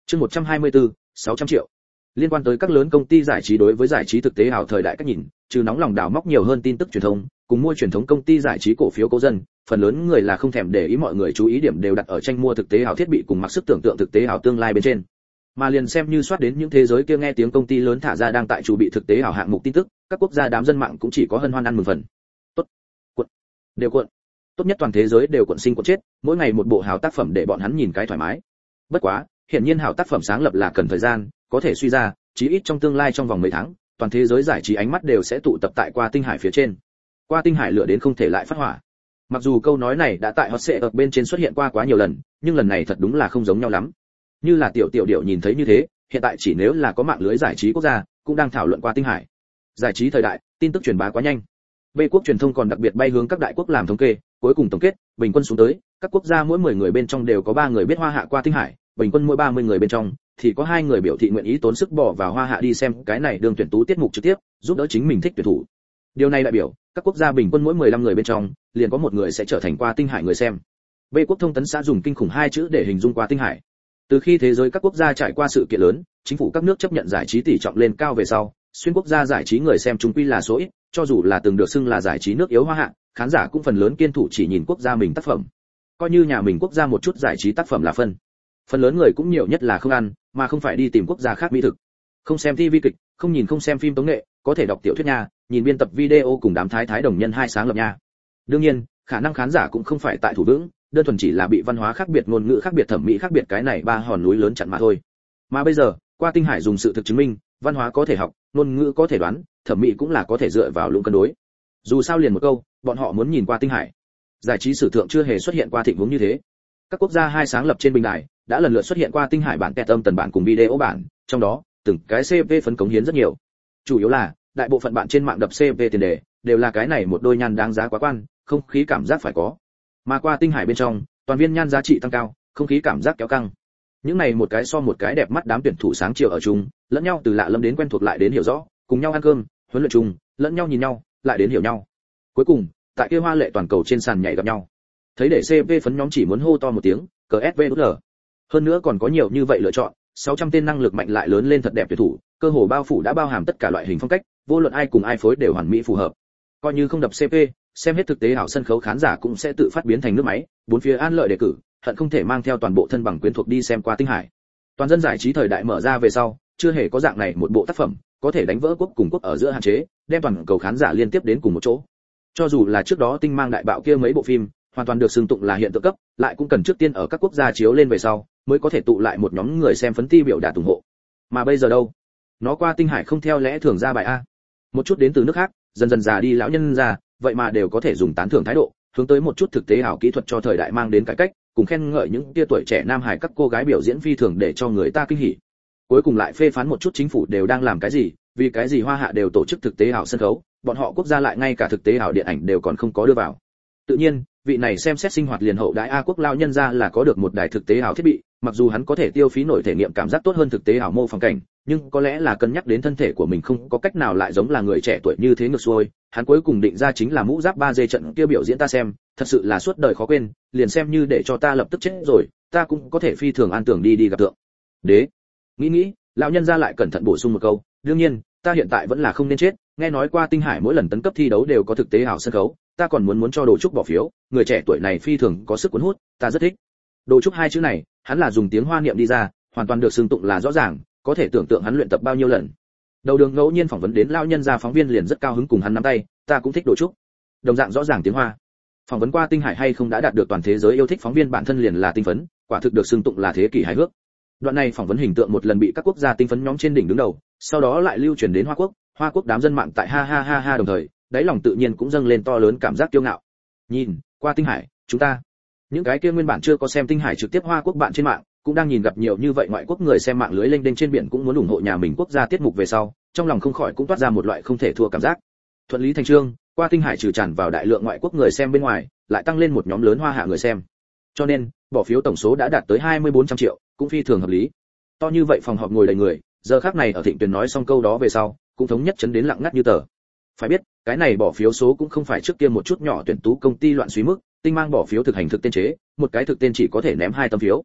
Chương 124, 600 triệu. Liên quan tới các lớn công ty giải trí đối với giải trí thực tế ảo thời đại cách nhìn, trừ nóng lòng đào móc nhiều hơn tin tức truyền thông, cùng mua truyền thống công ty giải trí cổ phiếu cố dân, phần lớn người là không thèm để ý, mọi người chú ý điểm đều đặt ở tranh mua thực tế ảo thiết bị cùng mặc sức tưởng tượng thực tế ảo tương lai bên trên. Mà liền xem như soát đến những thế giới kia nghe tiếng công ty lớn thả ra đang tại chuẩn bị thực tế ảo hạng mục tin tức, các quốc gia đám dân mạng cũng chỉ có hân hoan ăn mừng phần. Tốt, cuộn, đều cuộn. Tốt nhất toàn thế giới đều cuộn sinh cuộn chết, mỗi ngày một bộ hảo tác phẩm để bọn hắn nhìn cái thoải mái. Bất quá, hiển nhiên hảo tác phẩm sáng lập là cần thời gian, có thể suy ra, chí ít trong tương lai trong vòng mấy tháng, toàn thế giới giải trí ánh mắt đều sẽ tụ tập tại Qua Tinh Hải phía trên. Qua Tinh Hải lửa đến không thể lại phát hỏa. Mặc dù câu nói này đã tại hot search ở bên trên xuất hiện qua quá nhiều lần, nhưng lần này thật đúng là không giống nhau lắm. Như là tiểu điệu nhìn thấy như thế, hiện tại chỉ nếu là có mạng lưới giải trí quốc gia, cũng đang thảo luận Qua Tinh Hải. Giải trí thời đại, tin tức truyền bá quá nhanh. B quốc truyền thông còn đặc biệt bay hướng các đại quốc làm thống kê, cuối cùng tổng kết, bình quân xuống tới, các quốc gia mỗi 10 người bên trong đều có 3 người biết Hoa Hạ Qua Tinh Hải, bình quân mỗi 30 người bên trong thì có 2 người biểu thị nguyện ý tốn sức bỏ vào Hoa Hạ đi xem cái này đường tuyển tú tiết mục trực tiếp, giúp đỡ chính mình thích tuyển thủ. Điều này đại biểu, các quốc gia bình quân mỗi 15 người bên trong, liền có một người sẽ trở thành Qua Tinh Hải người xem. B quốc thông tấn xã dùng kinh khủng 2 chữ để hình dung Qua Tinh Hải. Từ khi thế giới các quốc gia trải qua sự kiện lớn, chính phủ các nước chấp nhận giải trí tỷ trọng lên cao về sau, xuyên quốc gia giải trí người xem chúng quy là số ít, cho dù là từng được xưng là giải trí nước yếu Hoa Hạ, khán giả cũng phần lớn kiên thủ chỉ nhìn quốc gia mình tác phẩm. Coi như nhà mình quốc gia một chút giải trí tác phẩm là phần lớn người cũng nhiều nhất là không ăn, mà không phải đi tìm quốc gia khác mỹ thực. Không xem TV kịch, không xem phim tống nghệ, có thể đọc tiểu thuyết nha, nhìn biên tập video cùng đám thái đồng nhân hai sáng lập nha. Đương nhiên, khả năng khán giả cũng không phải tại thủ vững, đơn thuần chỉ là bị văn hóa khác biệt, ngôn ngữ khác biệt, thẩm mỹ khác biệt cái này ba hòn núi lớn chặn mà thôi. Mà bây giờ, Qua Tinh Hải dùng sự thực chứng minh, văn hóa có thể học, ngôn ngữ có thể đoán, thẩm mỹ cũng là có thể dựa vào lũng cân đối. Dù sao liền một câu, bọn họ muốn nhìn Qua Tinh Hải. Giải trí sử thượng chưa hề xuất hiện qua tình huống như thế. Các quốc gia hai sáng lập trên bình đài đã lần lượt xuất hiện Qua Tinh Hải bản test âm tần bản cùng video bản, trong đó từng cái CV phấn cống hiến rất nhiều. Chủ yếu là đại bộ phận bạn trên mạng đập CV tiền đề đều là cái này một đôi nhan đáng giá quá quan, không khí cảm giác phải có. Mà Qua Tinh Hải bên trong, toàn viên nhan giá trị tăng cao, không khí cảm giác kéo căng. Những này một cái so một cái đẹp mắt đám tuyển thủ sáng chiều ở chung, lẫn nhau từ lạ lâm đến quen thuộc lại đến hiểu rõ, cùng nhau ăn cơm, huấn luyện chung, lẫn nhau nhìn nhau, lại đến hiểu nhau. Cuối cùng, tại kia hoa lệ toàn cầu trên sàn nhảy gặp nhau. Thấy để CV phấn nhóm chỉ muốn hô to một tiếng, CSVL. Hơn nữa còn có nhiều như vậy lựa chọn, 600 tên năng lực mạnh lại lớn lên thật đẹp tuyển thủ, cơ hồ bao phủ đã bao hàm tất cả loại hình phong cách, vô luận ai cùng ai phối đều hoàn mỹ phù hợp. Coi như không đập CP, xem hết thực tế ảo sân khấu khán giả cũng sẽ tự phát biến thành nước máy, bốn phía an lợi đề cử, hận không thể mang theo toàn bộ thân bằng quyến thuộc đi xem Qua Tinh Hải. Toàn dân giải trí thời đại mở ra về sau, chưa hề có dạng này một bộ tác phẩm có thể đánh vỡ quốc cùng quốc ở giữa hạn chế, đem toàn cầu khán giả liên tiếp đến cùng một chỗ. Cho dù là trước đó tinh mang đại bạo kia mấy bộ phim, hoàn toàn được xưng tụng là hiện tượng cấp, lại cũng cần trước tiên ở các quốc gia chiếu lên về sau, mới có thể tụ lại một nhóm người xem phấn ti biểu đạt ủng hộ. Mà bây giờ đâu? Nó Qua Tinh Hải không theo lẽ thường ra bài a. Một chút đến từ nước khác, dần dần già đi lão nhân già, vậy mà đều có thể dùng tán thưởng thái độ, hướng tới một chút thực tế ảo kỹ thuật cho thời đại mang đến cải cách, cùng khen ngợi những tia tuổi trẻ nam hải các cô gái biểu diễn phi thường để cho người ta kinh hỉ. Cuối cùng lại phê phán một chút chính phủ đều đang làm cái gì, vì cái gì Hoa Hạ đều tổ chức thực tế ảo sân khấu, bọn họ quốc gia lại ngay cả thực tế ảo điện ảnh đều còn không có đưa vào. Tự nhiên, vị này xem xét sinh hoạt liền hậu đãi A quốc lao nhân ra là có được một đài thực tế ảo thiết bị, mặc dù hắn có thể tiêu phí nổi thể nghiệm cảm giác tốt hơn thực tế ảo mô phỏng cảnh, nhưng có lẽ là cân nhắc đến thân thể của mình không có cách nào lại giống là người trẻ tuổi như thế ngược xuôi, hắn cuối cùng định ra chính là mũ giáp 3D trận kia biểu diễn ta xem, thật sự là suốt đời khó quên, liền xem như để cho ta lập tức chết rồi, ta cũng có thể phi thường an tưởng đi gặp tượng đế. Nghĩ, lão nhân ra lại cẩn thận bổ sung một câu, đương nhiên, ta hiện tại vẫn là không nên chết, nghe nói Qua Tinh Hải mỗi lần tấn cấp thi đấu đều có thực tế ảo sân khấu, ta còn muốn cho Đồ Trúc bỏ phiếu, người trẻ tuổi này phi thường có sức cuốn hút, ta rất thích. Đồ Trúc hai chữ này, hắn là dùng tiếng Hoa niệm đi ra, hoàn toàn được xưng tụng là rõ ràng, có thể tưởng tượng hắn luyện tập bao nhiêu lần. Đầu đường ngẫu nhiên phỏng vấn đến lão nhân gia phóng viên liền rất cao hứng cùng hắn nắm tay, ta cũng thích Đồ Trúc. Đồng dạng rõ ràng tiếng Hoa. Phỏng vấn Qua Tinh Hải hay không đã đạt được toàn thế giới yêu thích, phóng viên bản thân liền là tinh phấn, quả thực được xưng tụng là thế kỷ hài hước. Đoạn này phỏng vấn hình tượng một lần bị các quốc gia tinh phấn nhóm trên đỉnh đứng đầu, sau đó lại lưu truyền đến Hoa Quốc đám dân mạng tại ha đồng thời, đáy lòng tự nhiên cũng dâng lên to lớn cảm giác kiêu ngạo. Nhìn, Qua Tinh Hải, chúng ta. Những cái kia nguyên bản chưa có xem Tinh Hải trực tiếp Hoa Quốc bạn trên mạng, cũng đang nhìn gặp nhiều như vậy ngoại quốc người xem mạng lưới lênh đênh trên biển cũng muốn ủng hộ nhà mình quốc gia tiết mục về sau, trong lòng không khỏi cũng toát ra một loại không thể thua cảm giác. Thuận lý thành trương, Qua Tinh Hải trừ tràn vào đại lượng ngoại quốc người xem bên ngoài, lại tăng lên một nhóm lớn Hoa Hạ người xem. Cho nên, bỏ phiếu tổng số đã đạt tới 2400 triệu, cũng phi thường hợp lý. To như vậy phòng họp ngồi đầy người, giờ khắc này ở Thịnh Tuyền nói xong câu đó về sau, cũng thống nhất chấn đến lặng ngắt như tờ. Phải biết, cái này bỏ phiếu số cũng không phải trước kia một chút nhỏ tuyển tú công ty loạn suy mức, tinh mang bỏ phiếu thực hành thực tên chế, một cái thực tên chỉ có thể ném 2 tấm phiếu.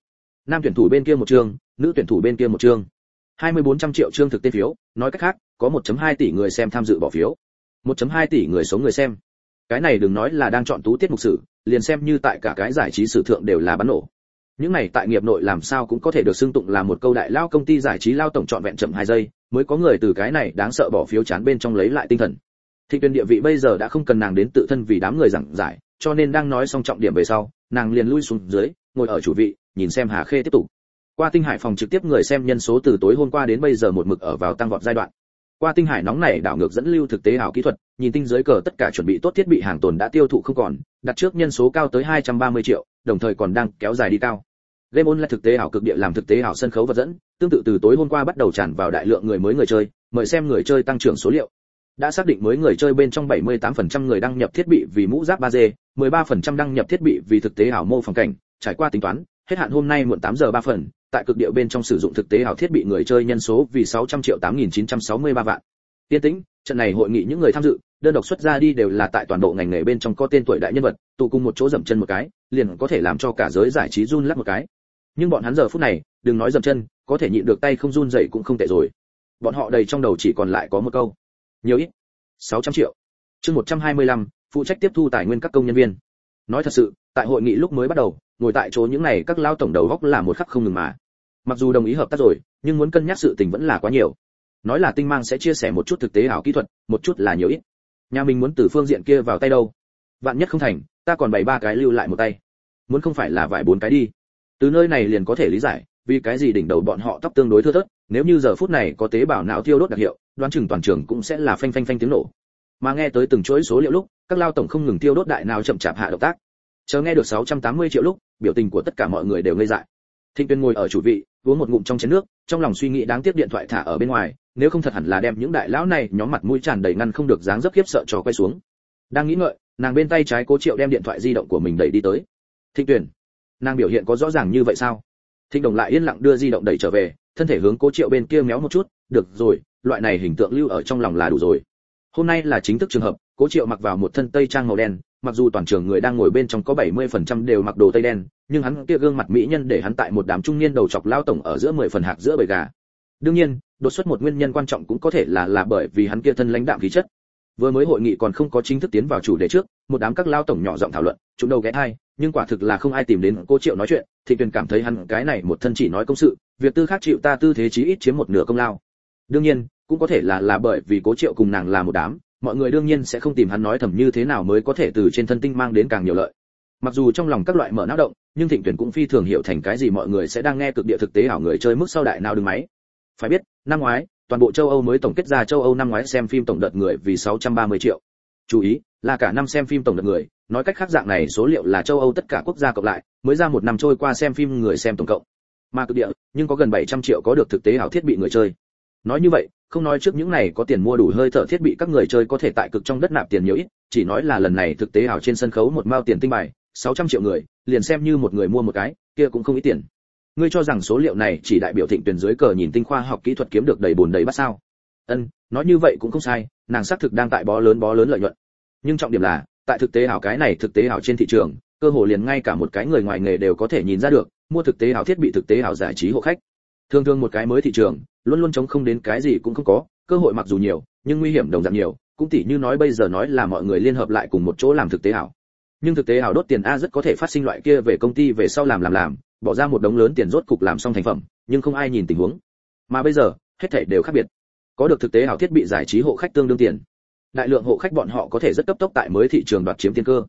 nam tuyển thủ bên kia một chương, nữ tuyển thủ bên kia một chương. 2400 triệu chương thực tế phiếu, nói cách khác, có 1.2 tỷ người xem tham dự bỏ phiếu. 1.2 tỷ người sống người xem. Cái này đừng nói là đang chọn tú tiết mục sử, liền xem như tại cả cái giải trí sử thượng đều là bắn nổ. Những này tại nghiệp nội làm sao cũng có thể được xưng tụng là một câu đại lao công ty giải trí lao tổng chọn vẹn chậm 2 giây, mới có người từ cái này đáng sợ bỏ phiếu chán bên trong lấy lại tinh thần. Thịnh Tuyền địa vị bây giờ đã không cần nàng đến tự thân vì đám người giảng giải, cho nên đang nói xong trọng điểm về sau, nàng liền lui xuống dưới, ngồi ở chủ vị, nhìn xem Hà Khê tiếp tục. Qua Tinh Hải phòng trực tiếp người xem nhân số từ tối hôm qua đến bây giờ một mực ở vào tăng vọt giai đoạn. Qua Tinh Hải nóng này đảo ngược dẫn lưu thực tế ảo kỹ thuật, nhìn tinh dưới cờ tất cả chuẩn bị tốt thiết bị hàng tồn đã tiêu thụ không còn, đặt trước nhân số cao tới 230 triệu, đồng thời còn đang kéo dài đi cao. Game online thực tế ảo cực địa làm thực tế ảo sân khấu vật dẫn, tương tự từ tối hôm qua bắt đầu tràn vào đại lượng người mới người chơi, mời xem người chơi tăng trưởng số liệu. Đã xác định mới người chơi bên trong 78% người đăng nhập thiết bị vì mũ giáp 3D, 13% đăng nhập thiết bị vì thực tế ảo mô phỏng cảnh, trải qua tính toán, hết hạn hôm nay muộn 8 giờ 3 phần, tại cực địa bên trong sử dụng thực tế ảo thiết bị người chơi nhân số vì 600 triệu 8963 vạn. Tiên tĩnh, trận này hội nghị những người tham dự, đơn độc xuất ra đi đều là tại toàn bộ ngành nghề bên trong có tên tuổi đại nhân vật, tụ cùng một chỗ dậm chân một cái, liền có thể làm cho cả giới giải trí run lắc một cái. Nhưng bọn hắn giờ phút này, đừng nói dậm chân, có thể nhịn được tay không run rẩy cũng không tệ rồi. Bọn họ đầy trong đầu chỉ còn lại có một câu: nhiều ít? 600 triệu. Chương 125, phụ trách tiếp thu tài nguyên các công nhân viên. Nói thật sự, tại hội nghị lúc mới bắt đầu, ngồi tại chỗ những này các lao tổng đầu góc là một khắc không ngừng mà. Mặc dù đồng ý hợp tác rồi, nhưng muốn cân nhắc sự tình vẫn là quá nhiều. Nói là Tinh Mang sẽ chia sẻ một chút thực tế ảo kỹ thuật, một chút là nhiều ít. Nhà mình muốn từ phương diện kia vào tay đâu? Vạn nhất không thành, ta còn bày 3 cái lưu lại một tay. Muốn không phải là vài 4 cái đi. Từ nơi này liền có thể lý giải, vì cái gì đỉnh đầu bọn họ tóc tương đối thưa thớt, nếu như giờ phút này có tế bào não thiêu đốt đặc hiệu, đoán chừng toàn trường cũng sẽ là phanh phanh phanh tiếng nổ. Mà nghe tới từng chuỗi số liệu lúc, các lao tổng không ngừng thiêu đốt đại nào chậm chạp hạ động tác. Chờ nghe được 680 triệu lúc, biểu tình của tất cả mọi người đều ngây dại. Thịnh Tuyền ngồi ở chủ vị, uống một ngụm trong chén nước, trong lòng suy nghĩ đáng tiếc điện thoại thả ở bên ngoài, nếu không thật hẳn là đem những đại lão này nhóm mặt mũi tràn đầy ngăn không được dáng dấp khiếp sợ cho quay xuống. Đang nghĩ ngợi, nàng bên tay trái Cố Triệu đem điện thoại di động của mình đẩy đi tới. Thịnh Tuyền, nàng biểu hiện có rõ ràng như vậy sao? Thịnh Đồng lại yên lặng đưa di động đẩy trở về, thân thể hướng Cố Triệu bên kia méo một chút, được rồi, loại này hình tượng lưu ở trong lòng là đủ rồi. Hôm nay là chính thức trường hợp, Cố Triệu mặc vào một thân tây trang màu đen, mặc dù toàn trường người đang ngồi bên trong có 70% đều mặc đồ tây đen, nhưng hắn kia gương mặt mỹ nhân để hắn tại một đám trung niên đầu chọc lao tổng ở giữa 10 phần hạc giữa bầy gà. Đương nhiên, đột xuất một nguyên nhân quan trọng cũng có thể là bởi vì hắn kia thân lãnh đạm khí chất. Vừa mới hội nghị còn không có chính thức tiến vào chủ đề trước, một đám các lao tổng nhỏ giọng thảo luận, chúng đầu ghé hai, nhưng quả thực là không ai tìm đến Cố Triệu nói chuyện. Thịnh Tuyền cảm thấy hắn cái này một thân chỉ nói công sự, việc tư khác chịu ta tư thế chí ít chiếm một nửa công lao. Đương nhiên, cũng có thể là bởi vì Cố Triệu cùng nàng là một đám, mọi người đương nhiên sẽ không tìm hắn nói thầm như thế nào mới có thể từ trên thân Tinh mang đến càng nhiều lợi. Mặc dù trong lòng các loại mở não động, nhưng Thịnh Tuyền cũng phi thường hiểu thành cái gì mọi người sẽ đang nghe cực địa thực tế ảo người chơi mức sau đại nào đứng máy. Phải biết, năm ngoái, toàn bộ châu Âu mới tổng kết ra châu Âu năm ngoái xem phim tổng đợt người vì 630 triệu. Chú ý, là cả năm xem phim tổng đợt người, nói cách khác dạng này số liệu là châu Âu tất cả quốc gia cộng lại, mới ra một năm trôi qua xem phim người xem tổng cộng. Mà cực địa, nhưng có gần 700 triệu có được thực tế ảo thiết bị người chơi. Nói như vậy, không nói trước những này có tiền mua đủ hơi thở thiết bị các người chơi có thể tại cực trong đất nạp tiền nhiều ít, chỉ nói là lần này thực tế ảo trên sân khấu một mao tiền tinh bài, 600 triệu người, liền xem như một người mua một cái, kia cũng không ít tiền. Ngươi cho rằng số liệu này chỉ đại biểu Thịnh Tuyền dưới cờ nhìn tinh khoa học kỹ thuật kiếm được đầy bùn đầy bát sao? Nói như vậy cũng không sai, nàng xác thực đang tại bó lớn lợi nhuận. Nhưng trọng điểm là, tại thực tế ảo cái này thực tế ảo trên thị trường, cơ hội liền ngay cả một cái người ngoài nghề đều có thể nhìn ra được, mua thực tế ảo thiết bị thực tế ảo giải trí hộ khách. Thường thường một cái mới thị trường, luôn luôn chống không đến cái gì cũng không có, cơ hội mặc dù nhiều, nhưng nguy hiểm đồng dạng nhiều, cũng tỉ như nói bây giờ nói là mọi người liên hợp lại cùng một chỗ làm thực tế ảo. Nhưng thực tế ảo đốt tiền a rất có thể phát sinh loại kia về công ty về sau làm, bỏ ra một đống lớn tiền rốt cục làm xong thành phẩm, nhưng không ai nhìn tình huống. Mà bây giờ, hết thảy đều khác biệt. Có được thực tế ảo thiết bị giải trí hộ khách tương đương tiền. Đại lượng hộ khách bọn họ có thể rất cấp tốc tại mới thị trường đoạt chiếm tiên cơ.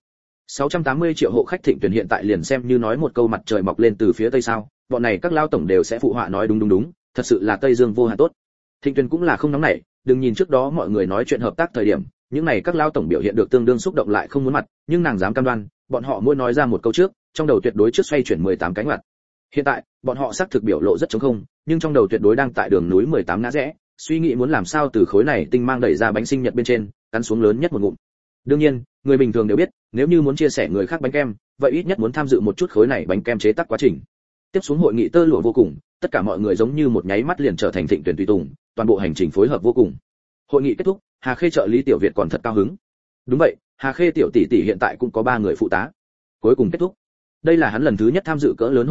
680 triệu hộ khách Thịnh Tuyền hiện tại liền xem như nói một câu mặt trời mọc lên từ phía tây sao, bọn này các lao tổng đều sẽ phụ họa nói đúng, thật sự là Tây Dương vô hạn tốt. Thịnh Tuyền cũng là không nóng nảy, đừng nhìn trước đó mọi người nói chuyện hợp tác thời điểm, những này các lao tổng biểu hiện được tương đương xúc động lại không muốn mặt, nhưng nàng dám cam đoan, bọn họ mỗi nói ra một câu trước, trong đầu tuyệt đối trước xoay chuyển 18 cánh mặt. Hiện tại, bọn họ xác thực biểu lộ rất trống không, nhưng trong đầu tuyệt đối đang tại đường núi 18 ngã rẽ, suy nghĩ muốn làm sao từ khối này tinh mang đẩy ra bánh sinh nhật bên trên, cắn xuống lớn nhất một ngụm. Đương nhiên, người bình thường đều biết, nếu như muốn chia sẻ người khác bánh kem, vậy ít nhất muốn tham dự một chút khối này bánh kem chế tác quá trình. Tiếp xuống hội nghị tơ lụa vô cùng, tất cả mọi người giống như một nháy mắt liền trở thành Thịnh Tuyền tùy tùng, toàn bộ hành trình phối hợp vô cùng. Hội nghị kết thúc, Hà Khê trợ lý Tiểu Việt còn thật cao hứng. Đúng vậy, Hà Khê tiểu tỷ tỷ hiện tại cũng có 3 người phụ tá. Cuối cùng kết thúc. Đây là hắn lần thứ nhất tham dự cỡ lớn hội nghị,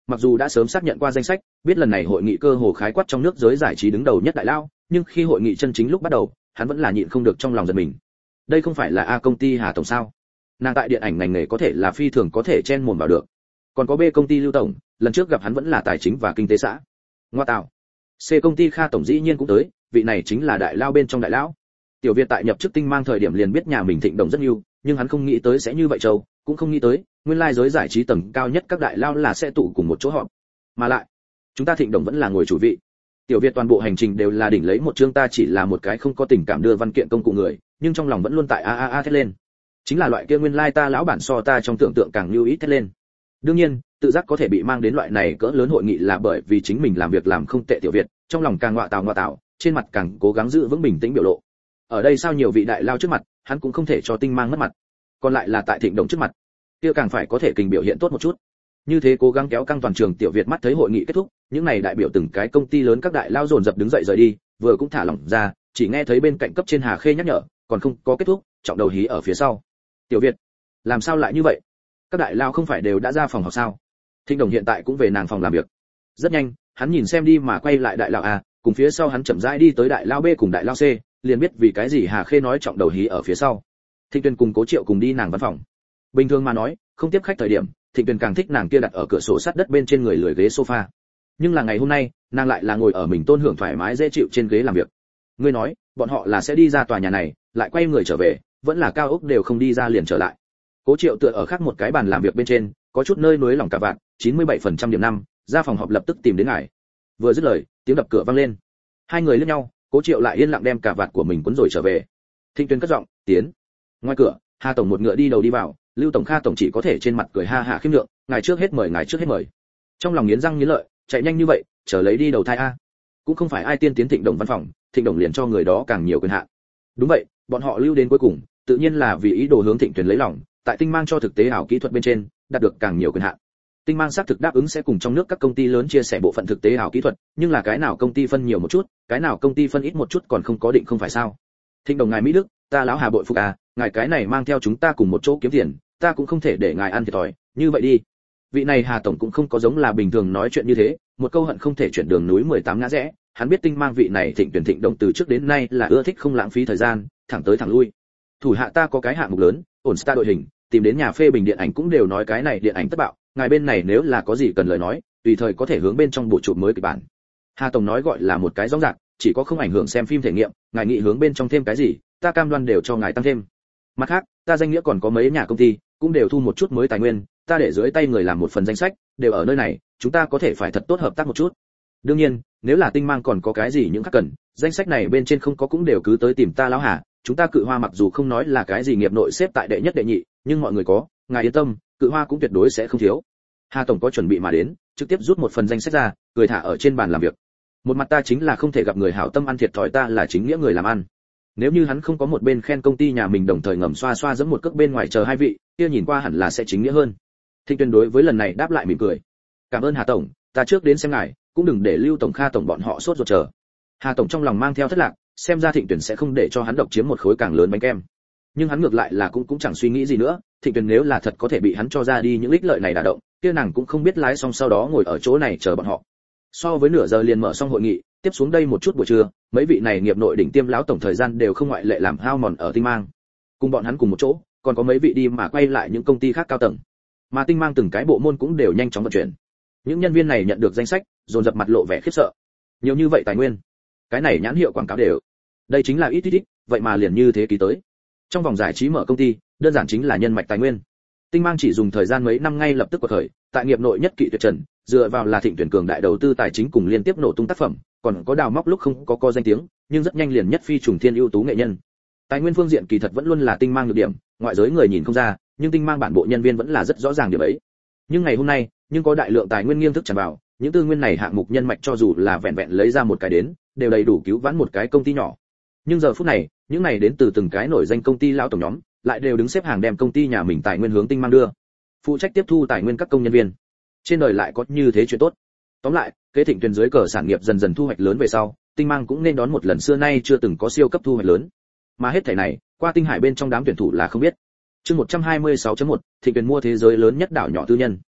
mặc dù đã sớm xác nhận qua danh sách, biết lần này hội nghị cơ hồ khái quát trong nước giới giải trí đứng đầu nhất đại lao, nhưng khi hội nghị chân chính lúc bắt đầu, hắn vẫn là nhịn không được trong lòng giật mình. Đây không phải là A công ty Hà tổng sao? Nàng tại điện ảnh ngành nghề có thể là phi thường có thể chen mồm vào được. Còn có B công ty Lưu tổng, lần trước gặp hắn vẫn là tài chính và kinh tế xã. Ngoa tạo. C công ty Kha tổng dĩ nhiên cũng tới, vị này chính là đại lao bên trong đại lão. Tiểu Việt tại nhập chức Tinh Mang thời điểm liền biết nhà mình Thịnh Đồng rất nhiều, nhưng hắn không nghĩ tới sẽ như vậy châu, cũng không nghĩ tới, nguyên lai giới giải trí tầng cao nhất các đại lao là sẽ tụ cùng một chỗ họp. Mà lại, chúng ta Thịnh Đồng vẫn là ngồi chủ vị. Tiểu Việt toàn bộ hành trình đều là đỉnh lấy một chương ta chỉ là một cái không có tình cảm đưa văn kiện công cụ người, nhưng trong lòng vẫn luôn tại a thét lên. Chính là loại kia nguyên lai ta lão bản so ta trong tưởng tượng càng lưu ý thét lên. Đương nhiên, tự giác có thể bị mang đến loại này cỡ lớn hội nghị là bởi vì chính mình làm việc làm không tệ. Tiểu Việt trong lòng càng ngọa tào, trên mặt càng cố gắng giữ vững bình tĩnh biểu lộ. Ở đây sao nhiều vị đại lao trước mặt, hắn cũng không thể cho Tinh Mang mất mặt. Còn lại là tại Thịnh Đồng trước mặt, kia càng phải có thể kình biểu hiện tốt một chút. Như thế cố gắng kéo căng toàn trường. Tiểu Việt mắt thấy hội nghị kết thúc, những này đại biểu từng cái công ty lớn các đại lao dồn dập đứng dậy rời đi, vừa cũng thả lỏng ra, chỉ nghe thấy bên cạnh cấp trên Hà Khê nhắc nhở, còn không có kết thúc, trọng đầu hí ở phía sau. Tiểu Việt, làm sao lại như vậy? Các đại lao không phải đều đã ra phòng họp sao? Thịnh Đồng hiện tại cũng về nàng phòng làm việc. Rất nhanh, hắn nhìn xem đi mà quay lại đại lao A, cùng phía sau hắn chậm rãi đi tới đại lao B cùng đại lao C, liền biết vì cái gì Hà Khê nói trọng đầu hí ở phía sau. Thịnh Tuyền cùng Cố Triệu cùng đi nàng văn phòng. Bình thường mà nói, không tiếp khách thời điểm, Thịnh Tuyền càng thích nàng kia đặt ở cửa sổ sắt đất bên trên người lười ghế sofa. Nhưng là ngày hôm nay, nàng lại là ngồi ở mình tôn hưởng thoải mái dễ chịu trên ghế làm việc. Ngươi nói, bọn họ là sẽ đi ra tòa nhà này, lại quay người trở về, vẫn là cao ốc đều không đi ra liền trở lại. Cố Triệu tựa ở khác một cái bàn làm việc bên trên, có chút nơi nuối lòng cả vạn, 97% điểm 5, ra phòng họp lập tức tìm đến ngài. Vừa dứt lời, tiếng đập cửa vang lên. Hai người liếc nhau, Cố Triệu lại yên lặng đem cả vạt của mình cuốn rồi trở về. Thịnh Tuyền cất giọng, "Tiến." Ngoài cửa, Hà tổng một ngựa đi đầu đi vào, Lưu tổng Kha tổng chỉ có thể trên mặt cười ha hả khiêm lượng, "Ngài trước hết mời, ngài trước hết mời." Trong lòng nghiến răng nghiến lợi, chạy nhanh như vậy, chờ lấy đi đầu thai a. Cũng không phải ai tiên tiến Thịnh Đồng văn phòng, Thịnh Đồng liền cho người đó càng nhiều quyền hạn. Đúng vậy, bọn họ lưu đến cuối cùng, tự nhiên là vì ý đồ hướng Thịnh Tuyền lấy lòng, tại Tinh Mang cho thực tế ảo kỹ thuật bên trên, đạt được càng nhiều quyền hạn. Tinh Mang xác thực đáp ứng sẽ cùng trong nước các công ty lớn chia sẻ bộ phận thực tế ảo kỹ thuật, nhưng là cái nào công ty phân nhiều một chút, cái nào công ty phân ít một chút còn không có định không phải sao? Thịnh Đồng ngài Mỹ Đức, ta lão Hà bội phục à, ngài cái này mang theo chúng ta cùng một chỗ kiếm tiền, ta cũng không thể để ngài ăn thiệt thòi, như vậy đi. Vị này Hà tổng cũng không có giống là bình thường nói chuyện như thế, một câu hận không thể chuyển đường núi 18 ngã rẽ, hắn biết Tinh Mang vị này Thịnh Đồng từ trước đến nay là ưa thích không lãng phí thời gian, thẳng tới thẳng lui. Thủ hạ ta có cái hạng mục lớn, ổn star đội hình, tìm đến nhà phê bình điện ảnh cũng đều nói cái này điện ảnh thất bạo, ngài bên này nếu là có gì cần lời nói, tùy thời có thể hướng bên trong bộ chụp mới kịch bản. Hà tổng nói gọi là một cái rõ ràng, chỉ có không ảnh hưởng xem phim thể nghiệm, ngài nghĩ hướng bên trong thêm cái gì, ta cam đoan đều cho ngài tăng thêm. Mặt khác, ta danh nghĩa còn có mấy nhà công ty, cũng đều thu một chút mới tài nguyên, ta để dưới tay người làm một phần danh sách, đều ở nơi này, chúng ta có thể phải thật tốt hợp tác một chút. Đương nhiên, nếu là Tinh Mang còn có cái gì những khác cần, danh sách này bên trên không có cũng đều cứ tới tìm ta lão Hà, chúng ta Cự Hoa mặc dù không nói là cái gì nghiệp nội xếp tại đệ nhất đệ nhị, nhưng mọi người có, ngài yên tâm, Cự Hoa cũng tuyệt đối sẽ không thiếu. Hà tổng có chuẩn bị mà đến, trực tiếp rút một phần danh sách ra, cười thả ở trên bàn làm việc. Một mặt ta chính là không thể gặp người hảo tâm ăn thiệt thòi, ta là chính nghĩa người làm ăn. Nếu như hắn không có một bên khen công ty nhà mình đồng thời ngầm xoa xoa giẫm một cước bên ngoài chờ hai vị, kia nhìn qua hẳn là sẽ chính nghĩa hơn. Thịnh Tuyền đối với lần này đáp lại mỉm cười. Cảm ơn Hà tổng, ta trước đến xem ngài, cũng đừng để Lưu tổng Kha tổng bọn họ sốt ruột chờ. Hà tổng trong lòng mang theo thất lạc, xem ra Thịnh Tuyền sẽ không để cho hắn độc chiếm một khối càng lớn bánh kem. Nhưng hắn ngược lại là cũng chẳng suy nghĩ gì nữa, Thịnh Tuyền nếu là thật có thể bị hắn cho ra đi những ích lợi này đả động, kia nàng cũng không biết lái xong sau đó ngồi ở chỗ này chờ bọn họ. So với nửa giờ liền mở xong hội nghị, tiếp xuống đây một chút buổi trưa, mấy vị này nghiệp nội đỉnh tiêm lão tổng thời gian đều không ngoại lệ làm hao mòn ở Tinh Mang. Cùng bọn hắn cùng một chỗ, còn có mấy vị đi mà quay lại những công ty khác cao tầng. Mà Tinh Mang từng cái bộ môn cũng đều nhanh chóng vận chuyển. Những nhân viên này nhận được danh sách, dồn dập mặt lộ vẻ khiếp sợ. Nhiều như vậy tài nguyên, cái này nhãn hiệu quảng cáo đều. Đây chính là ít, vậy mà liền như thế ký tới. Trong vòng giải trí mở công ty, đơn giản chính là nhân mạch tài nguyên. Tinh Mang chỉ dùng thời gian mấy năm ngay lập tức quật khởi, tại nghiệp nội nhất kỵ tuyệt trần, dựa vào là Thịnh Tuyển cường đại đầu tư tài chính cùng liên tiếp nổ tung tác phẩm, còn có đào móc lúc không có danh tiếng, nhưng rất nhanh liền nhất phi trùng thiên ưu tú nghệ nhân. Tài nguyên phương diện kỳ thật vẫn luôn là Tinh Mang nhược điểm, ngoại giới người nhìn không ra, nhưng Tinh Mang bản bộ nhân viên vẫn là rất rõ ràng điều ấy. Nhưng ngày hôm nay, nhưng có đại lượng tài nguyên nghiêng thức tràn vào, những tư nguyên này hạng mục nhân mạch cho dù là vẹn vẹn lấy ra một cái đến, đều đầy đủ cứu vãn một cái công ty nhỏ. Nhưng giờ phút này, những này đến từ từng cái nổi danh công ty lão tổng nhóm, lại đều đứng xếp hàng đem công ty nhà mình tài nguyên hướng Tinh Mang đưa, phụ trách tiếp thu tài nguyên các công nhân viên. Trên đời lại có như thế chuyện tốt. Tóm lại, kế Thịnh Tuyền dưới cờ sản nghiệp dần dần thu hoạch lớn về sau, Tinh Mang cũng nên đón một lần xưa nay chưa từng có siêu cấp thu hoạch lớn. Mà hết thảy này, qua Tinh Hải bên trong đám tuyển thủ là không biết. Chương 126.1, Thịnh Tuyền mua thế giới lớn nhất đảo nhỏ tư nhân.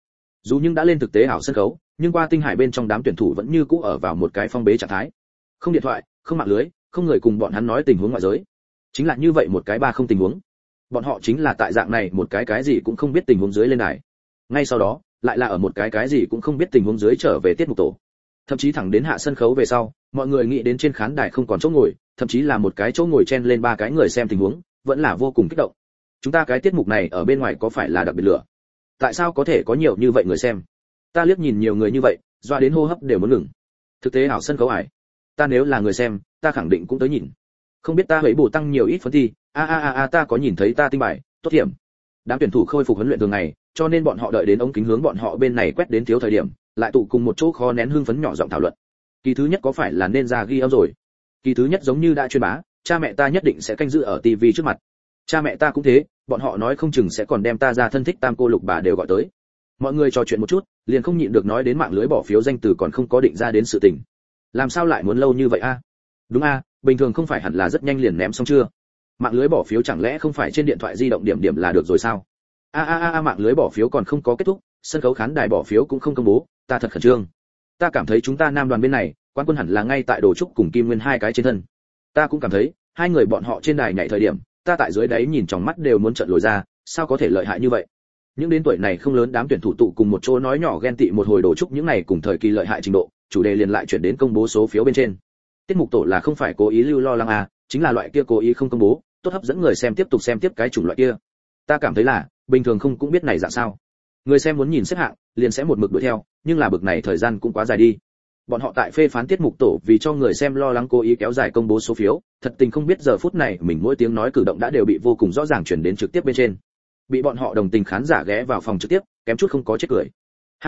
Dù nhưng đã lên thực tế ảo sân khấu, nhưng qua tinh hải bên trong đám tuyển thủ vẫn như cũ ở vào một cái phong bế trạng thái. Không điện thoại, không mạng lưới, không người cùng bọn hắn nói tình huống ngoại giới. Chính là như vậy một cái ba không tình huống. Bọn họ chính là tại dạng này một cái gì cũng không biết tình huống dưới lên đài. Ngay sau đó, lại là ở một cái gì cũng không biết tình huống dưới trở về tiết mục tổ. Thậm chí thẳng đến hạ sân khấu về sau, mọi người nghĩ đến trên khán đài không còn chỗ ngồi, thậm chí là một cái chỗ ngồi chen lên ba cái người xem tình huống, vẫn là vô cùng kích động. Chúng ta cái tiết mục này ở bên ngoài có phải là đặc biệt lửa? Tại sao có thể có nhiều như vậy người xem? Ta liếc nhìn nhiều người như vậy, doa đến hô hấp đều muốn ngừng. Thực tế ảo sân khấu ải. Ta nếu là người xem, ta khẳng định cũng tới nhìn. Không biết ta hãy bổ tăng nhiều ít phân thi, ta có nhìn thấy ta tinh bài, tốt điểm. Đám tuyển thủ khôi phục huấn luyện thường ngày, cho nên bọn họ đợi đến ống kính hướng bọn họ bên này quét đến thiếu thời điểm, lại tụ cùng một chỗ khó nén hưng phấn nhỏ giọng thảo luận. Kỳ thứ nhất có phải là nên ra ghi âm rồi? Kỳ thứ nhất giống như đã truyền bá, cha mẹ ta nhất định sẽ canh giữ ở tivi trước mặt. Cha mẹ ta cũng thế, bọn họ nói không chừng sẽ còn đem ta ra thân thích tam cô lục bà đều gọi tới. Mọi người trò chuyện một chút, liền không nhịn được nói đến mạng lưới bỏ phiếu danh từ còn không có định ra đến sự tình. Làm sao lại muốn lâu như vậy a? Đúng a, bình thường không phải hẳn là rất nhanh liền ném xong chưa? Mạng lưới bỏ phiếu chẳng lẽ không phải trên điện thoại di động điểm điểm là được rồi sao? Mạng lưới bỏ phiếu còn không có kết thúc, sân khấu khán đài bỏ phiếu cũng không công bố, ta thật khẩn trương. Ta cảm thấy chúng ta nam đoàn bên này, quán quân hẳn là ngay tại Đồ Trúc cùng Kim Nguyên hai cái trên thân. Ta cũng cảm thấy, hai người bọn họ trên đài nhảy thời điểm, ta tại dưới đáy nhìn trong mắt đều muốn trợn lồi ra, sao có thể lợi hại như vậy? Những đến tuổi này không lớn đám tuyển thủ tụ cùng một chỗ nói nhỏ ghen tị một hồi Đồ Trúc những này cùng thời kỳ lợi hại trình độ, chủ đề liền lại chuyển đến công bố số phiếu bên trên. Tiết mục tổ là không phải cố ý lưu lo lắng à, chính là loại kia cố ý không công bố, tốt hấp dẫn người xem tiếp tục xem tiếp cái chủng loại kia. Ta cảm thấy là, bình thường không cũng biết này dạng sao? Người xem muốn nhìn xếp hạng, liền sẽ một mực đuổi theo, nhưng là bực này thời gian cũng quá dài đi. Bọn họ tại phê phán tiết mục tổ vì cho người xem lo lắng cố ý kéo dài công bố số phiếu, thật tình không biết giờ phút này mình mỗi tiếng nói cử động đã đều bị vô cùng rõ ràng chuyển đến trực tiếp bên trên. Bị bọn họ đồng tình khán giả ghé vào phòng trực tiếp, kém chút không có chết cười.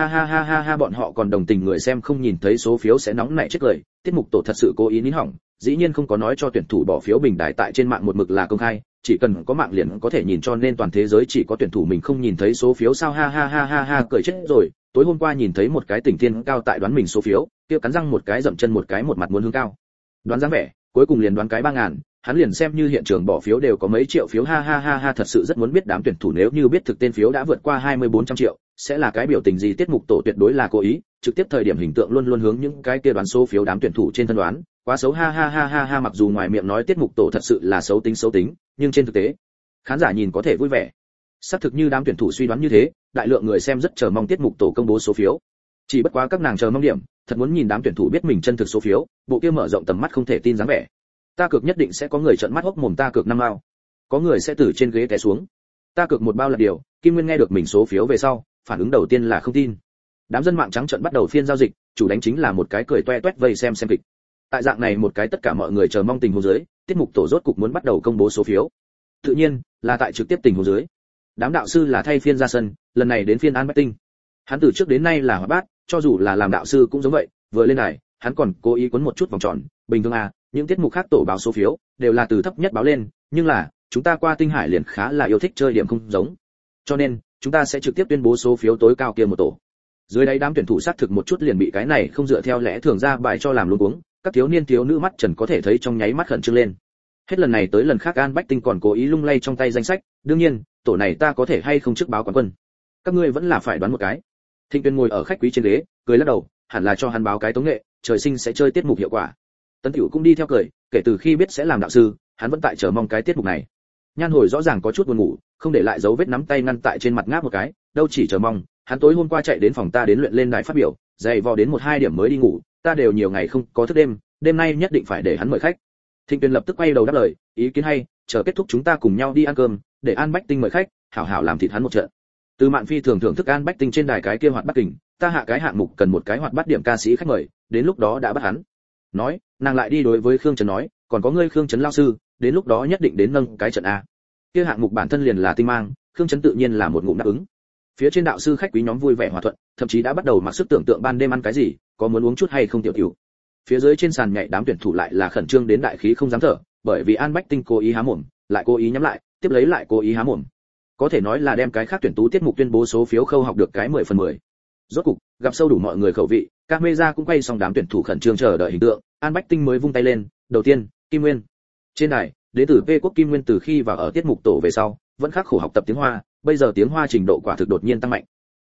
Ha, bọn họ còn đồng tình người xem không nhìn thấy số phiếu sẽ nóng nảy chết cười, tiết mục tổ thật sự cố ý nín hỏng, dĩ nhiên không có nói cho tuyển thủ bỏ phiếu bình đài tại trên mạng một mực là công khai, chỉ cần có mạng liền có thể nhìn, cho nên toàn thế giới chỉ có tuyển thủ mình không nhìn thấy số phiếu sao? Ha, cười chết rồi. Tối hôm qua nhìn thấy một cái tỉnh thiên cao tại đoán mình số phiếu, kia cắn răng một cái dậm chân một cái một mặt muốn hướng cao. Đoán dáng vẻ, cuối cùng liền đoán cái 3000, hắn liền xem như hiện trường bỏ phiếu đều có mấy triệu phiếu. Ha, thật sự rất muốn biết đám tuyển thủ nếu như biết thực tên phiếu đã vượt qua 2400 triệu, sẽ là cái biểu tình gì? Tiết mục tổ tuyệt đối là cố ý, trực tiếp thời điểm hình tượng luôn luôn hướng những cái kia đoán số phiếu đám tuyển thủ trên thân đoán, quá xấu. Ha, mặc dù ngoài miệng nói tiết mục tổ thật sự là xấu tính, nhưng trên thực tế, khán giả nhìn có thể vui vẻ. Xác thực như đám tuyển thủ suy đoán như thế, đại lượng người xem rất chờ mong tiết mục tổ công bố số phiếu. Chỉ bất quá các nàng chờ mong điểm, thật muốn nhìn đám tuyển thủ biết mình chân thực số phiếu, bộ kia mở rộng tầm mắt không thể tin dáng vẻ. Ta cược nhất định sẽ có người trợn mắt hốc mồm, ta cược 5 bao. Có người sẽ từ trên ghế té xuống. Ta cược 1 bao là điều. Kim Nguyên nghe được mình số phiếu về sau, phản ứng đầu tiên là không tin. Đám dân mạng trắng trợn bắt đầu phiên giao dịch, chủ đánh chính là một cái cười toe toét vây xem kịch. Tại dạng này một cái tất cả mọi người chờ mong tình huống dưới, tiết mục tổ rốt cục muốn bắt đầu công bố số phiếu. Tự nhiên là tại trực tiếp tình huống dưới. Đám đạo sư là thay phiên ra sân, lần này đến phiên An Bách Tinh. Hắn từ trước đến nay là hoạt bát, cho dù là làm đạo sư cũng giống vậy, vừa lên đài, hắn còn cố ý quấn một chút vòng tròn, bình thường à, những tiết mục khác tổ báo số phiếu đều là từ thấp nhất báo lên, nhưng là, chúng ta qua tinh hải liền khá là yêu thích chơi điểm không giống. Cho nên, chúng ta sẽ trực tiếp tuyên bố số phiếu tối cao kia một tổ. Dưới đáy đám tuyển thủ xác thực một chút liền bị cái này không dựa theo lẽ thường ra bài cho làm luống cuống, các thiếu niên thiếu nữ mắt trần có thể thấy trong nháy mắt khẩn trương lên. Hết lần này tới lần khác An Bách Tinh còn cố ý lung lay trong tay danh sách, đương nhiên, tổ này ta có thể hay không trước báo quán quân. Các ngươi vẫn là phải đoán một cái. Thịnh Tuyên ngồi ở khách quý trên ghế, cười lắc đầu, hẳn là cho hắn báo cái tống nghệ, trời sinh sẽ chơi tiết mục hiệu quả. Tấn Tiểu cũng đi theo cười, kể từ khi biết sẽ làm đạo sư, hắn vẫn tại chờ mong cái tiết mục này. Nhan Hồi rõ ràng có chút buồn ngủ, không để lại dấu vết nắm tay ngăn tại trên mặt ngáp một cái, đâu chỉ chờ mong, hắn tối hôm qua chạy đến phòng ta đến luyện lên đài phát biểu, dày vò đến 1-2 điểm mới đi ngủ, ta đều nhiều ngày không có thức đêm, đêm nay nhất định phải để hắn mời khách. Thịnh Tuyên lập tức quay đầu đáp lời, ý kiến hay, chờ kết thúc chúng ta cùng nhau đi ăn cơm, để An Bách Tinh mời khách, hảo hảo làm thịt hắn một trận. Từ Mạn Phi thường thưởng thức An Bách Tinh trên đài cái kia hoạt bát kình, ta hạ cái hạng mục cần một cái hoạt bát điểm ca sĩ khách mời, đến lúc đó đã bắt hắn. Nói, nàng lại đi đối với Khương Trấn nói, còn có ngươi Khương Trấn lão sư, đến lúc đó nhất định đến nâng cái trận a. Kia hạng mục bản thân liền là tinh mang, Khương Trấn tự nhiên là một ngụm đáp ứng. Phía trên đạo sư khách quý nhóm vui vẻ hòa thuận, thậm chí đã bắt đầu mặc sức tưởng tượng ban đêm ăn cái gì, có muốn uống chút hay không tiểu tiểu. Phía dưới trên sàn nhảy đám tuyển thủ lại là khẩn trương đến đại khí không dám thở, bởi vì An Bách Tinh cố ý há mồm, lại cố ý nhắm lại, tiếp lấy lại cố ý há mồm. Có thể nói là đem cái khác tuyển tú tiết mục tuyên bố số phiếu khâu học được cái 10/10. Rốt cục, gặp sâu đủ mọi người khẩu vị, camera cũng quay xong đám tuyển thủ khẩn trương chờ đợi hình tượng, An Bách Tinh mới vung tay lên, đầu tiên, Kim Nguyên. Trên đài, đến từ P Quốc Kim Nguyên từ khi vào ở tiết mục tổ về sau, vẫn khắc khổ học tập tiếng Hoa, bây giờ tiếng Hoa trình độ quả thực đột nhiên tăng mạnh.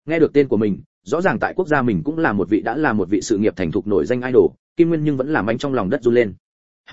Nghe được tên của mình, rõ ràng tại quốc gia mình cũng là một vị sự nghiệp thành thục nổi danh idol, Kim Nguyên nhưng vẫn làm anh trong lòng đất run lên.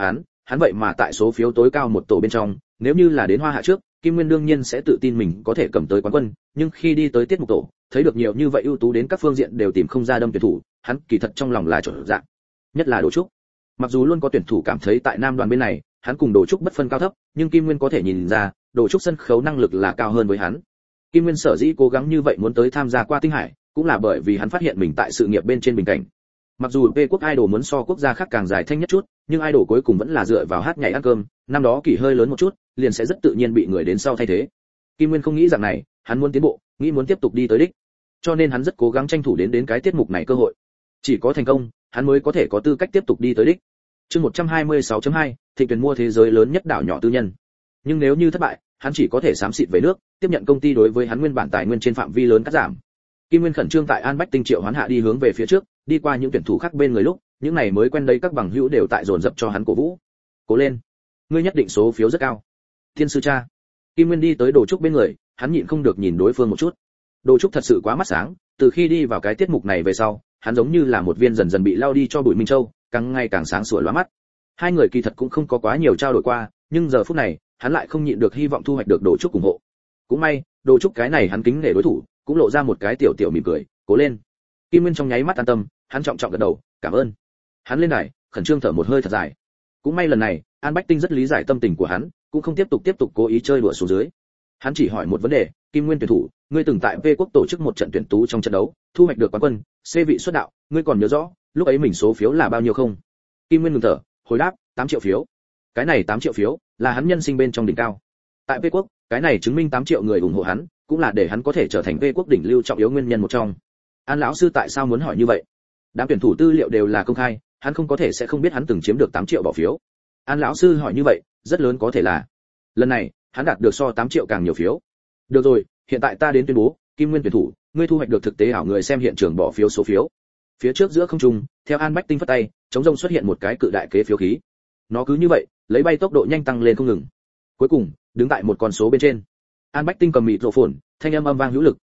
Hắn vậy mà tại số phiếu tối cao một tổ bên trong, nếu như là đến Hoa Hạ trước, Kim Nguyên đương nhiên sẽ tự tin mình có thể cầm tới quán quân, nhưng khi đi tới tiết mục tổ, thấy được nhiều như vậy ưu tú đến các phương diện đều tìm không ra đâm tuyển thủ, hắn kỳ thật trong lòng là trở dạng. Nhất là Đồ Trúc. Mặc dù luôn có tuyển thủ cảm thấy tại nam đoàn bên này, hắn cùng Đồ Trúc bất phân cao thấp, nhưng Kim Nguyên có thể nhìn ra, Đồ Trúc sân khấu năng lực là cao hơn với hắn. Kim Nguyên sở dĩ cố gắng như vậy muốn tới tham gia qua Tinh Hải, cũng là bởi vì hắn phát hiện mình tại sự nghiệp bên trên bình cảnh. Mặc dù V quốc idol muốn so quốc gia khác càng dài thanh nhất chút, nhưng idol cuối cùng vẫn là dựa vào hát nhảy ăn cơm, năm đó kỳ hơi lớn một chút, liền sẽ rất tự nhiên bị người đến sau thay thế. Kim Nguyên không nghĩ rằng này, hắn muốn tiến bộ, nghĩ muốn tiếp tục đi tới đích. Cho nên hắn rất cố gắng tranh thủ đến cái tiết mục này cơ hội. Chỉ có thành công, hắn mới có thể có tư cách tiếp tục đi tới đích. Chương 126.2, Thịnh Tuyền mua thế giới lớn nhất đảo nhỏ tư nhân. Nhưng nếu như thất bại, hắn chỉ có thể xám xịt về nước, tiếp nhận công ty đối với hắn nguyên bản tài nguyên trên phạm vi lớn cắt giảm. Kim Nguyên khẩn trương tại An Bách Tinh triệu hoán hạ đi hướng về phía trước, đi qua những tuyển thủ khác bên người lúc, những này mới quen đấy các bằng hữu đều tại dồn dập cho hắn cổ vũ. Cố lên, ngươi nhất định số phiếu rất cao. Thiên sư cha. Kim Nguyên đi tới Đồ Trúc bên người, hắn nhịn không được nhìn đối phương một chút. Đồ Trúc thật sự quá mắt sáng, từ khi đi vào cái tiết mục này về sau, hắn giống như là một viên dần dần bị lao đi cho bụi minh châu, càng ngày càng sáng sủa lóa mắt. Hai người kỳ thật cũng không có quá nhiều trao đổi qua, nhưng giờ phút này, hắn lại không nhịn được hy vọng thu hoạch được Đồ Trúc ủng hộ. Cũng may, Đồ Trúc cái này hắn kính nể đối thủ, cũng lộ ra một cái tiểu tiểu mỉm cười, cố lên. Kim Nguyên trong nháy mắt an tâm, hắn trọng trọng gật đầu, cảm ơn. Hắn lên đài, khẩn trương thở một hơi thật dài. Cũng may lần này, An Bách Tinh rất lý giải tâm tình của hắn, cũng không tiếp tục cố ý chơi đùa xuống dưới. Hắn chỉ hỏi một vấn đề, Kim Nguyên tuyển thủ, ngươi từng tại V quốc tổ chức một trận tuyển tú trong trận đấu, thu hoạch được quán quân, C vị xuất đạo, ngươi còn nhớ rõ, lúc ấy mình số phiếu là bao nhiêu không? Kim Nguyên ngừng thở, hồi đáp, 8 triệu phiếu. Cái này 8 triệu phiếu, là hắn nhân sinh bên trong đỉnh cao. Tại V quốc, cái này chứng minh 8 triệu người ủng hộ hắn, cũng là để hắn có thể trở thành V quốc đỉnh lưu trọng yếu nguyên nhân một trong. An lão sư tại sao muốn hỏi như vậy? Đám tuyển thủ tư liệu đều là công khai, hắn không có thể sẽ không biết hắn từng chiếm được 8 triệu bỏ phiếu. An lão sư hỏi như vậy, rất lớn có thể là lần này hắn đạt được so 8 triệu càng nhiều phiếu. Được rồi, hiện tại ta đến tuyên bố, Kim Nguyên tuyển thủ, ngươi thu hoạch được thực tế ảo người xem hiện trường bỏ phiếu số phiếu. Phía trước giữa không trung, theo An Bách Tinh phất tay, chống rông xuất hiện một cái cự đại kế phiếu khí. Nó cứ như vậy, lấy bay tốc độ nhanh tăng lên không ngừng. Cuối cùng, đứng tại một con số bên trên. An Bách Tinh cầm mịt rộ phồn, thanh âm vang hữu lực,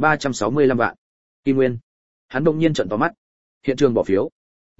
1365 vạn. Kim Nguyên. Hắn đột nhiên trợn to mắt. Hiện trường bỏ phiếu,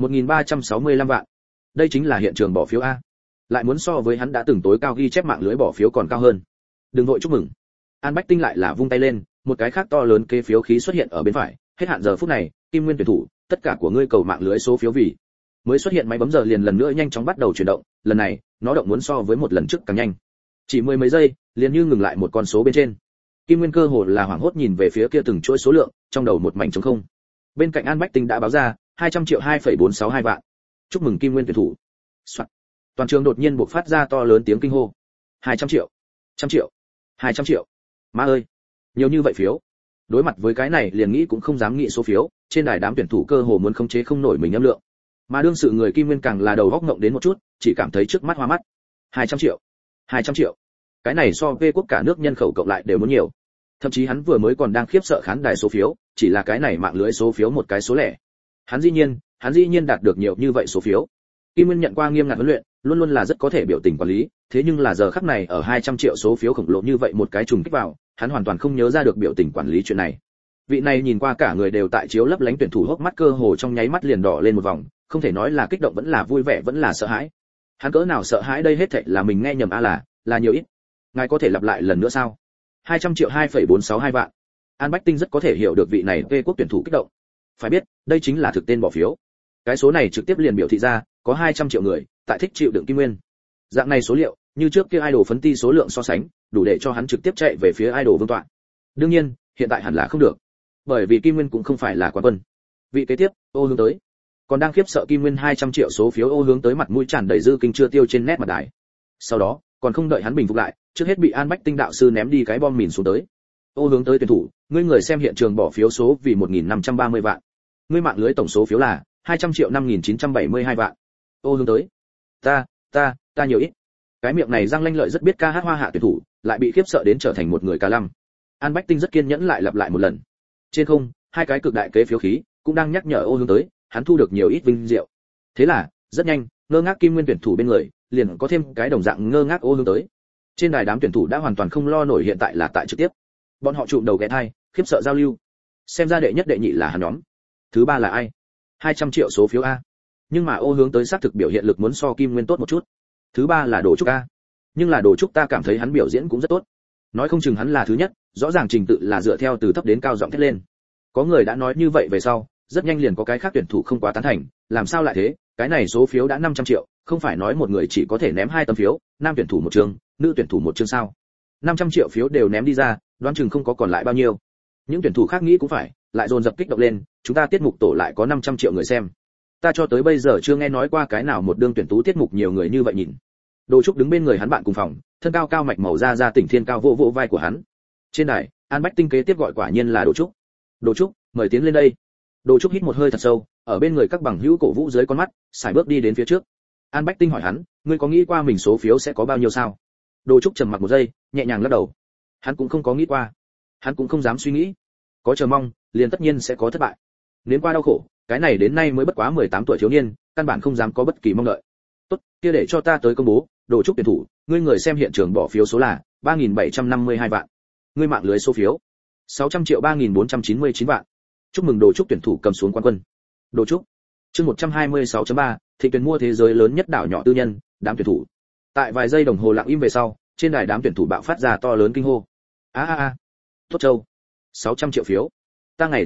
1365 vạn. Đây chính là hiện trường bỏ phiếu a. Lại muốn so với hắn đã từng tối cao ghi chép mạng lưới bỏ phiếu còn cao hơn. Đừng vội chúc mừng. An Bách Tinh lại là vung tay lên, một cái khác to lớn kế phiếu khí xuất hiện ở bên phải, hết hạn giờ phút này, Kim Nguyên tuyển thủ, tất cả của ngươi cầu mạng lưới số phiếu vì. Mới xuất hiện máy bấm giờ liền lần nữa nhanh chóng bắt đầu chuyển động, lần này, nó động muốn so với một lần trước càng nhanh. Chỉ mười mấy giây, liền như ngừng lại một con số bên trên. Kim Nguyên cơ hồ là hoảng hốt nhìn về phía kia từng chuỗi số lượng, trong đầu một mảnh trống không. Bên cạnh An Bách Tinh đã báo ra, 200 triệu 2,462 vạn. Chúc mừng Kim Nguyên tuyển thủ. Soạn. Toàn trường đột nhiên bộc phát ra to lớn tiếng kinh hô. 200 triệu, 100 triệu, 200 triệu. Má ơi, nhiều như vậy phiếu. Đối mặt với cái này liền nghĩ cũng không dám nghĩ số phiếu, trên đài đám tuyển thủ cơ hồ muốn khống chế không nổi mình âm lượng. Mà đương sự người Kim Nguyên càng là đầu óc ngộng đến một chút, chỉ cảm thấy trước mắt hoa mắt. 200 triệu, 200 triệu. Cái này so với quốc cả nước nhân khẩu cộng lại đều muốn nhiều. Thậm chí hắn vừa mới còn đang khiếp sợ khán đài số phiếu, chỉ là cái này mạng lưới số phiếu một cái số lẻ. Hắn dĩ nhiên đạt được nhiều như vậy số phiếu. Kim Nguyên nhận qua nghiêm ngặt huấn luyện, luôn luôn là rất có thể biểu tình quản lý, thế nhưng là giờ khắc này ở 200 triệu số phiếu khổng lồ như vậy một cái trùng kích vào, hắn hoàn toàn không nhớ ra được biểu tình quản lý chuyện này. Vị này nhìn qua cả người đều tại chiếu lấp lánh tuyển thủ hốc mắt cơ hồ trong nháy mắt liền đỏ lên một vòng, không thể nói là kích động vẫn là vui vẻ vẫn là sợ hãi. Hắn cỡ nào sợ hãi đây hết thảy là mình nghe nhầm là nhiều ít. Ngài có thể lặp lại lần nữa sao? 200 triệu 2,462 vạn. An Bách Tinh rất có thể hiểu được vị này về quốc tuyển thủ kích động. Phải biết, đây chính là thực tên bỏ phiếu. Cái số này trực tiếp liền biểu thị ra, có 200 triệu người tại thích chịu đựng Kim Nguyên. Dạng này số liệu, như trước kia idol phấn ti số lượng so sánh, đủ để cho hắn trực tiếp chạy về phía idol vương tọa. Đương nhiên, hiện tại hẳn là không được, bởi vì Kim Nguyên cũng không phải là quán quân. Vị kế tiếp, Ô Hướng Tới. Còn đang khiếp sợ Kim Nguyên 200 triệu số phiếu Ô Hướng Tới mặt mũi tràn đầy dư kinh chưa tiêu trên nét mặt đài. Sau đó, còn không đợi hắn bình phục lại, trước hết bị An Bách Tinh đạo sư ném đi cái bom mìn xuống tới. Ô Hướng Tới tuyển thủ, ngươi người xem hiện trường bỏ phiếu số vì 1530 vạn. Ngươi mạng lưới tổng số phiếu là 200 triệu 5972 vạn. Ô Hướng Tới. Ta nhiều ít. Cái miệng này răng lanh lợi rất biết ca hát hoa hạ tuyển thủ, lại bị khiếp sợ đến trở thành một người ca lăm. An Bách Tinh rất kiên nhẫn lại lặp lại một lần. Trên không, hai cái cực đại kế phiếu khí cũng đang nhắc nhở Ô Hướng Tới, hắn thu được nhiều ít vinh diệu. Thế là, rất nhanh, ngơ ngác Kim Nguyên tuyển thủ bên người, liền có thêm cái đồng dạng ngơ ngác Ô Hướng Tới. Trên đài đám tuyển thủ đã hoàn toàn không lo nổi hiện tại là tại trực tiếp. Bọn họ chụm đầu ghé thai, khiếp sợ giao lưu. xem ra đệ nhất đệ nhị là hắn nhóm. Thứ ba là ai? 200 triệu số phiếu a. Nhưng mà ô hướng tới xác thực biểu hiện lực muốn so Kim Nguyên tốt một chút. Thứ ba là Đồ Trúc a. Nhưng là Đồ Trúc ta cảm thấy hắn biểu diễn cũng rất tốt. Nói không chừng hắn là thứ nhất, rõ ràng trình tự là dựa theo từ thấp đến cao giọng thét lên. Có người đã nói như vậy về sau, rất nhanh liền có cái khác tuyển thủ không quá tán thành, làm sao lại thế, cái này số phiếu đã 500 triệu, không phải nói một người chỉ có thể ném 2 tấm phiếu, nam tuyển thủ một chương, nữ tuyển thủ một chương sao? 500 triệu phiếu đều ném đi ra, đoán chừng không có còn lại bao nhiêu. Những tuyển thủ khác nghĩ cũng phải, lại dồn dập kích động lên, chúng ta tiết mục tổ lại có 500 triệu người xem. Ta cho tới bây giờ chưa nghe nói qua cái nào một đương tuyển tú tiết mục nhiều người như vậy nhìn. Đồ Trúc đứng bên người hắn bạn cùng phòng, thân cao cao mạch màu ra tỉnh thiên cao vỗ vỗ vai của hắn. Trên đài, An Bách Tinh kế tiếp gọi quả nhiên là Đồ Trúc. Đồ Trúc, mời tiến lên đây. Đồ Trúc hít một hơi thật sâu, ở bên người các bằng hữu cổ vũ dưới con mắt, sải bước đi đến phía trước. An Bách Tinh hỏi hắn, ngươi có nghĩ qua mình số phiếu sẽ có bao nhiêu sao? Đồ Trúc trầm mặc một giây, nhẹ nhàng lắc đầu. Hắn cũng không có nghĩ qua, hắn cũng không dám suy nghĩ. Có chờ mong, liền tất nhiên sẽ có thất bại. Nếm qua đau khổ, cái này đến nay mới bất quá 18 tuổi thiếu niên, căn bản không dám có bất kỳ mong đợi. Tốt, kia để cho ta tới công bố, Đồ Trúc tuyển thủ, ngươi người xem hiện trường bỏ phiếu số là 3752 vạn. Ngươi mạng lưới số phiếu 600 triệu 3499 vạn. Chúc mừng Đồ Trúc tuyển thủ cầm xuống quán quân. Đồ Trúc. Chương 126.3, Thịnh Tuyền mua thế giới lớn nhất đảo nhỏ tư nhân, đám tuyển thủ. Tại vài giây đồng hồ lặng im về sau, trên đài đám tuyển thủ bạo phát ra to lớn kinh hô. Tốt châu. 600 triệu phiếu. Ta ngày.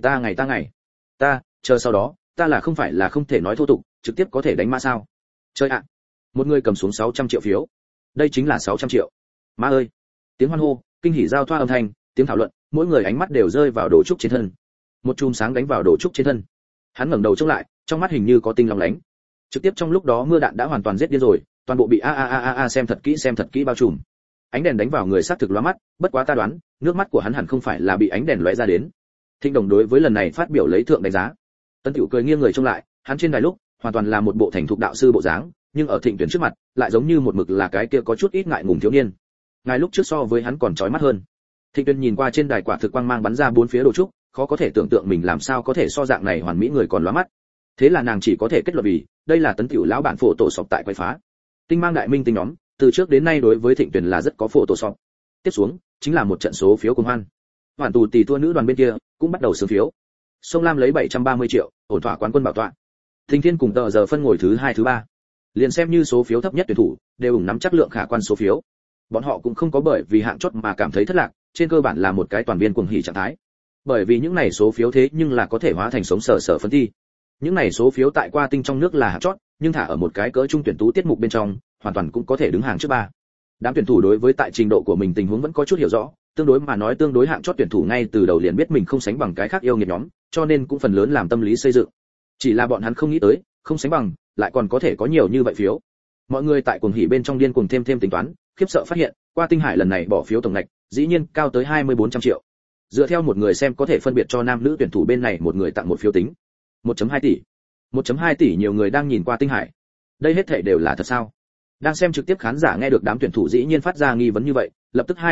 Ta, chờ sau đó, ta là không phải là không thể nói thô tục, trực tiếp có thể đánh mã sao? Chơi ạ. Một người cầm xuống 600 triệu phiếu. Đây chính là 600 triệu. Má ơi. Tiếng hoan hô, kinh hỉ giao thoa âm thanh, tiếng thảo luận, mỗi người ánh mắt đều rơi vào Đồ Trúc trên thân. Một chùm sáng đánh vào Đồ Trúc trên thân. Hắn ngẩng đầu trông lại, trong mắt hình như có tinh long lánh. Trực tiếp trong lúc đó mưa đạn đã hoàn toàn giết điên rồi, toàn bộ bị xem thật kỹ bao trùm. Ánh đèn đánh vào người xác thực lóa mắt, bất quá ta đoán, nước mắt của hắn hẳn không phải là bị ánh đèn lóe ra đến. Thịnh Đồng đối với lần này phát biểu lấy thượng đánh giá. Tân Tiểu cười nghiêng người trông lại, hắn trên đài lúc, hoàn toàn là một bộ thành thục đạo sư bộ dáng, nhưng ở Thịnh Tuyển trước mặt, lại giống như một mực là cái kia có chút ít ngại ngùng thiếu niên. Ngài lúc trước so với hắn còn chói mắt hơn. Thịnh Tuyển nhìn qua trên đài quả thực quang mang bắn ra bốn phía Đồ Trúc, khó có thể tưởng tượng mình làm sao có thể so dạng này hoàn mỹ người còn lóa mắt. Thế là nàng chỉ có thể kết luận vì, đây là Tấn Tiểu lão bản phổ tổ sọc tại quái phá. Tinh mang đại minh tinh nhóm, từ trước đến nay đối với Thịnh Tuyển là rất có phổ tổ sọc. Tiếp xuống, chính là một trận số phiếu cuồng hoan. Hoàn tù tỷ thua nữ đoàn bên kia cũng bắt đầu sướng phiếu. Sông Lam lấy 730 triệu, ổn thỏa quán quân bảo tọa. Thinh Thiên cùng Tờ Giờ phân ngồi thứ 2 thứ 3. Liền xem như số phiếu thấp nhất tuyển thủ, đều ủng nắm chắc lượng khả quan số phiếu. Bọn họ cũng không có bởi vì hạng chót mà cảm thấy thất lạc, trên cơ bản là một cái toàn viên cuồng hỉ trạng thái. Bởi vì những này số phiếu thế nhưng là có thể hóa thành sống sở phân thi. Những này số phiếu tại qua tinh trong nước là hạng chót, nhưng thả ở một cái cỡ trung tuyển tú tiết mục bên trong, hoàn toàn cũng có thể đứng hàng trước 3. Đám tuyển thủ đối với tại trình độ của mình tình huống vẫn có chút hiểu rõ, tương đối mà nói tương đối hạng chót tuyển thủ ngay từ đầu liền biết mình không sánh bằng cái khác yêu nghiệt nhóm, cho nên cũng phần lớn làm tâm lý xây dựng. Chỉ là bọn hắn không nghĩ tới, không sánh bằng, lại còn có thể có nhiều như vậy phiếu. Mọi người tại cuồng hỉ bên trong điên cuồng thêm tính toán, khiếp sợ phát hiện, qua tinh hải lần này bỏ phiếu tổng ngạch, dĩ nhiên cao tới 2400 triệu. Dựa theo một người xem có thể phân biệt cho nam nữ tuyển thủ bên này một người tặng một phiếu tính. 1.2 tỷ. 1.2 tỷ nhiều người đang nhìn qua tinh hải. Đây hết thảy đều là thật sao? Đang xem trực tiếp khán giả nghe được đám tuyển thủ dĩ nhiên phát ra nghi vấn như vậy, lập tức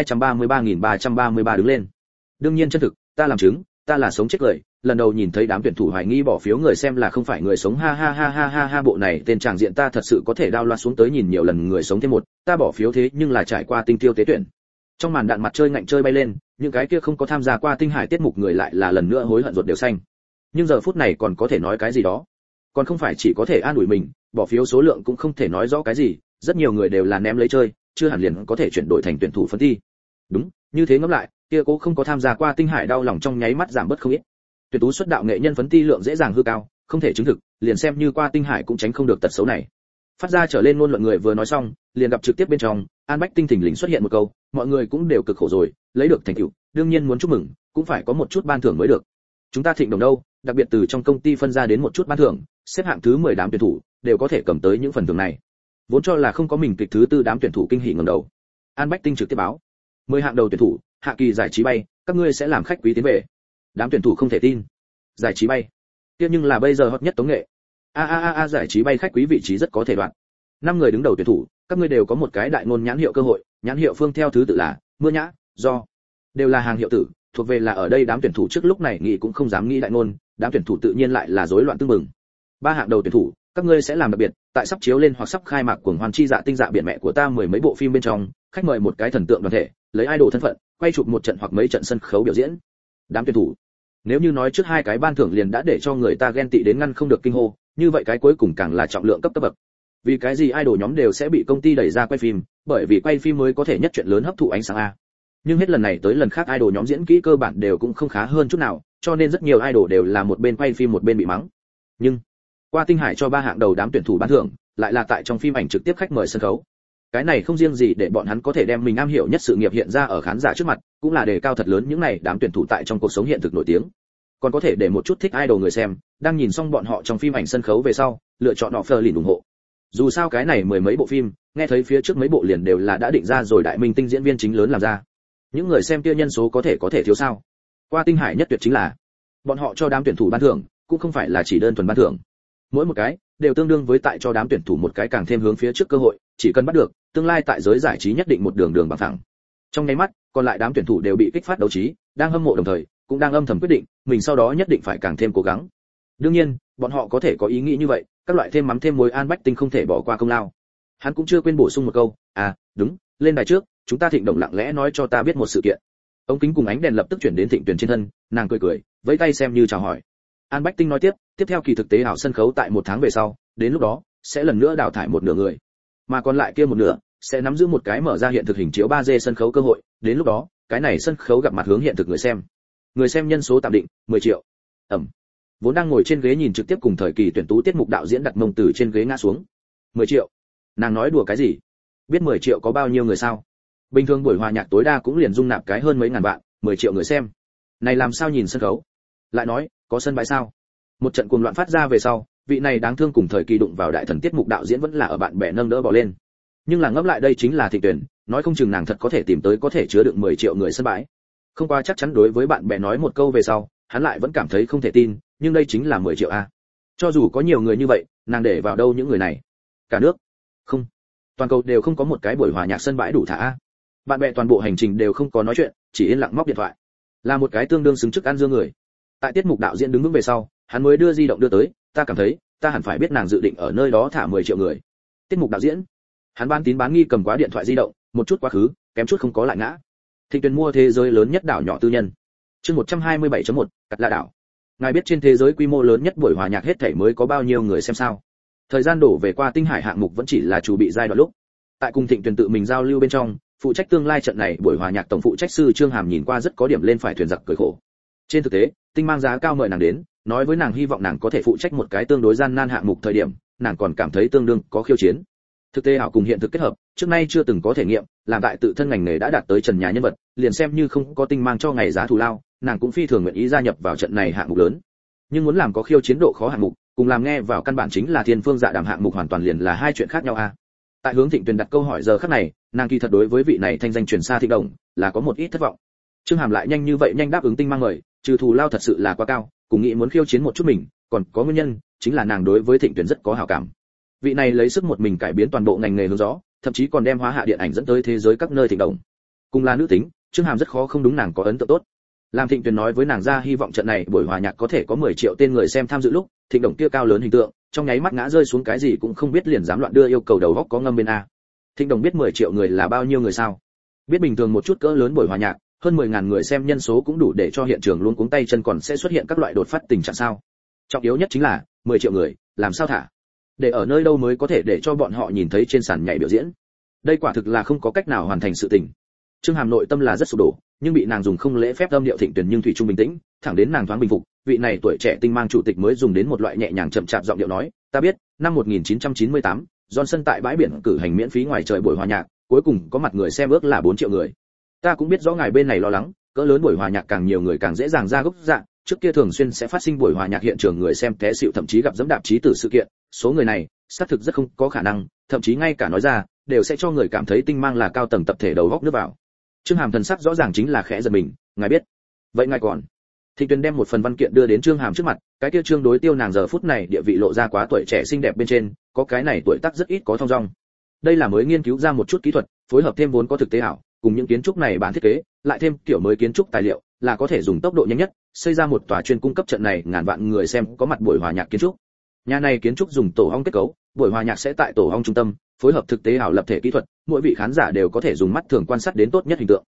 233.333 đứng lên. Đương nhiên chân thực, ta làm chứng, ta là sống chết cười, lần đầu nhìn thấy đám tuyển thủ hoài nghi bỏ phiếu người xem là không phải người sống ha bộ này tên tràng diện ta thật sự có thể đao loa xuống tới nhìn nhiều lần người sống thêm một, ta bỏ phiếu thế nhưng là trải qua tinh tiêu tế tuyển. Trong màn đạn mặt chơi ngạnh chơi bay lên, những cái kia không có tham gia qua tinh hải tiết mục người lại là lần nữa hối hận ruột đều xanh. Nhưng giờ phút này còn có thể nói cái gì đó? Còn không phải chỉ có thể an ủi mình, bỏ phiếu số lượng cũng không thể nói rõ cái gì, rất nhiều người đều là ném lấy chơi, chưa hẳn liền có thể chuyển đổi thành tuyển thủ phân thi. Đúng, như thế ngẫm lại, kia cố không có tham gia qua tinh hải đau lòng trong nháy mắt giảm bớt không ít. Tuyển tú xuất đạo nghệ nhân phấn thi lượng dễ dàng hư cao, không thể chứng thực, liền xem như qua tinh hải cũng tránh không được tật xấu này. Phát ra trở lên ngôn luận người vừa nói xong, liền gặp trực tiếp bên trong, An Bách Tinh thình lình xuất hiện một câu, mọi người cũng đều cực khổ rồi, lấy được thành tựu, đương nhiên muốn chúc mừng, cũng phải có một chút ban thưởng mới được. Chúng ta Thịnh Đồng đâu, đặc biệt từ trong công ty phân ra đến một chút ban thưởng, xếp hạng thứ 10 đám tuyển thủ, đều có thể cầm tới những phần thưởng này. Vốn cho là không có mình kịch thứ 4 đám tuyển thủ kinh hỉ ngẩng đầu. An Bách Tinh trực tiếp báo, 10 hạng đầu tuyển thủ, hạ kỳ giải trí bay, các ngươi sẽ làm khách quý tiến về. Đám tuyển thủ không thể tin. Giải trí bay. Tiếc nhưng là bây giờ hot nhất tống nghệ. Giải trí bay khách quý vị trí rất có thể đoạn. 5 người đứng đầu tuyển thủ, các ngươi đều có một cái đại ngôn nhãn hiệu cơ hội, nhãn hiệu phương theo thứ tự là Mưa Nhã, Do, đều là hàng hiệu tử, thuộc về là ở đây đám tuyển thủ trước lúc này nghĩ cũng không dám nghĩ đại ngôn, đám tuyển thủ tự nhiên lại là rối loạn tương mừng. 3 hạng đầu tuyển thủ, các ngươi sẽ làm đặc biệt, tại sắp chiếu lên hoặc sắp khai mạc cuồng hoan chi dạ tinh dạ biển mẹ của ta 10 mấy bộ phim bên trong, khách mời một cái thần tượng đoàn thể, lấy idol thân phận, quay chụp một trận hoặc mấy trận sân khấu biểu diễn. Đám tuyển thủ, Nếu như nói trước hai cái ban thưởng liền đã để cho người ta ghen tị đến ngăn không được kinh hô, như vậy cái cuối cùng càng là trọng lượng cấp bậc. Vì cái gì idol nhóm đều sẽ bị công ty đẩy ra quay phim, bởi vì quay phim mới có thể nhất chuyện lớn hấp thụ ánh sáng a. Nhưng hết lần này tới lần khác idol nhóm diễn kỹ cơ bản đều cũng không khá hơn chút nào, cho nên rất nhiều idol đều là một bên quay phim một bên bị mắng. Nhưng qua Tinh Hải cho 3 hạng đầu đám tuyển thủ ban thưởng, lại là tại trong phim ảnh trực tiếp khách mời sân khấu. Cái này không riêng gì để bọn hắn có thể đem mình am hiểu nhất sự nghiệp hiện ra ở khán giả trước mặt, cũng là đề cao thật lớn những này đám tuyển thủ tại trong cuộc sống hiện thực nổi tiếng. Còn có thể để một chút thích idol người xem, đang nhìn xong bọn họ trong phim ảnh sân khấu về sau, lựa chọn offer lìn ủng hộ. Dù sao cái này mười mấy bộ phim, nghe thấy phía trước mấy bộ liền đều là đã định ra rồi đại minh tinh diễn viên chính lớn làm ra. Những người xem kia nhân số có thể thiếu sao? Qua Tinh Hải nhất tuyệt chính là, bọn họ cho đám tuyển thủ ban thưởng, cũng không phải là chỉ đơn thuần ban thưởng. Mỗi một cái đều tương đương với tại cho đám tuyển thủ một cái càng thêm hướng phía trước cơ hội, chỉ cần bắt được, tương lai tại giới giải trí nhất định một đường bằng phẳng. Trong nháy mắt, còn lại đám tuyển thủ đều bị kích phát đấu trí, đang hâm mộ đồng thời, cũng đang âm thầm quyết định, mình sau đó nhất định phải càng thêm cố gắng. Đương nhiên, bọn họ có thể có ý nghĩ như vậy, các loại thêm mắm thêm muối An Bách Tinh không thể bỏ qua công lao. Hắn cũng chưa quên bổ sung một câu, đúng, lên đài trước, chúng ta Thịnh Đồng lặng lẽ nói cho ta biết một sự kiện. Ống kính cùng ánh đèn lập tức chuyển đến Thịnh Tuyền trên thân, nàng cười, vẫy tay xem như chào hỏi. An Bách Tinh nói tiếp theo kỳ thực tế ảo sân khấu tại 1 tháng về sau, đến lúc đó sẽ lần nữa đào thải một nửa người, mà còn lại kia một nửa sẽ nắm giữ một cái mở ra hiện thực hình chiếu 3D sân khấu cơ hội, đến lúc đó, cái này sân khấu gặp mặt hướng hiện thực người xem. Người xem nhân số tạm định 10 triệu. Vốn đang ngồi trên ghế nhìn trực tiếp cùng thời kỳ tuyển tú tiết mục đạo diễn đặt mông từ trên ghế ngã xuống. 10 triệu? Nàng nói đùa cái gì? Biết 10 triệu có bao nhiêu người sao? Bình thường buổi hòa nhạc tối đa cũng liền dung nạp cái hơn mấy ngàn vạn, 10 triệu người xem. Này làm sao nhìn sân khấu? Lại nói, có sân bãi sao? Một trận cuồng loạn phát ra về sau, vị này đáng thương cùng thời kỳ đụng vào đại thần tiết mục đạo diễn vẫn là ở bạn bè nâng đỡ bỏ lên. Nhưng là ngẫm lại đây chính là Thịnh Tuyền, nói không chừng nàng thật có thể tìm tới có thể chứa đựng 10 triệu người sân bãi. Không qua chắc chắn đối với bạn bè nói một câu về sau, hắn lại vẫn cảm thấy không thể tin, nhưng đây chính là 10 triệu a. Cho dù có nhiều người như vậy, nàng để vào đâu những người này? Cả nước? Không. Toàn cầu đều không có một cái buổi hòa nhạc sân bãi đủ thả a. Bạn bè toàn bộ hành trình đều không có nói chuyện, chỉ yên lặng móc điện thoại. Là một cái tương đương xứng chức ăn dương người. Tại tiết mục đạo diễn đứng vững về sau, hắn mới đưa di động đưa tới, ta cảm thấy, ta hẳn phải biết nàng dự định ở nơi đó thả 10 triệu người. Tiết mục đạo diễn. Hắn bán tín bán nghi cầm quá điện thoại di động, một chút quá khứ, kém chút không có lại ngã. Thịnh Tuyền mua thế giới lớn nhất đảo nhỏ tư nhân. Chương 127.1, Cắt La đảo. Ngài biết trên thế giới quy mô lớn nhất buổi hòa nhạc hết thảy mới có bao nhiêu người xem sao? Thời gian đổ về qua Tinh Hải hạng mục vẫn chỉ là chuẩn bị giai đoạn lúc. Tại cùng Thịnh Tuyền tự mình giao lưu bên trong, phụ trách tương lai trận này buổi hòa nhạc tổng phụ trách sư Trương Hàm nhìn qua rất có điểm lên phải thuyền giặc cười khổ. Trên thực tế, Tinh mang giá cao mời nàng đến, nói với nàng hy vọng nàng có thể phụ trách một cái tương đối gian nan hạng mục thời điểm, nàng còn cảm thấy tương đương có khiêu chiến. Thực tế ảo cùng hiện thực kết hợp, trước nay chưa từng có thể nghiệm, làm tại tự thân ngành nghề đã đạt tới trần nhà nhân vật, liền xem như không có Tinh mang cho ngày giá thù lao, nàng cũng phi thường nguyện ý gia nhập vào trận này hạng mục lớn. Nhưng muốn làm có khiêu chiến độ khó hạng mục, cùng làm nghe vào căn bản chính là thiên phương dạ đàm hạng mục hoàn toàn liền là hai chuyện khác nhau a. Tại hướng Thịnh Tuyền đặt câu hỏi giờ khắc này, nàng kỳ thật đối với vị này thanh danh truyền xa Thịnh Đồng là có một ít thất vọng. Trương Hàm lại nhanh như vậy nhanh đáp ứng Tinh mang mời, trừ thù lao thật sự là quá cao, cùng nghĩ muốn khiêu chiến một chút mình, còn có nguyên nhân, chính là nàng đối với Thịnh Tuyền rất có hảo cảm. Vị này lấy sức một mình cải biến toàn bộ ngành nghề hướng gió, thậm chí còn đem hóa hạ điện ảnh dẫn tới thế giới các nơi Thịnh Đồng. Cùng là nữ tính, Trương Hàm rất khó không đúng nàng có ấn tượng tốt. Làm Thịnh Tuyền nói với nàng ra hy vọng trận này buổi hòa nhạc có thể có 10 triệu tên người xem tham dự lúc, Thịnh Đồng kia cao lớn hình tượng, trong nháy mắt ngã rơi xuống cái gì cũng không biết liền dám loạn đưa yêu cầu đầu góc có ngâm bên a. Thịnh Đồng biết 10 triệu người là bao nhiêu người sao? Biết bình thường một chút cỡ lớn buổi hòa nhạc, hơn 10.000 người xem nhân số cũng đủ để cho hiện trường luôn cuống tay chân còn sẽ xuất hiện các loại đột phát tình trạng sao? Trọng yếu nhất chính là 10 triệu người, làm sao thả? Để ở nơi đâu mới có thể để cho bọn họ nhìn thấy trên sàn nhảy biểu diễn? Đây quả thực là không có cách nào hoàn thành sự tình. Trương Hàm nội tâm là rất sụp đổ, nhưng bị nàng dùng không lễ phép âm điệu Thịnh Tuyền nhưng thủy chung bình tĩnh, thẳng đến nàng thoáng bình phục, vị này tuổi trẻ tinh mang chủ tịch mới dùng đến một loại nhẹ nhàng chậm chạp giọng điệu nói, ta biết, năm 1998, Johnson tại bãi biển cử hành miễn phí ngoài trời buổi hòa nhạc, cuối cùng có mặt người xem ước là 4 triệu người. Ta cũng biết rõ ngài bên này lo lắng, cỡ lớn buổi hòa nhạc càng nhiều người càng dễ dàng ra gốc dạng, trước kia thường xuyên sẽ phát sinh buổi hòa nhạc hiện trường người xem té xỉu thậm chí gặp dẫm đạp chí tử sự kiện, số người này, xác thực rất không có khả năng, thậm chí ngay cả nói ra, đều sẽ cho người cảm thấy Tinh mang là cao tầng tập thể đầu góc nước vào. Trương Hàm thần sắc rõ ràng chính là khẽ giật mình, ngài biết. Vậy ngài còn? Thịnh Tuyền đem một phần văn kiện đưa đến Trương Hàm trước mặt, cái kia Trương đối tiêu nàng giờ phút này địa vị lộ ra quá tuổi trẻ xinh đẹp bên trên, có cái này tuổi tác rất ít có thong dong. Đây là mới nghiên cứu ra một chút kỹ thuật, phối hợp thêm vốn có thực tế ảo, cùng những kiến trúc này bản thiết kế, lại thêm kiểu mới kiến trúc tài liệu, là có thể dùng tốc độ nhanh nhất, xây ra một tòa chuyên cung cấp trận này ngàn vạn người xem có mặt buổi hòa nhạc kiến trúc. Nhà này kiến trúc dùng tổ ong kết cấu, buổi hòa nhạc sẽ tại tổ ong trung tâm, phối hợp thực tế ảo lập thể kỹ thuật, mỗi vị khán giả đều có thể dùng mắt thường quan sát đến tốt nhất hình tượng.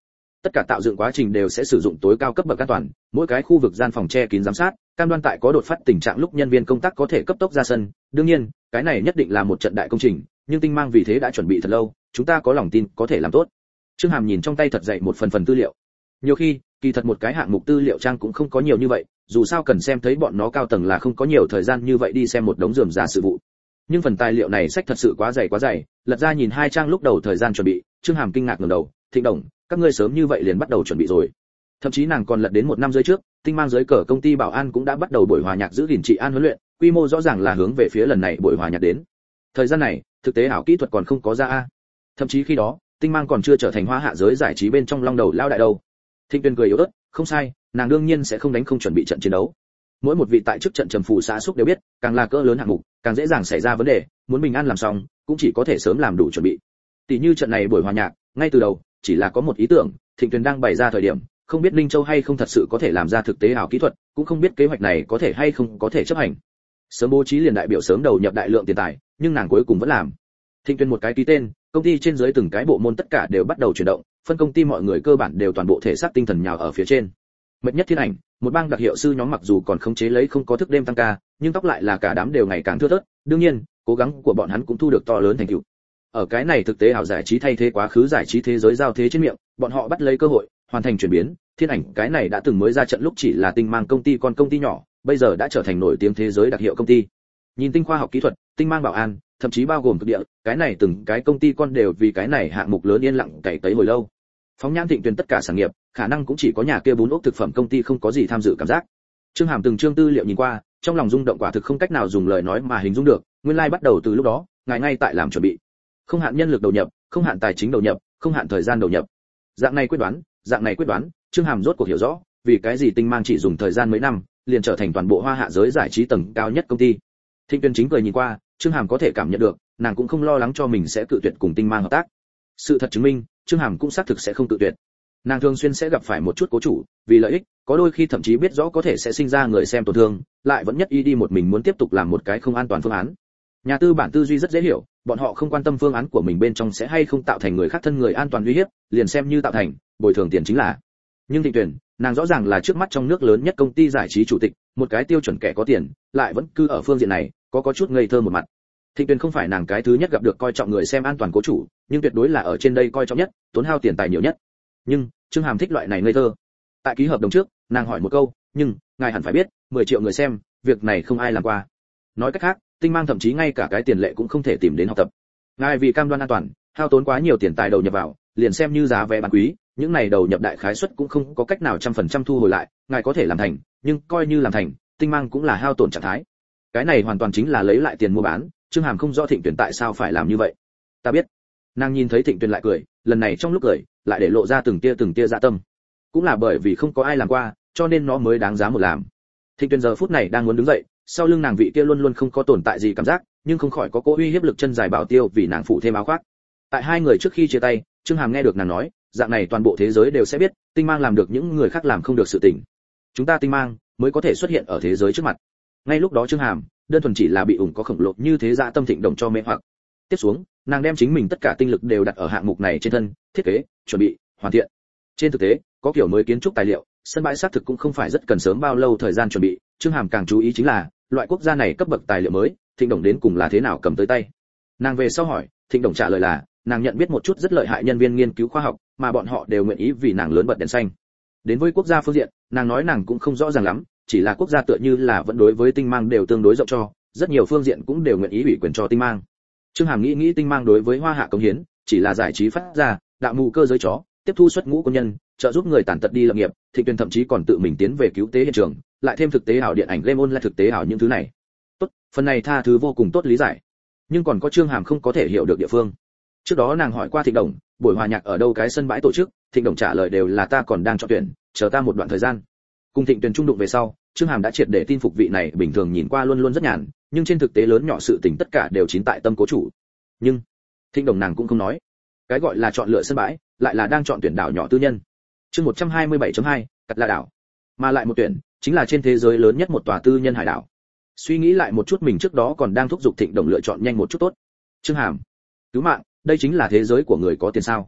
Tất cả tạo dựng quá trình đều sẽ sử dụng tối cao cấp bậc an toàn, mỗi cái khu vực gian phòng che kín giám sát, cam đoan tại có đột phát tình trạng lúc nhân viên công tác có thể cấp tốc ra sân. Đương nhiên, cái này nhất định là một trận đại công trình, nhưng Tinh Mang vì thế đã chuẩn bị thật lâu, chúng ta có lòng tin có thể làm tốt. Trương Hàm nhìn trong tay thật dậy một phần tư liệu. Nhiều khi, kỳ thật một cái hạng mục tư liệu trang cũng không có nhiều như vậy, dù sao cần xem thấy bọn nó cao tầng là không có nhiều thời gian như vậy đi xem một đống rườm rà sự vụ. Nhưng phần tài liệu này sách thật sự quá dày, lật ra nhìn 2 trang lúc đầu thời gian chuẩn bị, Trương Hàm kinh ngạc ngẩng đầu, "Thịnh Đồng, các ngươi sớm như vậy liền bắt đầu chuẩn bị rồi?" Thậm chí nàng còn lật đến 1 năm rưỡi trước, Tinh Mang dưới cờ công ty bảo an cũng đã bắt đầu buổi hòa nhạc giữ gìn trị an huấn luyện, quy mô rõ ràng là hướng về phía lần này buổi hòa nhạc đến. Thời gian này, thực tế ảo kỹ thuật còn không có ra a. Thậm chí khi đó, Tinh Mang còn chưa trở thành hoa hạ giới giải trí bên trong long đầu lao đại đâu. Thịnh Tuyên cười yếu ớt, "Không sai, nàng đương nhiên sẽ không đánh không chuẩn bị trận chiến đấu. Mỗi một vị tại chức trận trầm phù xã xúc đều biết, càng là cỡ lớn hạng mục, càng dễ dàng xảy ra vấn đề, muốn bình an làm xong, cũng chỉ có thể sớm làm đủ chuẩn bị. Tỷ như trận này buổi hòa nhạc, ngay từ đầu, chỉ là có một ý tưởng, Thịnh Tuyền đang bày ra thời điểm, không biết Ninh Châu hay không thật sự có thể làm ra thực tế ảo kỹ thuật, cũng không biết kế hoạch này có thể hay không có thể chấp hành. Sớm bố trí liền đại biểu sớm đầu nhập đại lượng tiền tài, nhưng nàng cuối cùng vẫn làm. Thịnh Tuyền một cái ký tên, công ty trên dưới từng cái bộ môn tất cả đều bắt đầu chuyển động, phân công ty mọi người cơ bản đều toàn bộ thể xác tinh thần nhào ở phía trên. Mệt nhất Thiên Ảnh, một bang đặc hiệu sư nhóm mặc dù còn khống chế lấy không có thức đêm tăng ca, nhưng tóc lại là cả đám đều ngày càng thưa thớt, đương nhiên, cố gắng của bọn hắn cũng thu được to lớn thành tựu. Ở cái này thực tế ảo giải trí thay thế quá khứ giải trí thế giới giao thế trên miệng, bọn họ bắt lấy cơ hội, hoàn thành chuyển biến. Thiên Ảnh cái này đã từng mới ra trận lúc chỉ là Tinh Mang công ty con công ty nhỏ, bây giờ đã trở thành nổi tiếng thế giới đặc hiệu công ty. Nhìn Tinh khoa học kỹ thuật, Tinh Mang bảo an, thậm chí bao gồm cực địa, cái này từng cái công ty con đều vì cái này hạng mục lớn yên lặng cày cấy hồi lâu. Phóng nhãn Thịnh Tuyền tất cả sản nghiệp, khả năng cũng chỉ có nhà kia bún ốc thực phẩm công ty không có gì tham dự cảm giác. Trương Hàm từng chương tư liệu nhìn qua, trong lòng rung động quả thực không cách nào dùng lời nói mà hình dung được, nguyên lai bắt đầu từ lúc đó, ngài ngay tại làm chuẩn bị. Không hạn nhân lực đầu nhập, không hạn tài chính đầu nhập, không hạn thời gian đầu nhập. Dạng này quyết đoán, Trương Hàm rốt cuộc hiểu rõ, vì cái gì Tinh Mang chỉ dùng thời gian mấy năm, liền trở thành toàn bộ hoa hạ giới giải trí tầng cao nhất công ty. Thịnh Tuyền chính cười nhìn qua, Trương Hàm có thể cảm nhận được, nàng cũng không lo lắng cho mình sẽ cự tuyệt cùng Tinh Mang hợp tác. Sự thật chứng minh, Trương Hàm cũng xác thực sẽ không cự tuyệt. Nàng thường xuyên sẽ gặp phải một chút cố chủ, vì lợi ích, có đôi khi thậm chí biết rõ có thể sẽ sinh ra người xem tổn thương, lại vẫn nhất ý đi một mình muốn tiếp tục làm một cái không an toàn phương án. Nhà tư bản tư duy rất dễ hiểu, bọn họ không quan tâm phương án của mình bên trong sẽ hay không tạo thành người khác thân người an toàn uy hiếp, liền xem như tạo thành, bồi thường tiền chính là. Nhưng Thịnh Tuyền, nàng rõ ràng là trước mắt trong nước lớn nhất công ty giải trí chủ tịch, một cái tiêu chuẩn kẻ có tiền, lại vẫn cứ ở phương diện này, có chút ngây thơ một mặt. Thịnh Tuyền không phải nàng cái thứ nhất gặp được coi trọng người xem an toàn cố chủ, nhưng tuyệt đối là ở trên đây coi trọng nhất, tốn hao tiền tài nhiều nhất. Nhưng Trương Hàm thích loại này ngây thơ. Tại ký hợp đồng trước, nàng hỏi một câu, "Nhưng, ngài hẳn phải biết, 10 triệu người xem, việc này không ai làm qua." Nói cách khác, Tinh Mang thậm chí ngay cả cái tiền lệ cũng không thể tìm đến học tập. Ngài vì cam đoan an toàn, hao tốn quá nhiều tiền tài đầu nhập vào, liền xem như giá vé bán quý, những này đầu nhập đại khái suất cũng không có cách nào 100% thu hồi lại, ngài có thể làm thành, nhưng coi như làm thành, Tinh Mang cũng là hao tổn trạng thái. Cái này hoàn toàn chính là lấy lại tiền mua bán, Trương Hàm không rõ Thịnh Tuyền tại sao phải làm như vậy. Ta biết. Nàng nhìn thấy Thịnh Tuyền lại cười, lần này trong lúc cười, lại để lộ ra từng tia dạ tâm. Cũng là bởi vì không có ai làm qua, cho nên nó mới đáng giá một làm. Thịnh Tuyền giờ phút này đang muốn đứng dậy, sau lưng nàng vị kia luôn luôn không có tồn tại gì cảm giác, nhưng không khỏi có cỗ uy hiếp lực chân dài bảo tiêu vì nàng phụ thêm áo khoác. Tại hai người trước khi chia tay, Trương Hàm nghe được nàng nói, dạng này toàn bộ thế giới đều sẽ biết, Tinh Mang làm được những người khác làm không được sự tình. Chúng ta Tinh Mang mới có thể xuất hiện ở thế giới trước mặt. Ngay lúc đó Trương Hàm, đơn thuần chỉ là bị ủng có khổng lồ như thế dạ tâm Thịnh Đồng cho mê hoặc. Tiếp xuống, nàng đem chính mình tất cả tinh lực đều đặt ở hạng mục này trên thân, thiết kế, chuẩn bị, hoàn thiện. Trên thực tế, có kiểu mới kiến trúc tài liệu, sân bãi xác thực cũng không phải rất cần sớm bao lâu thời gian chuẩn bị, Trương Hàm càng chú ý chính là, loại quốc gia này cấp bậc tài liệu mới, Thịnh Đồng đến cùng là thế nào cầm tới tay. Nàng về sau hỏi, Thịnh Đồng trả lời là, nàng nhận biết một chút rất lợi hại nhân viên nghiên cứu khoa học, mà bọn họ đều nguyện ý vì nàng lớn bật đèn xanh. Đến với quốc gia phương diện, nàng nói nàng cũng không rõ ràng lắm, chỉ là quốc gia tựa như là vẫn đối với Tinh Mang đều tương đối rộng cho, rất nhiều phương diện cũng đều nguyện ý ủy quyền cho Tinh Mang. Trương Hàm nghĩ Tinh Mang đối với Hoa Hạ cống hiến, chỉ là giải trí phát ra, đạo mù cơ giới chó, tiếp thu xuất ngũ quân nhân, trợ giúp người tàn tật đi lập nghiệp, Thịnh Tuyền thậm chí còn tự mình tiến về cứu tế hiện trường, lại thêm thực tế ảo điện ảnh game online thực tế ảo những thứ này. Tốt, phần này tha thứ vô cùng tốt lý giải. Nhưng còn có Trương Hàm không có thể hiểu được địa phương. Trước đó nàng hỏi qua Thịnh Đồng, buổi hòa nhạc ở đâu cái sân bãi tổ chức, Thịnh Đồng trả lời đều là ta còn đang chọn tuyển, chờ ta một đoạn thời gian. Cùng Thịnh Tuyền trung đụng về sau, Trương Hàm đã triệt để tin phục vị này bình thường nhìn qua luôn luôn rất nhàn, nhưng trên thực tế lớn nhỏ sự tình tất cả đều chín tại tâm cố chủ. Nhưng Thịnh Đồng nàng cũng không nói. Cái gọi là chọn lựa sân bãi, lại là đang chọn tuyển đảo nhỏ tư nhân. Chương 127.2, Cắt La đảo. Mà lại một tuyển, chính là trên thế giới lớn nhất một tòa tư nhân hải đảo. Suy nghĩ lại một chút mình trước đó còn đang thúc giục Thịnh Đồng lựa chọn nhanh một chút tốt. Trương Hàm, cứu mạng, đây chính là thế giới của người có tiền sao?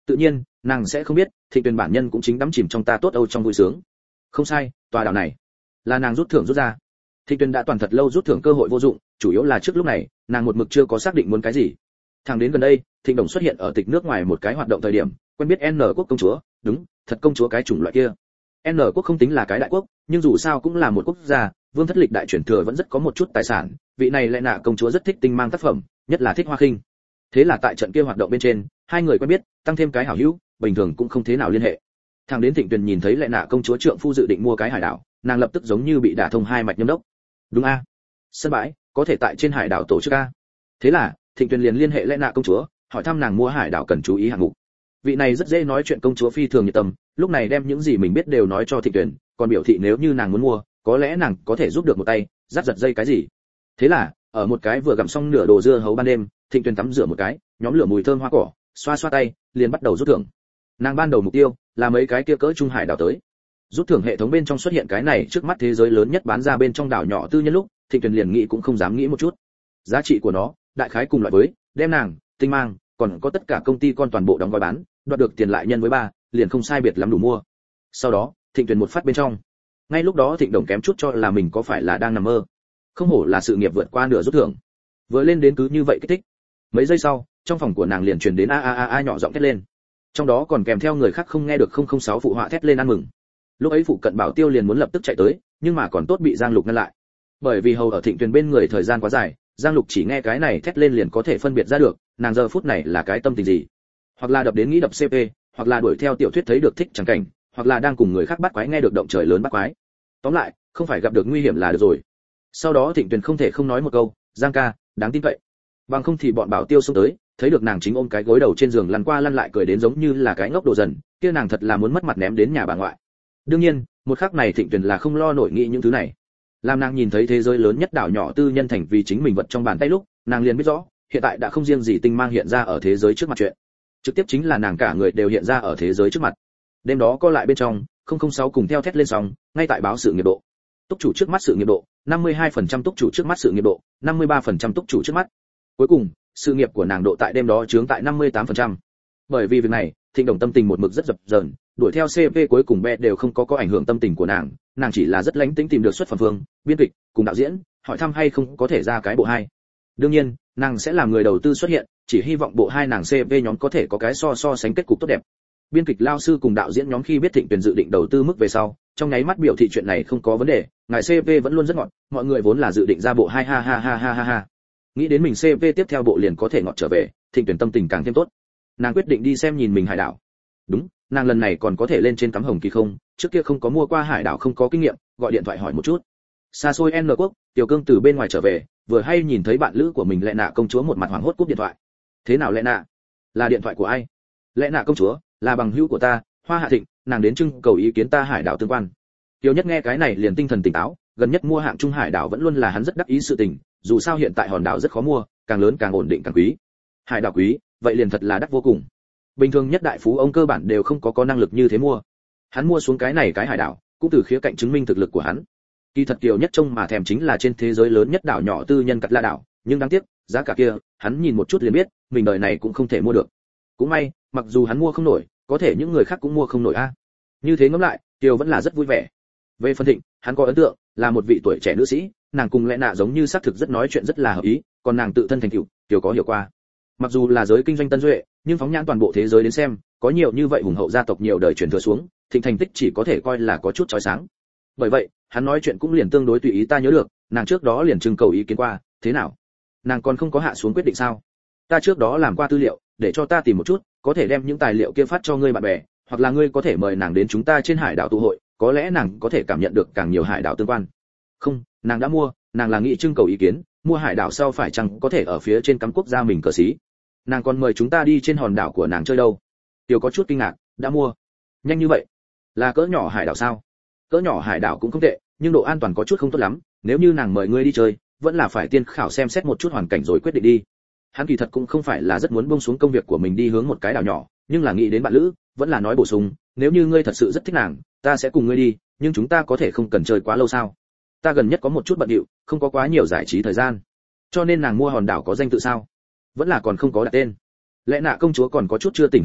Tự nhiên nàng sẽ không biết Thịnh Tuyền bản nhân cũng chính đắm chìm trong ta tốt âu trong vui sướng. Không sai, tòa đảo này là nàng rút thưởng rút ra. Thịnh Tuyền đã toàn thật lâu rút thưởng cơ hội vô dụng, chủ yếu là trước lúc này nàng một mực chưa có xác định muốn cái gì. Thẳng đến gần đây Thịnh Đồng xuất hiện ở tịch nước ngoài một cái hoạt động thời điểm, quen biết N quốc công chúa, đúng, thật công chúa cái chủng loại kia. N quốc không tính là cái đại quốc, nhưng dù sao cũng là một quốc gia, vương thất lịch đại chuyển thừa vẫn rất có một chút tài sản, vị này lại nạ công chúa rất thích tinh mang tác phẩm, nhất là thích hoa khinh. Thế là tại trận kia hoạt động bên trên, hai người quen biết, tăng thêm cái hảo hữu, bình thường cũng không thế nào liên hệ. Thằng đến Thịnh Tuyền nhìn thấy lại nạ công chúa trượng phu dự định mua cái hải đảo, nàng lập tức giống như bị đả thông hai mạch nhâm đốc. Đúng a, sân bãi có thể tại trên hải đảo tổ chức a. Thế là Thịnh Tuyền liền liên hệ lại nạ công chúa, hỏi thăm nàng mua hải đảo cần chú ý hạng mục. Vị này rất dễ nói chuyện công chúa phi thường nhiệt tâm, lúc này đem những gì mình biết đều nói cho Thịnh Tuyền, còn biểu thị nếu như nàng muốn mua, có lẽ nàng có thể giúp được một tay, dắt giật dây cái gì. Thế là ở một cái vừa gặm xong nửa đồ dưa hấu ban đêm, Thịnh Tuyền tắm rửa một cái, nhóm lửa mùi thơm hoa cỏ, xoa xoa tay, liền bắt đầu rút thưởng. Nàng ban đầu mục tiêu là mấy cái kia cỡ trung hải đảo tới. Rút thưởng hệ thống bên trong xuất hiện cái này trước mắt thế giới lớn nhất bán ra bên trong đảo nhỏ tư nhân lúc, Thịnh Tuyền liền nghĩ cũng không dám nghĩ một chút. Giá trị của nó, đại khái cùng loại với đem nàng, tinh mang, còn có tất cả công ty con toàn bộ đóng gói bán, đoạt được tiền lại nhân với 3, liền không sai biệt lắm đủ mua. Sau đó, Thịnh Tuyền một phát bên trong. Ngay lúc đó Thịnh Đồng kém chút cho là mình có phải là đang nằm mơ. Không hổ là sự nghiệp vượt qua nửa rút thưởng. Vừa lên đến cứ như vậy kích thích. Mấy giây sau, trong phòng của nàng liền truyền đến a nhỏ giọng thét lên. Trong đó còn kèm theo người khác không nghe được 006 phụ họa thét lên ăn mừng. Lúc ấy phụ cận Bảo Tiêu liền muốn lập tức chạy tới, nhưng mà còn tốt bị Giang Lục ngăn lại. Bởi vì hầu ở Thịnh Tuyền bên người thời gian quá dài, Giang Lục chỉ nghe cái này thét lên liền có thể phân biệt ra được, nàng giờ phút này là cái tâm tình gì. Hoặc là đập đến nghĩ đập CP, hoặc là đuổi theo tiểu thuyết thấy được thích chẳng cảnh, hoặc là đang cùng người khác bắt quái nghe được động trời lớn bắt quái. Tóm lại, không phải gặp được nguy hiểm là được rồi. Sau đó Thịnh Tuyền không thể không nói một câu, Giang ca, đáng tin cậy. Bằng không thì bọn Bảo Tiêu xông tới, thấy được nàng chính ôm cái gối đầu trên giường lăn qua lăn lại cười đến giống như là cái ngốc đồ dần, kia nàng thật là muốn mất mặt ném đến nhà bà ngoại. Đương nhiên, một khắc này Thịnh Tuyền là không lo nổi nghĩ những thứ này. Làm nàng nhìn thấy thế giới lớn nhất đảo nhỏ tư nhân thành vì chính mình vật trong bàn tay lúc, nàng liền biết rõ, hiện tại đã không riêng gì tinh mang hiện ra ở thế giới trước mặt chuyện, trực tiếp chính là nàng cả người đều hiện ra ở thế giới trước mặt. Đêm đó co lại bên trong, 006 cùng theo thét lên sóng, ngay tại báo sự nghiệp độ. Túc chủ trước mắt sự nghiệp độ, 52% túc chủ trước mắt sự nghiệp độ, 53% túc chủ trước mắt. Cuối cùng, sự nghiệp của nàng độ tại đêm đó chướng tại 58%. Bởi vì việc này, Thịnh Đồng tâm tình một mực rất dập dờn, đuổi theo CP cuối cùng bé đều không có ảnh hưởng tâm tình của nàng chỉ là rất lánh tính tìm được xuất phẩm phương, biên kịch, cùng đạo diễn, hỏi thăm hay không có thể ra cái bộ 2. Đương nhiên, nàng sẽ làm người đầu tư xuất hiện, chỉ hy vọng bộ 2 nàng CP nhóm có thể có cái so sánh kết cục tốt đẹp. Biên kịch lao sư cùng đạo diễn nhóm khi biết Thịnh Tuyền dự định đầu tư mức về sau, trong nháy mắt biểu thị chuyện này không có vấn đề, ngài CP vẫn luôn rất ngọt, mọi người vốn là dự định ra bộ 2 ha. Nghĩ đến mình CP tiếp theo bộ liền có thể ngọt trở về, Thịnh Tuyền tâm tình càng thêm tốt. Nàng quyết định đi xem nhìn mình hải đảo. Đúng, nàng lần này còn có thể lên trên cắm hồng kỳ không, trước kia không có mua qua hải đảo không có kinh nghiệm, gọi điện thoại hỏi một chút. Xa xôi N quốc, Tiểu Cương từ bên ngoài trở về, vừa hay nhìn thấy bạn lữ của mình Lệ Nạ công chúa một mặt hoảng hốt cúp điện thoại. Thế nào Lệ Nạ? Là điện thoại của ai? Lệ Nạ công chúa, là bằng hữu của ta, Hoa Hạ Thịnh, nàng đến trưng cầu ý kiến ta hải đảo tương quan. Tiểu Nhất nghe cái này liền tinh thần tỉnh táo, gần nhất mua hạng trung hải đảo vẫn luôn là hắn rất đắc ý sự tình, dù sao hiện tại hòn đảo rất khó mua, càng lớn càng ổn định càng quý. Hải đảo quý, vậy liền thật là đắt vô cùng. Bình thường nhất đại phú ông cơ bản đều không có năng lực như thế mua. Hắn mua xuống cái này cái hải đảo, cũng từ khía cạnh chứng minh thực lực của hắn. Kỳ thật Kiều Nhất trông mà thèm chính là trên thế giới lớn nhất đảo nhỏ tư nhân Cắt La đảo, nhưng đáng tiếc, giá cả kia, hắn nhìn một chút liền biết, mình đời này cũng không thể mua được. Cũng may, mặc dù hắn mua không nổi, có thể những người khác cũng mua không nổi a. Như thế ngẫm lại, Kiều vẫn là rất vui vẻ. Về phần Thịnh, hắn có ấn tượng, là một vị tuổi trẻ nữ sĩ, nàng cùng Lệ Nạ giống như xác thực rất nói chuyện rất là hợp ý, còn nàng tự thân thành tựu, Kiều có hiểu qua. Mặc dù là giới kinh doanh tân duệ, nhưng phóng nhãn toàn bộ thế giới đến xem, có nhiều như vậy hùng hậu gia tộc nhiều đời truyền thừa xuống, Thịnh thành tích chỉ có thể coi là có chút chói sáng. Bởi vậy, hắn nói chuyện cũng liền tương đối tùy ý, ta nhớ được, nàng trước đó liền trưng cầu ý kiến qua, thế nào? Nàng còn không có hạ xuống quyết định sao? Ta trước đó làm qua tư liệu, để cho ta tìm một chút, có thể đem những tài liệu kia phát cho ngươi bạn bè, hoặc là ngươi có thể mời nàng đến chúng ta trên hải đảo tụ hội, có lẽ nàng có thể cảm nhận được càng nhiều hải đảo tương quan. Không, nàng đã mua, nàng là nghị trưng cầu ý kiến, mua hải đảo sau phải chăng có thể ở phía trên cắm quốc gia mình cờ xí. Nàng còn mời chúng ta đi trên hòn đảo của nàng chơi đâu? Tiểu có chút kinh ngạc, đã mua? Nhanh như vậy? Là cỡ nhỏ hải đảo sao? Cỡ nhỏ hải đảo cũng không tệ, nhưng độ an toàn có chút không tốt lắm, nếu như nàng mời ngươi đi chơi, vẫn là phải tiên khảo xem xét một chút hoàn cảnh rồi quyết định đi. Hắn kỳ thật cũng không phải là rất muốn buông xuống công việc của mình đi hướng một cái đảo nhỏ, nhưng là nghĩ đến bạn lữ, vẫn là nói bổ sung, nếu như ngươi thật sự rất thích nàng, ta sẽ cùng ngươi đi, nhưng chúng ta có thể không cần chơi quá lâu sao? Ta gần nhất có một chút bận rộn, không có quá nhiều giải trí thời gian. Cho nên nàng mua hòn đảo có danh tự sao? Vẫn là còn không có đặt tên. Lẽ Nạ công chúa còn có chút chưa tỉnh hồn lại,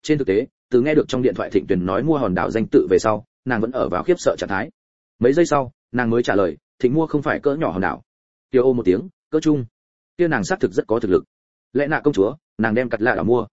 Trên thực tế, từ nghe được trong điện thoại Thịnh Tuyền nói mua hòn đảo danh tự về sau, nàng vẫn ở vào khiếp sợ trạng thái. Mấy giây sau, nàng mới trả lời, Thịnh mua không phải cỡ nhỏ hòn đảo. Tiêu ô một tiếng, cỡ trung. Kia nàng xác thực rất có thực lực. Lẽ nạ công chúa, nàng đem cắt lạ đảo mua.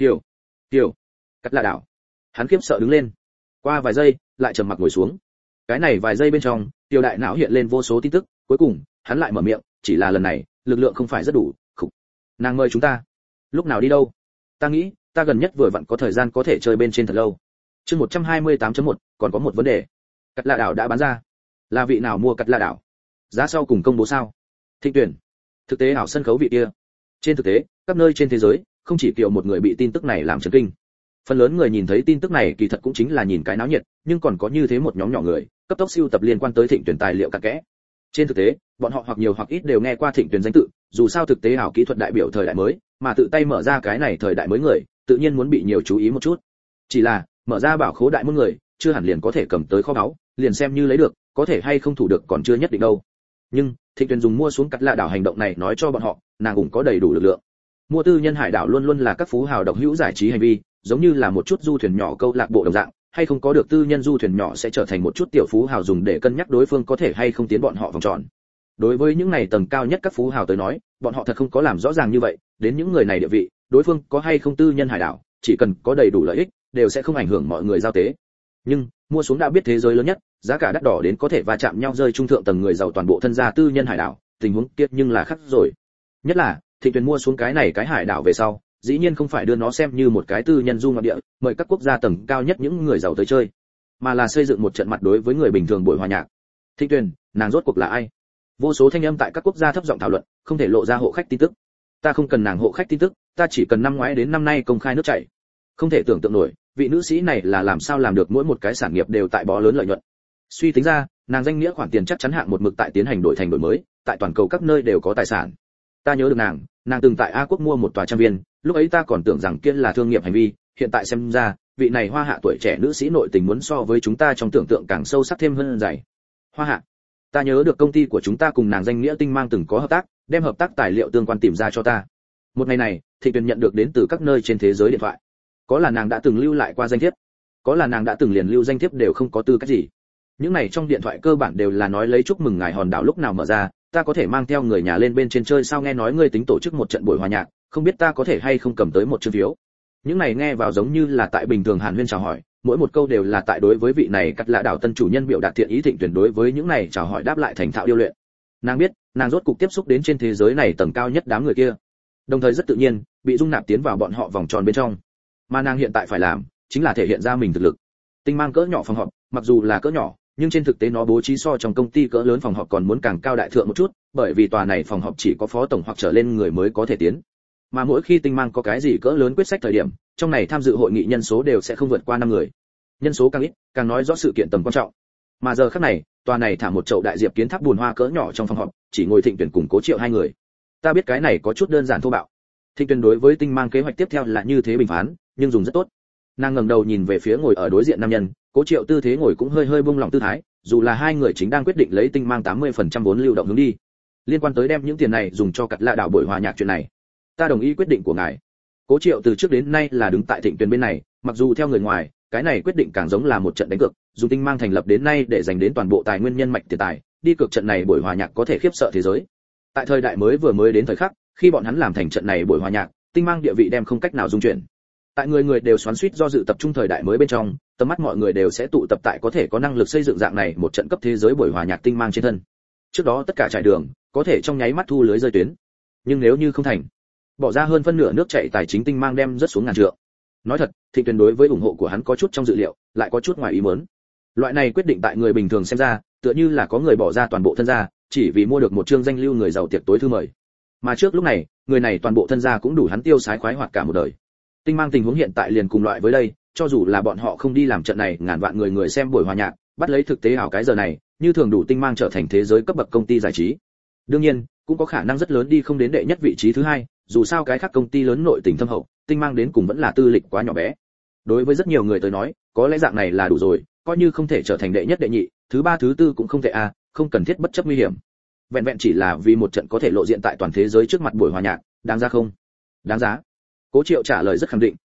Tiêu, cắt lạ đảo. Hắn khiếp sợ đứng lên. Qua vài giây, lại trầm mặc ngồi xuống. Cái này vài giây bên trong, Tiêu đại não hiện lên vô số tin tức, cuối cùng, hắn lại mở miệng, chỉ là lần này, lực lượng không phải rất đủ. Khục. Nàng mời chúng ta. Lúc nào đi đâu? Ta nghĩ, ta gần nhất vừa vặn có thời gian có thể chơi bên trên thật lâu. Chương 128.1, còn có một vấn đề. Cắt lạ đảo đã bán ra. Là vị nào mua cắt lạ đảo? Giá sau cùng công bố sao? Thịnh Tuyền. Thực tế ảo sân khấu vị kia. Trên thực tế, các nơi trên thế giới, không chỉ Kiều một người bị tin tức này làm chấn kinh. Phần lớn người nhìn thấy tin tức này kỳ thật cũng chính là nhìn cái náo nhiệt, nhưng còn có như thế một nhóm nhỏ người, cấp tốc sưu tập liên quan tới Thịnh Tuyền tài liệu cặn kẽ. Trên thực tế, bọn họ hoặc nhiều hoặc ít đều nghe qua Thịnh Tuyền danh tự, dù sao thực tế ảo kỹ thuật đại biểu thời đại mới, mà tự tay mở ra cái này thời đại mới người, tự nhiên muốn bị nhiều chú ý một chút. Chỉ là, mở ra bảo khố đại môn người, chưa hẳn liền có thể cầm tới kho báu, liền xem như lấy được, có thể hay không thủ được còn chưa nhất định đâu. Nhưng, Thịnh Tuyền dùng mua xuống cắt lạ đảo hành động này nói cho bọn họ, nàng cũng có đầy đủ lực lượng. Mua tư nhân hải đảo luôn luôn là các phú hào độc hữu giải trí hành vi, giống như là một chút du thuyền nhỏ câu lạc bộ đồng dạng, hay không có được tư nhân du thuyền nhỏ sẽ trở thành một chút tiểu phú hào dùng để cân nhắc đối phương có thể hay không tiến bọn họ vòng tròn. Đối với những này tầng cao nhất các phú hào tới nói, bọn họ thật không có làm rõ ràng như vậy, đến những người này địa vị, đối phương có hay không tư nhân hải đảo, chỉ cần có đầy đủ lợi ích, đều sẽ không ảnh hưởng mọi người giao tế. Nhưng, mua xuống đã biết thế giới lớn nhất, giá cả đắt đỏ đến có thể va chạm nhau rơi trung thượng tầng người giàu toàn bộ thân gia tư nhân hải đảo, tình huống kiệt nhưng là khác rồi. Nhất là, Thịnh Tuyền mua xuống cái này cái hải đảo về sau, dĩ nhiên không phải đưa nó xem như một cái tư nhân du ngoạn địa, mời các quốc gia tầng cao nhất những người giàu tới chơi, mà là xây dựng một trận mặt đối với người bình thường buổi hòa nhạc. Thịnh Tuyền, nàng rốt cuộc là ai? Vô số thanh âm tại các quốc gia thấp giọng thảo luận, không thể lộ ra hộ khách tin tức. Ta không cần nàng hộ khách tin tức, ta chỉ cần năm ngoái đến năm nay công khai nước chảy. Không thể tưởng tượng nổi, vị nữ sĩ này là làm sao làm được mỗi một cái sản nghiệp đều tại bó lớn lợi nhuận. Suy tính ra, nàng danh nghĩa khoản tiền chắc chắn hạng một mực tại tiến hành đổi thành đổi mới, tại toàn cầu các nơi đều có tài sản. Ta nhớ được nàng từng tại A quốc mua một tòa trang viên, lúc ấy ta còn tưởng rằng kia là thương nghiệp hành vi, hiện tại xem ra, vị này Hoa Hạ tuổi trẻ nữ sĩ nội tình muốn so với chúng ta trong tưởng tượng càng sâu sắc thêm hơn dày. Hoa Hạ, ta nhớ được công ty của chúng ta cùng nàng danh nghĩa Tinh Mang từng có hợp tác, đem hợp tác tài liệu tương quan tìm ra cho ta. Một ngày này, Thịnh Tuyền nhận được đến từ các nơi trên thế giới điện thoại. Có là nàng đã từng lưu lại qua danh thiếp, có là nàng đã từng liền lưu danh thiếp đều không có tư cách gì. Những này trong điện thoại cơ bản đều là nói lấy chúc mừng ngài hòn đảo lúc nào mở ra, ta có thể mang theo người nhà lên bên trên chơi sao, nghe nói ngươi tính tổ chức một trận buổi hòa nhạc, không biết ta có thể hay không cầm tới một chương phiếu. Những này nghe vào giống như là tại bình thường hàn huyên chào hỏi, mỗi một câu đều là tại đối với vị này cắt lạ đảo tân chủ nhân biểu đạt thiện ý. Thịnh Tuyền đối với những này chào hỏi đáp lại thành thạo điêu luyện. Nàng biết, nàng rốt cục tiếp xúc đến trên thế giới này tầng cao nhất đám người kia, đồng thời rất tự nhiên bị dung nạp tiến vào bọn họ vòng tròn bên trong. Mà nàng hiện tại phải làm chính là thể hiện ra mình thực lực. Tinh Mang cỡ nhỏ phòng họp, mặc dù là cỡ nhỏ, nhưng trên thực tế nó bố trí so trong công ty cỡ lớn phòng họp còn muốn càng cao đại thượng một chút, bởi vì tòa này phòng họp chỉ có phó tổng hoặc trở lên người mới có thể tiến. Mà mỗi khi Tinh Mang có cái gì cỡ lớn quyết sách thời điểm, trong này tham dự hội nghị nhân số đều sẽ không vượt qua 5 người. Nhân số càng ít, càng nói rõ sự kiện tầm quan trọng. Mà giờ khắc này, tòa này thả một chậu đại diệp kiến tháp buồn hoa cỡ nhỏ trong phòng họp, chỉ ngồi Thịnh Tuyền cùng Cố Triệu hai người. Ta biết cái này có chút đơn giản thô bạo. Thịnh Tuyền đối với Tinh Mang kế hoạch tiếp theo là như thế bình phán, nhưng dùng rất tốt. Nàng ngẩng đầu nhìn về phía ngồi ở đối diện nam nhân, Cố Triệu tư thế ngồi cũng hơi hơi buông lỏng tư thái, dù là hai người chính đang quyết định lấy Tinh Mang 80% vốn lưu động hướng đi. Liên quan tới đem những tiền này dùng cho cắt lạ đảo buổi hòa nhạc chuyện này, ta đồng ý quyết định của ngài. Cố Triệu từ trước đến nay là đứng tại Thịnh Tuyền bên này, mặc dù theo người ngoài, cái này quyết định càng giống là một trận đánh cược, dùng Tinh Mang thành lập đến nay để dành đến toàn bộ tài nguyên nhân mạch tiền tài, đi cược trận này buổi hòa nhạc có thể khiếp sợ thế giới. Tại thời đại mới vừa mới đến thời khắc, khi bọn hắn làm thành trận này buổi hòa nhạc, Tinh Mang địa vị đem không cách nào dung chuyển. Tại người người đều xoắn xuýt do dự tập trung thời đại mới bên trong, tầm mắt mọi người đều sẽ tụ tập tại có thể có năng lực xây dựng dạng này một trận cấp thế giới buổi hòa nhạc Tinh Mang trên thân. Trước đó tất cả trải đường, có thể trong nháy mắt thu lưới rơi tuyến. Nhưng nếu như không thành, bỏ ra hơn phân nửa nước chảy tài chính Tinh Mang đem rất xuống ngàn trượng. Nói thật, Thịnh Tuyền đối với ủng hộ của hắn có chút trong dự liệu, lại có chút ngoài ý muốn. Loại này quyết định tại người bình thường xem ra, tựa như là có người bỏ ra toàn bộ thân gia, chỉ vì mua được một chương danh lưu người giàu tiệc tối thư mời. Mà trước lúc này, người này toàn bộ thân gia cũng đủ hắn tiêu sái khoái hoạt cả một đời. Tinh Mang tình huống hiện tại liền cùng loại với đây, cho dù là bọn họ không đi làm trận này, ngàn vạn người xem buổi hòa nhạc, bắt lấy thực tế ảo cái giờ này, như thường đủ Tinh Mang trở thành thế giới cấp bậc công ty giải trí. Đương nhiên, cũng có khả năng rất lớn đi không đến đệ nhất vị trí thứ hai, dù sao cái khác công ty lớn nội tình thâm hậu, Tinh Mang đến cùng vẫn là tư lịch quá nhỏ bé. Đối với rất nhiều người tới nói, có lẽ dạng này là đủ rồi, coi như không thể trở thành đệ nhất đệ nhị, thứ ba thứ tư cũng không thể a, không cần thiết bất chấp nguy hiểm. Vẹn vẹn chỉ là vì một trận có thể lộ diện tại toàn thế giới trước mặt buổi hòa nhạc, đáng giá không? Đáng giá. Cố Triệu trả lời rất khẳng định,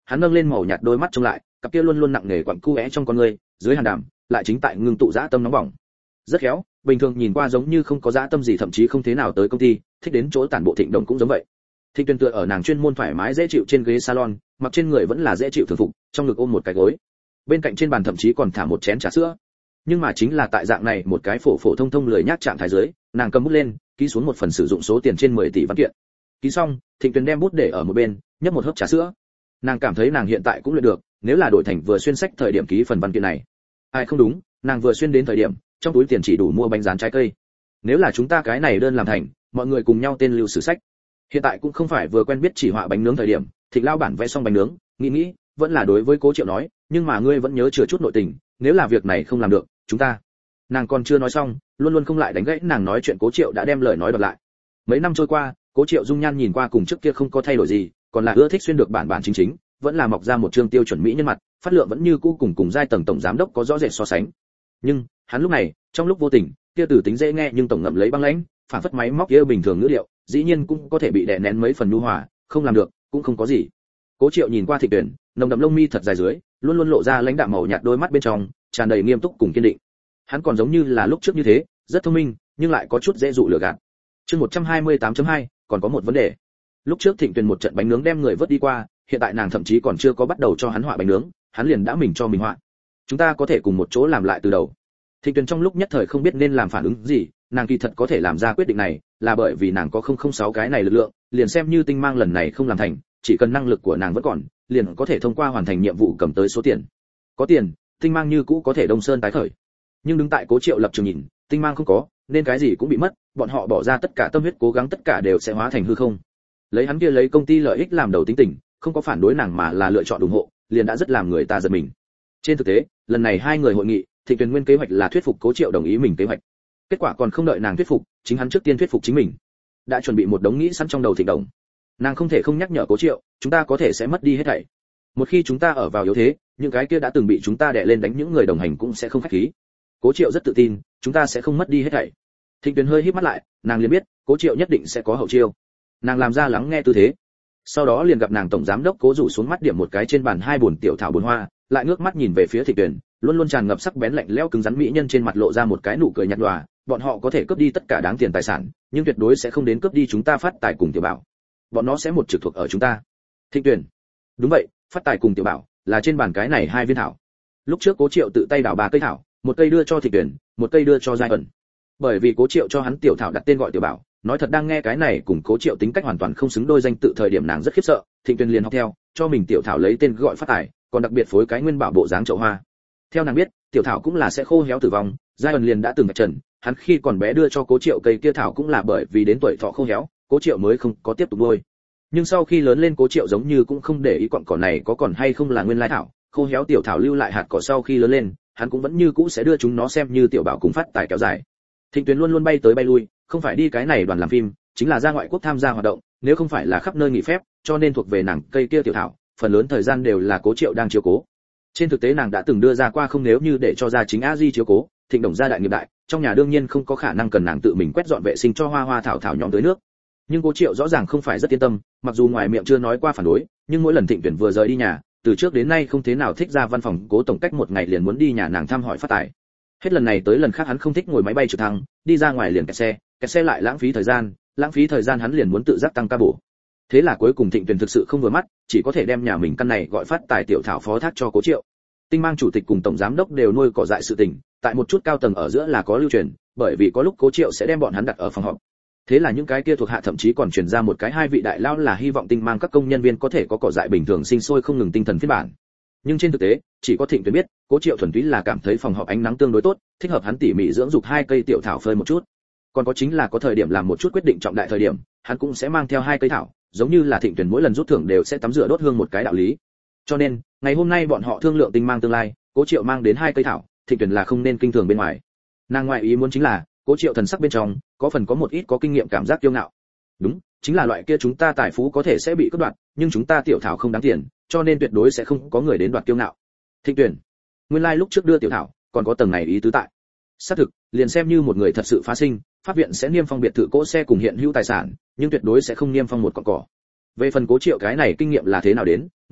hắn nâng lên màu nhạt đôi mắt trông lại, cặp kia luôn luôn nặng nề quặn cu é trong con người, dưới hàn đàm lại chính tại ngưng tụ dã tâm nóng bỏng. Rất khéo, bình thường nhìn qua giống như không có dã tâm gì, thậm chí không thế nào tới công ty, thích đến chỗ tản bộ Thịnh Đồng cũng giống vậy. Thịnh Tuyền tựa ở nàng chuyên môn thoải mái dễ chịu trên ghế salon, mặc trên người vẫn là dễ chịu thường phục, trong ngực ôm một cái gối. Bên cạnh trên bàn thậm chí còn thả một chén trà sữa. Nhưng mà chính là tại dạng này một cái phổ phổ thông thông lười nhác trạng thái dưới, nàng cầm bút lên, ký xuống một phần sử dụng số tiền trên 10 tỷ văn kiện. Ký xong, Thịnh Tuyền đem bút để ở một bên, nhấp một hớp trà sữa. Nàng cảm thấy nàng hiện tại cũng luyện được, nếu là đổi thành vừa xuyên sách thời điểm ký phần văn kiện này. Ai không đúng, nàng vừa xuyên đến thời điểm, trong túi tiền chỉ đủ mua bánh rán trái cây. Nếu là chúng ta cái này đơn làm thành, mọi người cùng nhau tên lưu sử sách. Hiện tại cũng không phải vừa quen biết chỉ họa bánh nướng thời điểm, Thịnh lao bản vẽ xong bánh nướng, nghĩ, vẫn là đối với Cố Triệu nói, nhưng mà ngươi vẫn nhớ chừa chút nội tình, nếu là việc này không làm được, chúng ta. Nàng còn chưa nói xong, luôn luôn không lại đánh gãy nàng nói chuyện Cố Triệu đã đem lời nói đọc lại. Mấy năm trôi qua, Cố Triệu dung nhan nhìn qua cùng trước kia không có thay đổi gì, còn là ưa thích xuyên được bản chính, vẫn là mọc ra một trương tiêu chuẩn mỹ nhân mặt, phát lượng vẫn như cũ cùng giai tầng tổng giám đốc có rõ rệt so sánh. Nhưng, hắn lúc này, trong lúc vô tình, kia từ tính dễ nghe nhưng tổng ngậm lấy băng lãnh, phản phất máy móc kia bình thường ngữ điệu, dĩ nhiên cũng có thể bị đè nén mấy phần nhu hòa, không làm được, cũng không có gì. Cố Triệu nhìn qua Thịnh Tuyền, nồng đậm lông mi thật dài dưới, luôn luôn lộ ra lãnh đạm màu nhạt đôi mắt bên trong, tràn đầy nghiêm túc cùng kiên định. Hắn còn giống như là lúc trước như thế, rất thông minh, nhưng lại có chút dễ dụ lừa gạt. Chương 128.2, còn có một vấn đề. Lúc trước Thịnh Tuyền một trận bánh nướng đem người vớt đi qua, hiện tại nàng thậm chí còn chưa có bắt đầu cho hắn họa bánh nướng, hắn liền đã mình cho mình họa. Chúng ta có thể cùng một chỗ làm lại từ đầu. Thịnh Tuyền trong lúc nhất thời không biết nên làm phản ứng gì, nàng kỳ thật có thể làm ra quyết định này, là bởi vì nàng có 006 cái này lực lượng, liền xem như tinh mang lần này không làm thành, chỉ cần năng lực của nàng vẫn còn, liền có thể thông qua hoàn thành nhiệm vụ cầm tới số tiền. Có tiền, tinh mang như cũ có thể đông sơn tái khởi. Nhưng đứng tại Cố Triệu lập trường nhìn, tinh mang không có, nên cái gì cũng bị mất, bọn họ bỏ ra tất cả tâm huyết cố gắng tất cả đều sẽ hóa thành hư không. Lấy hắn kia lấy công ty lợi ích làm đầu tính tình, không có phản đối nàng mà là lựa chọn ủng hộ, liền đã rất làm người ta giật mình. Trên thực tế, lần này hai người hội nghị, Thịnh Tuyền nguyên kế hoạch là thuyết phục Cố Triệu đồng ý mình kế hoạch. Kết quả còn không đợi nàng thuyết phục, chính hắn trước tiên thuyết phục chính mình. Đã chuẩn bị một đống nghĩ sẵn trong đầu Thịnh Đồng. Nàng không thể không nhắc nhở Cố Triệu, chúng ta có thể sẽ mất đi hết thảy. Một khi chúng ta ở vào yếu thế, những cái kia đã từng bị chúng ta đè lên đánh những người đồng hành cũng sẽ không khách khí. Cố Triệu rất tự tin, chúng ta sẽ không mất đi hết thảy. Thịnh Tuyền hơi híp mắt lại, nàng liền biết, Cố Triệu nhất định sẽ có hậu chiêu. Nàng làm ra lắng nghe tư thế. Sau đó liền gặp nàng tổng giám đốc Cố rủ xuống mắt điểm một cái trên bàn hai bồn tiểu thảo bồn hoa, lại ngước mắt nhìn về phía Thịnh Tuyền, luôn luôn tràn ngập sắc bén lạnh lẽo cứng rắn mỹ nhân trên mặt lộ ra một cái nụ cười nhạt nhòa, bọn họ có thể cướp đi tất cả đáng tiền tài sản, nhưng tuyệt đối sẽ không đến cướp đi chúng ta phát tài cùng tiểu bảo. Bọn nó sẽ một trực thuộc ở chúng ta. Thịnh Tuyền. Đúng vậy, phát tài cùng tiểu bảo là trên bàn cái này hai viên thảo. Lúc trước Cố Triệu tự tay đào 3 cây thảo, một cây đưa cho Thịnh Tuyền, một cây đưa cho Giai ẩn. Bởi vì Cố Triệu cho hắn tiểu thảo đặt tên gọi tiểu bảo, nói thật đang nghe cái này cùng Cố Triệu tính cách hoàn toàn không xứng đôi danh tự thời điểm nàng rất khiếp sợ, Thịnh Tuyền liền học theo, cho mình tiểu thảo lấy tên gọi phát tài, còn đặc biệt phối cái nguyên bảo bộ dáng chậu hoa. Theo nàng biết, tiểu thảo cũng là sẽ khô héo tử vong, Giai ẩn liền đã từng vạch trần, hắn khi còn bé đưa cho Cố Triệu cây kia thảo cũng là bởi vì đến tuổi thọ khô héo, Cố Triệu mới không có tiếp tục nuôi. Nhưng sau khi lớn lên Cố Triệu giống như cũng không để ý cọn cỏ này có còn hay không là nguyên lai thảo, khô héo tiểu thảo lưu lại hạt cỏ sau khi lớn lên, hắn cũng vẫn như cũ sẽ đưa chúng nó xem như tiểu bảo cùng phát tài kéo dài. Thịnh Tuyền luôn luôn bay tới bay lui, không phải đi cái này đoàn làm phim, chính là ra ngoại quốc tham gia hoạt động, nếu không phải là khắp nơi nghỉ phép, cho nên thuộc về nàng cây kia tiểu thảo, phần lớn thời gian đều là Cố Triệu đang chiếu cố. Trên thực tế nàng đã từng đưa ra qua không nếu như để cho gia chính A Di chiếu cố, Thịnh Đồng gia đại nghiệp đại, trong nhà đương nhiên không có khả năng cần nàng tự mình quét dọn vệ sinh cho hoa hoa thảo thảo nhóm tưới nước. Nhưng Cố Triệu rõ ràng không phải rất yên tâm, mặc dù ngoài miệng chưa nói qua phản đối, nhưng mỗi lần Thịnh Tuyền vừa rời đi nhà, từ trước đến nay không thế nào thích ra văn phòng Cố tổng cách một ngày liền muốn đi nhà nàng thăm hỏi phát tài. Hết lần này tới lần khác hắn không thích ngồi máy bay trực thăng, đi ra ngoài liền kẹt xe lại lãng phí thời gian hắn liền muốn tự giác tăng ca bổ. Thế là cuối cùng Thịnh Tuyền thực sự không vừa mắt, chỉ có thể đem nhà mình căn này gọi phát tài tiểu thảo phó thác cho Cố Triệu. Tinh mang chủ tịch cùng tổng giám đốc đều nuôi cỏ dại sự tình, tại một chút cao tầng ở giữa là có lưu truyền, bởi vì có lúc Cố Triệu sẽ đem bọn hắn đặt ở phòng họp. Thế là những cái kia thuộc hạ thậm chí còn truyền ra một cái hai vị đại lão là hy vọng tinh mang các công nhân viên có thể có cỏ dại bình thường sinh sôi không ngừng tinh thần phiên bản. Nhưng trên thực tế, chỉ có Thịnh Tuyền biết, Cố Triệu thuần túy là cảm thấy phòng họp ánh nắng tương đối tốt, thích hợp hắn tỉ mỉ dưỡng dục 2 cây tiểu thảo phơi một chút. Còn có chính là có thời điểm làm một chút quyết định trọng đại thời điểm, hắn cũng sẽ mang theo 2 cây thảo, giống như là Thịnh Tuyền mỗi lần rút thưởng đều sẽ tắm rửa đốt hương một cái đạo lý. Cho nên, ngày hôm nay bọn họ thương lượng tinh mang tương lai, Cố Triệu mang đến 2 cây thảo, Thịnh Tuyền là không nên kinh thường bên ngoài. Nàng ngoại ý muốn chính là, Cố Triệu thần sắc bên trong có phần có một ít có kinh nghiệm cảm giác kiêu ngạo. Đúng, chính là loại kia chúng ta tài phú có thể sẽ bị cướp đoạt, nhưng chúng ta tiểu thảo không đáng tiền, cho nên tuyệt đối sẽ không có người đến đoạt kiêu ngạo. Thịnh Tuyền, nguyên lai lúc trước đưa tiểu thảo, còn có tầng này ý tứ tại. Xác thực, liền xem như một người thật sự phá sinh, pháp viện sẽ niêm phong biệt thự cỗ xe cùng hiện hữu tài sản, nhưng tuyệt đối sẽ không niêm phong một cọn cỏ. Về phần Cố Triệu cái này kinh nghiệm là thế nào đến,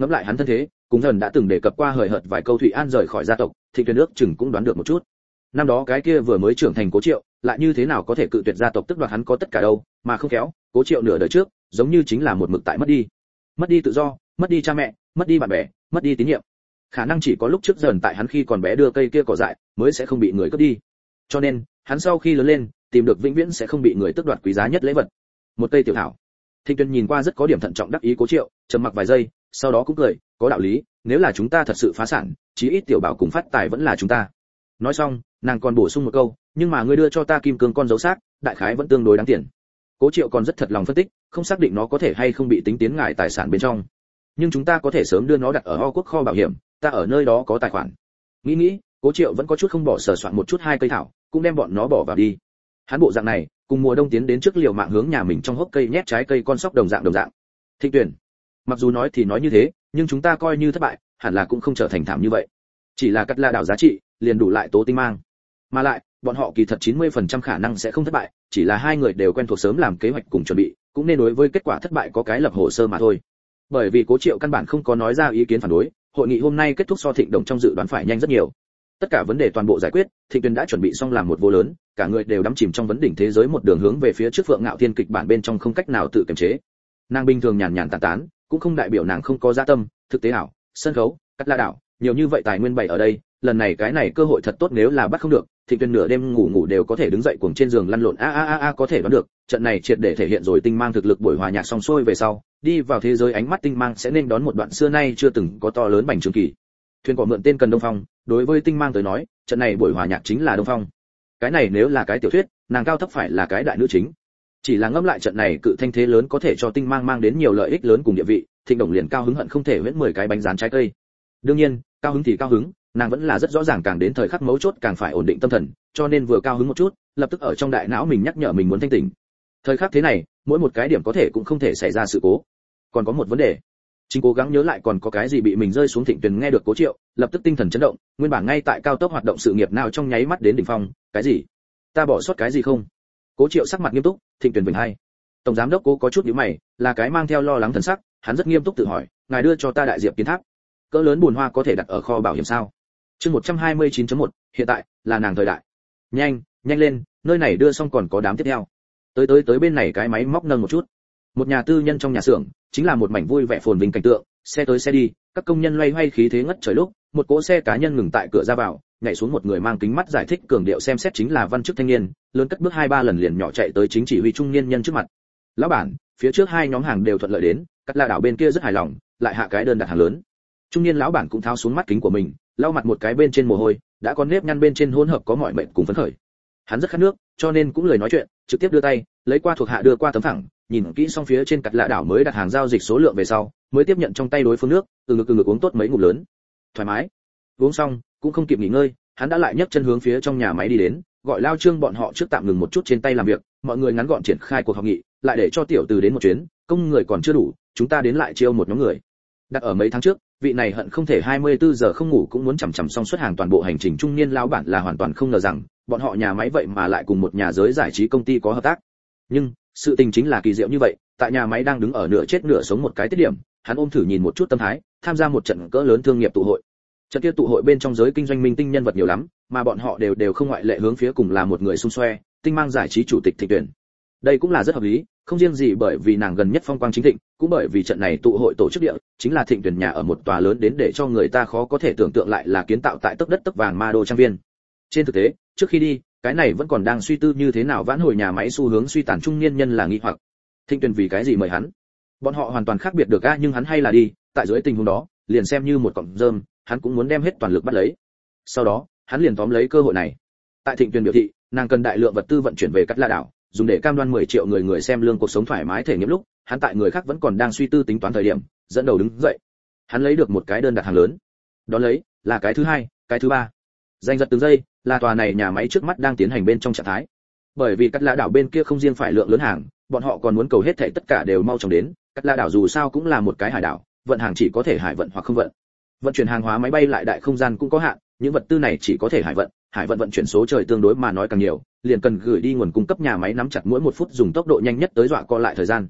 Ngẫm lại hắn thân thế, cùng dần đã từng đề cập qua hời hợt vài câu Thụy An rời khỏi gia tộc, Thịnh Tuyền nước chừng cũng đoán được một chút. Năm đó cái kia vừa mới trưởng thành Cố Triệu, lại như thế nào có thể cự tuyệt gia tộc tức đoạt hắn có tất cả đâu, mà không khéo, Cố Triệu nửa đời trước, giống như chính là một mực tại mất đi tự do, mất đi cha mẹ, mất đi bạn bè, mất đi tín nhiệm. Khả năng chỉ có lúc trước dần tại hắn khi còn bé đưa cây kia cỏ dại, mới sẽ không bị người cướp đi. Cho nên, hắn sau khi lớn lên, tìm được vĩnh viễn sẽ không bị người tước đoạt quý giá nhất lễ vật. Một cây tiểu thảo. Thịnh Tuyền nhìn qua rất có điểm thận trọng đắc ý Cố Triệu, trầm mặc vài giây, sau đó cũng cười, có đạo lý, nếu là chúng ta thật sự phá sản, chí ít tiểu bảo cùng phát tài vẫn là chúng ta. Nói xong, nàng còn bổ sung một câu, nhưng mà ngươi đưa cho ta kim cương con dấu xác, đại khái vẫn tương đối đáng tiền. Cố Triệu còn rất thật lòng phân tích, không xác định nó có thể hay không bị tính tiến ngài tài sản bên trong, nhưng chúng ta có thể sớm đưa nó đặt ở Ho Quốc kho bảo hiểm, ta ở nơi đó có tài khoản. Nghĩ, Cố Triệu vẫn có chút không bỏ sờ soạn một chút hai cây thảo, cũng đem bọn nó bỏ vào đi. Hắn bộ dạng này, cùng mùa đông tiến đến trước liều mạng hướng nhà mình trong hốc cây nhét trái cây con sóc đồng dạng. Thịnh Tuyền, mặc dù nói thì nói như thế, nhưng chúng ta coi như thất bại, hẳn là cũng không trở thành thảm như vậy. Chỉ là cắt la đảo giá trị, liền đủ lại tố tinh mang. Mà lại, bọn họ kỳ thật 90% khả năng sẽ không thất bại, chỉ là hai người đều quen thuộc sớm làm kế hoạch cùng chuẩn bị, cũng nên đối với kết quả thất bại có cái lập hồ sơ mà thôi. Bởi vì Cố Triệu căn bản không có nói ra ý kiến phản đối, hội nghị hôm nay kết thúc so Thịnh Đồng trong dự đoán phải nhanh rất nhiều. Tất cả vấn đề toàn bộ giải quyết, Thịnh Tuyền đã chuẩn bị xong làm một vô lớn, cả người đều đắm chìm trong vấn đỉnh thế giới một đường hướng về phía trước Phượng Ngạo Thiên kịch bản bên trong không cách nào tự kiềm chế. Nàng bình thường nhàn nhàn tán tán, cũng không đại biểu nàng không có dạ tâm, thực tế ảo, sân khấu, cắt la đảo, nhiều như vậy tài nguyên bày ở đây, lần này cái này cơ hội thật tốt, nếu là bắt không được, Thịnh Tuyền nửa đêm ngủ đều có thể đứng dậy cuồng trên giường lăn lộn có thể đoán được, trận này triệt để thể hiện rồi tinh mang thực lực buổi hòa nhạc xong xuôi về sau, đi vào thế giới ánh mắt tinh mang sẽ nên đón một đoạn xưa nay chưa từng có to lớn bành trướng kỳ. Thuyền cỏ mượn tên cần Đông Phong, đối với tinh mang tới nói, trận này buổi hòa nhạc chính là Đông Phong. Cái này nếu là cái tiểu thuyết, nàng cao thấp phải là cái đại nữ chính. Chỉ là ngẫm lại trận này cự thanh thế lớn có thể cho tinh mang đến nhiều lợi ích lớn cùng địa vị, Thịnh Đồng liền cao hứng hận không thể huyễn 10 cái bánh rán trái cây. Đương nhiên, cao hứng thì cao hứng, nàng vẫn là rất rõ ràng càng đến thời khắc mấu chốt càng phải ổn định tâm thần, cho nên vừa cao hứng một chút, lập tức ở trong đại não mình nhắc nhở mình muốn thanh tỉnh. Thời khắc thế này, mỗi một cái điểm có thể cũng không thể xảy ra sự cố. Còn có một vấn đề, chính cố gắng nhớ lại còn có cái gì bị mình rơi xuống. Thịnh Tuyền nghe được Cố Triệu, lập tức tinh thần chấn động, nguyên bản ngay tại cao tốc hoạt động sự nghiệp nào trong nháy mắt đến đỉnh phong, cái gì? Ta bỏ sót cái gì không? Cố Triệu sắc mặt nghiêm túc, Thịnh Tuyền vinh hay. Tổng giám đốc Cố có chút nhíu mày, là cái mang theo lo lắng thần sắc, hắn rất nghiêm túc tự hỏi, ngài đưa cho ta đại diệp kiến tháp, cỡ lớn buồn hoa có thể đặt ở kho bảo hiểm sao? Chương 129.1, hiện tại là nàng thời đại. Nhanh lên, nơi này đưa xong còn có đám tiếp theo. Tới bên này cái máy móc nâng một chút. Một nhà tư nhân trong nhà xưởng, chính là một mảnh vui vẻ phồn vinh cảnh tượng, xe tới xe đi, các công nhân loay hoay khí thế ngất trời lúc, một cỗ xe cá nhân ngừng tại cửa ra vào, nhảy xuống một người mang kính mắt giải thích cường điệu xem xét chính là văn chức thanh niên, lớn cất bước 2-3 lần liền nhỏ chạy tới chính chỉ huy trung niên nhân trước mặt. Lão bản, phía trước hai nhóm hàng đều thuận lợi đến, cắt la đảo bên kia rất hài lòng, lại hạ cái đơn đặt hàng lớn. Trung niên lão bản cũng tháo xuống mắt kính của mình, lau mặt một cái bên trên mồ hôi, đã có nếp nhăn bên trên hỗn hợp có mọi mệnh cùng phấn khởi. Hắn rất khát nước, cho nên cũng lời nói chuyện, trực tiếp đưa tay, lấy qua thuộc hạ đưa qua tấm phẳng, nhìn kỹ xong phía trên cắt lạ đảo mới đặt hàng giao dịch số lượng về sau, mới tiếp nhận trong tay đối phương nước, từ ngực uống tốt mấy ngụm lớn. Thoải mái. Uống xong, cũng không kịp nghỉ ngơi, hắn đã lại nhấc chân hướng phía trong nhà máy đi đến, gọi Lao Trương bọn họ trước tạm ngừng một chút trên tay làm việc, mọi người ngắn gọn triển khai cuộc họp nghị, lại để cho tiểu từ đến một chuyến, công người còn chưa đủ, chúng ta đến lại chiêu một nhóm người. Đặt ở mấy tháng trước, vị này hận không thể 24 giờ không ngủ cũng muốn chằm chằm xong xuất hàng toàn bộ hành trình trung niên lão bản là hoàn toàn không ngờ rằng, bọn họ nhà máy vậy mà lại cùng một nhà giới giải trí công ty có hợp tác. Nhưng, sự tình chính là kỳ diệu như vậy, tại nhà máy đang đứng ở nửa chết nửa sống một cái tiết điểm, hắn ôm thử nhìn một chút tâm thái, tham gia một trận cỡ lớn thương nghiệp tụ hội. Trận kia tụ hội bên trong giới kinh doanh minh tinh nhân vật nhiều lắm, mà bọn họ đều không ngoại lệ hướng phía cùng là một người xung xoe, tinh mang giải trí chủ tịch Thịnh Tuyền. Đây cũng là rất hợp lý, không riêng gì bởi vì nàng gần nhất phong quang chính thịnh, cũng bởi vì trận này tụ hội tổ chức địa chính là Thịnh Tuyền nhà ở một tòa lớn đến để cho người ta khó có thể tưởng tượng lại là kiến tạo tại tấc đất tấc vàng ma đô trang viên. Trên thực tế, trước khi đi, cái này vẫn còn đang suy tư như thế nào vãn hồi nhà máy xu hướng suy tàn trung niên nhân là nghi hoặc. Thịnh Tuyền vì cái gì mời hắn? Bọn họ hoàn toàn khác biệt được a, nhưng hắn hay là đi, tại dưới tình huống đó, liền xem như một cọng rơm, hắn cũng muốn đem hết toàn lực bắt lấy. Sau đó, hắn liền tóm lấy cơ hội này. Tại Thịnh Tuyền biểu thị, nàng cần đại lượng vật tư vận chuyển về Cát La đảo, dùng để cam đoan 10 triệu người xem lương cuộc sống thoải mái thể nghiệm lúc, hắn tại người khác vẫn còn đang suy tư tính toán thời điểm, dẫn đầu đứng dậy. Hắn lấy được một cái đơn đặt hàng lớn. Đó lấy là cái thứ hai, cái thứ ba. Danh giật từng giây, là tòa này nhà máy trước mắt đang tiến hành bên trong trạng thái. Bởi vì Cát La đảo bên kia không riêng phải lượng lớn hàng, bọn họ còn muốn cầu hết thảy tất cả đều mau chóng đến. Cát La đảo dù sao cũng là một cái hải đảo, vận hàng chỉ có thể hải vận hoặc không vận. Vận chuyển hàng hóa máy bay lại đại không gian cũng có hạn, những vật tư này chỉ có thể hải vận vận chuyển số trời tương đối mà nói càng nhiều, liền cần gửi đi nguồn cung cấp nhà máy nắm chặt mỗi một phút dùng tốc độ nhanh nhất tới dọa co lại thời gian.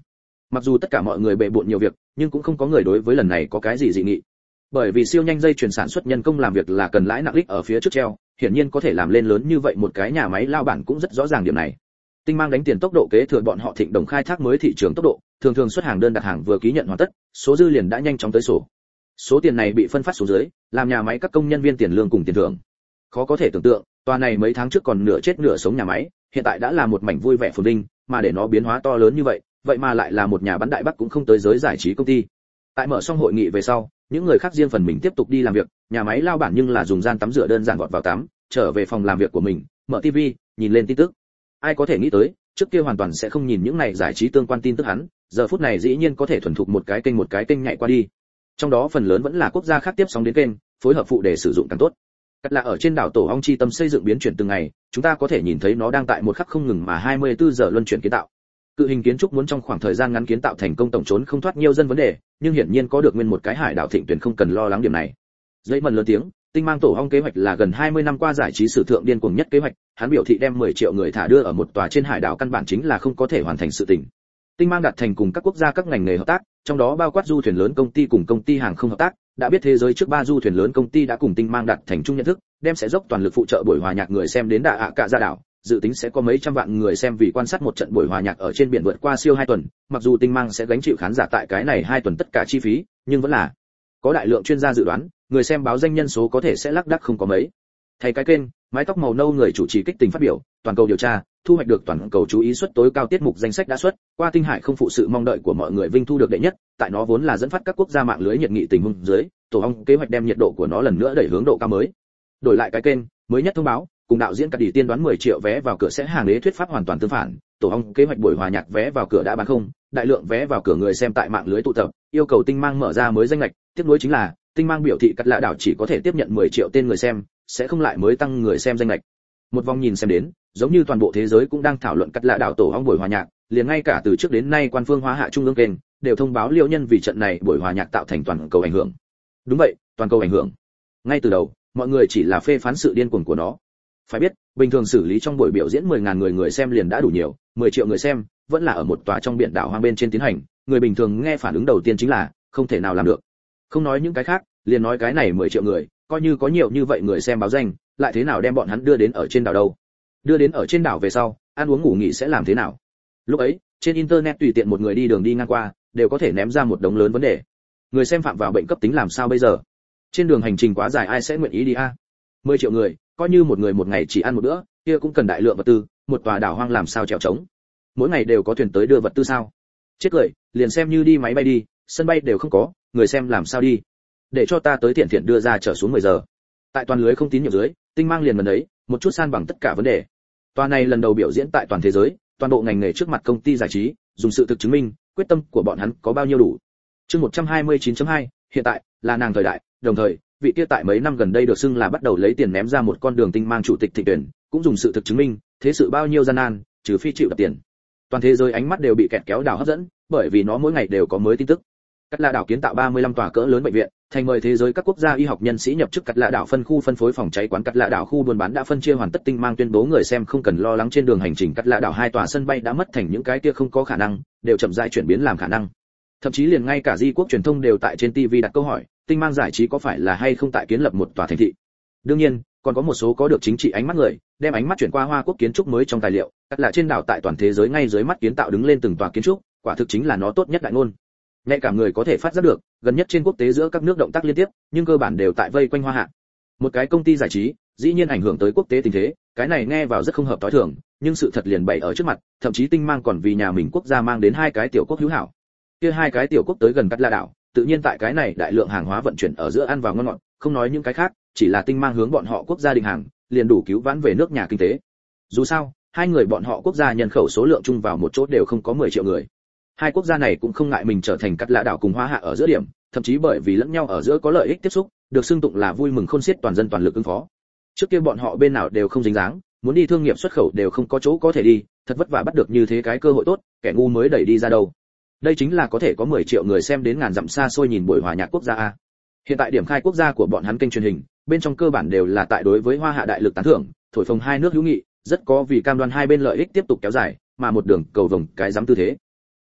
Mặc dù tất cả mọi người bệ bội nhiều việc, nhưng cũng không có người đối với lần này có cái gì dị nghị. Bởi vì siêu nhanh dây chuyển sản xuất nhân công làm việc là cần lãi nặng lích ở phía trước treo, hiển nhiên có thể làm lên lớn như vậy một cái nhà máy lao bản cũng rất rõ ràng điểm này. Tinh Mang đánh tiền tốc độ kế thừa bọn họ Thịnh Đồng khai thác mới thị trường tốc độ, thường thường xuất hàng đơn đặt hàng vừa ký nhận hoàn tất, số dư liền đã nhanh chóng tới sổ. Số tiền này bị phân phát xuống dưới, làm nhà máy các công nhân viên tiền lương cùng tiền thưởng. Khó có thể tưởng tượng, tòa này mấy tháng trước còn nửa chết nửa sống nhà máy, hiện tại đã là một mảnh vui vẻ phồn vinh, mà để nó biến hóa to lớn như vậy, vậy mà lại là một nhà bán đại bắc cũng không tới giới giải trí công ty. Tại mở xong hội nghị về sau, những người khác riêng phần mình tiếp tục đi làm việc, nhà máy lao bản nhưng là dùng gian tắm rửa đơn giản vọt vào tắm, trở về phòng làm việc của mình, mở tivi, nhìn lên tin tức. Ai có thể nghĩ tới, trước kia hoàn toàn sẽ không nhìn những này giải trí tương quan tin tức hắn, giờ phút này dĩ nhiên có thể thuần thục một cái kênh nhảy qua đi. Trong đó phần lớn vẫn là quốc gia khác tiếp sóng đến kênh, phối hợp phụ để sử dụng càng tốt. Cắt là ở trên đảo Tổ Ong chi tâm xây dựng biến chuyển từng ngày, chúng ta có thể nhìn thấy nó đang tại một khắc không ngừng mà 24 giờ luân chuyển kiến tạo. Cự hình kiến trúc muốn trong khoảng thời gian ngắn kiến tạo thành công tổng trốn không thoát nhiều dân vấn đề, nhưng hiển nhiên có được nguyên một cái hải đảo thịnh tuyển không cần lo lắng điểm này. Dây mần lớn tiếng, Tinh Mang Tổ Ong kế hoạch là gần 20 năm qua giải trí sử thượng điên cuồng nhất kế hoạch, hắn biểu thị đem 10 triệu người thả đưa ở một tòa trên hải đảo căn bản chính là không có thể hoàn thành sự tình. Tinh Mang đạt thành cùng các quốc gia các ngành nghề hợp tác, trong đó bao quát du thuyền lớn công ty cùng công ty hàng không hợp tác, đã biết thế giới trước 3 du thuyền lớn công ty đã cùng Tinh Mang đạt thành chung nhận thức, đem sẽ dốc toàn lực phụ trợ buổi hòa nhạc người xem đến Đạ ạ cả ra đảo, dự tính sẽ có mấy trăm vạn người xem vì quan sát một trận buổi hòa nhạc ở trên biển vượt qua siêu 2 tuần, mặc dù Tinh Mang sẽ gánh chịu khán giả tại cái này 2 tuần tất cả chi phí, nhưng vẫn là có đại lượng chuyên gia dự đoán, người xem báo danh nhân số có thể sẽ lác đác không có mấy. Thay cái kênh, mái tóc màu nâu người chủ trì kích tình phát biểu, toàn cầu điều tra, thu hoạch được toàn cầu chú ý suất tối cao tiết mục danh sách đã xuất, qua Tinh Hải không phụ sự mong đợi của mọi người vinh thu được đệ nhất, tại nó vốn là dẫn phát các quốc gia mạng lưới nhiệt nghị tình huống dưới, Tổ Ong kế hoạch đem nhiệt độ của nó lần nữa đẩy hướng độ cao mới. Đổi lại cái kênh, mới nhất thông báo, cùng đạo diễn Cát Đi tiên đoán 10 triệu vé vào cửa sẽ hàng đế thuyết pháp hoàn toàn tương phản, Tổ Ong kế hoạch buổi hòa nhạc vé vào cửa đã bán không, đại lượng vé vào cửa người xem tại mạng lưới tụ tập, yêu cầu Tinh Mang mở ra mới danh lệch, tiếp nối chính là Tinh Mang biểu thị Cát Lạ đảo chỉ có thể tiếp nhận 10 triệu tên người xem, sẽ không lại mới tăng người xem danh lệch. Một vòng nhìn xem đến, giống như toàn bộ thế giới cũng đang thảo luận Cát Lạ đảo Tổ Ong buổi hòa nhạc, liền ngay cả từ trước đến nay quan phương hóa hạ trung ương kênh đều thông báo liêu nhân vì trận này buổi hòa nhạc tạo thành toàn cầu ảnh hưởng. Đúng vậy, toàn cầu ảnh hưởng. Ngay từ đầu, mọi người chỉ là phê phán sự điên cuồng của nó. Phải biết, bình thường xử lý trong buổi biểu diễn 10.000 người xem liền đã đủ nhiều, 10 triệu người xem vẫn là ở một tòa trong biển đảo hoang bên trên tiến hành, người bình thường nghe phản ứng đầu tiên chính là không thể nào làm được. Không nói những cái khác, liền nói cái này 10 triệu người, coi như có nhiều như vậy người xem báo danh, lại thế nào đem bọn hắn đưa đến ở trên đảo đâu? Đưa đến ở trên đảo về sau, ăn uống ngủ nghỉ sẽ làm thế nào? Lúc ấy, trên internet tùy tiện một người đi đường đi ngang qua, đều có thể ném ra một đống lớn vấn đề. Người xem phạm vào bệnh cấp tính làm sao bây giờ? Trên đường hành trình quá dài ai sẽ nguyện ý đi a? 10 triệu người, coi như một người một ngày chỉ ăn một bữa, kia cũng cần đại lượng vật tư, một tòa đảo hoang làm sao trèo trống? Mỗi ngày đều có thuyền tới đưa vật tư sao? Chết cười, liền xem như đi máy bay đi, sân bay đều không có, người xem làm sao đi? Để cho ta tới thiện đưa ra trở xuống 10 giờ. Tại toàn lưới không tín nhiệm dưới, Tinh Mang liền gần đấy, một chút san bằng tất cả vấn đề. Tòa này lần đầu biểu diễn tại toàn thế giới, toàn bộ ngành nghề trước mặt công ty giải trí, dùng sự thực chứng minh, quyết tâm của bọn hắn có bao nhiêu đủ. Chương 129.2, hiện tại là nàng thời đại, đồng thời, vị kia tại mấy năm gần đây được xưng là bắt đầu lấy tiền ném ra một con đường Tinh Mang chủ tịch Thịnh Tuyển, cũng dùng sự thực chứng minh, thế sự bao nhiêu gian nan, trừ phi chịu đập tiền. Toàn thế giới ánh mắt đều bị kẹt kéo đảo hấp dẫn, bởi vì nó mỗi ngày đều có mới tin tức. Cát Lạ đảo kiến tạo 35 tòa cỡ lớn bệnh viện, thành mời thế giới các quốc gia y học nhân sĩ nhập chức. Cát Lạ đảo phân khu phân phối phòng cháy quán. Cát Lạ đảo khu buôn bán đã phân chia hoàn tất. Tinh Mang tuyên bố người xem không cần lo lắng trên đường hành trình. Cát Lạ đảo 2 tòa sân bay đã mất thành những cái kia không có khả năng, đều chậm rãi chuyển biến làm khả năng. Thậm chí liền ngay cả di quốc truyền thông đều tại trên TV đặt câu hỏi, Tinh Mang giải trí có phải là hay không tại kiến lập một tòa thành thị. Đương nhiên, còn có một số có được chính trị ánh mắt người, đem ánh mắt chuyển qua Hoa Quốc kiến trúc mới trong tài liệu. Cát Lạ trên đảo tại toàn thế giới ngay dưới mắt kiến tạo đứng lên từng tòa kiến trúc, quả thực chính là nó tốt nhất đại ngôn. Ngay cả người có thể phát giác được, gần nhất trên quốc tế giữa các nước động tác liên tiếp, nhưng cơ bản đều tại vây quanh Hoa Hạ. Một cái công ty giải trí, dĩ nhiên ảnh hưởng tới quốc tế tình thế, cái này nghe vào rất không hợp tối thường, nhưng sự thật liền bày ở trước mặt, thậm chí Tinh Mang còn vì nhà mình quốc gia mang đến 2 cái tiểu quốc hữu hảo. Kia 2 cái tiểu quốc tới gần Cát Lạ đảo, tự nhiên tại cái này đại lượng hàng hóa vận chuyển ở giữa ăn vào ngon ngọt, không nói những cái khác, chỉ là Tinh Mang hướng bọn họ quốc gia định hàng, liền đủ cứu vãn về nước nhà kinh tế. Dù sao, 2 người bọn họ quốc gia nhân khẩu số lượng chung vào một chỗ đều không có 10 triệu người. 2 quốc gia này cũng không ngại mình trở thành Cát Lạ đảo cùng Hoa Hạ ở giữa điểm, thậm chí bởi vì lẫn nhau ở giữa có lợi ích tiếp xúc, được xưng tụng là vui mừng khôn xiết toàn dân toàn lực ứng phó. Trước kia bọn họ bên nào đều không dính dáng, muốn đi thương nghiệp xuất khẩu đều không có chỗ có thể đi, thật vất vả bắt được như thế cái cơ hội tốt, kẻ ngu mới đẩy đi ra đâu. Đây chính là có thể có 10 triệu người xem đến ngàn dặm xa xôi nhìn buổi hòa nhạc quốc gia a. Hiện tại điểm khai quốc gia của bọn hắn kênh truyền hình, bên trong cơ bản đều là tại đối với Hoa Hạ đại lực tán thưởng, thổi phồng 2 nước hữu nghị, rất có vì cam đoan 2 bên lợi ích tiếp tục kéo dài, mà một đường cầu vồng cái dám tư thế.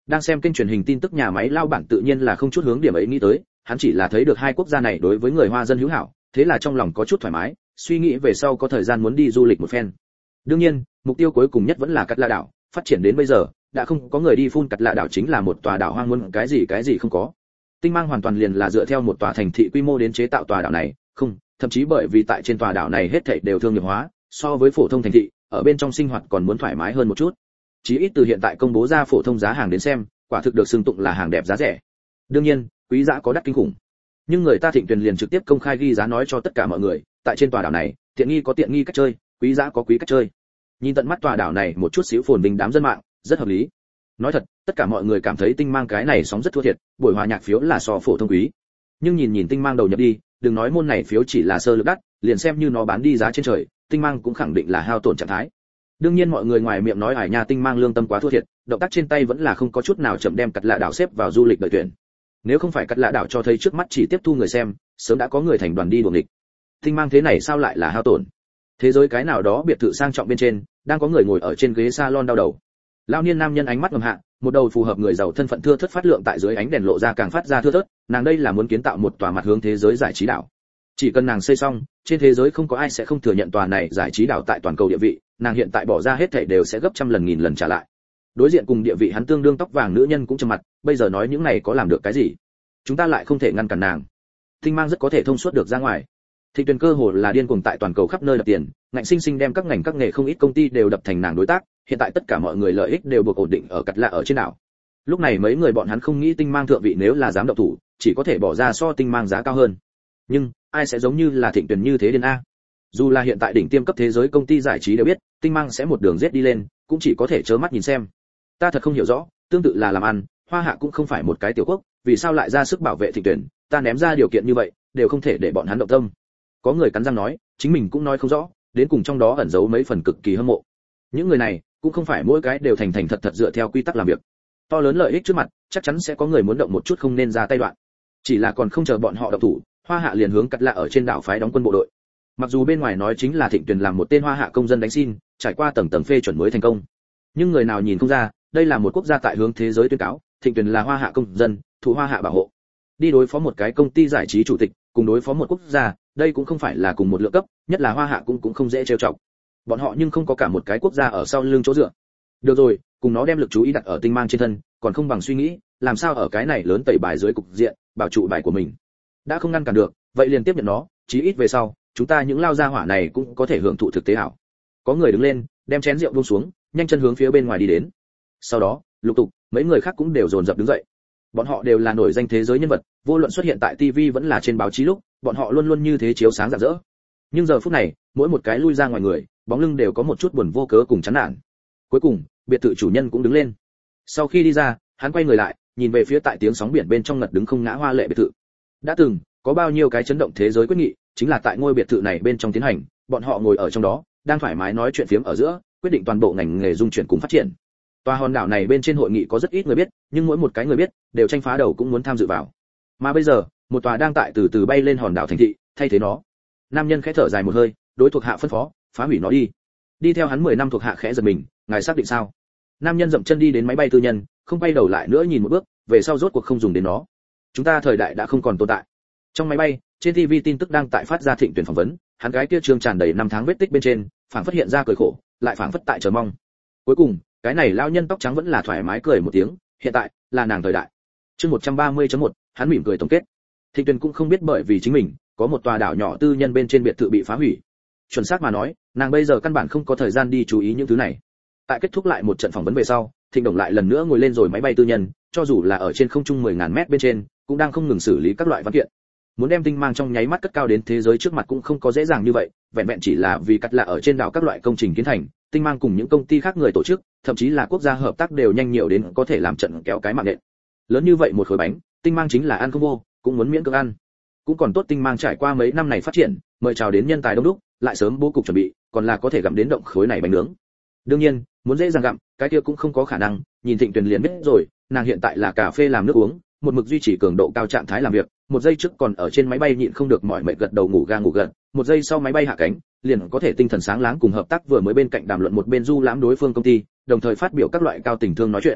Đang xem kênh truyền hình tin tức nhà máy lao bản tự nhiên là không chút hướng điểm ấy nghĩ tới, hắn chỉ là thấy được hai quốc gia này đối với người Hoa dân hữu hảo, thế là trong lòng có chút thoải mái, suy nghĩ về sau có thời gian muốn đi du lịch một phen. Đương nhiên, mục tiêu cuối cùng nhất vẫn là Cắt Lạ đảo, phát triển đến bây giờ, đã không có người đi phun Cắt Lạ đảo chính là một tòa đảo hoang muốn cái gì không có. Tinh mang hoàn toàn liền là dựa theo một tòa thành thị quy mô đến chế tạo tòa đảo này, không, thậm chí bởi vì tại trên tòa đảo này hết thảy đều thương nghiệp hóa, so với phổ thông thành thị, ở bên trong sinh hoạt còn muốn thoải mái hơn một chút. Chí ít từ hiện tại công bố ra phổ thông giá hàng đến xem, quả thực được xưng tụng là hàng đẹp giá rẻ. Đương nhiên, quý giá có đắt kinh khủng. Nhưng người ta Thịnh Tuyền liền trực tiếp công khai ghi giá nói cho tất cả mọi người, tại trên tòa đảo này, tiện nghi có tiện nghi cách chơi, quý giá có quý cách chơi. Nhìn tận mắt tòa đảo này một chút xíu phồn vinh đám dân mạng, rất hợp lý. Nói thật, tất cả mọi người cảm thấy Tinh Mang cái này sóng rất thua thiệt, buổi hòa nhạc phiếu là so phổ thông quý. Nhưng nhìn Tinh Mang đầu nhập đi, đừng nói môn này phiếu chỉ là sơ lược đắt, liền xem như nó bán đi giá trên trời, Tinh Mang cũng khẳng định là hao tổn trạng thái. Đương nhiên mọi người ngoài miệng nói ải nhà Tinh Mang lương tâm quá thua thiệt, động tác trên tay vẫn là không có chút nào chậm đem Cắt Lạ đảo xếp vào du lịch đội tuyển. Nếu không phải Cắt Lạ đảo cho thấy trước mắt chỉ tiếp thu người xem, sớm đã có người thành đoàn đi đuổi nghịch. Tinh Mang thế này sao lại là hao tổn? Thế giới cái nào đó biệt thự sang trọng bên trên, đang có người ngồi ở trên ghế salon đau đầu. Lão niên nam nhân ánh mắt ngầm hạ, một đầu phù hợp người giàu thân phận thưa thớt phát lượng tại dưới ánh đèn lộ ra càng phát ra thưa thớt, nàng đây là muốn kiến tạo một tòa mặt hướng thế giới giải trí đảo. Chỉ cần nàng xây xong, trên thế giới không có ai sẽ không thừa nhận tòa này giải trí đảo tại toàn cầu địa vị, nàng hiện tại bỏ ra hết thảy đều sẽ gấp trăm lần nghìn lần trả lại. Đối diện cùng địa vị hắn tương đương tóc vàng nữ nhân cũng trầm mặt, bây giờ nói những này có làm được cái gì? Chúng ta lại không thể ngăn cản nàng. Tinh Mang rất có thể thông suốt được ra ngoài. Thịnh Tuyền cơ hồ là điên cuồng tại toàn cầu khắp nơi đập tiền, ngạnh sinh sinh đem các ngành các nghề không ít công ty đều đập thành nàng đối tác, hiện tại tất cả mọi người lợi ích đều buộc ổn định ở Cắt Lạ ở trên đảo. Lúc này mấy người bọn hắn không nghĩ Tinh Mang thượng vị nếu là dám động thủ, chỉ có thể bỏ ra so Tinh Mang giá cao hơn. Nhưng ai sẽ giống như là Thịnh Tuyền như thế đến a? Dù là hiện tại đỉnh tiêm cấp thế giới công ty giải trí đều biết, Tinh Mang sẽ một đường giết đi lên, cũng chỉ có thể trơ mắt nhìn xem. Ta thật không hiểu rõ, tương tự là làm ăn, Hoa Hạ cũng không phải một cái tiểu quốc, vì sao lại ra sức bảo vệ Thịnh Tuyền, ta ném ra điều kiện như vậy, đều không thể để bọn hắn động tâm. Có người cắn răng nói, chính mình cũng nói không rõ, đến cùng trong đó ẩn giấu mấy phần cực kỳ hâm mộ. Những người này cũng không phải mỗi cái đều thành thành thật thật dựa theo quy tắc làm việc. To lớn lợi ích trước mặt, chắc chắn sẽ có người muốn động một chút không nên ra tay đoạn. Chỉ là còn không chờ bọn họ động thủ, Hoa Hạ liền hướng Cắt Lạ ở trên đảo phái đóng quân bộ đội. Mặc dù bên ngoài nói chính là Thịnh Tuyền làm một tên Hoa Hạ công dân đánh xin, trải qua tầng tầng phê chuẩn mới thành công. Nhưng người nào nhìn không ra, đây là một quốc gia tại hướng thế giới tuyên cáo, Thịnh Tuyền là Hoa Hạ công dân, thụ Hoa Hạ bảo hộ. Đi đối phó một cái công ty giải trí chủ tịch, cùng đối phó một quốc gia, đây cũng không phải là cùng một lượng cấp, nhất là Hoa Hạ cũng không dễ trêu chọc. Bọn họ nhưng không có cả một cái quốc gia ở sau lưng chỗ dựa. Được rồi, cùng nó đem lực chú ý đặt ở Tinh Mang trên thân, còn không bằng suy nghĩ, làm sao ở cái này lớn tẩy bài dưới cục diện, bảo trụ bài của mình. Đã không ngăn cản được, vậy liền tiếp nhận nó, chí ít về sau, chúng ta những lao gia hỏa này cũng có thể hưởng thụ thực tế hảo. Có người đứng lên, đem chén rượu buông xuống, nhanh chân hướng phía bên ngoài đi đến. Sau đó, lục tục, mấy người khác cũng đều dồn dập đứng dậy. Bọn họ đều là nổi danh thế giới nhân vật, vô luận xuất hiện tại TV vẫn là trên báo chí lúc, bọn họ luôn luôn như thế chiếu sáng rạng rỡ. Nhưng giờ phút này, mỗi một cái lui ra ngoài người, bóng lưng đều có một chút buồn vô cớ cùng chán nản. Cuối cùng, biệt thự chủ nhân cũng đứng lên. Sau khi đi ra, hắn quay người lại, nhìn về phía tại tiếng sóng biển bên trong ngật đứng không ngã hoa lệ biệt thự. Đã từng, có bao nhiêu cái chấn động thế giới quyết nghị, chính là tại ngôi biệt thự này bên trong tiến hành, bọn họ ngồi ở trong đó, đang thoải mái nói chuyện phiếm ở giữa, quyết định toàn bộ ngành nghề dung chuyển cùng phát triển. Tòa hòn đảo này bên trên hội nghị có rất ít người biết, nhưng mỗi một cái người biết, đều tranh phá đầu cũng muốn tham dự vào. Mà bây giờ, một tòa đang tại từ từ bay lên hòn đảo thành thị, thay thế nó. Nam nhân khẽ thở dài một hơi, đối thuộc hạ phân phó, phá hủy nó đi. Đi theo hắn 10 năm thuộc hạ khẽ giật mình, ngài xác định sao? Nam nhân dậm chân đi đến máy bay tư nhân, không bay đầu lại nữa nhìn một bước, về sau rốt cuộc không dùng đến nó. Chúng ta thời đại đã không còn tồn tại. Trong máy bay, trên TV tin tức đang tại phát ra Thịnh Tuyền phỏng vấn, hắn gái kia trương tràn đầy năm tháng vết tích bên trên, phảng phất hiện ra cười khổ, lại phảng phất tại chờ mong. Cuối cùng, cái này lão nhân tóc trắng vẫn là thoải mái cười một tiếng, hiện tại là nàng thời đại. Chương 130.1, hắn mỉm cười tổng kết. Thịnh Tuyền cũng không biết bởi vì chính mình, có một tòa đảo nhỏ tư nhân bên trên biệt thự bị phá hủy. Chuẩn xác mà nói, nàng bây giờ căn bản không có thời gian đi chú ý những thứ này. Tại kết thúc lại một trận phỏng vấn về sau, Thịnh Đồng lại lần nữa ngồi lên rồi máy bay tư nhân, cho dù là ở trên không trung 10.000 mét bên trên, cũng đang không ngừng xử lý các loại văn kiện. Muốn đem Tinh Mang trong nháy mắt cất cao đến thế giới trước mặt cũng không có dễ dàng như vậy, vẹn vẹn chỉ là vì Cắt Lạ ở trên đảo các loại công trình kiến thành, Tinh Mang cùng những công ty khác người tổ chức, thậm chí là quốc gia hợp tác đều nhanh nhiều đến có thể làm trận kéo cái mạng nện. Lớn như vậy một khối bánh, Tinh Mang chính là ăn không vô, cũng muốn miễn cưỡng ăn. Cũng còn tốt Tinh Mang trải qua mấy năm này phát triển, mời chào đến nhân tài đông đúc, lại sớm bố cục chuẩn bị, còn là có thể gặm đến động khối này bánh nướng. Đương nhiên, muốn dễ dàng gặm, cái kia cũng không có khả năng, nhìn Thịnh Tuyền liền biết rồi, nàng hiện tại là cà phê làm nước uống, một mực duy trì cường độ cao trạng thái làm việc, một giây trước còn ở trên máy bay nhịn không được mỏi mệt gật đầu ngủ gật, một giây sau máy bay hạ cánh, liền có thể tinh thần sáng láng cùng hợp tác vừa mới bên cạnh đàm luận một bên du lãm đối phương công ty, đồng thời phát biểu các loại cao tình thương nói chuyện.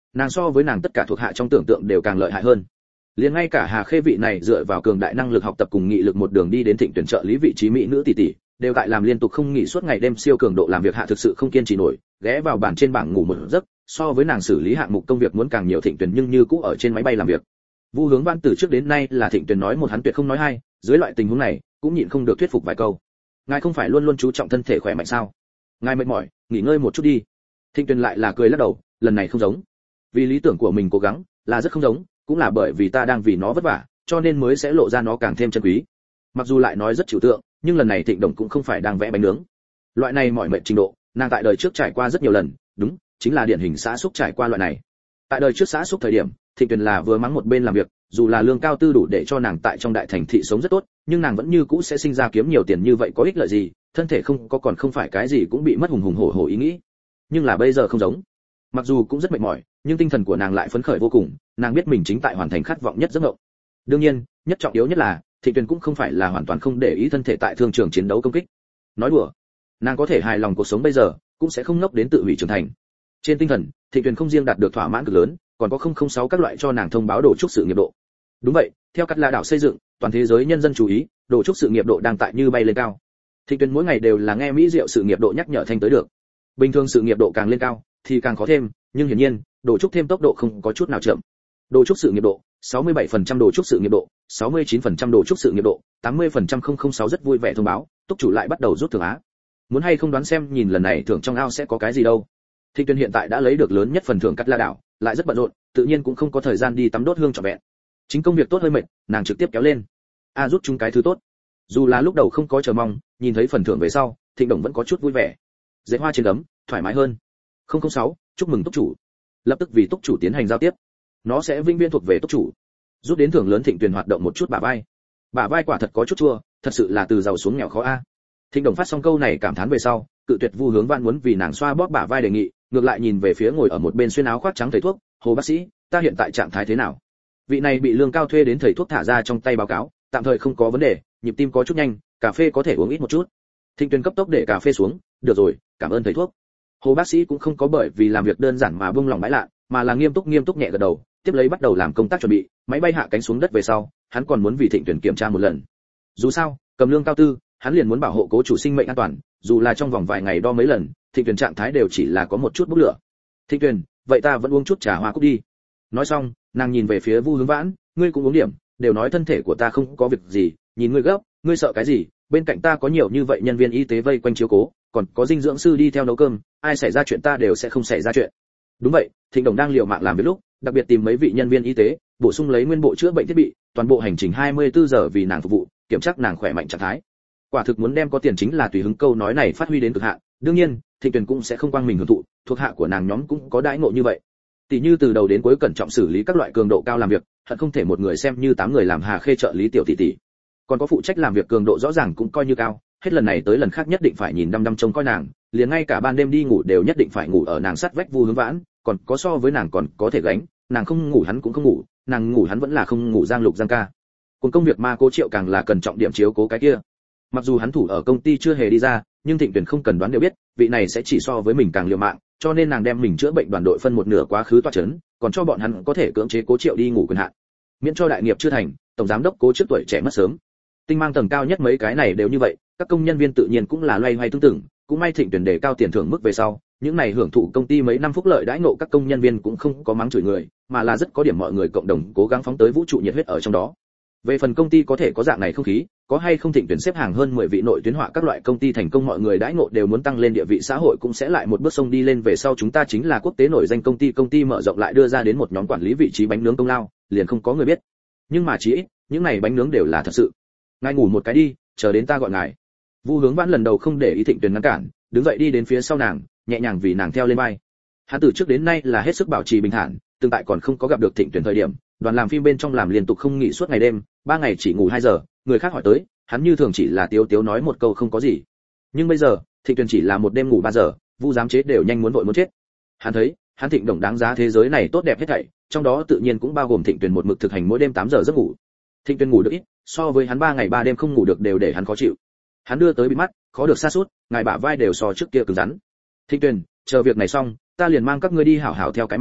Nàng so với nàng tất cả thuộc hạ trong tưởng tượng đều càng lợi hại hơn. Liền ngay cả Hà Khê vị này dựa vào cường đại năng lực học tập cùng nghị lực một đường đi đến Thịnh Tuyển trợ lý vị trí mỹ nữ tỷ tỷ, đều tại làm liên tục không nghỉ suốt ngày đêm siêu cường độ làm việc hạ thực sự không kiên trì nổi, ghé vào bàn trên bảng ngủ một giấc, so với nàng xử lý hạng mục công việc muốn càng nhiều. Thịnh Tuyển nhưng như cũ ở trên máy bay làm việc. Vu Hướng Văn từ trước đến nay là Thịnh Tuyển nói một hắn tuyệt không nói hai, dưới loại tình huống này, cũng nhịn không được thuyết phục vài câu. Ngài không phải luôn luôn chú trọng thân thể khỏe mạnh sao? Ngài mệt mỏi, nghỉ ngơi một chút đi. Thịnh Tuyển lại là cười lắc đầu, lần này không giống. Vì lý tưởng của mình cố gắng, là rất không giống, cũng là bởi vì ta đang vì nó vất vả, cho nên mới sẽ lộ ra nó càng thêm chân quý. Mặc dù lại nói rất trừu tượng, nhưng lần này Thịnh Đồng cũng không phải đang vẽ bánh nướng. Loại này mọi mệnh trình độ, nàng tại đời trước trải qua rất nhiều lần, đúng, chính là điển hình xã xúc trải qua loại này. Tại đời trước xã xúc thời điểm, Thịnh Tuyền là vừa mắng một bên làm việc, dù là lương cao tư đủ để cho nàng tại trong đại thành thị sống rất tốt, nhưng nàng vẫn như cũ sẽ sinh ra kiếm nhiều tiền như vậy có ích lợi gì, thân thể không có còn không phải cái gì cũng bị mất hùng hùng hổ hổ ý nghĩ. Nhưng là bây giờ không giống. Mặc dù cũng rất mệt mỏi, nhưng tinh thần của nàng lại phấn khởi vô cùng, nàng biết mình chính tại hoàn thành khát vọng nhất giấc mộng. Đương nhiên, nhất trọng yếu nhất là, Thịnh Tuyền cũng không phải là hoàn toàn không để ý thân thể tại thương trường chiến đấu công kích. Nói đùa, nàng có thể hài lòng cuộc sống bây giờ, cũng sẽ không ngốc đến tự hủy trưởng thành. Trên tinh thần, Thịnh Tuyền không riêng đạt được thỏa mãn cực lớn, còn có 006 các loại cho nàng thông báo đồ trúc sự nghiệp độ. Đúng vậy, theo Cát La đảo xây dựng, toàn thế giới nhân dân chú ý, đồ trúc sự nghiệp độ đang tại như bay lên cao. Thịnh Tuyền mỗi ngày đều là nghe mỹ diệu sự nghiệp độ nhắc nhở thanh tới được. Bình thường sự nghiệp độ càng lên cao thì càng khó thêm, nhưng hiển nhiên, đồ trúc thêm tốc độ không có chút nào chậm. Đồ trúc sự nghiệp độ, 67% đồ trúc sự nghiệp độ, 69% đồ trúc sự nghiệp độ, 80% 006 rất vui vẻ thông báo, túc chủ lại bắt đầu rút thưởng á. Muốn hay không đoán xem nhìn lần này thưởng trong ao sẽ có cái gì đâu. Thịnh Tuyền hiện tại đã lấy được lớn nhất phần thưởng Cát La đảo, lại rất bận rộn, tự nhiên cũng không có thời gian đi tắm đốt hương trọn vẹn. Chính công việc tốt hơi mệt, nàng trực tiếp kéo lên. Rút chúng cái thứ tốt. Dù là lúc đầu không có chờ mong, nhìn thấy phần thưởng về sau, Thịnh Đồng vẫn có chút vui vẻ. Dệt hoa trên gấm, thoải mái hơn. 006, chúc mừng túc chủ. Lập tức vì túc chủ tiến hành giao tiếp. Nó sẽ vinh viễn thuộc về túc chủ. Rút đến thưởng lớn Thịnh Tuyền hoạt động một chút bả vai. Bả vai quả thật có chút chua, thật sự là từ giàu xuống nghèo khó a. Thịnh Đồng phát xong câu này cảm thán về sau, cự tuyệt Vu Hướng Văn muốn vì nàng xoa bóp bả vai đề nghị, ngược lại nhìn về phía ngồi ở một bên xuyên áo khoác trắng thầy thuốc, "Hồ bác sĩ, ta hiện tại trạng thái thế nào?" Vị này bị lương cao thuê đến thầy thuốc thả ra trong tay báo cáo, tạm thời không có vấn đề, nhịp tim có chút nhanh, cà phê có thể uống ít một chút. Thịnh Tuyền cấp tốc để cà phê xuống, "Được rồi, cảm ơn thầy thuốc." Hồ bác sĩ cũng không có bởi vì làm việc đơn giản mà buông lòng bãi lạ, mà là nghiêm túc nhẹ gật đầu, tiếp lấy bắt đầu làm công tác chuẩn bị, máy bay hạ cánh xuống đất về sau, hắn còn muốn vì Thịnh Tuyền kiểm tra một lần. Dù sao, cầm lương cao tư, hắn liền muốn bảo hộ cố chủ sinh mệnh an toàn, dù là trong vòng vài ngày đo mấy lần, Thịnh Tuyền trạng thái đều chỉ là có một chút bốc lửa. "Thịnh Tuyền, vậy ta vẫn uống chút trà hoa cúc đi." Nói xong, nàng nhìn về phía Vu Hướng Vãn, "Ngươi cũng uống điểm, đều nói thân thể của ta không có việc gì, nhìn ngươi gấp, ngươi sợ cái gì? Bên cạnh ta có nhiều như vậy nhân viên y tế vây quanh chiếu cố, còn có dinh dưỡng sư đi theo nấu cơm, ai xảy ra chuyện ta đều sẽ không xảy ra chuyện." Đúng vậy, Thịnh Đồng đang liều mạng làm việc lúc, đặc biệt tìm mấy vị nhân viên y tế, bổ sung lấy nguyên bộ chữa bệnh thiết bị, toàn bộ hành trình 24 giờ vì nàng phục vụ, kiểm tra nàng khỏe mạnh trạng thái. Quả thực muốn đem có tiền chính là tùy hứng câu nói này phát huy đến cực hạn. Đương nhiên, Thịnh Tuyền cũng sẽ không quang mình hưởng thụ, thuộc hạ của nàng nhóm cũng có đãi ngộ như vậy. Tỷ như từ đầu đến cuối cẩn trọng xử lý các loại cường độ cao làm việc, hận không thể một người xem như 8 người làm Hà Khê trợ lý tiểu tỷ tỷ. Còn có phụ trách làm việc cường độ rõ ràng cũng coi như cao, hết lần này tới lần khác nhất định phải nhìn đăm đăm trông coi nàng, liền ngay cả ban đêm đi ngủ đều nhất định phải ngủ ở nàng sát vách Vu Hướng Vãn, còn có so với nàng còn có thể gánh, nàng không ngủ hắn cũng không ngủ, nàng ngủ hắn vẫn là không ngủ Giang Lục Giang ca. Cùng công việc ma Cố Triệu càng là cần trọng điểm chiếu cố cái kia. Mặc dù hắn thủ ở công ty chưa hề đi ra, nhưng Thịnh Tuyền không cần đoán đều biết, vị này sẽ chỉ so với mình càng liều mạng, cho nên nàng đem mình chữa bệnh đoàn đội phân một nửa quá khứ toa chấn, còn cho bọn hắn có thể cưỡng chế Cố Triệu đi ngủ quyền hạn. Miễn cho đại nghiệp chưa thành, tổng giám đốc Cố trước tuổi trẻ mất sớm. Tinh mang tầng cao nhất mấy cái này đều như vậy, các công nhân viên tự nhiên cũng là loay hoay tương tự, cũng may Thịnh Tuyền đề cao tiền thưởng mức về sau, những này hưởng thụ công ty mấy năm phúc lợi đãi ngộ các công nhân viên cũng không có mắng chửi người, mà là rất có điểm mọi người cộng đồng cố gắng phóng tới vũ trụ nhiệt huyết ở trong đó. Về phần công ty có thể có dạng này không khí, có hay không Thịnh Tuyền xếp hàng hơn 10 vị nội tuyến họa các loại công ty thành công mọi người đãi ngộ đều muốn tăng lên địa vị xã hội cũng sẽ lại một bước sông đi lên về sau chúng ta chính là quốc tế nổi danh công ty mở rộng lại đưa ra đến một nhóm quản lý vị trí bánh nướng công lao, liền không có người biết. Nhưng mà chỉ ít, những này bánh nướng đều là thật sự. Ngài ngủ một cái đi, chờ đến ta gọi ngài. Vu Hướng Vãn lần đầu không để ý Thịnh Tuyền ngăn cản, đứng dậy đi đến phía sau nàng, nhẹ nhàng vì nàng theo lên vai. Hắn từ trước đến nay là hết sức bảo trì bình thản, tương tại còn không có gặp được Thịnh Tuyền thời điểm, đoàn làm phim bên trong làm liên tục không nghỉ suốt ngày đêm, 3 ngày chỉ ngủ 2 giờ, người khác hỏi tới, hắn như thường chỉ là tiếu nói một câu không có gì. Nhưng bây giờ, Thịnh Tuyền chỉ là một đêm ngủ 3 giờ, Vu giám chế đều nhanh muốn vội muốn chết. Hắn thấy, hắn Thịnh Đồng đáng giá thế giới này tốt đẹp hết thảy, trong đó tự nhiên cũng bao gồm Thịnh Tuyền một mực thực hành mỗi đêm 8 giờ giấc ngủ. Thịnh Tuyền ngủ được ít, so với hắn 3 ngày 3 đêm không ngủ được đều để hắn khó chịu. Hắn đưa tới bị mắt, khó được sa sút, ngài bả vai đều so trước kia cứng rắn. Thịnh Tuyền, chờ việc này xong, ta liền mang các ngươi đi hảo hảo theo cái ma,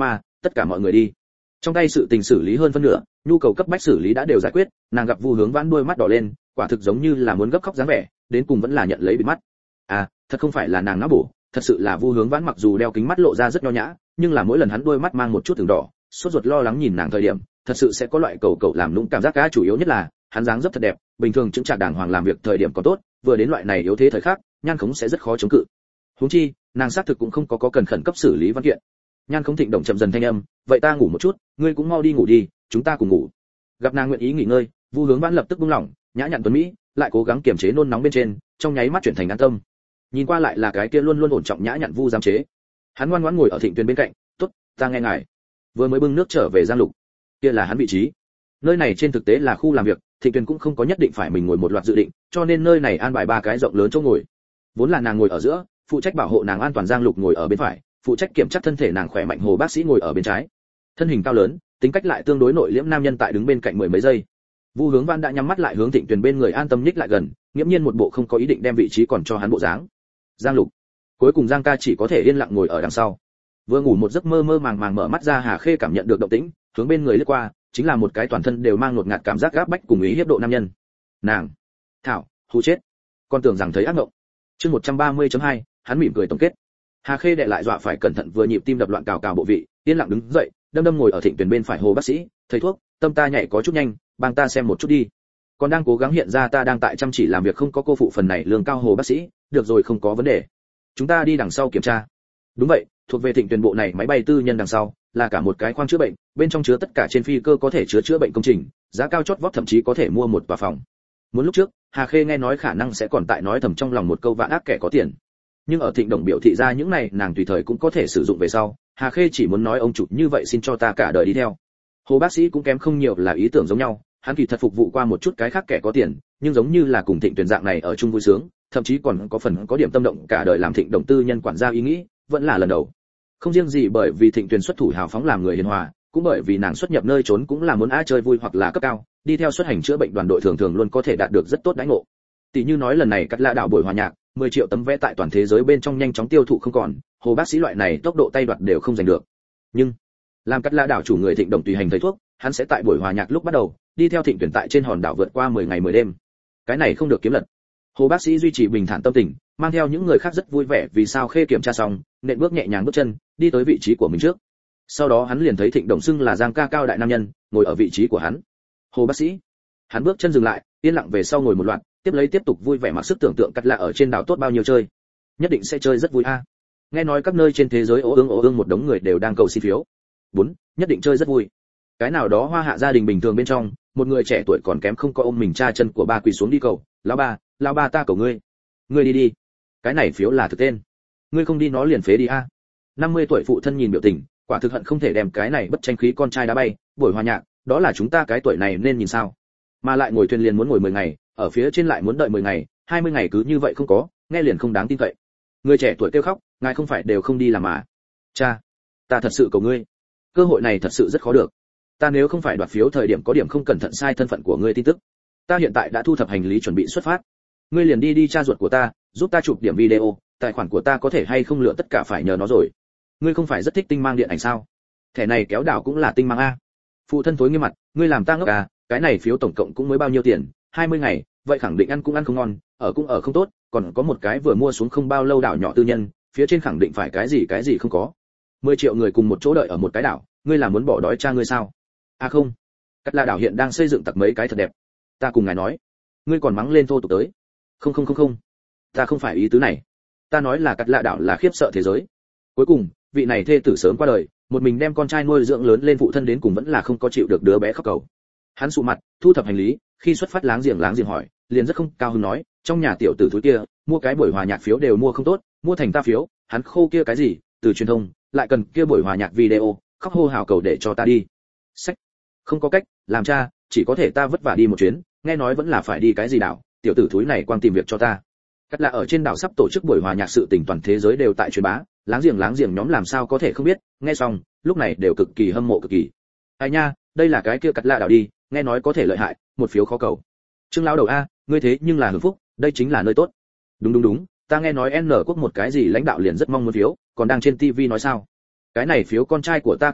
tất cả mọi người đi. Trong tay sự tình xử lý hơn phân nửa, nhu cầu cấp bách xử lý đã đều giải quyết, nàng gặp Vu Hướng Vãn đôi mắt đỏ lên, quả thực giống như là muốn gấp khóc dáng vẻ, đến cùng vẫn là nhận lấy bịt mắt. À, thật không phải là nàng não bổ, thật sự là Vu Hướng Vãn mặc dù đeo kính mắt lộ ra rất nho nhã, nhưng là mỗi lần hắn đôi mắt mang một chút từng đỏ, sốt ruột lo lắng nhìn nàng thời điểm, thật sự sẽ có loại cầu làm nũng cảm giác cá, chủ yếu nhất là hắn dáng dấp thật đẹp, bình thường chứng trạc đàng hoàng làm việc thời điểm còn tốt, vừa đến loại này yếu thế thời khắc, Nhan Khống sẽ rất khó chống cự. Huống chi, nàng xác thực cũng không có cần khẩn cấp xử lý văn kiện. Nhan Khống thịnh động chậm dần thanh âm, vậy ta ngủ một chút, ngươi cũng mau đi ngủ đi, chúng ta cùng ngủ. Gặp nàng nguyện ý nghỉ ngơi, Vu Hướng Vãn lập tức buông lỏng, nhã nhặn tuấn mỹ, lại cố gắng kiềm chế nôn nóng bên trên, trong nháy mắt chuyển thành an tâm. Nhìn qua lại là cái kia luôn luôn ổn trọng nhã nhặn Vu giám chế. Hắn ngoan ngoãn ngồi ở Thịnh Tuyền bên cạnh, "Tốt, ta nghe ngài." Vừa mới bưng nước trở về Giang Lục, kia là hắn vị trí. Nơi này trên thực tế là khu làm việc, Thịnh Tuyền cũng không có nhất định phải mình ngồi một loạt dự định, cho nên nơi này an bài 3 cái rộng lớn chỗ ngồi. Vốn là nàng ngồi ở giữa, phụ trách bảo hộ nàng an toàn Giang Lục ngồi ở bên phải, phụ trách kiểm tra thân thể nàng khỏe mạnh Hồ bác sĩ ngồi ở bên trái. Thân hình cao lớn, tính cách lại tương đối nội liễm nam nhân tại đứng bên cạnh mười mấy giây. Vu Hướng Vãn đã nhắm mắt lại hướng Thịnh Tuyền bên người an tâm nhích lại gần, nghiễm nhiên một bộ không có ý định đem vị trí còn cho hắn bộ dáng. Giang Lục. Cuối cùng Giang ca chỉ có thể yên lặng ngồi ở đằng sau. Vừa ngủ một giấc mơ mơ màng mở mắt ra, Hà Khê cảm nhận được động tĩnh, hướng bên người lướt qua, chính là một cái toàn thân đều mang ngột ngạt cảm giác gáp bách cùng ý hiếp độ nam nhân. Nàng, thảo, hù chết. Con tưởng rằng thấy ác mộng. Chương 130.2, hắn mỉm cười tổng kết. Hà Khê đệ lại dọa phải cẩn thận vừa nhịp tim đập loạn cào bộ vị, yên lặng đứng dậy, đâm ngồi ở Thịnh Tuyền bên phải Hồ bác sĩ, thầy thuốc, tâm ta nhảy có chút nhanh, bằng ta xem một chút đi. Còn đang cố gắng hiện ra ta đang tại chăm chỉ làm việc không có cô phụ phần này lương cao Hồ bác sĩ, được rồi không có vấn đề. Chúng ta đi đằng sau kiểm tra. Đúng vậy, thuộc về Thịnh Tuyền bộ này máy bay tư nhân đằng sau, là cả một cái khoang chữa bệnh, bên trong chứa tất cả trên phi cơ có thể chữa bệnh công trình, giá cao chót vót thậm chí có thể mua một tòa phòng. Muốn lúc trước, Hà Khê nghe nói khả năng sẽ còn tại nói thầm trong lòng một câu vạn ác kẻ có tiền. Nhưng ở Thịnh Đồng biểu thị ra những này nàng tùy thời cũng có thể sử dụng về sau, Hà Khê chỉ muốn nói ông chủ như vậy xin cho ta cả đời đi theo. Hồ bác sĩ cũng kém không nhiều là ý tưởng giống nhau, hắn kỳ thật phục vụ qua một chút cái khác kẻ có tiền, nhưng giống như là cùng Thịnh Tuyền dạng này ở chung vui sướng, thậm chí còn có phần có điểm tâm động cả đời làm Thịnh Đồng tư nhân quản gia ý nghĩ, vẫn là lần đầu. Không riêng gì bởi vì Thịnh Tuyền xuất thủ hào phóng làm người hiền hòa, cũng bởi vì nàng xuất nhập nơi trốn cũng là muốn chơi vui hoặc là cấp cao, đi theo xuất hành chữa bệnh đoàn đội thường thường luôn có thể đạt được rất tốt đãi ngộ. Tỷ như nói lần này cắt lạ đảo buổi hòa nhạc, 10 triệu tấm vé tại toàn thế giới bên trong nhanh chóng tiêu thụ không còn, Hồ bác sĩ loại này tốc độ tay đoạt đều không giành được. Nhưng làm cắt lạ đảo chủ người Thịnh Đồng tùy hành thầy thuốc, hắn sẽ tại buổi hòa nhạc lúc bắt đầu, đi theo Thịnh Tuyền tại trên hòn đảo vượt qua 10 ngày 10 đêm. Cái này không được kiếm lật. Hồ bác sĩ duy trì bình thản tâm tình, mang theo những người khác rất vui vẻ vì sao Khê kiểm tra xong, nện bước nhẹ nhàng bước chân, đi tới vị trí của mình trước. Sau đó hắn liền thấy Thịnh Đồng xưng là Giang ca cao đại nam nhân, ngồi ở vị trí của hắn. Hồ bác sĩ. Hắn bước chân dừng lại, yên lặng về sau ngồi một loạt, tiếp tục vui vẻ mặc sức tưởng tượng cắt lạ ở trên đảo tốt bao nhiêu chơi. Nhất định sẽ chơi rất vui a. Nghe nói các nơi trên thế giới ố ương một đống người đều đang cầu xin phiếu. 4, nhất định chơi rất vui. Cái nào đó hoa hạ gia đình bình thường bên trong, một người trẻ tuổi còn kém không có ôm mình cha chân của ba quỳ xuống đi cầu, lão ba ta cầu ngươi. Ngươi đi. Cái này phiếu là thực tên. Ngươi không đi nó liền phế đi a. 50 tuổi phụ thân nhìn biểu tình, quả thực hận không thể đem cái này bất tranh khí con trai đá bay, buổi hòa nhạc, đó là chúng ta cái tuổi này nên nhìn sao? Mà lại ngồi thuyền liền muốn ngồi 10 ngày, ở phía trên lại muốn đợi 10 ngày, 20 ngày cứ như vậy không có, nghe liền không đáng tin cậy. Người trẻ tuổi kêu khóc, ngài không phải đều không đi làm mà. Cha, ta thật sự cầu ngươi. Cơ hội này thật sự rất khó được. Ta nếu không phải đoạt phiếu thời điểm có điểm không cẩn thận sai thân phận của ngươi tin tức. Ta hiện tại đã thu thập hành lý chuẩn bị xuất phát. Ngươi liền đi cha ruột của ta, giúp ta chụp điểm video, tài khoản của ta có thể hay không lựa tất cả phải nhờ nó rồi. Ngươi không phải rất thích tinh mang điện ảnh sao? Thẻ này kéo đảo cũng là tinh mang a. Phụ thân tối nghiêm mặt, ngươi làm ta ngốc à, cái này phiếu tổng cộng cũng mới bao nhiêu tiền, 20 ngày, vậy khẳng định ăn cũng ăn không ngon, ở cũng ở không tốt, còn có một cái vừa mua xuống không bao lâu đảo nhỏ tư nhân, phía trên khẳng định phải cái gì không có. 10 triệu người cùng một chỗ đợi ở một cái đảo, ngươi là muốn bỏ đói cha ngươi sao? À không, Cát La đảo hiện đang xây dựng tặc mấy cái thật đẹp. Ta cùng ngài nói, ngươi còn mắng lên thô tục tới. Không, ta không phải ý tứ này. Ta nói là Cát La đảo là khiếp sợ thế giới. Cuối cùng, vị này thê tử sớm qua đời, một mình đem con trai nuôi dưỡng lớn lên phụ thân đến cùng vẫn là không có chịu được đứa bé khóc cầu. Hắn sụ mặt, thu thập hành lý, khi xuất phát láng giềng hỏi, liền rất không cao hứng nói, trong nhà tiểu tử thúi kia, mua cái buổi hòa nhạc phiếu đều mua không tốt, mua thành ta phiếu, hắn khô kia cái gì, từ truyền thông, lại cần kia buổi hòa nhạc video, khóc hô hào cầu để cho ta đi. Sách, không có cách, làm cha, chỉ có thể ta vất vả đi một chuyến, nghe nói vẫn là phải đi cái gì đảo, tiểu tử thúi này quang tìm việc cho ta. Cắt là ở trên đảo sắp tổ chức buổi hòa nhạc sự tình toàn thế giới đều tại truyền bá, láng giềng nhóm làm sao có thể không biết, nghe xong, lúc này đều cực kỳ hâm mộ cực kỳ. Ai nha, đây là cái kia Cắt lạ đảo đi, nghe nói có thể lợi hại, một phiếu khó cầu. Trương lão đầu a, ngươi thế nhưng là hưởng phúc, đây chính là nơi tốt. Đúng, ta nghe nói N quốc một cái gì lãnh đạo liền rất mong muốn phiếu, còn đang trên TV nói sao? Cái này phiếu con trai của ta cũng đoạt,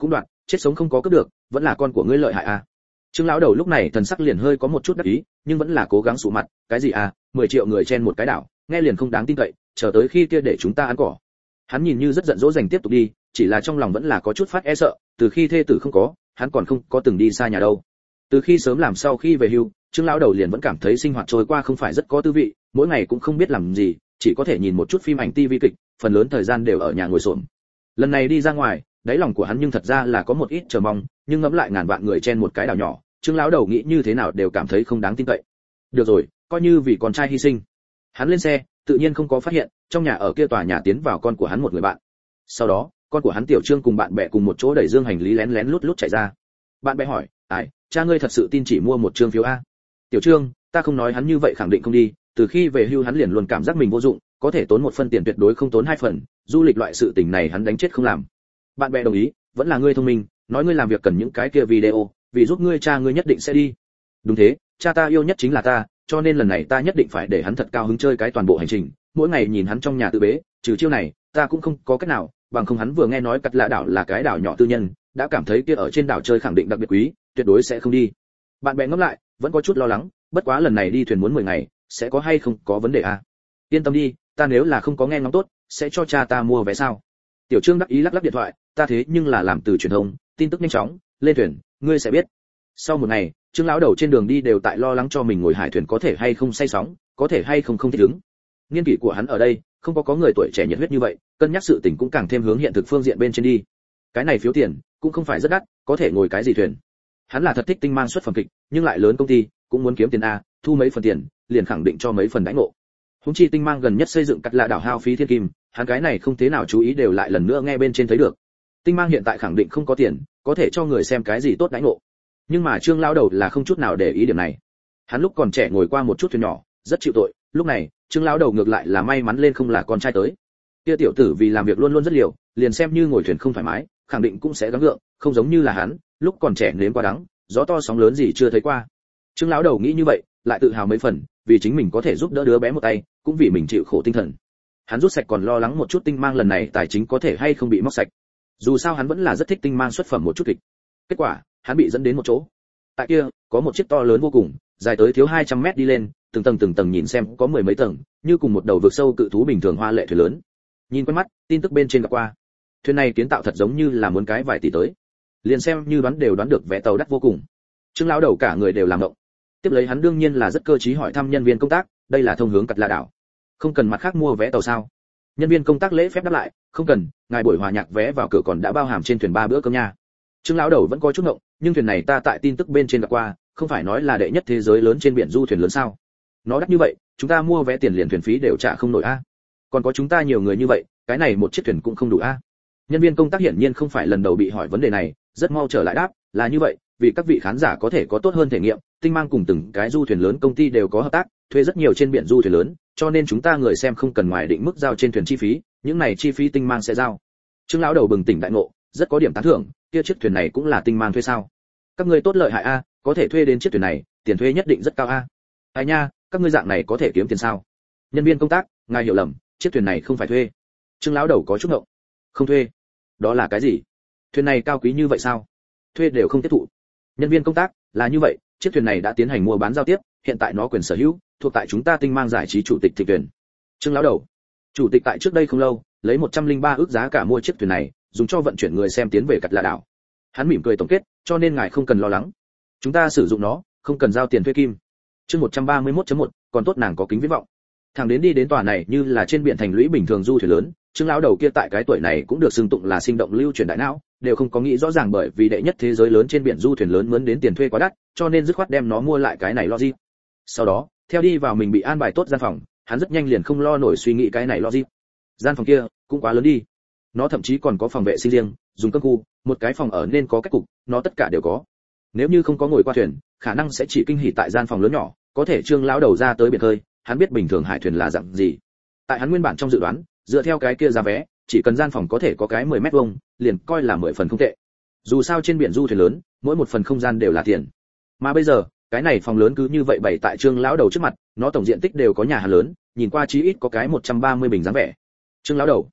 chết sống không có cướp được, vẫn là con của ngươi lợi hại à. Trương lão đầu lúc này thần sắc liền hơi có một chút đắc ý, nhưng vẫn là cố gắng sụ mặt, cái gì à, 10 triệu người chen một cái đảo, nghe liền không đáng tin cậy, chờ tới khi kia để chúng ta ăn cỏ. Hắn nhìn như rất giận dỗ dành tiếp tục đi, chỉ là trong lòng vẫn là có chút phát e sợ, từ khi thê tử không có, hắn còn không có từng đi xa nhà đâu. Từ khi sớm làm sau khi về hưu, Trương lão đầu liền vẫn cảm thấy sinh hoạt trôi qua không phải rất có tư vị, mỗi ngày cũng không biết làm gì, chỉ có thể nhìn một chút phim ảnh TV kịch, phần lớn thời gian đều ở nhà ngồi xổm. Lần này đi ra ngoài, đáy lòng của hắn nhưng thật ra là có một ít chờ mong, nhưng ngẫm lại ngàn vạn người chen một cái đảo nhỏ, Trương lão đầu nghĩ như thế nào đều cảm thấy không đáng tin cậy. Được rồi, coi như vì con trai hy sinh. Hắn lên xe, tự nhiên không có phát hiện, trong nhà ở kia tòa nhà tiến vào con của hắn một người bạn. Sau đó, con của hắn Tiểu Trương cùng bạn bè cùng một chỗ đẩy dương hành lý lén lén lút lút chạy ra. Bạn bè hỏi, "Ai, cha ngươi thật sự tin chỉ mua một trương phiếu a?" Tiểu Trương, ta không nói hắn như vậy khẳng định không đi, từ khi về hưu hắn liền luôn cảm giác mình vô dụng, có thể tốn một phân tiền tuyệt đối không tốn hai phần, du lịch loại sự tình này hắn đánh chết không làm. Bạn bè đồng ý, vẫn là ngươi thông minh, nói ngươi làm việc cần những cái kia video, vì giúp ngươi cha ngươi nhất định sẽ đi. Đúng thế, cha ta yêu nhất chính là ta, cho nên lần này ta nhất định phải để hắn thật cao hứng chơi cái toàn bộ hành trình, mỗi ngày nhìn hắn trong nhà tự bế, trừ chiêu này, ta cũng không có cách nào, bằng không hắn vừa nghe nói Cắt Lạ đảo là cái đảo nhỏ tư nhân, đã cảm thấy kia ở trên đảo chơi khẳng định đặc biệt quý, tuyệt đối sẽ không đi. Bạn bè ngẫm lại, vẫn có chút lo lắng, bất quá lần này đi thuyền muốn 10 ngày, sẽ có hay không có vấn đề à? Yên tâm đi, ta nếu là không có nghe ngóng tốt, sẽ cho cha ta mua vé sao? Tiểu Trương đắc ý lắc lắc điện thoại, ta thế nhưng là làm từ truyền thông, tin tức nhanh chóng, lên thuyền, ngươi sẽ biết. Sau một ngày, Trương lão đầu trên đường đi đều tại lo lắng cho mình ngồi hải thuyền có thể hay không say sóng, có thể hay không thích ứng. Niên kỷ của hắn ở đây, không có người tuổi trẻ nhiệt huyết như vậy, cân nhắc sự tình cũng càng thêm hướng hiện thực phương diện bên trên đi. Cái này phiếu tiền cũng không phải rất đắt, có thể ngồi cái gì thuyền. Hắn là thật thích tinh mang xuất phẩm kịch, nhưng lại lớn công ty, cũng muốn kiếm tiền a, thu mấy phần tiền, liền khẳng định cho mấy phần đãi ngộ. Húng chi tinh mang gần nhất xây dựng Cắt Lạ đảo hao phí thiên kim, hắn cái này không thế nào chú ý đều lại lần nữa nghe bên trên thấy được. Tinh mang hiện tại khẳng định không có tiền, có thể cho người xem cái gì tốt đãi ngộ. Nhưng mà Trương lão đầu là không chút nào để ý điểm này. Hắn lúc còn trẻ ngồi qua một chút thuyền nhỏ, rất chịu tội, lúc này, Trương lão đầu ngược lại là may mắn lên không là con trai tới. Kia tiểu tử vì làm việc luôn luôn rất liều, liền xem như ngồi thuyền không thoải mái, khẳng định cũng sẽ gắng gượng, không giống như là hắn, lúc còn trẻ nếm quá đắng, gió to sóng lớn gì chưa thấy qua. Trương lão đầu nghĩ như vậy, lại tự hào mấy phần, vì chính mình có thể giúp đỡ đứa bé một tay, cũng vì mình chịu khổ tinh thần. Hắn rút sạch còn lo lắng một chút tinh mang lần này tài chính có thể hay không bị móc sạch. Dù sao hắn vẫn là rất thích tinh mang xuất phẩm một chút kịch. Kết quả, hắn bị dẫn đến một chỗ. Tại kia, có một chiếc to lớn vô cùng, dài tới thiếu 200 mét đi lên, từng tầng nhìn xem có mười mấy tầng, như cùng một đầu vực sâu cự thú bình thường hoa lệ thuyền lớn. Nhìn quen mắt, tin tức bên trên gặp qua. Thuyền này kiến tạo thật giống như là muốn cái vài tỷ tới. Liền xem như đoán đều đoán được vé tàu đắt vô cùng. Trương lão đầu cả người đều làm động. Tiếp lấy hắn đương nhiên là rất cơ trí hỏi thăm nhân viên công tác, đây là thông hướng Cắt Lạ đảo. Không cần mặt khác mua vé tàu sao? Nhân viên công tác lễ phép đáp lại, không cần, ngài buổi hòa nhạc vé vào cửa còn đã bao hàm trên thuyền 3 bữa cơm nha. Trương lão đầu vẫn có chút ngộng, nhưng thuyền này ta tại tin tức bên trên gặp qua, không phải nói là đệ nhất thế giới lớn trên biển du thuyền lớn sao? Nó đắt như vậy, chúng ta mua vé tiền liền thuyền phí đều trả không nổi a. Còn có chúng ta nhiều người như vậy, cái này một chiếc thuyền cũng không đủ a. Nhân viên công tác hiển nhiên không phải lần đầu bị hỏi vấn đề này, rất mau trở lại đáp, là như vậy, vì các vị khán giả có thể có tốt hơn thể nghiệm, tinh mang cùng từng cái du thuyền lớn công ty đều có hợp tác, thuê rất nhiều trên biển du thuyền lớn, cho nên chúng ta người xem không cần ngoài định mức giao trên thuyền chi phí, những này chi phí tinh mang sẽ giao. Trương lão đầu bừng tỉnh đại ngộ, rất có điểm tán thưởng, kia chiếc thuyền này cũng là tinh mang thuê sao? Các ngươi tốt lợi hại a, có thể thuê đến chiếc thuyền này, tiền thuê nhất định rất cao a. Ai nha, các ngươi dạng này có thể kiếm tiền sao? Nhân viên công tác, ngài hiểu lầm, chiếc thuyền này không phải thuê. Trương lão đầu có chút ngộng. Không thuê? Đó là cái gì? Thuyền này cao quý như vậy sao? Thuê đều không tiếp thụ. Nhân viên công tác, là như vậy, chiếc thuyền này đã tiến hành mua bán giao tiếp, hiện tại nó quyền sở hữu thuộc tại chúng ta tinh mang giải trí chủ tịch Thịnh Thuyền. Trương lão đầu, chủ tịch tại trước đây không lâu, lấy 103 ước giá cả mua chiếc thuyền này, dùng cho vận chuyển người xem tiến về Cắt Lạ đảo. Hắn mỉm cười tổng kết, cho nên ngài không cần lo lắng. Chúng ta sử dụng nó, không cần giao tiền thuê kim. Chương 131.1, còn tốt nàng có kính viễn vọng. Thằng đến đi đến tòa này như là trên biển thành lũy bình thường du thuyền lớn, Trương lão đầu kia tại cái tuổi này cũng được xưng tụng là sinh động lưu chuyển đại não, đều không có nghĩ rõ ràng bởi vì đệ nhất thế giới lớn trên biển du thuyền lớn mướn đến tiền thuê quá đắt, cho nên dứt khoát đem nó mua lại cái này logic. Sau đó, theo đi vào mình bị an bài tốt gian phòng, hắn rất nhanh liền không lo nổi suy nghĩ cái này logic. Gian phòng kia cũng quá lớn đi. Nó thậm chí còn có phòng vệ sinh riêng, dùng cơm khu, một cái phòng ở nên có cách cục, nó tất cả đều có. Nếu như không có ngồi qua thuyền, khả năng sẽ chỉ kinh hỉ tại gian phòng lớn nhỏ, có thể Trương lão đầu ra tới biển khơi, hắn biết bình thường hải thuyền là dạng gì. Tại hắn nguyên bản trong dự đoán, dựa theo cái kia giá vé, chỉ cần gian phòng có thể có cái 10 mét vuông, liền coi là 10 phần không tệ. Dù sao trên biển du thuyền lớn, mỗi một phần không gian đều là tiền. Mà bây giờ, cái này phòng lớn cứ như vậy bày tại Trương lão đầu trước mặt, nó tổng diện tích đều có nhà hàng lớn, nhìn qua chí ít có cái 130 bình dáng vẻ. Trương lão đầu,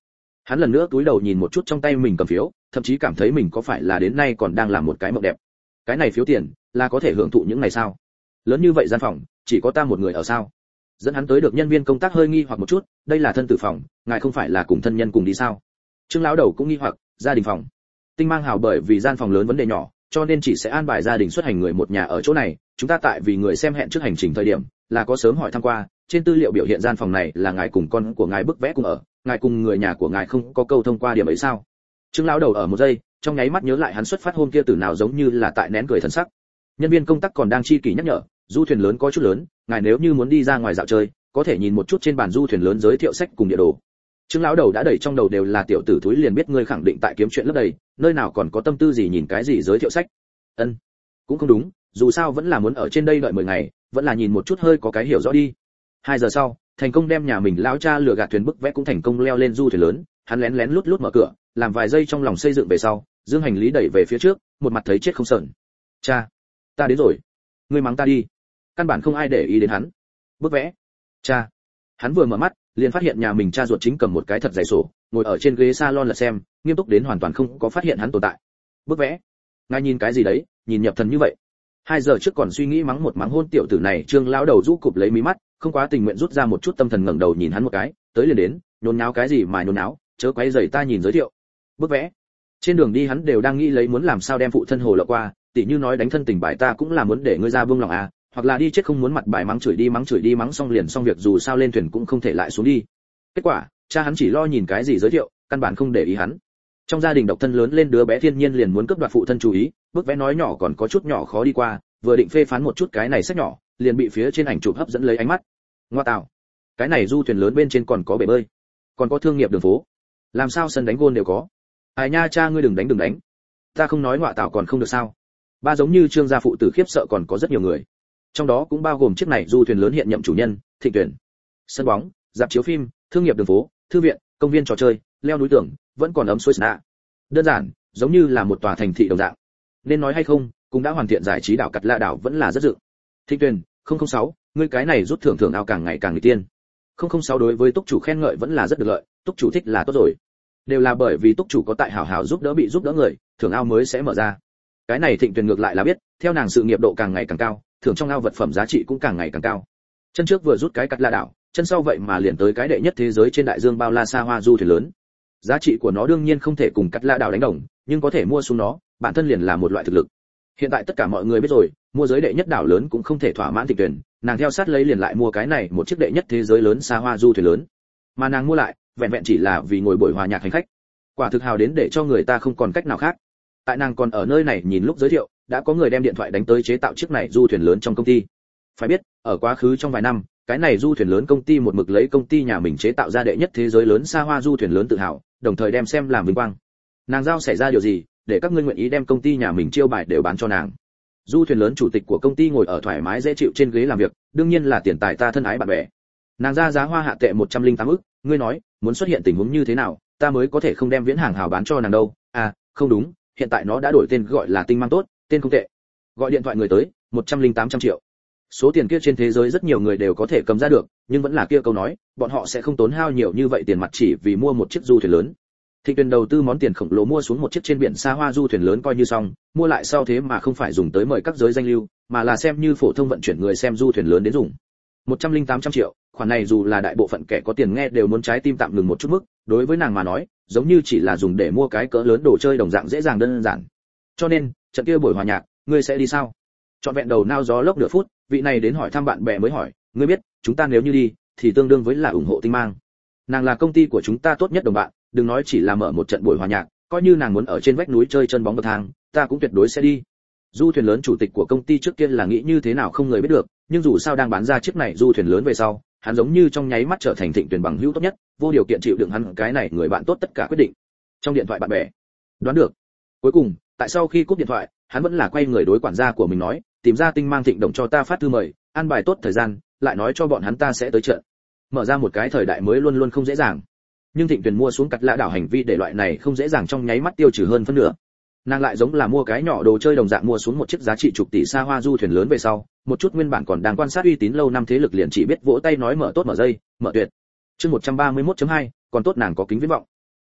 Hắn lần nữa cúi đầu nhìn một chút trong tay mình cầm phiếu, thậm chí cảm thấy mình có phải là đến nay còn đang làm một cái mộng đẹp. Cái này phiếu tiền là có thể hưởng thụ những ngày sao? Lớn như vậy gian phòng, chỉ có ta một người ở sao? Dẫn hắn tới được nhân viên công tác hơi nghi hoặc một chút, đây là thân tử phòng, ngài không phải là cùng thân nhân cùng đi sao? Trương lão đầu cũng nghi hoặc, gia đình phòng. Tinh Mang Hào bởi vì gian phòng lớn vấn đề nhỏ, cho nên chỉ sẽ an bài gia đình xuất hành người một nhà ở chỗ này, chúng ta tại vì người xem hẹn trước hành trình thời điểm, là có sớm hỏi thăm qua, trên tư liệu biểu hiện gian phòng này là ngài cùng con của ngài bức vẽ cùng ở, ngài cùng người nhà của ngài không có câu thông qua điểm ấy sao? Trương lão đầu ở một giây, trong nháy mắt nhớ lại hắn xuất phát hôm kia từ nào giống như là tại nén cười thần sắc. Nhân viên công tác còn đang chi kỷ nhắc nhở, du thuyền lớn có chút lớn, ngài nếu như muốn đi ra ngoài dạo chơi, có thể nhìn một chút trên bàn du thuyền lớn giới thiệu sách cùng địa đồ. Trương lão đầu đã đầy trong đầu đều là tiểu tử thúi liền biết ngươi khẳng định tại kiếm chuyện lấp đầy, nơi nào còn có tâm tư gì nhìn cái gì giới thiệu sách. Ân, cũng không đúng, dù sao vẫn là muốn ở trên đây đợi 10 ngày, vẫn là nhìn một chút hơi có cái hiểu rõ đi. 2 giờ sau, thành công đem nhà mình lão cha lừa gạt thuyền bức vẽ cũng thành công leo lên du thuyền lớn, hắn lén lén lút lút mở cửa, làm vài giây trong lòng xây dựng về sau, dương hành lý đẩy về phía trước, một mặt thấy chết không sờn. Cha, ta đến rồi. Ngươi mắng ta đi. Căn bản không ai để ý đến hắn. Bức vẽ. Cha. Hắn vừa mở mắt, liền phát hiện nhà mình cha ruột chính cầm một cái thật dày sổ, ngồi ở trên ghế salon lật xem, nghiêm túc đến hoàn toàn không có phát hiện hắn tồn tại. Bức vẽ. Ngài nhìn cái gì đấy, nhìn nhập thần như vậy. 2 giờ trước còn suy nghĩ mắng một mắng hôn tiểu tử này, Trương lão đầu rũ cụp lấy mí mắt, không quá tình nguyện rút ra một chút tâm thần ngẩng đầu nhìn hắn một cái, tới liền đến, nhốn nháo cái gì mà nhốn nháo, chớ quấy rầy ta nhìn giới thiệu. Bức vẽ. Trên đường đi hắn đều đang nghĩ lấy muốn làm sao đem phụ thân hồ lộ qua, tỉ như nói đánh thân tình bài ta cũng là muốn để ngươi ra buông lòng à, hoặc là đi chết không muốn mặt bài mắng chửi đi mắng xong liền xong việc, dù sao lên thuyền cũng không thể lại xuống đi. Kết quả, cha hắn chỉ lo nhìn cái gì giới thiệu, căn bản không để ý hắn. Trong gia đình độc thân lớn lên đứa bé thiên nhiên liền muốn cướp đoạt phụ thân chú ý, bức vẽ nói nhỏ còn có chút nhỏ khó đi qua, vừa định phê phán một chút cái này sách nhỏ, liền bị phía trên ảnh chụp hấp dẫn lấy ánh mắt. Ngoa tạo, cái này du thuyền lớn bên trên còn có bể bơi, còn có thương nghiệp đường phố, làm sao sân đánh gôn đều có. Ai nha cha, ngươi đừng đánh. Ta không nói ngoa tạo còn không được sao? Ba giống như Trương gia phụ tử khiếp sợ còn có rất nhiều người. Trong đó cũng bao gồm chiếc này du thuyền lớn hiện nhậm chủ nhân, Thịnh Tuyển. Sân bóng, rạp chiếu phim, thương nghiệp đường phố, thư viện, công viên trò chơi, leo núi tường, vẫn còn ấm suối sna. Đơn giản, giống như là một tòa thành thị đồng dạng. Nên nói hay không, cũng đã hoàn thiện giải trí đảo Cắt Lạ đảo vẫn là rất dự. Thịnh Tuyển, 006, ngươi cái này rút thưởng ao càng ngày càng người tiên. 006 đối với túc chủ khen ngợi vẫn là rất được lợi, túc chủ thích là tốt rồi. Đều là bởi vì túc chủ có tại hảo hảo giúp đỡ bị giúp đỡ người, thưởng ao mới sẽ mở ra. Cái này Thịnh Tuyển ngược lại là biết, theo nàng sự nghiệp độ càng ngày càng cao, thưởng trong ao vật phẩm giá trị cũng càng ngày càng cao. Chân trước vừa rút cái Cắt Lạ đảo, chân sau vậy mà liền tới cái đệ nhất thế giới trên đại dương bao la xa hoa du thuyền lớn. Giá trị của nó đương nhiên không thể cùng Cắt Lạ đảo đánh đồng, nhưng có thể mua xuống nó, bản thân liền là một loại thực lực. Hiện tại tất cả mọi người biết rồi, mua giới đệ nhất đảo lớn cũng không thể thỏa mãn Thịnh Tuyển, nàng theo sát lấy liền lại mua cái này một chiếc đệ nhất thế giới lớn xa hoa du thuyền lớn. Mà nàng mua lại, vẹn vẹn chỉ là vì ngồi buổi hòa nhạc hành khách. Quả thực hào đến để cho người ta không còn cách nào khác. Tại nàng còn ở nơi này nhìn lúc giới thiệu, đã có người đem điện thoại đánh tới chế tạo chiếc này du thuyền lớn trong công ty. Phải biết, ở quá khứ trong vài năm, cái này du thuyền lớn công ty một mực lấy công ty nhà mình chế tạo ra đệ nhất thế giới lớn xa hoa du thuyền lớn tự hào, đồng thời đem xem làm vinh quang. Nàng giao xảy ra điều gì, để các ngươi nguyện ý đem công ty nhà mình chiêu bài đều bán cho nàng. Du thuyền lớn chủ tịch của công ty ngồi ở thoải mái dễ chịu trên ghế làm việc, đương nhiên là tiền tài ta thân ái bạn bè. Nàng ra giá hoa hạ tệ 108 ức, ngươi nói, muốn xuất hiện tình huống như thế nào, ta mới có thể không đem viễn hàng hào bán cho nàng đâu. À, không đúng, hiện tại nó đã đổi tên gọi là Tinh Mang tốt, tên không tệ. Gọi điện thoại người tới, 108 triệu. Số tiền kia trên thế giới rất nhiều người đều có thể cầm ra được, nhưng vẫn là kia câu nói, bọn họ sẽ không tốn hao nhiều như vậy tiền mặt chỉ vì mua một chiếc du thuyền lớn. Thịnh Tuyển đầu tư món tiền khổng lồ mua xuống một chiếc trên biển xa hoa du thuyền lớn coi như xong, mua lại sau thế mà không phải dùng tới mời các giới danh lưu, mà là xem như phổ thông vận chuyển người xem du thuyền lớn đến dùng. 108 triệu, khoản này dù là đại bộ phận kẻ có tiền nghe đều muốn trái tim tạm ngừng một chút mức, đối với nàng mà nói, giống như chỉ là dùng để mua cái cỡ lớn đồ chơi đồng dạng dễ dàng đơn giản. Cho nên, trận kia buổi hòa nhạc, ngươi sẽ đi sao? Trọn vẹn đầu nao gió lốc nửa phút, vị này đến hỏi thăm bạn bè mới hỏi, ngươi biết, chúng ta nếu như đi, thì tương đương với là ủng hộ Tinh Mang. Nàng là công ty của chúng ta tốt nhất đồng bạn, đừng nói chỉ là mở một trận buổi hòa nhạc, coi như nàng muốn ở trên vách núi chơi chân bóng bậc thang, ta cũng tuyệt đối sẽ đi. Du thuyền lớn chủ tịch của công ty trước kia là nghĩ như thế nào không người biết được, nhưng dù sao đang bán ra chiếc này du thuyền lớn về sau, hắn giống như trong nháy mắt trở thành Thịnh Tuyển bằng hữu tốt nhất, vô điều kiện chịu đựng hắn cái này người bạn tốt tất cả quyết định. Trong điện thoại bạn bè, đoán được. Cuối cùng, tại sau khi cúp điện thoại, hắn vẫn là quay người đối quản gia của mình nói, tìm ra Tinh Mang Thịnh Đồng cho ta phát thư mời, an bài tốt thời gian, lại nói cho bọn hắn ta sẽ tới trận. Mở ra một cái thời đại mới luôn luôn không dễ dàng. Nhưng Thịnh Tuyển mua xuống Cắt Lạ đảo hành vi để loại này không dễ dàng trong nháy mắt tiêu trừ hơn phân nửa. Nàng lại giống là mua cái nhỏ đồ chơi đồng dạng mua xuống một chiếc giá trị chục tỷ xa hoa du thuyền lớn về sau, một chút nguyên bản còn đang quan sát uy tín lâu năm thế lực liền chỉ biết vỗ tay nói mở tốt mở dây, mở tuyệt. Chương 131.2, còn tốt nàng có kính viễn vọng.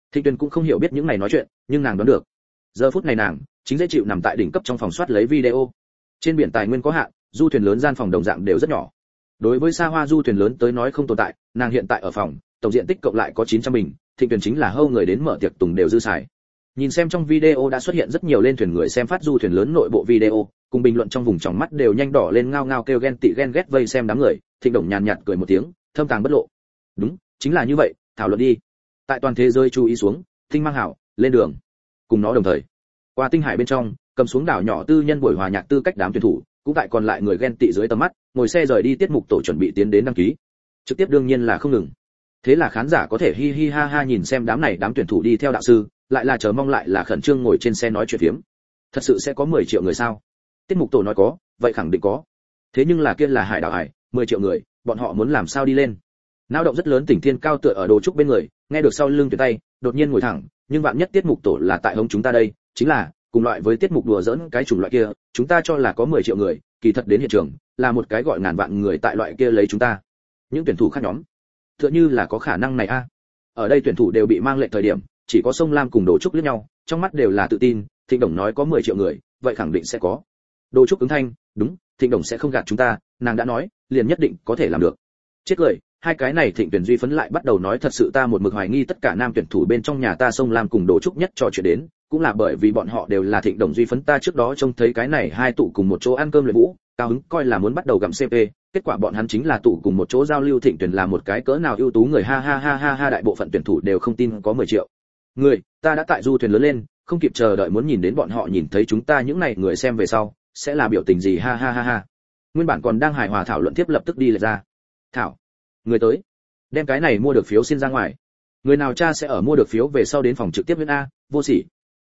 Thịnh Tuyền cũng không hiểu biết những này nói chuyện, nhưng nàng đoán được. Giờ phút này nàng chính dễ chịu nằm tại đỉnh cấp trong phòng soát lấy video. Trên biển tài nguyên có hạn, du thuyền lớn gian phòng đồng dạng đều rất nhỏ. Đối với xa hoa du thuyền lớn tới nói không tồn tại, nàng hiện tại ở phòng, tổng diện tích cộng lại có 900 bình, Thịnh Tuyền chính là hâu người đến mở tiệc tùng đều dư xài. Nhìn xem trong video đã xuất hiện rất nhiều lên thuyền người xem phát du thuyền lớn nội bộ video, cùng bình luận trong vùng tròng mắt đều nhanh đỏ lên ngao ngao kêu ghen tị ghen ghét vây xem đám người, Thịnh Đồng nhàn nhạt cười một tiếng, thâm tàng bất lộ. Đúng, chính là như vậy, thảo luận đi. Tại toàn thế giới chú ý xuống, Tinh Mang Hảo, lên đường. Cùng nó đồng thời, qua tinh hải bên trong, cầm xuống đảo nhỏ tư nhân buổi hòa nhạc tư cách đám tuyển thủ, cũng tại còn lại người ghen tị dưới tầm mắt, ngồi xe rời đi tiết mục tổ chuẩn bị tiến đến đăng ký. Trực tiếp đương nhiên là không ngừng. Thế là khán giả có thể hi hi ha ha nhìn xem đám tuyển thủ đi theo đạo sư, lại là chờ mong lại là khẩn trương ngồi trên xe nói chuyện phiếm. Thật sự sẽ có 10 triệu người sao? Tiết mục tổ nói có, vậy khẳng định có. Thế nhưng là kia là hải đảo hải, 10 triệu người, bọn họ muốn làm sao đi lên? Náo động rất lớn, Tỉnh Thiên Cao tựa ở đồ trúc bên người, nghe được sau lưng tuyệt tay, đột nhiên ngồi thẳng, nhưng vạn nhất tiết mục tổ là tại hống chúng ta đây, chính là cùng loại với tiết mục đùa giỡn cái chủng loại kia, chúng ta cho là có 10 triệu người, kỳ thật đến hiện trường là một cái gọi ngàn vạn người tại loại kia lấy chúng ta. Những tuyển thủ khác nhóm, tựa như là có khả năng này a. Ở đây tuyển thủ đều bị mang lệnh thời điểm, chỉ có Sông Lam cùng Đồ Trúc liếc nhau, trong mắt đều là tự tin, Thịnh Đồng nói có 10 triệu người, vậy khẳng định sẽ có. Đồ Trúc ứng thanh, đúng, Thịnh Đồng sẽ không gạt chúng ta, nàng đã nói, liền nhất định có thể làm được. Chết cười, hai cái này Thịnh Tuyển Duy phấn lại bắt đầu nói thật sự ta một mực hoài nghi tất cả nam tuyển thủ bên trong nhà ta Sông Lam cùng Đồ Trúc nhất trò chuyện đến, cũng là bởi vì bọn họ đều là Thịnh Đồng Duy phấn, ta trước đó trông thấy cái này hai tụ cùng một chỗ ăn cơm luyện vũ, cao hứng coi là muốn bắt đầu gặm CP, kết quả bọn hắn chính là tụ cùng một chỗ giao lưu. Thịnh Tuyển là một cái cỡ nào ưu tú người, ha ha ha ha ha, đại bộ phận tuyển thủ đều không tin có 10 triệu người, ta đã tại du thuyền lớn lên, không kịp chờ đợi muốn nhìn đến bọn họ nhìn thấy chúng ta những này người xem về sau sẽ là biểu tình gì, ha ha ha ha. Nguyên bản còn đang hài hòa thảo luận tiếp lập tức đi lệch ra. Thảo, người tới, đem cái này mua được phiếu xin ra ngoài. Người nào cha sẽ ở mua được phiếu về sau đến phòng trực tiếp với a, vô sỉ.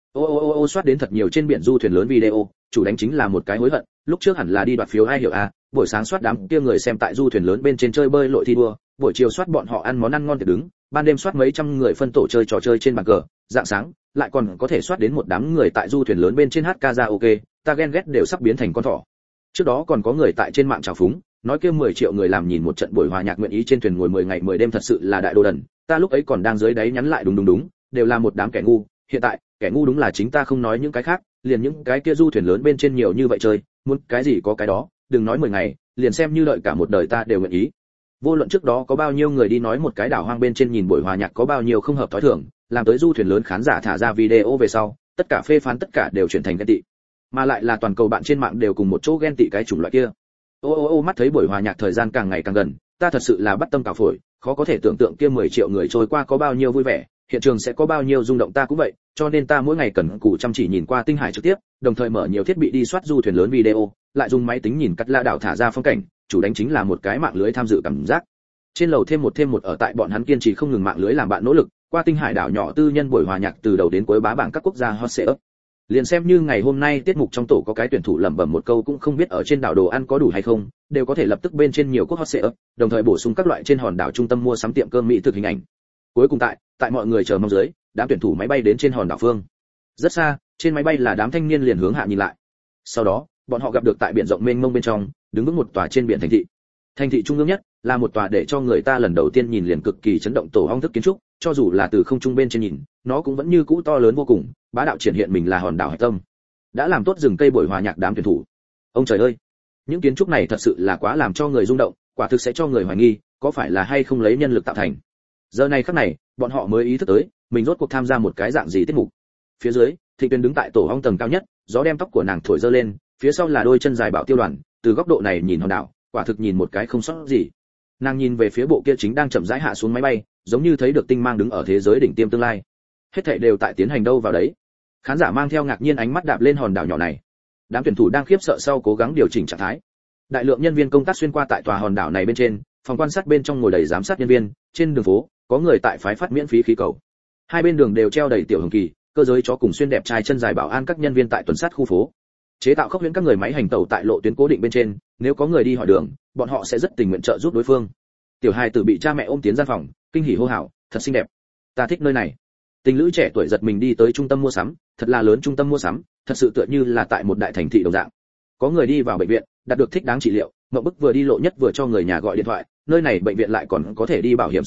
Ô soát đến thật nhiều trên biển du thuyền lớn video, chủ đánh chính là một cái hối hận, lúc trước hẳn là đi đoạt phiếu ai hiểu a, buổi sáng soát đám kia người xem tại du thuyền lớn bên trên chơi bơi lội thi đua, buổi chiều soát bọn họ ăn món ăn ngon tiệc đứng, ban đêm soát mấy trăm người phân tổ chơi trò chơi trên bàn cờ, dạng sáng lại còn có thể soát đến một đám người tại du thuyền lớn bên trên hát karaoke, ta ghen ghét đều sắp biến thành con thỏ. Trước đó còn có người tại trên mạng trào phúng, nói kia 10 triệu người làm nhìn một trận buổi hòa nhạc nguyện ý trên thuyền ngồi 10 ngày 10 đêm thật sự là đại đồ đần, ta lúc ấy còn đang dưới đáy nhắn lại đúng, đều là một đám kẻ ngu, hiện tại, kẻ ngu đúng là chính ta, không nói những cái khác, liền những cái kia du thuyền lớn bên trên nhiều như vậy chơi, muốn cái gì có cái đó, đừng nói 10 ngày, liền xem như đợi cả một đời ta đều nguyện ý. Vô luận trước đó có bao nhiêu người đi nói một cái đảo hoang bên trên nhìn buổi hòa nhạc có bao nhiêu không hợp thói thường, làm tới du thuyền lớn khán giả thả ra video về sau, tất cả phê phán tất cả đều chuyển thành ghen tị, mà lại là toàn cầu bạn trên mạng đều cùng một chỗ ghen tị cái chủng loại kia. Mắt thấy buổi hòa nhạc thời gian càng ngày càng gần, ta thật sự là bắt tâm cào phổi, khó có thể tưởng tượng kia 10 triệu người trôi qua có bao nhiêu vui vẻ, hiện trường sẽ có bao nhiêu rung động, ta cũng vậy, cho nên ta mỗi ngày cần cù chăm chỉ nhìn qua tinh hải trực tiếp, đồng thời mở nhiều thiết bị đi soát du thuyền lớn video, lại dùng máy tính nhìn cắt la đảo thả ra phong cảnh, chủ đánh chính là một cái mạng lưới tham dự cảm giác. Trên lầu thêm một ở tại bọn hắn kiên trì không ngừng mạng lưới làm bạn nỗ lực, qua tinh hải đảo nhỏ tư nhân buổi hòa nhạc từ đầu đến cuối bá bảng các quốc gia hot search. Liền xem như ngày hôm nay tiết mục trong tổ có cái tuyển thủ lẩm bẩm một câu cũng không biết ở trên đảo đồ ăn có đủ hay không, đều có thể lập tức bên trên nhiều quốc hot search, đồng thời bổ sung các loại trên hòn đảo trung tâm mua sắm tiệm cơm mỹ thực hình ảnh. Cuối cùng tại mọi người chờ mong dưới, đám tuyển thủ máy bay đến trên hòn đảo phương. Rất xa, trên máy bay là đám thanh niên liền hướng hạ nhìn lại. Sau đó, bọn họ gặp được tại biển rộng mênh mông bên trong, đứng vững một tòa trên biển thành thị. Thành thị trung ương nhất là một tòa để cho người ta lần đầu tiên nhìn liền cực kỳ chấn động tổ ong thức kiến trúc, cho dù là từ không trung bên trên nhìn, nó cũng vẫn như cũ to lớn vô cùng, bá đạo triển hiện mình là hòn đảo hải tâm. Đã làm tốt rừng cây buổi hòa nhạc đám tuyển thủ. Ông trời ơi, những kiến trúc này thật sự là quá làm cho người rung động, quả thực sẽ cho người hoài nghi, có phải là hay không lấy nhân lực tạo thành. Giờ này khắc này, bọn họ mới ý thức tới, mình rốt cuộc tham gia một cái dạng gì tiết mục. Phía dưới, Thịnh Tuyền đứng tại tổ ong tầng cao nhất, gió đem tóc của nàng thổi dơ lên, phía sau là đôi chân dài bảo tiêu đoàn, từ góc độ này nhìn hòn đảo, quả thực nhìn một cái không sót gì. Nàng nhìn về phía bộ kia chính đang chậm rãi hạ xuống máy bay, giống như thấy được tinh mang đứng ở thế giới đỉnh tiêm tương lai. Hết thảy đều tại tiến hành đâu vào đấy. Khán giả mang theo ngạc nhiên ánh mắt đạp lên hòn đảo nhỏ này. Đám tuyển thủ đang khiếp sợ sau cố gắng điều chỉnh trạng thái. Đại lượng nhân viên công tác xuyên qua tại tòa hòn đảo này bên trên, phòng quan sát bên trong ngồi đầy giám sát nhân viên, trên đường phố có người tại phái phát miễn phí khí cầu. Hai bên đường đều treo đầy tiểu hồng kỳ, cơ giới chó cùng xuyên đẹp trai chân dài bảo an các nhân viên tại tuần sát khu phố. Chế tạo khốc huyễn các người máy hành tàu tại lộ tuyến cố định bên trên, nếu có người đi hỏi đường, bọn họ sẽ rất tình nguyện trợ giúp đối phương. Tiểu hài tử bị cha mẹ ôm tiến gian phòng, kinh hỉ hô hào, thật xinh đẹp, ta thích nơi này. Tình lữ trẻ tuổi giật mình đi tới trung tâm mua sắm, thật là lớn trung tâm mua sắm, thật sự tựa như là tại một đại thành thị đồng dạng. Có người đi vào bệnh viện, đạt được thích đáng trị liệu, Mộng Bức vừa đi lộ nhất vừa cho người nhà gọi điện thoại, nơi này bệnh viện lại còn có thể đi bảo hiểm xã hội,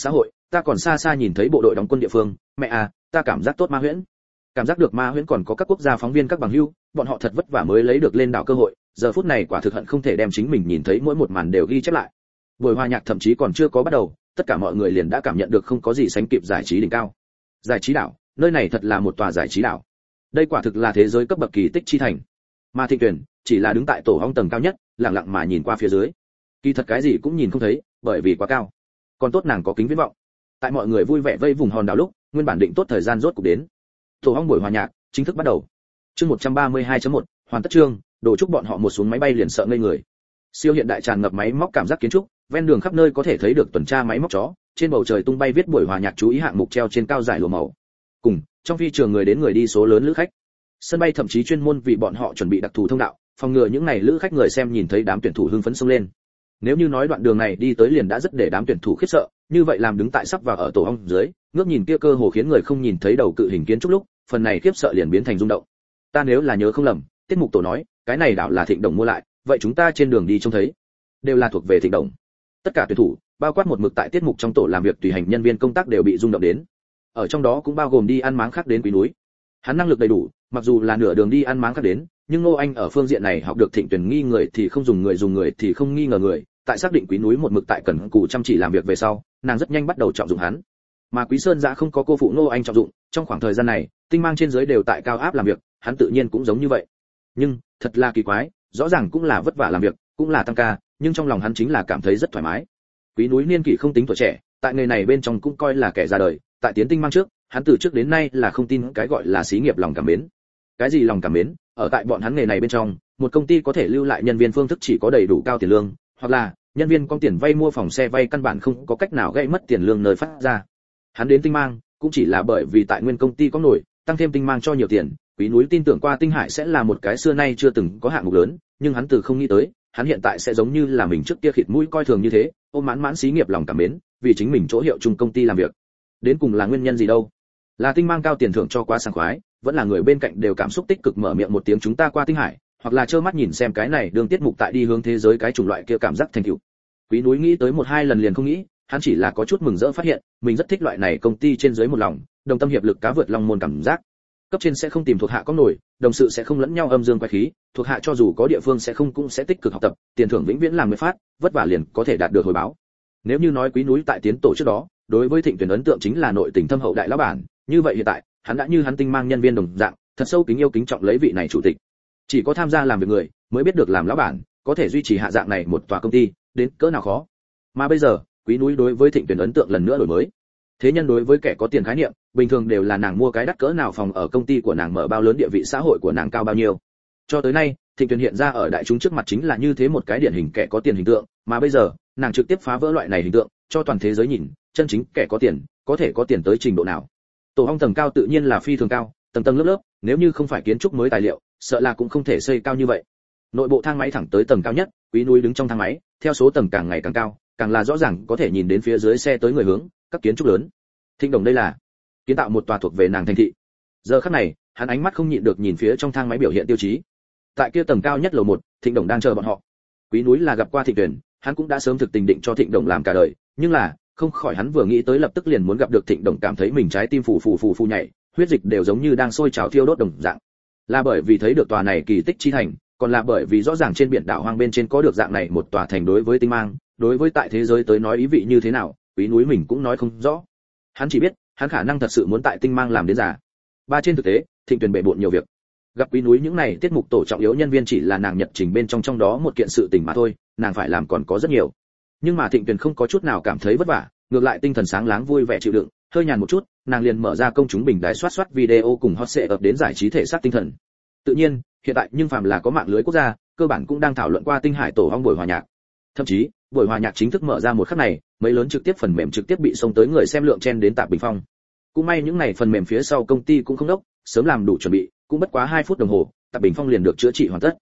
ta còn xa xa nhìn thấy bộ đội đóng quân địa phương, mẹ à, ta cảm giác tốt ma huyễn. Cảm giác được ma huyễn còn có các quốc gia phóng viên các bằng hữu, bọn họ thật vất vả mới lấy được lên đảo cơ hội, giờ phút này quả thực hận không thể đem chính mình nhìn thấy mỗi một màn đều ghi chép lại. Buổi hòa nhạc thậm chí còn chưa có bắt đầu, tất cả mọi người liền đã cảm nhận được không có gì sánh kịp giải trí đỉnh cao. Giải trí đảo, nơi này thật là một tòa giải trí đảo. Đây quả thực là thế giới cấp bậc kỳ tích chi thành. Mà Thịnh Tuyển chỉ là đứng tại tổ ong tầng cao nhất, lặng lặng mà nhìn qua phía dưới. Kỳ thật cái gì cũng nhìn không thấy, bởi vì quá cao. Còn tốt nàng có kính viễn vọng. Tại mọi người vui vẻ vây vùng hòn đảo lúc, nguyên bản định tốt thời gian rốt cục đến. Tổ ong buổi hòa nhạc chính thức bắt đầu. Chương 132.1, hoàn tất chương, đồ chúc bọn họ một xuống máy bay liền sợ ngây người. Siêu hiện đại tràn ngập máy móc cảm giác kiến trúc, ven đường khắp nơi có thể thấy được tuần tra máy móc chó, trên bầu trời tung bay viết buổi hòa nhạc chú ý hạng mục treo trên cao giải lụa màu. Cùng, trong phi trường người đến người đi số lớn lữ khách. Sân bay thậm chí chuyên môn vì bọn họ chuẩn bị đặc thù thông đạo, phòng ngừa những này lữ khách người xem nhìn thấy đám tuyển thủ hưng phấn xông lên. Nếu như nói đoạn đường này đi tới liền đã rất để đám tuyển thủ khiếp sợ, như vậy làm đứng tại sắp vào ở tổ ong dưới, ngước nhìn kia cơ hồ khiến người không nhìn thấy đầu cự hình kiến trúc lúc, phần này khiếp sợ liền biến thành rung động. Ta nếu là nhớ không lầm, tiết mục tổ nói, cái này đảo là Thịnh Đồng mua lại, vậy chúng ta trên đường đi trông thấy, đều là thuộc về Thịnh Đồng. Tất cả tuyển thủ, bao quát một mực tại tiết mục trong tổ làm việc tùy hành nhân viên công tác đều bị rung động đến. Ở trong đó cũng bao gồm đi ăn máng khác đến Quý núi. Hắn năng lực đầy đủ, mặc dù là nửa đường đi ăn máng khác đến, nhưng Ngô Anh ở phương diện này học được Thịnh Tuyển nghi người thì không dùng người thì không nghi ngờ người, tại xác định Quý núi một mực tại cần cù chăm chỉ làm việc về sau, nàng rất nhanh bắt đầu trọng dụng hắn. Mà Quý Sơn Dã không có cô phụ Ngô Anh trọng dụng, trong khoảng thời gian này, tinh mang trên dưới đều tại cao áp làm việc, hắn tự nhiên cũng giống như vậy. Nhưng, thật là kỳ quái, rõ ràng cũng là vất vả làm việc, cũng là tăng ca, nhưng trong lòng hắn chính là cảm thấy rất thoải mái. Quý núi niên kỷ không tính tuổi trẻ, tại nghề này bên trong cũng coi là kẻ ra đời, tại tiến tinh mang trước, hắn từ trước đến nay là không tin cái gọi là xí nghiệp lòng cảm mến. Cái gì lòng cảm mến, ở tại bọn hắn nghề này bên trong, một công ty có thể lưu lại nhân viên phương thức chỉ có đầy đủ cao tiền lương, hoặc là nhân viên có tiền vay mua phòng xe vay căn bản không có cách nào gây mất tiền lương nơi phát ra. Hắn đến tinh mang cũng chỉ là bởi vì tại nguyên công ty có nổi, tăng thêm tinh mang cho nhiều tiền, Quý núi tin tưởng qua Tinh Hải sẽ là một cái xưa nay chưa từng có hạng mục lớn, nhưng hắn từ không nghĩ tới, hắn hiện tại sẽ giống như là mình trước kia khịt mũi coi thường như thế, ôm mãn mãn xí nghiệp lòng cảm mến, vì chính mình chỗ hiệu chung công ty làm việc. Đến cùng là nguyên nhân gì đâu? Là tinh mang cao tiền thưởng cho quá sảng khoái, vẫn là người bên cạnh đều cảm xúc tích cực mở miệng một tiếng chúng ta qua Tinh Hải, hoặc là trơ mắt nhìn xem cái này đường tiết mục tại đi hướng thế giới cái chủng loại kia cảm giác thành tựu. Quý núi nghĩ tới một hai lần liền không nghĩ, hắn chỉ là có chút mừng rỡ phát hiện, mình rất thích loại này công ty trên dưới một lòng, đồng tâm hiệp lực cá vượt long môn cảm giác. Cấp trên sẽ không tìm thuộc hạ có nổi, đồng sự sẽ không lẫn nhau âm dương quái khí, thuộc hạ cho dù có địa phương sẽ không cũng sẽ tích cực học tập, tiền thưởng vĩnh viễn làm người phát, vất vả liền có thể đạt được hồi báo. Nếu như nói Quý núi tại tiến tổ trước đó, đối với Thịnh Tuyển ấn tượng chính là nội tình thâm hậu đại lão bản, như vậy hiện tại, hắn đã như hắn tinh mang nhân viên đồng dạng, thật sâu kính yêu kính trọng lấy vị này chủ tịch. Chỉ có tham gia làm việc người mới biết được làm lão bản, có thể duy trì hạ dạng này một tòa công ty, đến cỡ nào khó. Mà bây giờ, Quý núi đối với Thịnh Tuyển ấn tượng lần nữa đổi mới. Thế nhân đối với kẻ có tiền khái niệm, bình thường đều là nàng mua cái đắt cỡ nào phòng ở công ty của nàng mở bao lớn địa vị xã hội của nàng cao bao nhiêu. Cho tới nay, Thịnh Tuyển hiện ra ở đại chúng trước mặt chính là như thế một cái điển hình kẻ có tiền hình tượng, mà bây giờ, nàng trực tiếp phá vỡ loại này hình tượng, cho toàn thế giới nhìn, chân chính kẻ có tiền, có thể có tiền tới trình độ nào. Tổ ong tầng cao tự nhiên là phi thường cao, tầng tầng lớp lớp, nếu như không phải kiến trúc mới tài liệu, sợ là cũng không thể xây cao như vậy. Nội bộ thang máy thẳng tới tầng cao nhất, Quý núi đứng trong thang máy, theo số tầng càng ngày càng cao, càng là rõ ràng có thể nhìn đến phía dưới xe tới người hướng, các kiến trúc lớn. Thịnh Đồng đây là kiến tạo một tòa thuộc về nàng thành thị. Giờ khắc này, hắn ánh mắt không nhịn được nhìn phía trong thang máy biểu hiện tiêu chí. Tại kia tầng cao nhất lầu 1, Thịnh Đồng đang chờ bọn họ. Quý núi là gặp qua Thịnh Tuyển, hắn cũng đã sớm thực tình định cho Thịnh Đồng làm cả đời, nhưng là, không khỏi hắn vừa nghĩ tới lập tức liền muốn gặp được Thịnh Đồng cảm thấy mình trái tim phù nhảy, huyết dịch đều giống như đang sôi trào thiêu đốt đồng dạng. Là bởi vì thấy được tòa này kỳ tích chi thành, còn là bởi vì rõ ràng trên biển đảo hoang bên trên có được dạng này một tòa thành đối với tinh mang, đối với tại thế giới tới nói ý vị như thế nào, Quý núi mình cũng nói không rõ. Hắn chỉ biết, hắn khả năng thật sự muốn tại tinh mang làm đến già. Ba trên thực tế, Thịnh Tuyển bệ bội nhiều việc. Gặp Quý núi những này tiết mục tổ trọng yếu nhân viên chỉ là nàng nhật trình bên trong đó một kiện sự tình mà thôi, nàng phải làm còn có rất nhiều. Nhưng mà Thịnh Tuyển không có chút nào cảm thấy vất vả, ngược lại tinh thần sáng láng vui vẻ chịu đựng, hơi nhàn một chút, nàng liền mở ra công chúng bình đài soát video cùng hot sẽ ập đến giải trí thể xác tinh thần. Tự nhiên, hiện tại nhưng phàm là có mạng lưới quốc gia, cơ bản cũng đang thảo luận qua Tinh Hải tổ ong buổi hòa nhạc. Thậm chí, buổi hòa nhạc chính thức mở ra một khắc này, mấy lớn trực tiếp phần mềm trực tiếp bị xông tới người xem lượng chen đến tạp bình phong. Cũng may những này phần mềm phía sau công ty cũng không đốc, sớm làm đủ chuẩn bị, cũng bất quá 2 phút đồng hồ, tạp bình phong liền được chữa trị hoàn tất.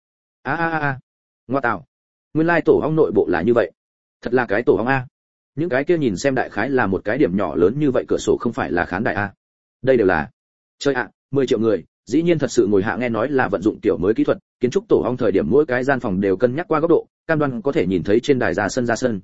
Ngoa tạo. Nguyên lai tổ ong nội bộ là như vậy. Thật là cái tổ ong a. Những cái kia nhìn xem đại khái là một cái điểm nhỏ lớn như vậy cửa sổ không phải là khán đài a. Đây đều là. Chơi ạ, 10 triệu người, dĩ nhiên thật sự ngồi hạ nghe nói là vận dụng kiểu mới kỹ thuật, kiến trúc tổ ong thời điểm mỗi cái gian phòng đều cân nhắc qua góc độ, cam đoan có thể nhìn thấy trên đài ra sân.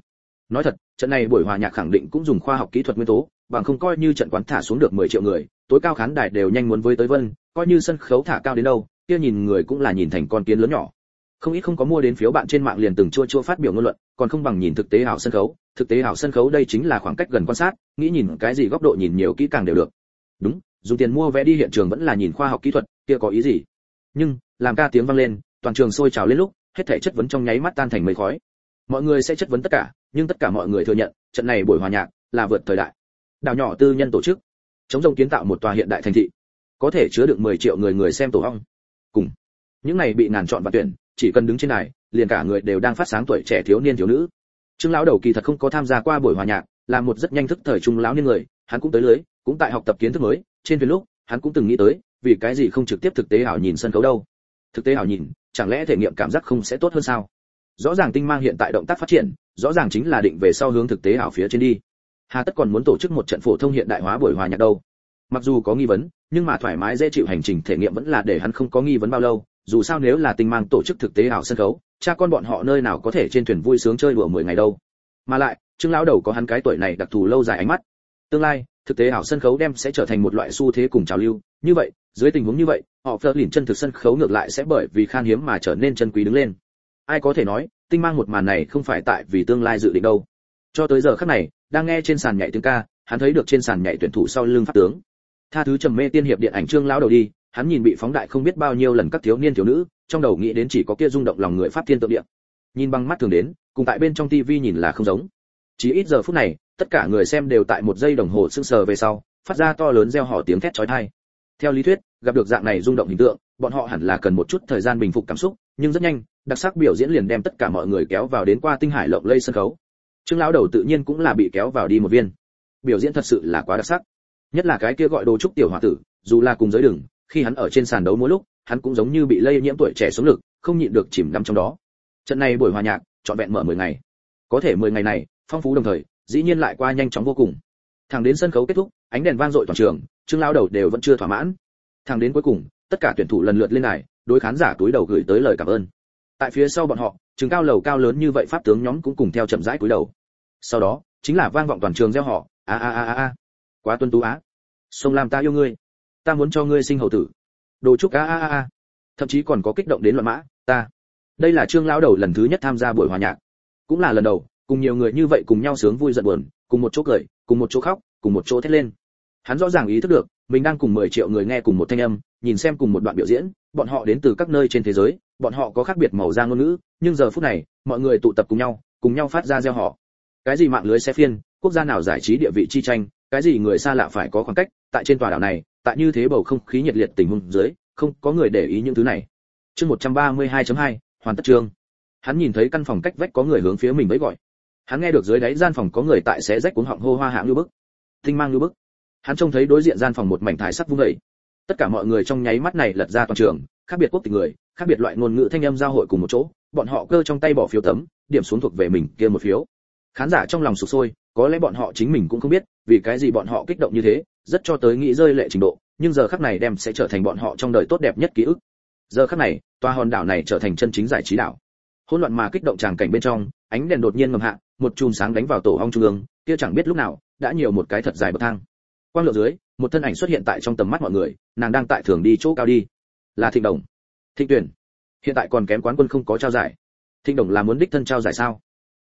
Nói thật, trận này buổi hòa nhạc khẳng định cũng dùng khoa học kỹ thuật nguyên tố, bằng không coi như trận quán thả xuống được 10 triệu người, tối cao khán đài đều nhanh muốn với tới vân, coi như sân khấu thả cao đến đâu, kia nhìn người cũng là nhìn thành con kiến lớn nhỏ. Không ít không có mua đến phiếu bạn trên mạng liền từng chua phát biểu ngôn luận, còn không bằng nhìn thực tế ảo sân khấu, thực tế ảo sân khấu đây chính là khoảng cách gần quan sát, nghĩ nhìn cái gì góc độ nhìn nhiều kỹ càng đều được. Đúng, dùng tiền mua vé đi hiện trường vẫn là nhìn khoa học kỹ thuật, kia có ý gì? Nhưng, làm ca tiếng vang lên, toàn trường sôi trào lên lúc, hết thảy chất vấn trong nháy mắt tan thành mây khói. Mọi người sẽ chất vấn tất cả, nhưng tất cả mọi người thừa nhận, trận này buổi hòa nhạc là vượt thời đại. Đảo nhỏ tư nhân tổ chức, chống rông kiến tạo một tòa hiện đại thành thị, có thể chứa được 10 triệu người xem tổ ong. Cùng những này bị ngàn chọn và tuyển, chỉ cần đứng trên này, liền cả người đều đang phát sáng tuổi trẻ thiếu niên thiếu nữ. Trương lão đầu kỳ thật không có tham gia qua buổi hòa nhạc, là một rất nhanh thức thời trung lão niên người, hắn cũng tới lưới, cũng tại học tập kiến thức mới, trên thuyền lúc, hắn cũng từng nghĩ tới, vì cái gì không trực tiếp thực tế ảo nhìn sân khấu đâu. Thực tế ảo nhìn, chẳng lẽ thể nghiệm cảm giác không sẽ tốt hơn sao? Rõ ràng tinh mang hiện tại động tác phát triển, rõ ràng chính là định về sau hướng thực tế ảo phía trên đi. Hà tất còn muốn tổ chức một trận phổ thông hiện đại hóa buổi hòa nhạc đâu? Mặc dù có nghi vấn, nhưng mà thoải mái dễ chịu hành trình thể nghiệm vẫn là để hắn không có nghi vấn bao lâu, dù sao nếu là tinh mang tổ chức thực tế ảo sân khấu, cha con bọn họ nơi nào có thể trên thuyền vui sướng chơi đùa 10 ngày đâu. Mà lại, Trương lão đầu có hắn cái tuổi này đặc thù lâu dài ánh mắt. Tương lai, thực tế ảo sân khấu đem sẽ trở thành một loại xu thế cùng trào lưu, như vậy, dưới tình huống như vậy, họ phớt lìn chân thực sân khấu ngược lại sẽ bởi vì khan hiếm mà trở nên chân quý đứng lên. Ai có thể nói, tinh mang một màn này không phải tại vì tương lai dự định đâu. Cho tới giờ khắc này, đang nghe trên sàn nhảy tiếng ca, hắn thấy được trên sàn nhảy tuyển thủ sau lưng pháp tướng. Tha thứ trầm mê tiên hiệp điện ảnh Trương lão đầu đi, hắn nhìn bị phóng đại không biết bao nhiêu lần các thiếu niên thiếu nữ, trong đầu nghĩ đến chỉ có kia rung động lòng người pháp thiên tượng địa. Nhìn bằng mắt thường đến, cùng tại bên trong tivi nhìn là không giống. Chỉ ít giờ phút này, tất cả người xem đều tại một giây đồng hồ sững sờ về sau, phát ra to lớn reo hò tiếng thét chói tai. Theo lý thuyết, gặp được dạng này rung động hình tượng, bọn họ hẳn là cần một chút thời gian bình phục cảm xúc, nhưng rất nhanh, đặc sắc biểu diễn liền đem tất cả mọi người kéo vào đến qua tinh hải lộng lây sân khấu. Trương lão đầu tự nhiên cũng là bị kéo vào đi một viên. Biểu diễn thật sự là quá đặc sắc. Nhất là cái kia gọi Đồ Trúc tiểu hòa tử, dù là cùng giới đường, khi hắn ở trên sàn đấu múa lúc, hắn cũng giống như bị lây nhiễm tuổi trẻ sống lực, không nhịn được chìm đắm trong đó. Trận này buổi hòa nhạc, trọn vẹn mở 10 ngày. Có thể 10 ngày này, phong phú đồng thời, dĩ nhiên lại qua nhanh chóng vô cùng. Thẳng đến sân khấu kết thúc, ánh đèn vang dội toàn trường, Trương lão đầu đều vẫn chưa thỏa mãn. Thẳng đến cuối cùng, tất cả tuyển thủ lần lượt lên đài, đối khán giả túi đầu gửi tới lời cảm ơn. Tại phía sau bọn họ, trường cao lầu cao lớn như vậy pháp tướng nhóm cũng cùng theo chậm rãi cúi đầu. Sau đó, chính là vang vọng toàn trường reo hò, a a a a, quá tuân tú á, sông Lam ta yêu ngươi, ta muốn cho ngươi sinh hậu tử, Đồ Trúc a a a a, thậm chí còn có kích động đến loạn mã, ta. Đây là Trương lão đầu lần thứ nhất tham gia buổi hòa nhạc, cũng là lần đầu cùng nhiều người như vậy cùng nhau sướng vui giận buồn, cùng một chỗ cười, cùng một chỗ khóc, cùng một chỗ thét lên. Hắn rõ ràng ý thức được, mình đang cùng 10 triệu người nghe cùng một thanh âm, nhìn xem cùng một đoạn biểu diễn, bọn họ đến từ các nơi trên thế giới, bọn họ có khác biệt màu da ngôn ngữ, nhưng giờ phút này, mọi người tụ tập cùng nhau phát ra reo hò. Cái gì mạng lưới xe phiên, quốc gia nào giải trí địa vị chi tranh, cái gì người xa lạ phải có khoảng cách, tại trên tòa đảo này, tại như thế bầu không khí nhiệt liệt tình huống dưới, không có người để ý những thứ này. Chương 132.2, hoàn tất chương. Hắn nhìn thấy căn phòng cách vách có người hướng phía mình vẫy gọi. Hắn nghe được dưới đáy gian phòng có người tại xé rách cuống họng hô hoa hạng như bức. Tinh mang như bức. Hắn trông thấy đối diện gian phòng một mảnh thải sắc vung dậy. Tất cả mọi người trong nháy mắt này lật ra toàn trường, khác biệt quốc tịch người, khác biệt loại ngôn ngữ thanh âm giao hội cùng một chỗ, bọn họ cơ trong tay bỏ phiếu tấm, điểm xuống thuộc về mình kia một phiếu. Khán giả trong lòng sục sôi, có lẽ bọn họ chính mình cũng không biết, vì cái gì bọn họ kích động như thế, rất cho tới nghĩ rơi lệ trình độ, nhưng giờ khắc này đem sẽ trở thành bọn họ trong đời tốt đẹp nhất ký ức. Giờ khắc này, tòa hòn đảo này trở thành chân chính giải trí đảo. Hỗn loạn mà kích động tràng cảnh bên trong, ánh đèn đột nhiên ngầm hạ, một chùm sáng đánh vào tổ ong trung ương, kia chẳng biết lúc nào đã nhiều một cái thật dài bậc thang. Quang lượng dưới, một thân ảnh xuất hiện tại trong tầm mắt mọi người, nàng đang tại thường đi chỗ cao đi. Là Thịnh Đồng. Thịnh Tuyển. Hiện tại còn kém quán quân không có trao giải. Thịnh Đồng là muốn đích thân trao giải sao?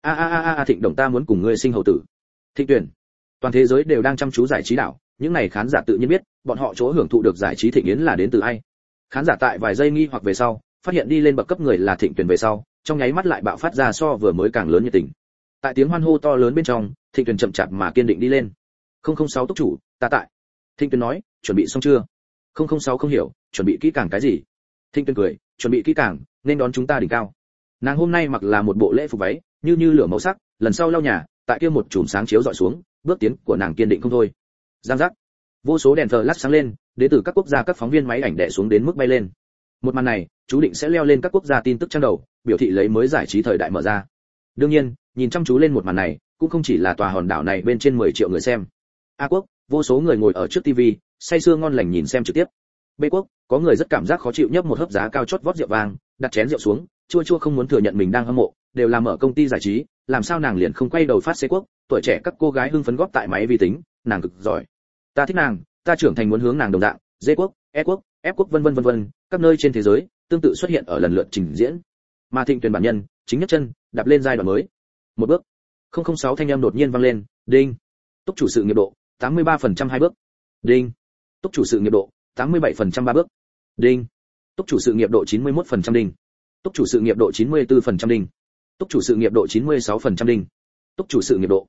A Thịnh Đồng ta muốn cùng ngươi sinh hậu tử. Thịnh Tuyển. Toàn thế giới đều đang chăm chú giải trí đảo, những này khán giả tự nhiên biết, bọn họ chỗ hưởng thụ được giải trí thịnh yến là đến từ ai. Khán giả tại vài giây nghi hoặc về sau, phát hiện đi lên bậc cấp người là Thịnh Tuyển về sau, trong nháy mắt lại bạo phát ra so vừa mới càng lớn nhiệt tình. Tại tiếng hoan hô to lớn bên trong, Thịnh Tuyển chậm chạp mà kiên định đi lên. 006 túc chủ, ta tại. Thịnh Tuyển nói, chuẩn bị xong chưa? 006 không hiểu, chuẩn bị kỹ càng cái gì? Thịnh Tuyển cười, chuẩn bị kỹ càng, nên đón chúng ta đỉnh cao. Nàng hôm nay mặc là một bộ lễ phục váy, như lửa màu sắc, lần sau lau nhà, tại kia một chùm sáng chiếu dọi xuống, bước tiến của nàng kiên định không thôi. Giang giác, vô số đèn flash sáng lên, đến từ các quốc gia các phóng viên máy ảnh đè xuống đến mức bay lên. Một màn này, chú định sẽ leo lên các quốc gia tin tức trang đầu, biểu thị lấy mới giải trí thời đại mở ra. Đương nhiên, nhìn chăm chú lên một màn này, cũng không chỉ là tòa hòn đảo này bên trên 10 triệu người xem. A quốc, vô số người ngồi ở trước TV, say sưa ngon lành nhìn xem trực tiếp. B quốc, có người rất cảm giác khó chịu nhấp một hớp giá cao chót vót rượu vang, đặt chén rượu xuống, chua chua không muốn thừa nhận mình đang hâm mộ, đều là mở công ty giải trí, làm sao nàng liền không quay đầu phát xế quốc, tuổi trẻ các cô gái hưng phấn góp tại máy vi tính, nàng cực giỏi. Ta thích nàng, ta trưởng thành muốn hướng nàng đồng dạng, dê quốc, e quốc, f quốc vân vân, các nơi trên thế giới tương tự xuất hiện ở lần lượt trình diễn. Mà Thịnh Tuyền bản nhân, chính nhất chân đạp lên giai đoạn mới. Một bước. 006 thanh âm đột nhiên vang lên, đinh. Túc chủ sự nghiệp độ 83% hai bước. Đinh. Túc chủ sự nghiệp độ 87% ba bước. Đinh. Túc chủ sự nghiệp độ 91% đinh. Túc chủ sự nghiệp độ 94% đinh. Túc chủ sự nghiệp độ 96% đinh. Túc chủ sự nghiệp độ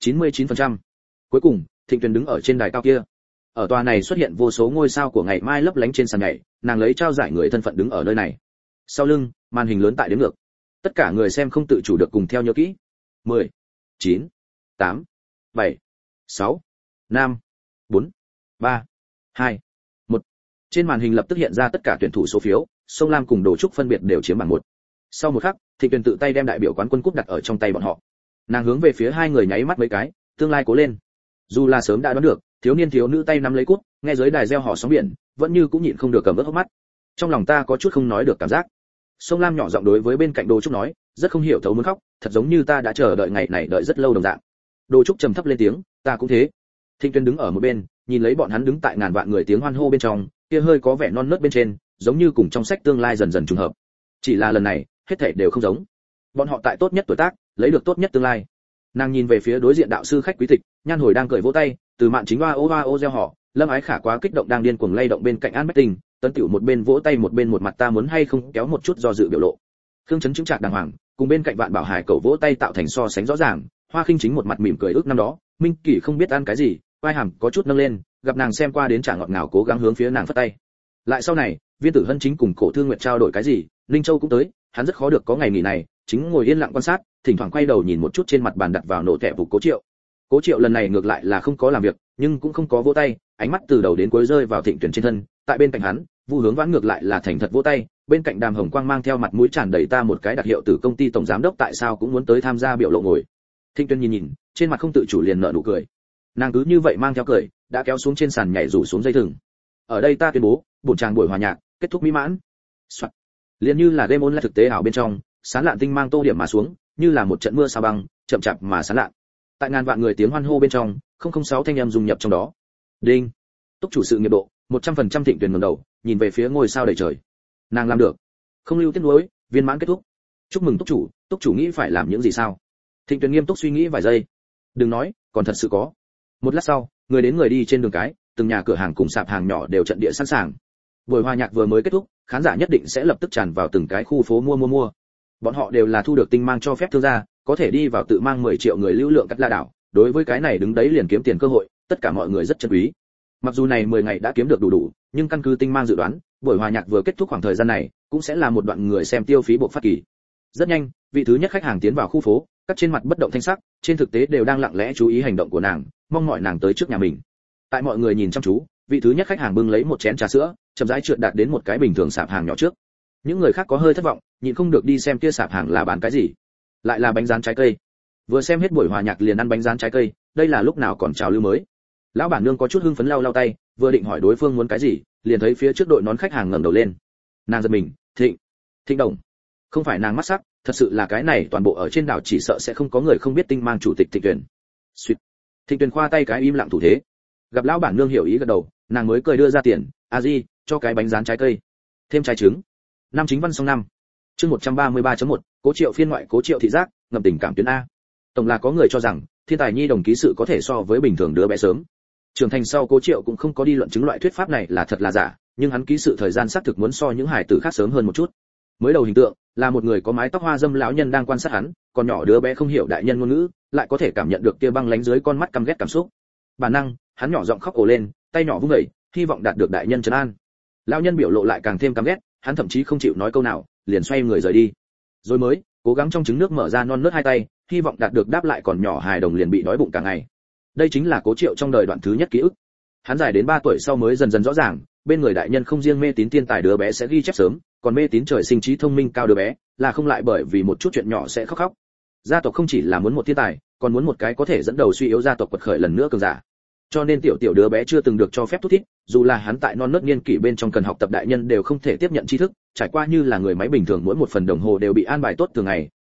99%. Cuối cùng, Thịnh Tuyền đứng ở trên đài cao kia. Ở tòa này xuất hiện vô số ngôi sao của ngày mai lấp lánh trên sàn nhảy, nàng lấy trao giải người thân phận đứng ở nơi này. Sau lưng, màn hình lớn tại đếm ngược. Tất cả người xem không tự chủ được cùng theo nhớ kỹ. 10, 9, 8, 7, 6, 5, 4, 3, 2, 1. Trên màn hình lập tức hiện ra tất cả tuyển thủ số phiếu, Sông Lam cùng Đồ Trúc phân biệt đều chiếm bảng 1. Sau một khắc, Thịnh Tuyền tự tay đem đại biểu quán quân cúp đặt ở trong tay bọn họ. Nàng hướng về phía hai người nháy mắt mấy cái, tương lai cố lên. Dù là sớm đã đoán được, thiếu niên thiếu nữ tay nắm lấy cúp, nghe dưới đài reo hò sóng biển, vẫn như cũng nhịn không được cầm ướt hốc mắt. Trong lòng ta có chút không nói được cảm giác. Sông Lam nhỏ giọng đối với bên cạnh Đồ Trúc nói, rất không hiểu thấu muốn khóc, thật giống như ta đã chờ đợi ngày này đợi rất lâu đồng dạng. Đồ Trúc trầm thấp lên tiếng, ta cũng thế. Thịnh Tuyền đứng ở một bên, nhìn lấy bọn hắn đứng tại ngàn vạn người tiếng hoan hô bên trong, kia hơi có vẻ non nớt bên trên, giống như cùng trong sách tương lai dần dần trùng hợp. Chỉ là lần này, hết thảy đều không giống. Bọn họ tại tốt nhất tuổi tác, lấy được tốt nhất tương lai. Nàng nhìn về phía đối diện đạo sư khách quý tịch, Nhan Hồi đang cười vỗ tay, Từ Mạn chính hoa ô reo hò, Lâm Ái Khả quá kích động đang điên cuồng lay động bên cạnh An Bách Tình, Tấn Tiểu một bên vỗ tay một bên một mặt ta muốn hay không kéo một chút do dự biểu lộ. Khương Chấn chứng trạc đàng hoàng, cùng bên cạnh Vạn Bảo Hải cầu vỗ tay tạo thành so sánh rõ ràng, Hoa Khinh chính một mặt mỉm cười ước năm đó, Minh Kỷ không biết ăn cái gì, vai hàm có chút nâng lên, gặp nàng xem qua đến trả ngọt ngào cố gắng hướng phía nàng phất tay. Lại sau này, Viên Tử Hân chính cùng Cổ Thương Nguyệt trao đổi cái gì, Linh Châu cũng tới, hắn rất khó được có ngày nghỉ này, chính ngồi yên lặng quan sát, thỉnh thoảng quay đầu nhìn một chút trên mặt bàn đặt vào nổ thẻ phục Cố Triệu. Cố Triệu lần này ngược lại là không có làm việc, nhưng cũng không có vỗ tay, ánh mắt từ đầu đến cuối rơi vào Thịnh Tuyền trên thân, tại bên cạnh hắn, Vu Hướng Vãn ngược lại là thành thật vỗ tay, bên cạnh Đàm Hồng Quang mang theo mặt mũi tràn đầy ta một cái đặc hiệu từ công ty tổng giám đốc tại sao cũng muốn tới tham gia biểu lộ ngồi. Thịnh Tuyền nhìn, trên mặt không tự chủ liền nở nụ cười. Nàng cứ như vậy mang theo cười, đã kéo xuống trên sàn nhảy rủ xuống dây thừng. Ở đây ta tuyên bố, bổn tràng buổi hòa nhạc kết thúc mỹ mãn. Soạn. Liền như là game online thực tế ảo bên trong, sáng lạn tinh mang tô điểm mà xuống, như là một trận mưa sao băng, chậm chạp mà sáng lạn. Tại ngàn vạn người tiếng hoan hô bên trong, 006 thanh âm dung nhập trong đó. Đinh. Túc chủ sự nghiệp độ, 100% Thịnh Tuyền ngẩng đầu, nhìn về phía ngôi sao đầy trời. Nàng làm được. Không lưu tiếc nuối, viên mãn kết thúc. Chúc mừng Túc chủ nghĩ phải làm những gì sao? Thịnh Tuyền nghiêm túc suy nghĩ vài giây. Đừng nói, còn thật sự có. Một lát sau, người đến người đi trên đường cái, từng nhà cửa hàng cùng sạp hàng nhỏ đều trận địa sẵn sàng. Buổi hòa nhạc vừa mới kết thúc, khán giả nhất định sẽ lập tức tràn vào từng cái khu phố mua. Bọn họ đều là thu được tinh mang cho phép thương gia, có thể đi vào tự mang 10 triệu người lưu lượng cắt la đảo, đối với cái này đứng đấy liền kiếm tiền cơ hội, tất cả mọi người rất trân quý. Mặc dù này 10 ngày đã kiếm được đủ, nhưng căn cứ tinh mang dự đoán, buổi hòa nhạc vừa kết thúc khoảng thời gian này, cũng sẽ là một đoạn người xem tiêu phí buộc phát kỳ. Rất nhanh, vị thứ nhất khách hàng tiến vào khu phố, các trên mặt bất động thanh sắc, trên thực tế đều đang lặng lẽ chú ý hành động của nàng, mong mọi nàng tới trước nhà mình. Tại mọi người nhìn chăm chú, vị thứ nhất khách hàng bưng lấy một chén trà sữa, chậm rãi trượt đạt đến một cái bình thường sạp hàng nhỏ trước. Những người khác có hơi thất vọng, nhịn không được đi xem kia sạp hàng là bán cái gì. Lại là bánh rán trái cây. Vừa xem hết buổi hòa nhạc liền ăn bánh rán trái cây, đây là lúc nào còn trào lưu mới. Lão bản nương có chút hưng phấn lau tay, vừa định hỏi đối phương muốn cái gì, liền thấy phía trước đội nón khách hàng ngẩng đầu lên. Nàng giật mình, Thịnh Đồng. Không phải nàng mắt sắc, thật sự là cái này toàn bộ ở trên đảo chỉ sợ sẽ không có người không biết tinh mang chủ tịch Thịnh Tuyền. Xuyệt. Thịnh Tuyền khoa tay cái im lặng thủ thế. Gặp lão bản nương hiểu ý gật đầu, nàng mới cười đưa ra tiền, "A Di, cho cái bánh rán trái cây, thêm trái trứng." Năm chính văn xong năm. Chương 133.1, Cố Triệu phiên ngoại Cố Triệu thị giác, ngầm tình cảm tuyến A. Tổng là có người cho rằng, thiên tài nhi đồng ký sự có thể so với bình thường đứa bé sớm. Trưởng thành sau Cố Triệu cũng không có đi luận chứng loại thuyết pháp này là thật là giả, nhưng hắn ký sự thời gian xác thực muốn so những hài tử khác sớm hơn một chút. Mới đầu hình tượng là một người có mái tóc hoa dâm lão nhân đang quan sát hắn, còn nhỏ đứa bé không hiểu đại nhân ngôn ngữ, lại có thể cảm nhận được kia băng lánh dưới con mắt căm ghét cảm xúc. Bản năng, hắn nhỏ giọng khóc ồ lên, tay nhỏ vung dậy, hy vọng đạt được đại nhân trấn an. Lão nhân biểu lộ lại càng thêm căm ghét, hắn thậm chí không chịu nói câu nào, liền xoay người rời đi. Rồi mới cố gắng trong trứng nước mở ra non nớt hai tay, hy vọng đạt được đáp lại còn nhỏ hài đồng liền bị đói bụng cả ngày. Đây chính là Cố Triệu trong đời đoạn thứ nhất ký ức. Hắn dài đến 3 tuổi sau mới dần dần rõ ràng, bên người đại nhân không riêng mê tín thiên tài đứa bé sẽ ghi chép sớm, còn mê tín trời sinh trí thông minh cao đứa bé, là không lại bởi vì một chút chuyện nhỏ sẽ khóc. Gia tộc không chỉ là muốn một thiên tài, còn muốn một cái có thể dẫn đầu suy yếu gia tộc quật khởi lần nữa cường giả. Cho nên tiểu đứa bé chưa từng được cho phép thút thít, dù là hắn tại non nớt niên kỷ bên trong cần học tập đại nhân đều không thể tiếp nhận tri thức, trải qua như là người máy bình thường mỗi một phần đồng hồ đều bị an bài tốt thường ngày,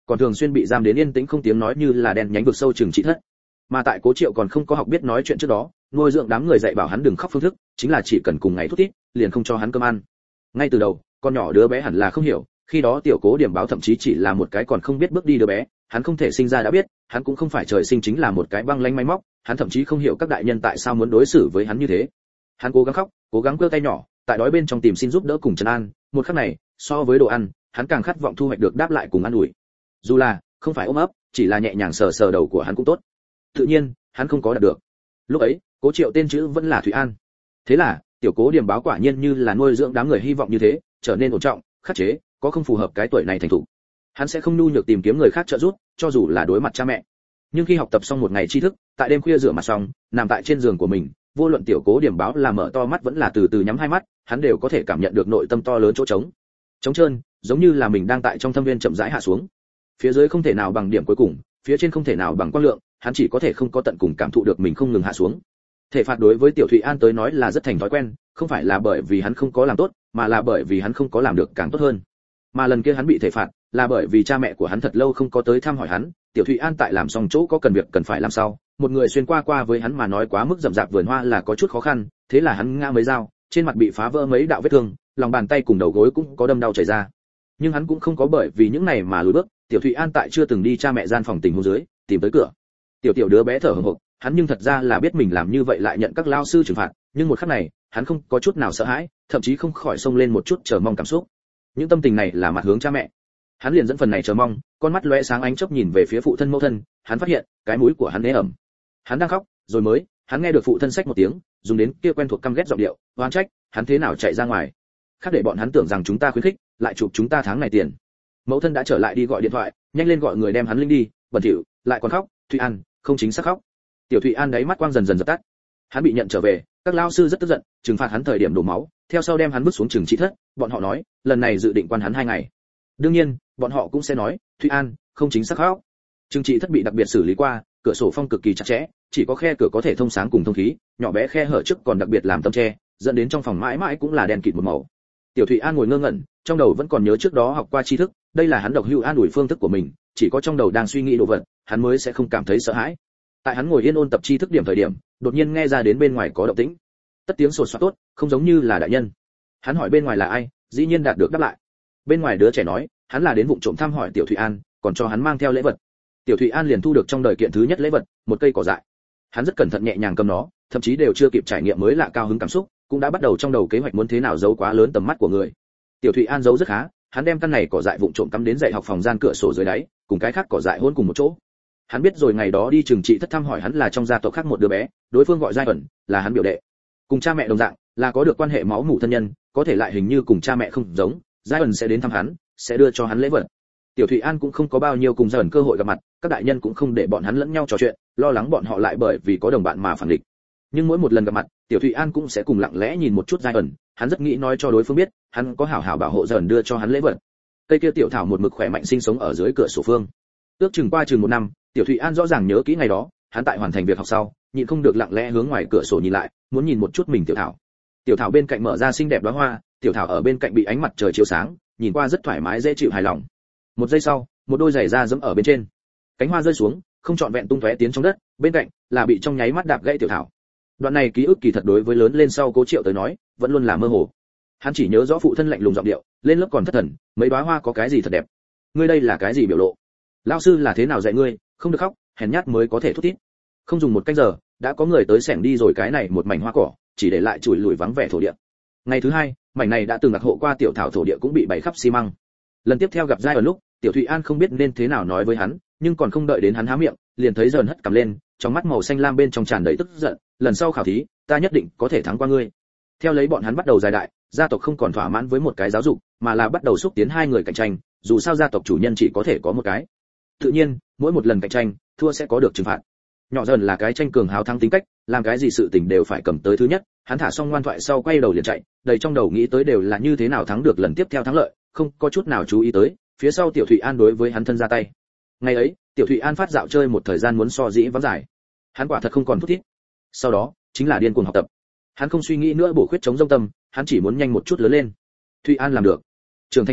còn thường xuyên bị giam đến yên tĩnh không tiếng nói như là đen nhánh vực sâu trừng trị thất. Mà tại Cố Triệu còn không có học biết nói chuyện trước đó, nuôi dưỡng đám người dạy bảo hắn đừng khóc phương thức, chính là chỉ cần cùng ngày thút thít, liền không cho hắn cơm ăn. Ngay từ đầu, con nhỏ đứa bé hẳn là không hiểu, khi đó tiểu Cố Điểm Báo thậm chí chỉ là một cái còn không biết bước đi đứa bé, hắn không thể sinh ra đã biết, hắn cũng không phải trời sinh chính là một cái băng lanh máy móc, hắn thậm chí không hiểu các đại nhân tại sao muốn đối xử với hắn như thế. Hắn cố gắng khóc, cố gắng giơ tay nhỏ, tại đói bên trong tìm xin giúp đỡ cùng trấn an, một khắc này, so với đồ ăn, hắn càng khát vọng thu hoạch được đáp lại cùng ăn ủi. Dù là không phải ôm ấp, chỉ là nhẹ nhàng sờ sờ đầu của hắn cũng tốt. Tự nhiên, hắn không có đạt được. Lúc ấy, Cố Triệu tên chữ vẫn là Thụy An. Thế là, tiểu Cố Điểm Báo quả nhiên như là nuôi dưỡng đám người hy vọng như thế, trở nên ổn trọng, khắc chế, có không phù hợp cái tuổi này thành thủ. Hắn sẽ không nhu nhược tìm kiếm người khác trợ giúp, cho dù là đối mặt cha mẹ. Nhưng khi học tập xong một ngày tri thức, tại đêm khuya rửa mặt xong, nằm tại trên giường của mình, vô luận tiểu Cố Điểm Báo là mở to mắt vẫn là từ từ nhắm hai mắt, hắn đều có thể cảm nhận được nội tâm to lớn chỗ trống. Trống trơn, giống như là mình đang tại trong thâm viên chậm rãi hạ xuống. Phía dưới không thể nào bằng điểm cuối cùng, phía trên không thể nào bằng quang lượng, hắn chỉ có thể không có tận cùng cảm thụ được mình không ngừng hạ xuống. Thể phạt đối với tiểu Thụy An tới nói là rất thành thói quen, không phải là bởi vì hắn không có làm tốt, mà là bởi vì hắn không có làm được càng tốt hơn. Mà lần kia hắn bị thể phạt, là bởi vì cha mẹ của hắn thật lâu không có tới thăm hỏi hắn, tiểu Thụy An tại làm xong chỗ có cần việc cần phải làm sau, một người xuyên qua với hắn mà nói quá mức rậm rạp vườn hoa là có chút khó khăn, thế là hắn ngã mấy dao, trên mặt bị phá vỡ mấy đạo vết thương, lòng bàn tay cùng đầu gối cũng có đâm đau chảy ra. Nhưng hắn cũng không có bởi vì những này mà lùi bước, tiểu Thụy An tại chưa từng đi cha mẹ gian phòng tình huống dưới, tìm tới cửa. Tiểu đứa bé thở hổn hộc, hắn nhưng thật ra là biết mình làm như vậy lại nhận các lao sư trừng phạt, nhưng một khắc này, hắn không có chút nào sợ hãi, thậm chí không khỏi xông lên một chút chờ mong cảm xúc. Những tâm tình này là mặt hướng cha mẹ. Hắn liền dẫn phần này chờ mong, con mắt lóe sáng ánh chớp nhìn về phía phụ thân mẫu thân, hắn phát hiện, cái mũi của hắn ế ẩm. Hắn đang khóc, rồi mới, hắn nghe được phụ thân xách một tiếng, dùng đến kia quen thuộc căm ghét giọng điệu, oán trách, hắn thế nào chạy ra ngoài. Khác để bọn hắn tưởng rằng chúng ta khuyến khích, lại chụp chúng ta tháng này tiền. Mẫu thân đã trở lại đi gọi điện thoại, nhanh lên gọi người đem hắn linh đi, bẩn thỉu, lại còn khóc, Thụy An, không chính xác khóc. Tiểu Thụy An đáy mắt quang dần dần dập tắt. Hắn bị nhận trở về, các lao sư rất tức giận, trừng phạt hắn thời điểm đổ máu, theo sau đem hắn bước xuống trường trị thất, bọn họ nói, lần này dự định quan hắn 2 ngày. Đương nhiên, bọn họ cũng sẽ nói, Thụy An, không chính xác khóc. Trường trị thất bị đặc biệt xử lý qua, cửa sổ phong cực kỳ chặt chẽ, chỉ có khe cửa có thể thông sáng cùng thông khí, nhỏ bé khe hở trước còn đặc biệt làm tấm che, dẫn đến trong phòng mãi mãi cũng là đen kịt một màu. Tiểu Thụy An ngồi ngơ ngẩn, trong đầu vẫn còn nhớ trước đó học qua tri thức, đây là hắn độc hữu an ủi phương thức của mình, chỉ có trong đầu đang suy nghĩ đồ vật, hắn mới sẽ không cảm thấy sợ hãi. Tại hắn ngồi yên ôn tập tri thức điểm thời điểm, đột nhiên nghe ra đến bên ngoài có động tĩnh. Tất tiếng sột soạt tốt, không giống như là đại nhân. Hắn hỏi bên ngoài là ai, dĩ nhiên đạt được đáp lại. Bên ngoài đứa trẻ nói, hắn là đến vụng trộm thăm hỏi Tiểu Thụy An, còn cho hắn mang theo lễ vật. Tiểu Thụy An liền thu được trong đời kiện thứ nhất lễ vật, một cây cỏ dại. Hắn rất cẩn thận nhẹ nhàng cầm nó, thậm chí đều chưa kịp trải nghiệm mới lạ cao hứng cảm xúc, cũng đã bắt đầu trong đầu kế hoạch muốn thế nào giấu quá lớn tầm mắt của người. Tiểu Thụy An giấu rất khá, hắn đem căn này cỏ dại vụng trộm cắm đến dạy học phòng gian cửa sổ dưới đáy, cùng cái khác cỏ dại hôn cùng một chỗ. Hắn biết rồi ngày đó đi trường trị thất thăm hỏi hắn là trong gia tộc khác một đứa bé, đối phương gọi Giai ẩn, là hắn biểu đệ. Cùng cha mẹ đồng dạng, là có được quan hệ máu mủ thân nhân, có thể lại hình như cùng cha mẹ không giống, Giai ẩn sẽ đến thăm hắn, sẽ đưa cho hắn lễ vật. Tiểu Thụy An cũng không có bao nhiêu cùng Giai ẩn cơ hội gặp mặt, các đại nhân cũng không để bọn hắn lẫn nhau trò chuyện, lo lắng bọn họ lại bởi vì có đồng bạn mà phản địch. Nhưng mỗi một lần gặp mặt, Tiểu Thụy An cũng sẽ cùng lặng lẽ nhìn một chút Giai ẩn, hắn rất nghĩ nói cho đối phương biết, hắn có hảo hảo bảo hộ Giai ẩn đưa cho hắn lễ vật. Cây kia tiểu thảo một mực khỏe mạnh sinh sống ở dưới cửa sổ phương. Ước chừng qua chừng 1 năm, Tiểu Thụy An rõ ràng nhớ kỹ ngày đó, hắn tại hoàn thành việc học sau, nhịn không được lặng lẽ hướng ngoài cửa sổ nhìn lại, muốn nhìn một chút mình tiểu thảo. Tiểu thảo bên cạnh mở ra xinh đẹp đóa hoa, tiểu thảo ở bên cạnh bị ánh mặt trời chiếu sáng, nhìn qua rất thoải mái dễ chịu hài lòng. Một giây sau, một đôi giày da giẫm ở bên trên, cánh hoa rơi xuống, không trọn vẹn tung tóe tiến trong đất, bên cạnh là bị trong nháy mắt đạp gãy tiểu thảo. Đoạn này ký ức kỳ thật đối với lớn lên sau Cố Triệu tới nói, vẫn luôn là mơ hồ. Hắn chỉ nhớ rõ phụ thân lạnh lùng giọng điệu, lên lớp còn thất thần, mấy đóa hoa có cái gì thật đẹp. Ngươi đây là cái gì biểu lộ? Lão sư là thế nào dạy ngươi, không được khóc, hèn nhát mới có thể thút thít. Không dùng 1 canh giờ, đã có người tới xẻng đi rồi cái này một mảnh hoa cỏ, chỉ để lại chùi lùi vắng vẻ thổ địa. Ngày thứ 2, mảnh này đã từng đặc hộ qua tiểu thảo thổ địa cũng bị bày khắp xi măng. Lần tiếp theo gặp Giai ẩn lúc, Tiểu Thụy An không biết nên thế nào nói với hắn, nhưng còn không đợi đến hắn há miệng, liền thấy dần hất cầm lên, trong mắt màu xanh lam bên trong tràn đầy tức giận, lần sau khảo thí, ta nhất định có thể thắng qua ngươi. Theo lấy bọn hắn bắt đầu dài đại, gia tộc không còn thỏa mãn với một cái giáo dục, mà là bắt đầu xúc tiến 2 người cạnh tranh, dù sao gia tộc chủ nhân chỉ có thể có một cái. Tự nhiên, mỗi một lần cạnh tranh, thua sẽ có được trừng phạt. Nhỏ dần là cái tranh cường hào thắng tính cách, làm cái gì sự tình đều phải cầm tới thứ nhất, hắn thả xong ngoan thoại sau quay đầu liền chạy, đầy trong đầu nghĩ tới đều là như thế nào thắng được lần tiếp theo thắng lợi, không có chút nào chú ý tới, phía sau Tiểu Thụy An đối với hắn thân ra tay. Ngày ấy, Tiểu Thụy An phát dạo chơi một thời gian muốn so dĩ vắng giải. Hắn quả thật không còn thút thít. Sau đó, chính là điên cuồng học tập. Hắn không suy nghĩ nữa bổ khuyết chống dông tâm, hắn chỉ muốn nhanh một chút lớn lên. Thụy An làm được. Trưởng thành sau,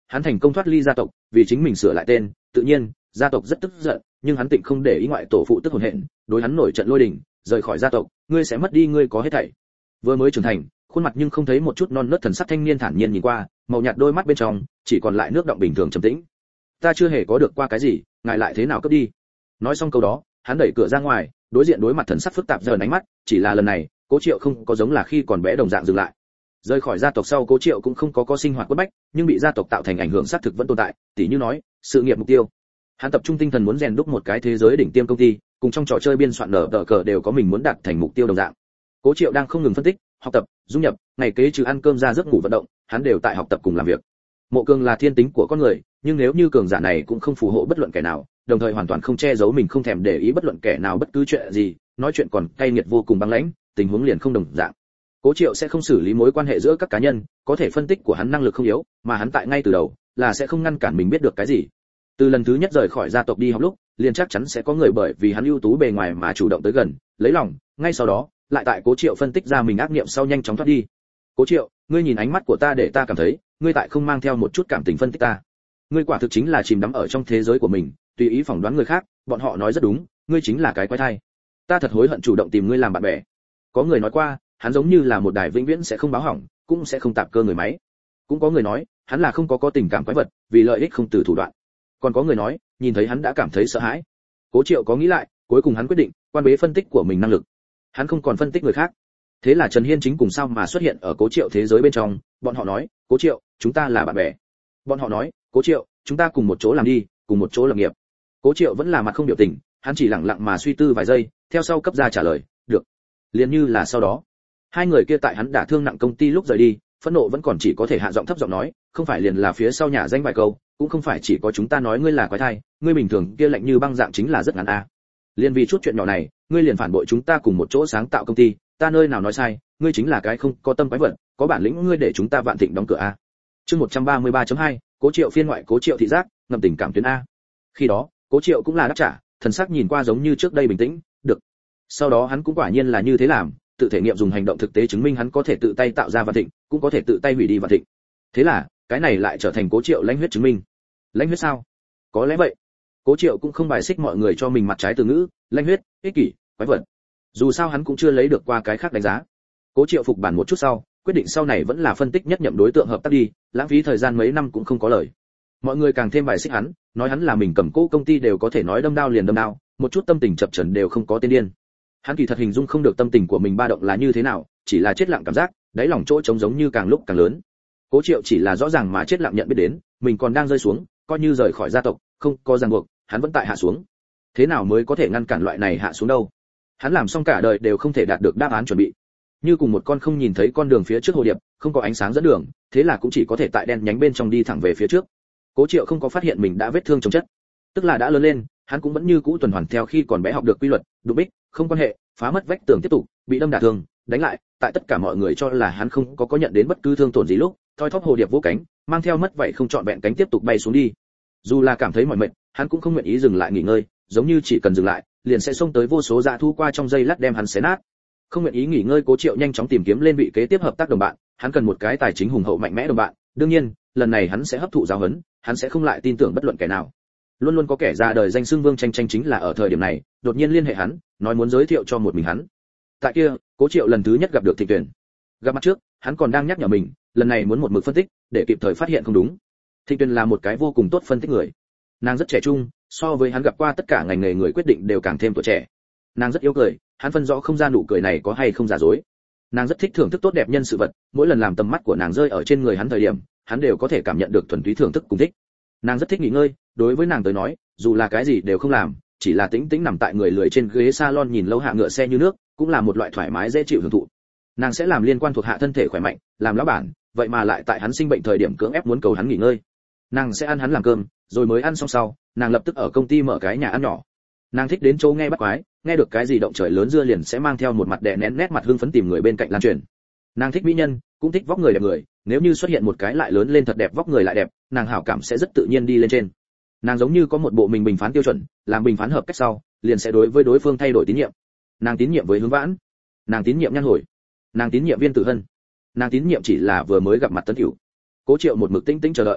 hắn thành công thoát ly gia tộc, vì chính mình sửa lại tên, tự nhiên, gia tộc rất tức giận, nhưng hắn tịnh không để ý ngoại tổ phụ tức hồn hện, đối hắn nổi trận lôi đình, rời khỏi gia tộc, ngươi sẽ mất đi ngươi có hết thảy. Vừa mới trưởng thành, khuôn mặt nhưng không thấy một chút non nớt thần sắc thanh niên thản nhiên nhìn qua, màu nhạt đôi mắt bên trong chỉ còn lại nước động bình thường trầm tĩnh. Ta chưa hề có được qua cái gì, ngài lại thế nào cướp đi? Nói xong câu đó, hắn đẩy cửa ra ngoài, đối diện đối mặt thần sắc phức tạp dần ánh mắt, chỉ là lần này, Cố Triệu không có giống là khi còn bé đồng dạng dừng lại. Rời khỏi gia tộc sau Cố Triệu cũng không có sinh hoạt quất bách, nhưng bị gia tộc tạo thành ảnh hưởng xác thực vẫn tồn tại, tỉ như nói, sự nghiệp mục tiêu. Hắn tập trung tinh thần muốn rèn đúc một cái thế giới đỉnh tiêm công ty, cùng trong trò chơi biên soạn nở tờ cờ đều có mình muốn đạt thành mục tiêu đồng dạng. Cố Triệu đang không ngừng phân tích, học tập, dung nhập, ngày kế trừ ăn cơm ra giấc ngủ vận động, hắn đều tại học tập cùng làm việc. Mộ cường là thiên tính của con người, nhưng nếu như cường giả này cũng không phù hộ bất luận kẻ nào, đồng thời hoàn toàn không che giấu mình không thèm để ý bất luận kẻ nào bất cứ chuyện gì, nói chuyện còn cay nghiệt vô cùng băng lãnh, tình huống liền không đồng dạng. Cố Triệu sẽ không xử lý mối quan hệ giữa các cá nhân, có thể phân tích của hắn năng lực không yếu, mà hắn tại ngay từ đầu là sẽ không ngăn cản mình biết được cái gì. Từ lần thứ nhất rời khỏi gia tộc đi học lúc, liền chắc chắn sẽ có người bởi vì hắn ưu tú bề ngoài mà chủ động tới gần, lấy lòng, ngay sau đó, lại tại Cố Triệu phân tích ra mình ác niệm sau nhanh chóng thoát đi. Cố Triệu, ngươi nhìn ánh mắt của ta để ta cảm thấy, ngươi tại không mang theo một chút cảm tình phân tích ta. Ngươi quả thực chính là chìm đắm ở trong thế giới của mình, tùy ý phỏng đoán người khác, bọn họ nói rất đúng, ngươi chính là cái quái thai. Ta thật hối hận chủ động tìm ngươi làm bạn bè. Có người nói qua, hắn giống như là một đài vĩnh viễn sẽ không báo hỏng, cũng sẽ không tạp cơ người máy. Cũng có người nói, hắn là không có tình cảm quái vật, vì lợi ích không từ thủ đoạn. Còn có người nói, nhìn thấy hắn đã cảm thấy sợ hãi. Cố Triệu có nghĩ lại, cuối cùng hắn quyết định quan bế phân tích của mình năng lực. Hắn không còn phân tích người khác. Thế là Trần Hiên chính cùng sao mà xuất hiện ở Cố Triệu thế giới bên trong, bọn họ nói, Cố Triệu, chúng ta là bạn bè. Bọn họ nói, Cố Triệu, chúng ta cùng một chỗ làm đi, cùng một chỗ lập nghiệp. Cố Triệu vẫn là mặt không biểu tình, hắn chỉ lặng lặng mà suy tư vài giây, theo sau cấp ra trả lời, được. Liền như là sau đó, hai người kia tại hắn đả thương nặng công ty lúc rời đi, phẫn nộ vẫn còn chỉ có thể hạ giọng thấp giọng nói, không phải liền là phía sau nhà danh vài câu, cũng không phải chỉ có chúng ta nói ngươi là quái thai, ngươi bình thường kia lạnh như băng dạng chính là rất ngắn a. Liên vì chút chuyện nhỏ này, ngươi liền phản bội chúng ta cùng một chỗ sáng tạo công ty, ta nơi nào nói sai, ngươi chính là cái không có tâm quái vật, có bản lĩnh ngươi để chúng ta Vạn Thịnh đóng cửa a. Chương 133.2, Cố Triệu phiên ngoại Cố Triệu thị giác, ngầm tình cảm tuyến a. Khi đó, Cố Triệu cũng là đáp trả, thần sắc nhìn qua giống như trước đây bình tĩnh, được. Sau đó hắn cũng quả nhiên là như thế làm, tự thể nghiệm dùng hành động thực tế chứng minh hắn có thể tự tay tạo ra Vạn Thịnh, cũng có thể tự tay hủy đi Vạn Thịnh. Thế là, cái này lại trở thành Cố Triệu lãnh huyết chứng minh. Lãnh huyết sao? Có lẽ vậy. Cố Triệu cũng không bài xích mọi người cho mình mặt trái từ ngữ, lãnh huyết, ích kỷ, quái vật. Dù sao hắn cũng chưa lấy được qua cái khác đánh giá. Cố Triệu phục bản một chút sau, quyết định sau này vẫn là phân tích nhất nhậm đối tượng hợp tác đi, lãng phí thời gian mấy năm cũng không có lời. Mọi người càng thêm bài xích hắn, nói hắn là mình cầm cố công ty đều có thể nói đâm đao liền đâm đao, một chút tâm tình chập chờn đều không có tên điên. Hắn kỳ thật hình dung không được tâm tình của mình ba động là như thế nào, chỉ là chết lặng cảm giác, đáy lòng chỗ trống giống như càng lúc càng lớn. Cố Triệu chỉ là rõ ràng mà chết lặng nhận biết đến, mình còn đang rơi xuống, coi như rời khỏi gia tộc, không có ràng buộc, hắn vẫn tại hạ xuống. Thế nào mới có thể ngăn cản loại này hạ xuống đâu? Hắn làm xong cả đời đều không thể đạt được đáp án chuẩn bị. Như cùng một con không nhìn thấy con đường phía trước hồ điệp, không có ánh sáng dẫn đường, thế là cũng chỉ có thể tại đen nhánh bên trong đi thẳng về phía trước. Cố Triệu không có phát hiện mình đã vết thương chồng chất, tức là đã lớn lên, hắn cũng vẫn như cũ tuần hoàn theo khi còn bé học được quy luật, đụng bích, không quan hệ, phá mất vách tường tiếp tục, bị đâm đả thương, đánh lại, tại tất cả mọi người cho là hắn không có nhận đến bất cứ thương tổn gì lúc, thoi thóp hồ điệp vỗ cánh, mang theo mất vậy không trọn vẹn cánh tiếp tục bay xuống đi. Dù là cảm thấy mỏi mệt, hắn cũng không nguyện ý dừng lại nghỉ ngơi, giống như chỉ cần dừng lại, liền sẽ xông tới vô số dã thú qua trong giây lát đem hắn xé nát. Không nguyện ý nghỉ ngơi Cố Triệu nhanh chóng tìm kiếm lên vị kế tiếp hợp tác đồng bạn, hắn cần một cái tài chính hùng hậu mạnh mẽ đồng bạn, đương nhiên, lần này hắn sẽ hấp thụ giáo huấn, hắn sẽ không lại tin tưởng bất luận kẻ nào. Luôn luôn có kẻ ra đời danh xưng Vương Tranh Tranh chính là ở thời điểm này, đột nhiên liên hệ hắn, nói muốn giới thiệu cho một mình hắn. Tại kia, Cố Triệu lần thứ nhất gặp được Thịnh Tuyền. Gặp mặt trước, hắn còn đang nhắc nhở mình, lần này muốn một mực phân tích, để kịp thời phát hiện không đúng. Thịnh Tuyền là một cái vô cùng tốt phân tích người. Nàng rất trẻ trung, so với hắn gặp qua tất cả ngành nghề người quyết định đều càng thêm tuổi trẻ. Nàng rất yêu cười, hắn phân rõ không ra nụ cười này có hay không giả dối. Nàng rất thích thưởng thức tốt đẹp nhân sự vật, mỗi lần làm tầm mắt của nàng rơi ở trên người hắn thời điểm, hắn đều có thể cảm nhận được thuần túy thưởng thức cùng thích. Nàng rất thích nghỉ ngơi, đối với nàng tới nói, dù là cái gì đều không làm, chỉ là tĩnh tĩnh nằm tại người lười trên ghế salon nhìn lâu hạ ngựa xe như nước, cũng là một loại thoải mái dễ chịu hưởng thụ. Nàng sẽ làm liên quan thuộc hạ thân thể khỏe mạnh, làm lão bản, vậy mà lại tại hắn sinh bệnh thời điểm cưỡng ép muốn cầu hắn nghỉ ngơi. Nàng sẽ ăn hắn làm cơm, rồi mới ăn xong sau, nàng lập tức ở công ty mở cái nhà ăn nhỏ. Nàng thích đến chỗ nghe bắt quái, nghe được cái gì động trời lớn dưa liền sẽ mang theo một mặt đè nén nét mặt hưng phấn tìm người bên cạnh lan truyền. Nàng thích mỹ nhân, cũng thích vóc người đẹp người, nếu như xuất hiện một cái lại lớn lên thật đẹp vóc người lại đẹp, nàng hảo cảm sẽ rất tự nhiên đi lên trên. Nàng giống như có một bộ mình bình phán tiêu chuẩn, làm bình phán hợp cách sau, liền sẽ đối với đối phương thay đổi tín nhiệm. Nàng tín nhiệm với Hướng Vãn, nàng tín nhiệm Nhan Hồi, nàng tín nhiệm Viên Tử Hân, nàng tín nhiệm chỉ là vừa mới gặp mặt Tấn Cửu. Cố Triệu một mực tĩnh tĩnh chờ đợi.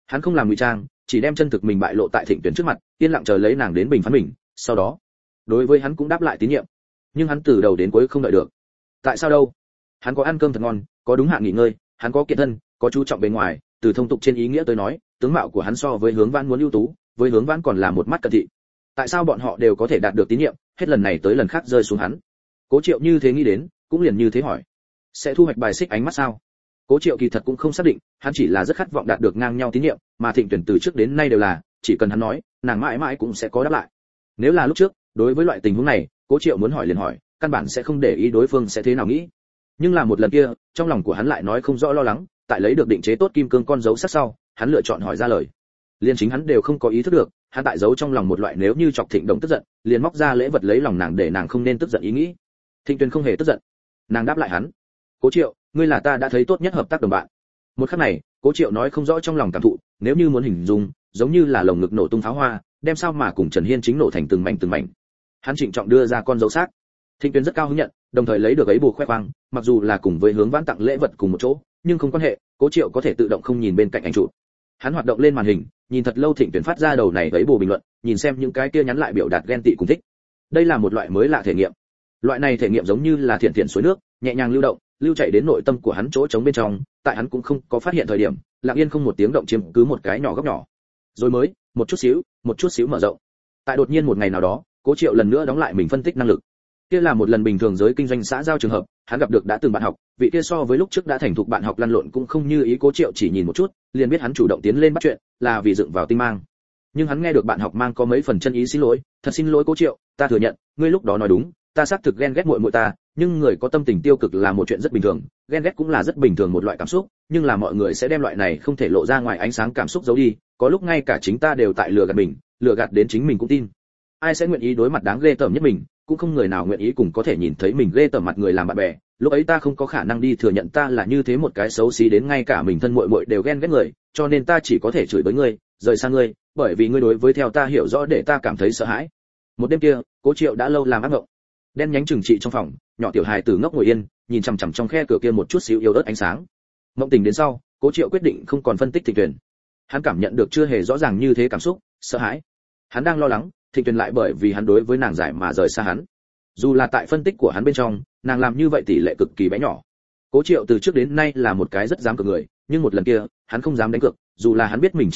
Hắn không làm ngụy trang, chỉ đem chân thực mình bại lộ tại Thịnh Tuyển trước mặt, yên lặng chờ lấy nàng đến bình phán mình, sau đó, đối với hắn cũng đáp lại tín nhiệm. Nhưng hắn từ đầu đến cuối không đợi được. Tại sao đâu? Hắn có ăn cơm thật ngon, có đúng hạn nghỉ ngơi, hắn có kiện thân, có chú trọng bên ngoài, từ thông tục trên ý nghĩa tới nói, tướng mạo của hắn so với Hướng Vãn muốn ưu tú, với Hướng Vãn còn là một mắt cận thị. Tại sao bọn họ đều có thể đạt được tín nhiệm, hết lần này tới lần khác rơi xuống hắn? Cố Triệu như thế nghĩ đến, cũng liền như thế hỏi. Sẽ thu hoạch bài xích ánh mắt sao? Cố Triệu kỳ thật cũng không xác định, hắn chỉ là rất khát vọng đạt được ngang nhau tín nhiệm, mà Thịnh Tuyển từ trước đến nay đều là, chỉ cần hắn nói, nàng mãi mãi cũng sẽ có đáp lại. Nếu là lúc trước, đối với loại tình huống này, Cố Triệu muốn hỏi liền hỏi, căn bản sẽ không để ý đối phương sẽ thế nào nghĩ. Nhưng là một lần kia, trong lòng của hắn lại nói không rõ lo lắng, tại lấy được định chế tốt kim cương con dấu sắc sau, hắn lựa chọn hỏi ra lời. Liên chính hắn đều không có ý thức được, hắn tại giấu trong lòng một loại nếu như chọc Thịnh Đồng tức giận, liền móc ra lễ vật lấy lòng nàng để nàng không nên tức giận ý nghĩ. Thịnh Tuyển không hề tức giận. Nàng đáp lại hắn, Cố Triệu, ngươi là ta đã thấy tốt nhất hợp tác đồng bạn. Một khắc này, Cố Triệu nói không rõ trong lòng cảm thụ, nếu như muốn hình dung, giống như là lồng ngực nổ tung pháo hoa, đem sao mà cùng Trần Hiên chính nổ thành từng mảnh từng mảnh. Hắn trịnh trọng đưa ra con dấu xác. Thịnh Tuyển rất cao hứng nhận, đồng thời lấy được ấy bù khoe khoang, mặc dù là cùng với Hướng Vãn tặng lễ vật cùng một chỗ, nhưng không quan hệ, Cố Triệu có thể tự động không nhìn bên cạnh ảnh chụp. Hắn hoạt động lên màn hình, nhìn thật lâu Thịnh Tuyển phát ra đầu này ấy bù bình luận, nhìn xem những cái kia nhắn lại biểu đạt ghen tị cùng thích. Đây là một loại mới lạ thể nghiệm. Loại này thể nghiệm giống như là thiện thiện suối nước, nhẹ nhàng lưu động, lưu chảy đến nội tâm của hắn chỗ trống bên trong, tại hắn cũng không có phát hiện thời điểm, lặng yên không một tiếng động chiếm cứ một cái nhỏ góc nhỏ. Rồi mới, một chút xíu mở rộng. Tại đột nhiên một ngày nào đó, Cố Triệu lần nữa đóng lại mình phân tích năng lực. Kia là một lần bình thường giới kinh doanh xã giao trường hợp, hắn gặp được đã từng bạn học, vị kia so với lúc trước đã thành thục bạn học lăn lộn cũng không như ý Cố Triệu chỉ nhìn một chút, liền biết hắn chủ động tiến lên bắt chuyện, là vì dựng vào tinh mang. Nhưng hắn nghe được bạn học mang có mấy phần chân ý xin lỗi, thật xin lỗi Cố Triệu, ta thừa nhận, ngươi lúc đó nói đúng, ta xác thực ghen ghét muội muội ta, nhưng người có tâm tình tiêu cực là một chuyện rất bình thường, ghen ghét cũng là rất bình thường một loại cảm xúc, nhưng là mọi người sẽ đem loại này không thể lộ ra ngoài ánh sáng cảm xúc giấu đi, có lúc ngay cả chính ta đều tại lừa gạt mình, lừa gạt đến chính mình cũng tin. Ai sẽ nguyện ý đối mặt đáng ghê tởm nhất mình, cũng không người nào nguyện ý cùng có thể nhìn thấy mình ghê tởm mặt người làm bạn bè, lúc ấy ta không có khả năng đi thừa nhận ta là như thế một cái xấu xí đến ngay cả mình thân muội muội đều ghen ghét người, cho nên ta chỉ có thể chửi bới ngươi, rời xa ngươi, bởi vì ngươi đối với theo ta hiểu rõ để ta cảm thấy sợ hãi. Một đêm kia, Cố Triệu đã lâu làm ác mộng. Đen nhánh trừng trị trong phòng, nhỏ tiểu hài tử ngốc ngồi yên, nhìn chằm chằm trong khe cửa kia một chút xíu yếu ớt ánh sáng. Mộng tỉnh đến sau, Cố Triệu quyết định không còn phân tích Thịnh Tuyển. Hắn cảm nhận được chưa hề rõ ràng như thế cảm xúc, sợ hãi. Hắn đang lo lắng, Thịnh Tuyển lại bởi vì hắn đối với nàng giải mà rời xa hắn. Dù là tại phân tích của hắn bên trong, nàng làm như vậy tỷ lệ cực kỳ bé nhỏ. Cố Triệu từ trước đến nay là một cái rất dám cược người, nhưng một lần kia, hắn không dám đánh cược, dù là hắn biết mình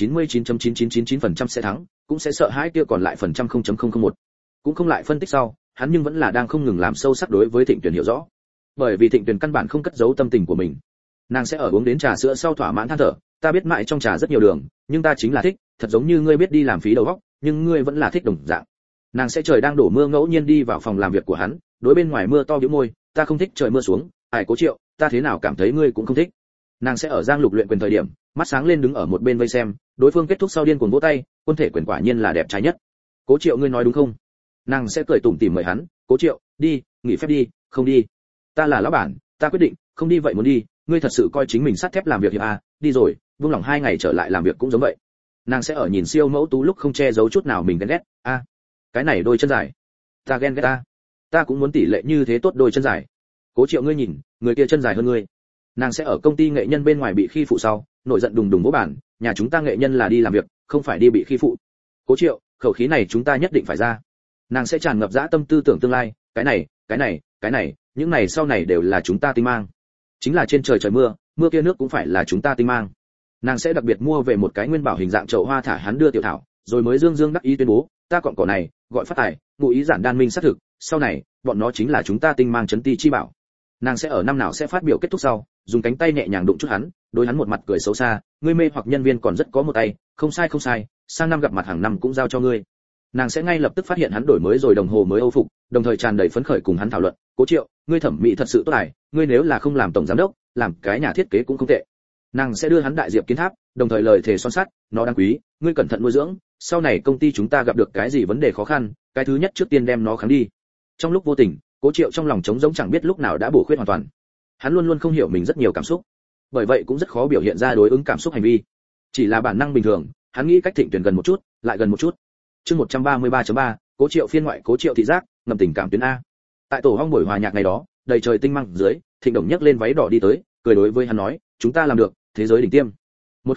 99.9999% sẽ thắng, cũng sẽ sợ hãi kia còn lại phần trăm 0.001. Cũng không lại phân tích sau, hắn nhưng vẫn là đang không ngừng làm sâu sắc đối với Thịnh Tuyển hiểu rõ. Bởi vì Thịnh Tuyển căn bản không cất giấu tâm tình của mình. Nàng sẽ ở uống đến trà sữa sau thỏa mãn than thở, ta biết mãi trong trà rất nhiều đường, nhưng ta chính là thích, thật giống như ngươi biết đi làm phí đầu óc, nhưng ngươi vẫn là thích đồng dạng. Nàng sẽ trời đang đổ mưa ngẫu nhiên đi vào phòng làm việc của hắn, đối bên ngoài mưa to bĩu môi, ta không thích trời mưa xuống, ai Cố Triệu, ta thế nào cảm thấy ngươi cũng không thích. Nàng sẽ ở Giang Lục luyện quyền thời điểm, mắt sáng lên đứng ở một bên vây xem, đối phương kết thúc sau điên cuồng vỗ tay, quân thể quyền quả nhiên là đẹp trai nhất. Cố Triệu ngươi nói đúng không? Nàng sẽ cười tủm tỉm mời hắn, Cố Triệu, đi, nghỉ phép đi, không đi. Ta là lão bản, ta quyết định, không đi vậy muốn đi, ngươi thật sự coi chính mình sắt thép làm việc hiệp à, đi rồi, buông lỏng 2 ngày trở lại làm việc cũng giống vậy. Nàng sẽ ở nhìn siêu mẫu tú lúc không che giấu chút nào mình ghen ghét, a, cái này đôi chân dài, ta ghen ghét ta cũng muốn tỷ lệ như thế tốt đôi chân dài. Cố Triệu ngươi nhìn, người kia chân dài hơn ngươi. Nàng sẽ ở công ty nghệ nhân bên ngoài bị khi phụ sau, nổi giận đùng đùng vỗ bản, nhà chúng ta nghệ nhân là đi làm việc, không phải đi bị khi phụ. Cố Triệu, khẩu khí này chúng ta nhất định phải ra. Nàng sẽ tràn ngập dã tâm tư tưởng tương lai, cái này, những này sau này đều là chúng ta tinh mang. Chính là trên trời trời mưa kia nước cũng phải là chúng ta tinh mang. Nàng sẽ đặc biệt mua về một cái nguyên bảo hình dạng chậu hoa thả hắn đưa tiểu thảo, rồi mới dương dương đắc ý tuyên bố, ta cọn cỏ này, gọi phát tài, ngụ ý giản đan minh xác thực, sau này, bọn nó chính là chúng ta tinh mang chấn ti chi bảo. Nàng sẽ ở năm nào sẽ phát biểu kết thúc sau, dùng cánh tay nhẹ nhàng đụng chút hắn, đối hắn một mặt cười xấu xa, ngươi mê hoặc nhân viên còn rất có một tay, không sai, sang năm gặp mặt hàng năm cũng giao cho ngươi. Nàng sẽ ngay lập tức phát hiện hắn đổi mới rồi đồng hồ mới âu phục, đồng thời tràn đầy phấn khởi cùng hắn thảo luận, Cố Triệu, ngươi thẩm mỹ thật sự tốt tài, ngươi nếu là không làm tổng giám đốc, làm cái nhà thiết kế cũng không tệ. Nàng sẽ đưa hắn đại diệp kiến tháp, đồng thời lời thề son sắt, nó đáng quý, ngươi cẩn thận nuôi dưỡng, sau này công ty chúng ta gặp được cái gì vấn đề khó khăn, cái thứ nhất trước tiên đem nó kháng đi. Trong lúc vô tình, Cố Triệu trong lòng trống rỗng chẳng biết lúc nào đã bổ khuyết hoàn toàn. Hắn luôn luôn không hiểu mình rất nhiều cảm xúc, bởi vậy cũng rất khó biểu hiện ra đối ứng cảm xúc hành vi. Chỉ là bản năng bình thường, hắn nghĩ cách Thịnh Tuyển gần một chút, lại gần một chút. Chương 133.3, Cố Triệu phiên ngoại Cố Triệu thị giác, ngầm tình cảm tuyến A. Tại tổ hong buổi hòa nhạc ngày đó, đầy trời tinh măng dưới, Thịnh Đồng nhấc lên váy đỏ đi tới, cười đối với hắn nói, chúng ta làm được, thế giới đỉnh tiêm. Một khắc này,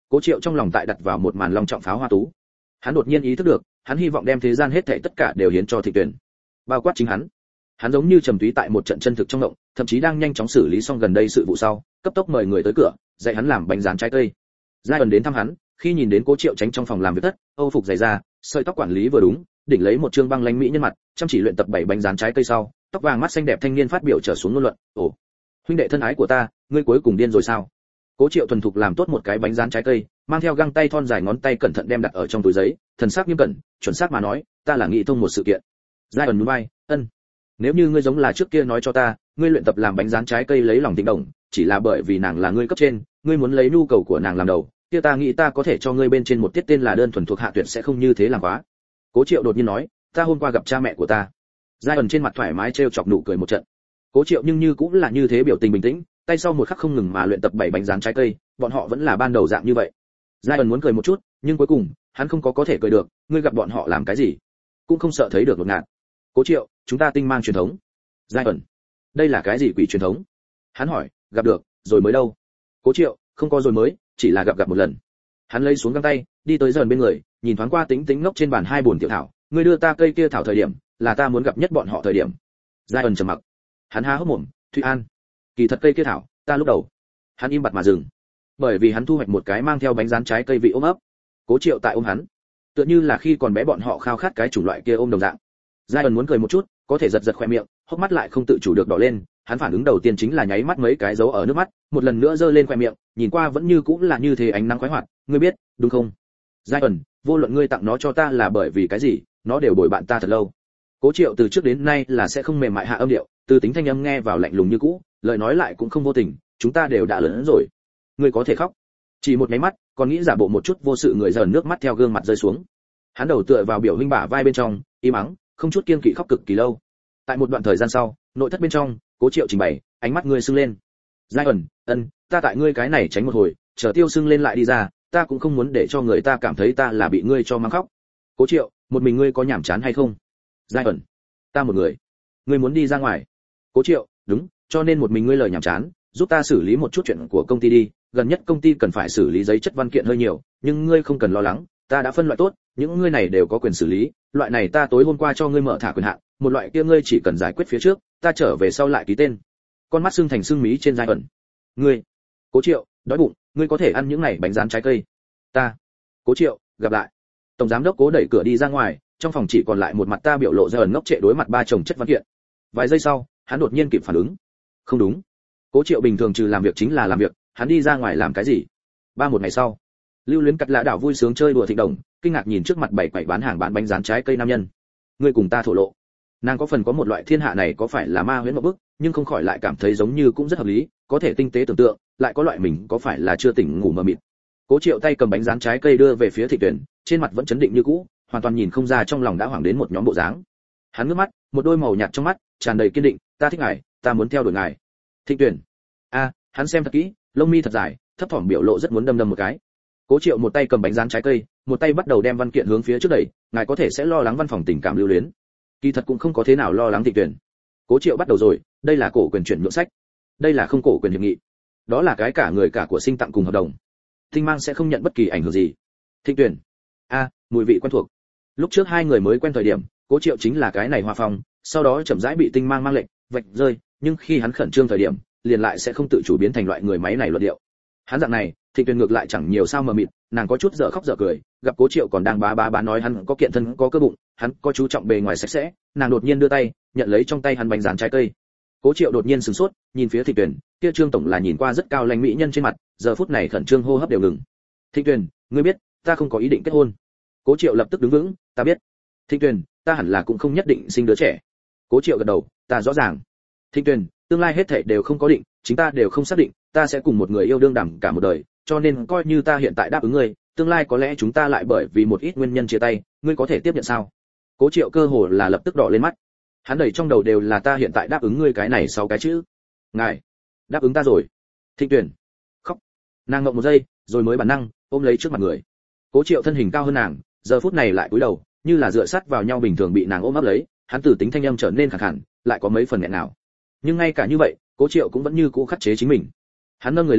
Cố Triệu trong lòng tại đặt vào một màn long trọng pháo hoa tú. Hắn đột nhiên ý thức được, hắn hy vọng đem thế gian hết thảy tất cả đều hiến cho Thịnh Tuyền, bao quát chính hắn. Hắn giống như trầm túy tại một trận chân thực trong động, thậm chí đang nhanh chóng xử lý xong gần đây sự vụ sau, cấp tốc mời người tới cửa, dạy hắn làm bánh rán trái cây. Giai ẩn đến thăm hắn, khi nhìn đến Cố Triệu tránh trong phòng làm việc thất, âu phục dày da, sợi tóc quản lý vừa đúng, đỉnh lấy một trương băng lãnh mỹ nhân mặt, chăm chỉ luyện tập 7 bánh rán trái cây sau, tóc vàng mắt xanh đẹp thanh niên phát biểu trở xuống ngôn luận, "Ồ, huynh đệ thân ái của ta, ngươi cuối cùng điên rồi sao?" Cố Triệu thuần thục làm tốt một cái bánh rán trái cây, mang theo găng tay thon dài ngón tay cẩn thận đem đặt ở trong túi giấy, thần sắc nghiêm cẩn, chuẩn xác mà nói, "Ta là nghĩ thông một sự kiện." Giai ẩn nhún vai, "Ân, nếu như ngươi giống là trước kia nói cho ta, ngươi luyện tập làm bánh rán trái cây lấy lòng Tịnh Đồng, chỉ là bởi vì nàng là ngươi cấp trên, ngươi muốn lấy nhu cầu của nàng làm đầu, kia ta nghĩ ta có thể cho ngươi bên trên một tiết tên là đơn thuần thuộc hạ tuyệt sẽ không như thế làm quá." Cố Triệu đột nhiên nói, "Ta hôm qua gặp cha mẹ của ta." Giai ẩn trên mặt thoải mái trêu chọc nụ cười một trận. Cố Triệu nhưng như cũng là như thế biểu tình bình tĩnh, tay sau một khắc không ngừng mà luyện tập 7 bánh rán trái cây, bọn họ vẫn là ban đầu dạng như vậy. Giai ẩn muốn cười một chút, nhưng cuối cùng, hắn không có thể cười được, ngươi gặp bọn họ làm cái gì? Cũng không sợ thấy được đột ngạt. Cố Triệu, chúng ta tinh mang truyền thống. Giai ẩn, đây là cái gì quỷ truyền thống? Hắn hỏi, gặp được, rồi mới đâu? Cố Triệu, không có rồi mới, chỉ là gặp một lần. Hắn lấy xuống găng tay, đi tới dần bên người, nhìn thoáng qua tính ngốc trên bàn 2 bồn tiểu thảo, ngươi đưa ta cây kia thảo thời điểm, là ta muốn gặp nhất bọn họ thời điểm. Giai ẩn trầm mặc. Hắn há hốc mồm, Thụy An, kỳ thật cây kia thảo, ta lúc đầu. Hắn im bặt mà dừng, bởi vì hắn thu hoạch một cái mang theo bánh rán trái cây vị ôm ấp. Cố Triệu tại ôm hắn, tựa như là khi còn bé bọn họ khao khát cái chủng loại kia ôm đồng dạng. Giai ẩn muốn cười một chút, có thể giật khóe miệng, hốc mắt lại không tự chủ được đỏ lên, hắn phản ứng đầu tiên chính là nháy mắt mấy cái dấu ở nước mắt, một lần nữa giơ lên khóe miệng, nhìn qua vẫn như cũng là như thế ánh nắng khoái hoạt, ngươi biết, đúng không? Giai ẩn, vô luận ngươi tặng nó cho ta là bởi vì cái gì, nó đều bồi bạn ta thật lâu. Cố Triệu từ trước đến nay là sẽ không mềm mại hạ âm điệu, từ tính thanh âm nghe vào lạnh lùng như cũ, lời nói lại cũng không vô tình, chúng ta đều đã lớn rồi. Ngươi có thể khóc. Chỉ một cái mắt, còn nghĩ giả bộ một chút vô sự người dần nước mắt theo gương mặt rơi xuống. Hắn đầu tựa vào biểu huynh bả vai bên trong, im ắng, không chút kiêng kỵ khóc cực kỳ lâu. Tại một đoạn thời gian sau, nội thất bên trong, Cố Triệu trình bày, ánh mắt ngươi sưng lên. Giai ẩn, ta tại ngươi cái này tránh một hồi, chờ tiêu sưng lên lại đi ra, ta cũng không muốn để cho người ta cảm thấy ta là bị ngươi cho mang khóc. Cố Triệu, một mình ngươi có nhảm chán hay không? Giai ẩn, ta một người. Ngươi muốn đi ra ngoài? Cố Triệu, đúng, cho nên một mình ngươi lời nhảm chán, giúp ta xử lý một chút chuyện của công ty đi, gần nhất công ty cần phải xử lý giấy chất văn kiện hơi nhiều, nhưng ngươi không cần lo lắng, ta đã phân loại tốt, những ngươi này đều có quyền xử lý, loại này ta tối hôm qua cho ngươi mở thả quyền hạn, một loại kia ngươi chỉ cần giải quyết phía trước, ta trở về sau lại ký tên. Con mắt sưng thành sưng mí trên Giai ẩn. Ngươi, Cố Triệu, đói bụng, ngươi có thể ăn những này bánh rán trái cây. Ta, Cố Triệu, gặp lại. Tổng giám đốc Cố đẩy cửa đi ra ngoài, trong phòng chỉ còn lại một mặt ta biểu lộ Giai ẩn ngốc trệ đối mặt 3 chồng chất văn kiện. Vài giây sau, hắn đột nhiên kịp phản ứng. Không đúng. Cố Triệu bình thường trừ làm việc chính là làm việc, hắn đi ra ngoài làm cái gì? Một ngày sau, Lưu Luyến Cắt Lã đảo vui sướng chơi đùa Thịnh Đồng, kinh ngạc nhìn trước mặt bảy quầy bán hàng bán bánh rán trái cây nam nhân. Ngươi cùng ta thổ lộ. Nàng có phần có một loại thiên hạ này có phải là ma huyễn một bức, nhưng không khỏi lại cảm thấy giống như cũng rất hợp lý, có thể tinh tế tưởng tượng, lại có loại mình có phải là chưa tỉnh ngủ mơ mịt. Cố Triệu tay cầm bánh rán trái cây đưa về phía Thịnh Tuyển, trên mặt vẫn chấn định như cũ, hoàn toàn nhìn không ra trong lòng đã hoảng đến một nhóm bộ dáng. Hắn ngước mắt, một đôi màu nhạt trong mắt tràn đầy kiên định, ta thích ngài, ta muốn theo đuổi ngài. Thịnh Tuyển. Hắn xem thật kỹ, lông mi thật dài, thấp thỏm biểu lộ rất muốn đâm một cái. Cố Triệu một tay cầm bánh rán trái cây, một tay bắt đầu đem văn kiện hướng phía trước đẩy, ngài có thể sẽ lo lắng văn phòng tình cảm lưu luyến. Kỳ thật cũng không có thế nào lo lắng Thịnh Tuyển. Cố Triệu bắt đầu rồi, đây là cổ quyền chuyển nhượng sách, đây là không cổ quyền hiệp nghị, đó là cái cả người cả của sinh tặng cùng hợp đồng. Tinh Mang sẽ không nhận bất kỳ ảnh hưởng gì. Thịnh Tuyển. Mùi vị quen thuộc. Lúc trước hai người mới quen thời điểm, Cố Triệu chính là cái này hòa phong, sau đó chậm rãi bị Tinh Mang mang lệnh vạch rơi, nhưng khi hắn khẩn trương thời điểm, liền lại sẽ không tự chủ biến thành loại người máy này luận điệu. Hắn dạng này, Thịnh Tuyển ngược lại chẳng nhiều sao mờ mịt, nàng có chút dở khóc dở cười, gặp Cố Triệu còn đang bá nói hắn có kiện thân có cơ bụng, hắn có chú trọng bề ngoài sạch sẽ, nàng đột nhiên đưa tay, nhận lấy trong tay hắn bánh rán trái cây. Cố Triệu đột nhiên sửng sốt, nhìn phía Thịnh Tuyển, kia Trương tổng là nhìn qua rất cao lãnh mỹ nhân trên mặt, giờ phút này khẩn trương hô hấp đều ngừng. Thịnh Tuyển, ngươi biết, ta không có ý định kết hôn. Cố Triệu lập tức đứng vững, ta biết. Thịnh Tuyển, ta hẳn là cũng không nhất định sinh đứa trẻ. Cố Triệu gật đầu, ta rõ ràng. Thịnh Tuyển, tương lai hết thảy đều không có định, chính ta đều không xác định, ta sẽ cùng một người yêu đương đảm cả một đời, cho nên coi như ta hiện tại đáp ứng ngươi, tương lai có lẽ chúng ta lại bởi vì một ít nguyên nhân chia tay, ngươi có thể tiếp nhận sao? Cố Triệu cơ hồ là lập tức đỏ lên mắt. Hắn đầy trong đầu đều là ta hiện tại đáp ứng ngươi cái này 6 cái chữ. Ngài đáp ứng ta rồi. Thịnh Tuyển khóc. Nàng ngậm một giây, rồi mới bản năng ôm lấy trước mặt người. Cố Triệu thân hình cao hơn nàng, giờ phút này lại cúi đầu, như là dựa sát vào nhau bình thường bị nàng ôm ấp lấy, hắn từ tính thanh âm trở nên khàn khàn, lại có mấy phần nghẹn nào. Nhưng ngay cả như vậy, Cố Triệu cũng vẫn như cũ khắc chế chính mình. Hắn nâng người lên,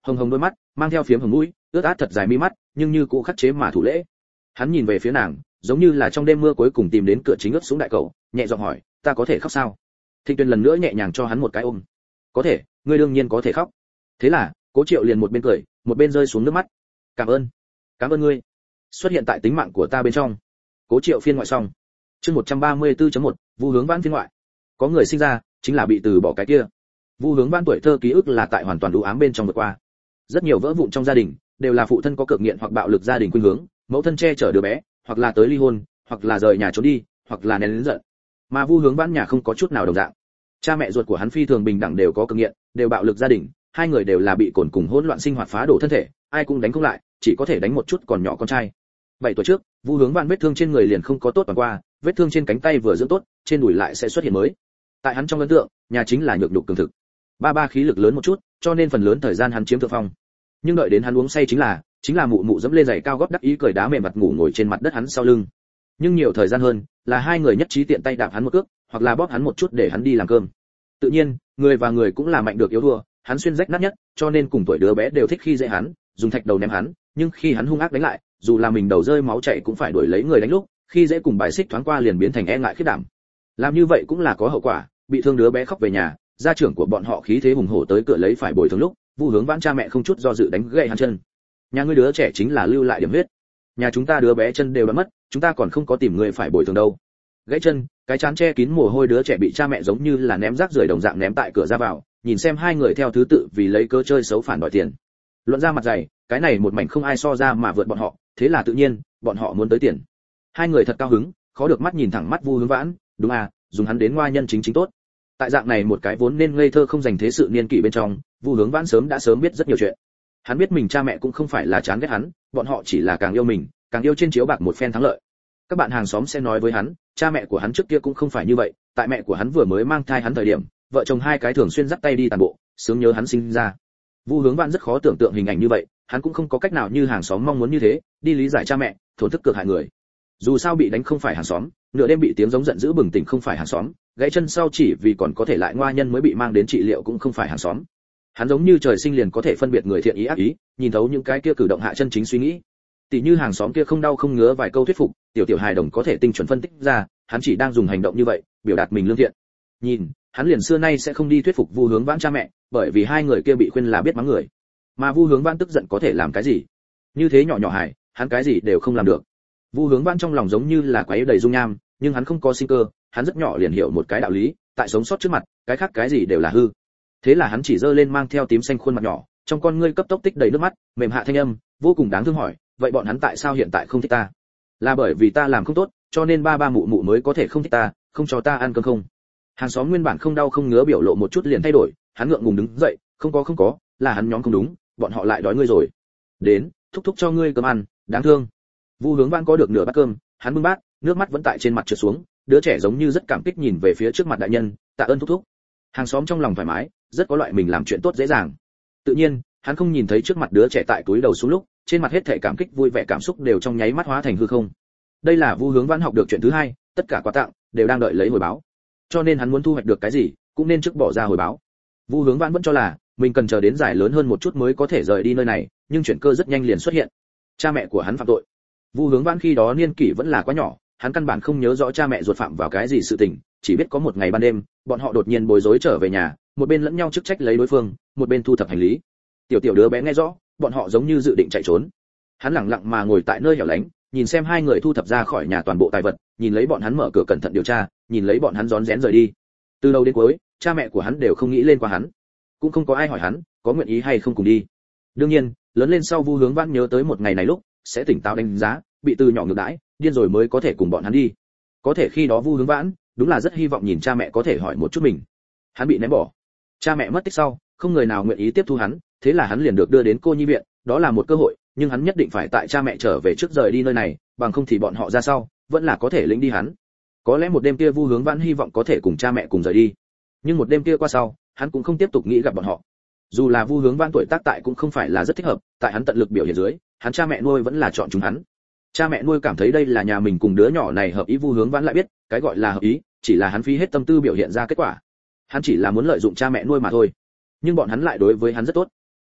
hồng hồng đôi mắt mang theo phiếm hồng mũi, ướt át thật dài mi mắt, nhưng như cũ khắc chế mà thủ lễ. Hắn nhìn về phía nàng, giống như là trong đêm mưa cuối cùng tìm đến cửa chính ướt xuống đại cầu, nhẹ giọng hỏi, ta có thể khóc sao? Thịnh Tuyền lần nữa nhẹ nhàng cho hắn một cái ôm. Có thể, ngươi đương nhiên có thể khóc. Thế là, Cố Triệu liền một bên cười, một bên rơi xuống nước mắt. Cảm ơn ngươi, xuất hiện tại tính mạng của ta bên trong. Cố Triệu phiên ngoại xong. Chương 134.1, Vu Hướng Vãn phiên ngoại. Có người sinh ra, chính là bị từ bỏ cái kia. Vu Hướng Vãn tuổi thơ ký ức là tại hoàn toàn đủ ám bên trong vượt qua. Rất nhiều vỡ vụn trong gia đình, đều là phụ thân có cực nghiện hoặc bạo lực gia đình khuynh hướng, mẫu thân che chở đứa bé, hoặc là tới ly hôn, hoặc là rời nhà trốn đi, hoặc là nén lớn giận. Mà Vu Hướng Vãn nhà không có chút nào đồng dạng. Cha mẹ ruột của hắn phi thường bình đẳng đều có cực nghiện, đều bạo lực gia đình, hai người đều là bị cồn cùng hỗn loạn sinh hoạt phá đổ thân thể, ai cũng đánh không lại, chỉ có thể đánh một chút còn nhỏ con trai. 7 tuổi trước, Vu Hướng Vãn vết thương trên người liền không có tốt toàn qua, vết thương trên cánh tay vừa dưỡng tốt, trên đùi lại sẽ xuất hiện mới. Tại hắn trong ấn tượng, nhà chính là nhược nhục cường thực. Ba khí lực lớn một chút, cho nên phần lớn thời gian hắn chiếm thượng phong. Nhưng đợi đến hắn uống say chính là mụ mụ dẫm lên giày cao gót đắc ý cười đá mềm mặt ngủ ngồi trên mặt đất hắn sau lưng. Nhưng nhiều thời gian hơn, là hai người nhất trí tiện tay đạp hắn một cước, hoặc là bóp hắn một chút để hắn đi làm cơm. Tự nhiên, người và người cũng là mạnh được yếu thua, hắn xuyên rách nát nhất, cho nên cùng tuổi đứa bé đều thích khi dễ hắn, dùng thạch đầu ném hắn, nhưng khi hắn hung ác đánh lại, dù là mình đầu rơi máu chảy cũng phải đuổi lấy người đánh lúc, khi dễ cùng bài xích thoáng qua liền biến thành e ngại khiếp đảm. Làm như vậy cũng là có hậu quả, bị thương đứa bé khóc về nhà, gia trưởng của bọn họ khí thế hùng hổ tới cửa lấy phải bồi thường lúc, Vu Hướng Vãn cha mẹ không chút do dự đánh gãy hắn chân. Nhà ngươi đứa trẻ chính là lưu lại điểm huyết, nhà chúng ta đứa bé chân đều đã mất, chúng ta còn không có tìm người phải bồi thường đâu. Gãy chân, cái chán che kín mồ hôi đứa trẻ bị cha mẹ giống như là ném rác rưởi đồng dạng ném tại cửa ra vào, nhìn xem hai người theo thứ tự vì lấy cớ chơi xấu phản đòi tiền. Luận ra mặt dày, cái này một mảnh không ai so ra mà vượt bọn họ, thế là tự nhiên, bọn họ muốn tới tiền. Hai người thật cao hứng, khó được mắt nhìn thẳng mắt Vu Hướng Vãn, đúng à, dùng hắn đến ngoa nhân chính tốt. Tại dạng này một cái vốn nên ngây thơ không dành thế sự niên kỷ bên trong, Vu Hướng Vãn sớm biết rất nhiều chuyện. Hắn biết mình cha mẹ cũng không phải là chán ghét hắn, bọn họ chỉ là càng yêu mình, càng yêu trên chiếu bạc một phen thắng lợi. Các bạn hàng xóm sẽ nói với hắn, cha mẹ của hắn trước kia cũng không phải như vậy, tại mẹ của hắn vừa mới mang thai hắn thời điểm, vợ chồng hai cái thường xuyên dắt tay đi tàn bộ, sướng nhớ hắn sinh ra. Vu Hướng Vãn rất khó tưởng tượng hình ảnh như vậy, hắn cũng không có cách nào như hàng xóm mong muốn như thế, đi lý giải cha mẹ, thổn thức cực hại người. Dù sao bị đánh không phải hàng xóm, nửa đêm bị tiếng giống giận dữ bừng tỉnh không phải hàng xóm, gãy chân sau chỉ vì còn có thể lại ngoa nhân mới bị mang đến trị liệu cũng không phải hàng xóm. Hắn giống như trời sinh liền có thể phân biệt người thiện ý ác ý, nhìn thấu những cái kia cử động hạ chân chính suy nghĩ. Tỷ như hàng xóm kia không đau không ngứa vài câu thuyết phục, tiểu hài đồng có thể tinh chuẩn phân tích ra, hắn chỉ đang dùng hành động như vậy, biểu đạt mình lương thiện. Nhìn, hắn liền xưa nay sẽ không đi thuyết phục Vu Hướng Vãn cha mẹ, bởi vì hai người kia bị khuyên là biết mắng người. Mà Vu Hướng Vãn tức giận có thể làm cái gì? Như thế nhỏ hài, hắn cái gì đều không làm được. Vu Hướng Vãn trong lòng giống như là quái đầy dung nham, nhưng hắn không có sinh cơ, hắn rất nhỏ liền hiểu một cái đạo lý, tại sống sót trước mặt, cái khác cái gì đều là hư. Thế là hắn chỉ giơ lên mang theo tím xanh khuôn mặt nhỏ, trong con ngươi cấp tốc tích đầy nước mắt, mềm hạ thanh âm, vô cùng đáng thương hỏi, vậy bọn hắn tại sao hiện tại không thích ta? Là bởi vì ta làm không tốt, cho nên ba mụ mụ mới có thể không thích ta, không cho ta ăn cơm không? Hàng xóm nguyên bản không đau không ngứa biểu lộ một chút liền thay đổi, hắn ngượng ngùng đứng dậy, không có, là hắn nhóm không đúng, bọn họ lại đói ngươi rồi. Đến, thúc cho ngươi cơm ăn, đáng thương. Vu Hướng Vãn có được nửa bát cơm, hắn bưng bát, nước mắt vẫn tại trên mặt trượt xuống, đứa trẻ giống như rất cảm kích nhìn về phía trước mặt đại nhân, tạ ơn thúc. Hàng xóm trong lòng thoải mái, rất có loại mình làm chuyện tốt dễ dàng. Tự nhiên, hắn không nhìn thấy trước mặt đứa trẻ tại túi đầu xuống lúc, trên mặt hết thảy cảm kích vui vẻ cảm xúc đều trong nháy mắt hóa thành hư không. Đây là Vu Hướng Vãn học được chuyện thứ hai, tất cả quà tặng đều đang đợi lấy hồi báo. Cho nên hắn muốn thu hoạch được cái gì, cũng nên trước bỏ ra hồi báo. Vu Hướng Vãn vẫn cho là mình cần chờ đến giải lớn hơn một chút mới có thể rời đi nơi này, nhưng chuyển cơ rất nhanh liền xuất hiện. Cha mẹ của hắn phạm tội. Vu Hướng Vãn khi đó niên kỷ vẫn là quá nhỏ, hắn căn bản không nhớ rõ cha mẹ ruột phạm vào cái gì sự tình, chỉ biết có một ngày ban đêm, bọn họ đột nhiên bối rối trở về nhà, một bên lẫn nhau chức trách lấy đối phương, một bên thu thập hành lý. Tiểu đứa bé nghe rõ, bọn họ giống như dự định chạy trốn. Hắn lặng lặng mà ngồi tại nơi hẻo lánh, nhìn xem hai người thu thập ra khỏi nhà toàn bộ tài vật, nhìn lấy bọn hắn mở cửa cẩn thận điều tra, nhìn lấy bọn hắn rón rén rời đi. Từ đầu đến cuối, cha mẹ của hắn đều không nghĩ lên qua hắn, cũng không có ai hỏi hắn có nguyện ý hay không cùng đi. Đương nhiên, lớn lên sau Vu Hướng Vãn nhớ tới một ngày này lúc, sẽ tỉnh táo đánh giá, bị từ nhỏ ngược đãi, điên rồi mới có thể cùng bọn hắn đi. Có thể khi đó Vu Hướng Vãn, đúng là rất hy vọng nhìn cha mẹ có thể hỏi một chút mình. Hắn bị ném bỏ. Cha mẹ mất tích sau, không người nào nguyện ý tiếp thu hắn, thế là hắn liền được đưa đến cô nhi viện, đó là một cơ hội, nhưng hắn nhất định phải tại cha mẹ trở về trước rời đi nơi này, bằng không thì bọn họ ra sau, vẫn là có thể lĩnh đi hắn. Có lẽ một đêm kia Vu Hướng Vãn hy vọng có thể cùng cha mẹ cùng rời đi, nhưng một đêm kia qua sau, hắn cũng không tiếp tục nghĩ gặp bọn họ. Dù là Vu Hướng Vãn tuổi tác tại cũng không phải là rất thích hợp, tại hắn tận lực biểu hiện dưới, hắn cha mẹ nuôi vẫn là chọn chúng hắn. Cha mẹ nuôi cảm thấy đây là nhà mình cùng đứa nhỏ này hợp ý, Vu Hướng Vãn lại biết, cái gọi là hợp ý, chỉ là hắn phí hết tâm tư biểu hiện ra kết quả. Hắn chỉ là muốn lợi dụng cha mẹ nuôi mà thôi. Nhưng bọn hắn lại đối với hắn rất tốt.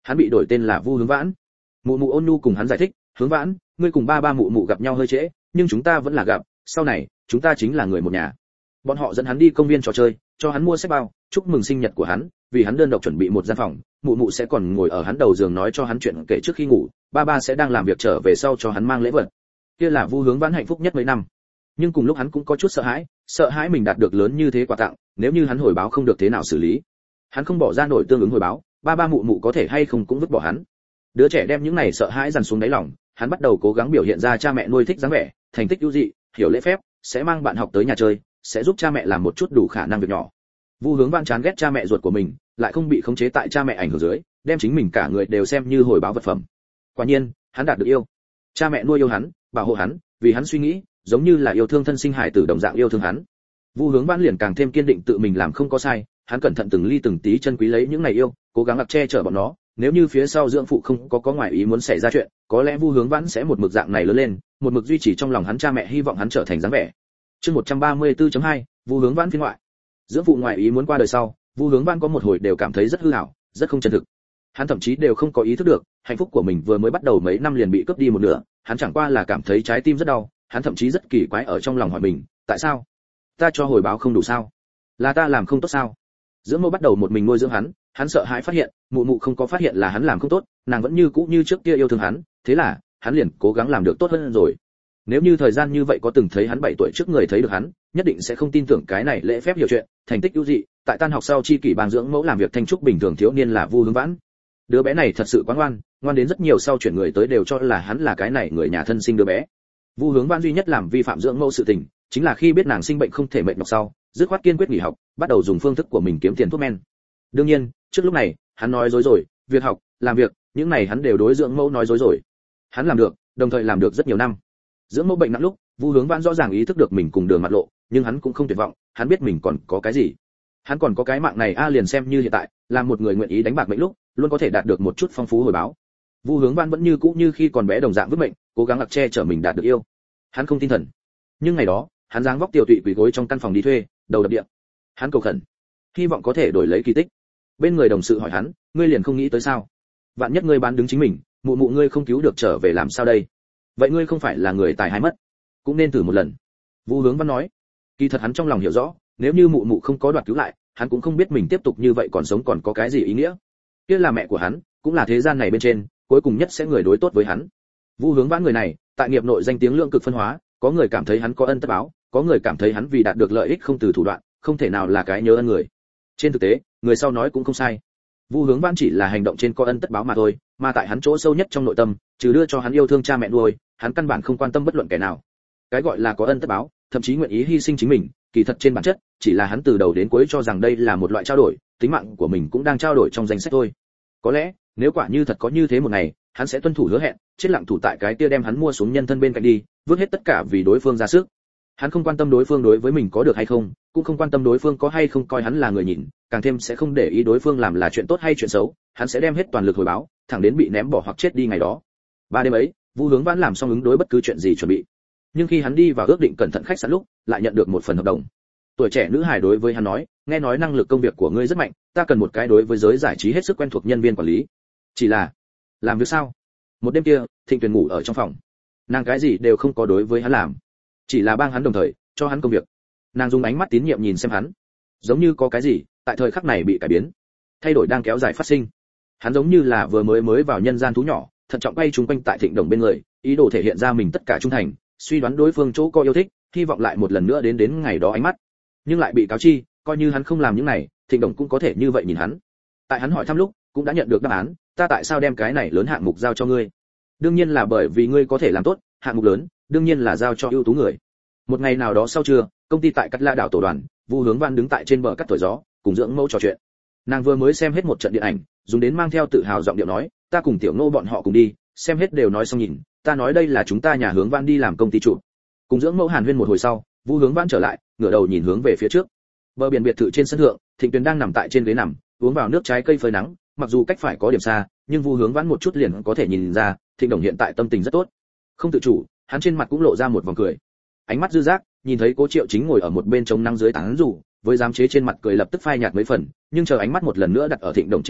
Hắn bị đổi tên là Vu Hướng Vãn. Mụ mụ ôn nhu cùng hắn giải thích, Hướng Vãn, ngươi cùng ba mụ mụ gặp nhau hơi trễ, nhưng chúng ta vẫn là gặp, sau này chúng ta chính là người một nhà. Bọn họ dẫn hắn đi công viên trò chơi, cho hắn mua sách bao, chúc mừng sinh nhật của hắn, vì hắn đơn độc chuẩn bị một gian phòng, mụ mụ sẽ còn ngồi ở hắn đầu giường nói cho hắn chuyện kể trước khi ngủ, ba sẽ đang làm việc trở về sau cho hắn mang lễ vật. Kia là Vu Hướng Vãn hạnh phúc nhất mấy năm. Nhưng cùng lúc hắn cũng có chút sợ hãi mình đạt được lớn như thế quà tặng, nếu như hắn hồi báo không được thế nào xử lý. Hắn không bỏ ra nổi tương ứng hồi báo, ba mụ mụ có thể hay không cũng vứt bỏ hắn. Đứa trẻ đem những này sợ hãi dằn xuống đáy lòng, hắn bắt đầu cố gắng biểu hiện ra cha mẹ nuôi thích dáng vẻ, thành tích ưu dị, hiểu lễ phép, sẽ mang bạn học tới nhà chơi, sẽ giúp cha mẹ làm một chút đủ khả năng việc nhỏ. Vu Hướng Vãn chán ghét cha mẹ ruột của mình, lại không bị khống chế tại cha mẹ ảnh hưởng dưới, đem chính mình cả người đều xem như hồi báo vật phẩm. Quả nhiên, hắn đạt được yêu. Cha mẹ nuôi yêu hắn, bảo hộ hắn, vì hắn suy nghĩ, giống như là yêu thương thân sinh hài tử đồng dạng yêu thương hắn. Vu Hướng Vãn liền càng thêm kiên định tự mình làm không có sai, hắn cẩn thận từng ly từng tí chân quý lấy những ngày yêu, cố gắng che chở bọn nó, nếu như phía sau dưỡng phụ không có ngoài ý muốn xảy ra chuyện, có lẽ Vu Hướng Vãn sẽ một mực dạng này lớn lên, một mực duy trì trong lòng hắn cha mẹ hy vọng hắn trở thành dáng vẻ. Chương 134.2, Vu Hướng Vãn phiên ngoại. Dưỡng phụ ngoài ý muốn qua đời sau, Vu Hướng Vãn có một hồi đều cảm thấy rất hư ảo, rất không chân thực. Hắn thậm chí đều không có ý thức được, hạnh phúc của mình vừa mới bắt đầu mấy năm liền bị cướp đi một nửa, hắn chẳng qua là cảm thấy trái tim rất đau, hắn thậm chí rất kỳ quái ở trong lòng hỏi mình, tại sao? Ta cho hồi báo không đủ sao? Là ta làm không tốt sao? Dưỡng mẫu bắt đầu một mình nuôi dưỡng hắn sợ hãi phát hiện, mụ mụ không có phát hiện là hắn làm không tốt, nàng vẫn như cũ như trước kia yêu thương hắn, thế là, hắn liền cố gắng làm được tốt hơn rồi. Nếu như thời gian như vậy có từng thấy hắn 7 tuổi trước người thấy được hắn, nhất định sẽ không tin tưởng cái này lễ phép hiểu chuyện, thành tích ưu dị, tại tan học sau chi kỷ ban dưỡng mẫu làm việc thanh trúc bình thường thiếu niên là Vu Hướng Vãn. Đứa bé này thật sự quá ngoan đến rất nhiều sau chuyển người tới đều cho là hắn là cái này người nhà thân sinh đứa bé. Vu Hướng Vãn duy nhất làm vi phạm dưỡng mẫu sự tình, chính là khi biết nàng sinh bệnh không thể mệt nhọc sau, dứt khoát kiên quyết nghỉ học, bắt đầu dùng phương thức của mình kiếm tiền thuốc men. Đương nhiên, trước lúc này, hắn nói dối rồi, việc học, làm việc, những này hắn đều đối dưỡng mẫu nói dối rồi. Hắn làm được, đồng thời làm được rất nhiều năm. Dưỡng mẫu bệnh nặng lúc, Vu Hướng Vãn rõ ràng ý thức được mình cùng đường mặt lộ, nhưng hắn cũng không tuyệt vọng, hắn biết mình còn có cái gì. Hắn còn có cái mạng này liền xem như hiện tại, là một người nguyện ý đánh bạc mệnh lúc, luôn có thể đạt được một chút phong phú hồi báo. Vu Hướng Vãn vẫn như cũ như khi còn bé đồng dạng vứt mệnh, cố gắng che chở mình đạt được yêu. Hắn không tin thần. Nhưng ngày đó, hắn dáng vóc tiểu tụy quỳ gối trong căn phòng đi thuê, đầu đập địa. Hắn cầu khẩn, hy vọng có thể đổi lấy kỳ tích. Bên người đồng sự hỏi hắn, ngươi liền không nghĩ tới sao? Vạn nhất ngươi bán đứng chính mình, mụ mụ ngươi không cứu được trở về làm sao đây? Vậy ngươi không phải là người tài hai mất, cũng nên thử một lần. Vu Hướng Vãn nói, kỳ thật hắn trong lòng hiểu rõ, nếu như mụ mụ không có đoạt cứu lại, hắn cũng không biết mình tiếp tục như vậy còn sống còn có cái gì ý nghĩa. Kia là mẹ của hắn, cũng là thế gian này bên trên, cuối cùng nhất sẽ người đối tốt với hắn. Vu Hướng Vãn người này, tại nghiệp nội danh tiếng lượng cực phân hóa, có người cảm thấy hắn có ân tất báo, có người cảm thấy hắn vì đạt được lợi ích không từ thủ đoạn, không thể nào là cái nhớ ân người. Trên thực tế, người sau nói cũng không sai. Vu Hướng Vãn chỉ là hành động trên có ân tất báo mà thôi, mà tại hắn chỗ sâu nhất trong nội tâm, trừ đưa cho hắn yêu thương cha mẹ nuôi, hắn căn bản không quan tâm bất luận kẻ nào. Cái gọi là có ân tất báo, thậm chí nguyện ý hy sinh chính mình, kỳ thật trên bản chất, chỉ là hắn từ đầu đến cuối cho rằng đây là một loại trao đổi, tính mạng của mình cũng đang trao đổi trong danh sách thôi. Có lẽ, nếu quả như thật có như thế một ngày, hắn sẽ tuân thủ hứa hẹn, chết lặng thủ tại cái kia đem hắn mua xuống nhân thân bên cạnh đi, vứt hết tất cả vì đối phương ra sức. Hắn không quan tâm đối phương đối với mình có được hay không, cũng không quan tâm đối phương có hay không coi hắn là người nhìn, càng thêm sẽ không để ý đối phương làm là chuyện tốt hay chuyện xấu, hắn sẽ đem hết toàn lực hồi báo, thẳng đến bị ném bỏ hoặc chết đi ngày đó. 3 đêm ấy, Vu Hướng Vãn làm xong ứng đối bất cứ chuyện gì chuẩn bị. Nhưng khi hắn đi vào ước định cẩn thận khách sạn lúc, lại nhận được một phần hợp đồng. Tuổi trẻ nữ hài đối với hắn nói, nghe nói năng lực công việc của ngươi rất mạnh, ta cần một cái đối với giới giải trí hết sức quen thuộc nhân viên quản lý. Chỉ là, làm việc sao? Một đêm kia, Thịnh Tuyền ngủ ở trong phòng. Nàng cái gì đều không có đối với hắn làm, chỉ là bang hắn đồng thời cho hắn công việc. Nàng dùng ánh mắt tín nhiệm nhìn xem hắn, giống như có cái gì tại thời khắc này bị cải biến, thay đổi đang kéo dài phát sinh. Hắn giống như là vừa mới vào nhân gian thú nhỏ, thận trọng bay chung quanh tại Thịnh Đồng bên người, ý đồ thể hiện ra mình tất cả trung thành, suy đoán đối phương chỗ có yêu thích, hy vọng lại một lần nữa đến ngày đó ánh mắt. Nhưng lại bị cáo chi, coi như hắn không làm những này, Thịnh Đồng cũng có thể như vậy nhìn hắn. Tại hắn hỏi thăm lúc, cũng đã nhận được đáp án, ta tại sao đem cái này lớn hạng mục giao cho ngươi? Đương nhiên là bởi vì ngươi có thể làm tốt, hạng mục lớn, đương nhiên là giao cho ưu tú người. Một ngày nào đó sau trưa, công ty tại Cát La đảo tổ đoàn, Vu Hướng Vãn đứng tại trên bờ cát thổi gió, cùng dưỡng mẫu trò chuyện. Nàng vừa mới xem hết một trận điện ảnh, dùng đến mang theo tự hào giọng điệu nói, ta cùng Tiểu Ngô bọn họ cùng đi, xem hết đều nói xong nhìn, ta nói đây là chúng ta nhà Hướng Vãn đi làm công ty chủ. Cùng dưỡng mẫu hàn huyên một hồi sau, Vu Hướng Vãn trở lại, ngửa đầu nhìn hướng về phía trước. Bờ biển biệt thự trên sân thượng, Thịnh Tuyền đang nằm tại trên ghế nằm, uống vào nước trái cây phơi nắng, mặc dù cách phải có điểm xa, nhưng Vu Hướng Vãn một chút liền có thể nhìn ra, Thịnh Đồng hiện tại tâm tình rất tốt. Không tự chủ, hắn trên mặt cũng lộ ra một vòng cười. Ánh mắt dư dác, nhìn thấy Cố Triệu Chính ngồi ở một bên chống nắng dưới tán rủ, với giám chế trên mặt cười lập tức phai nhạt mấy phần, nhưng chờ ánh mắt một lần nữa đặt ở Thịnh Đồng trên thân lúc,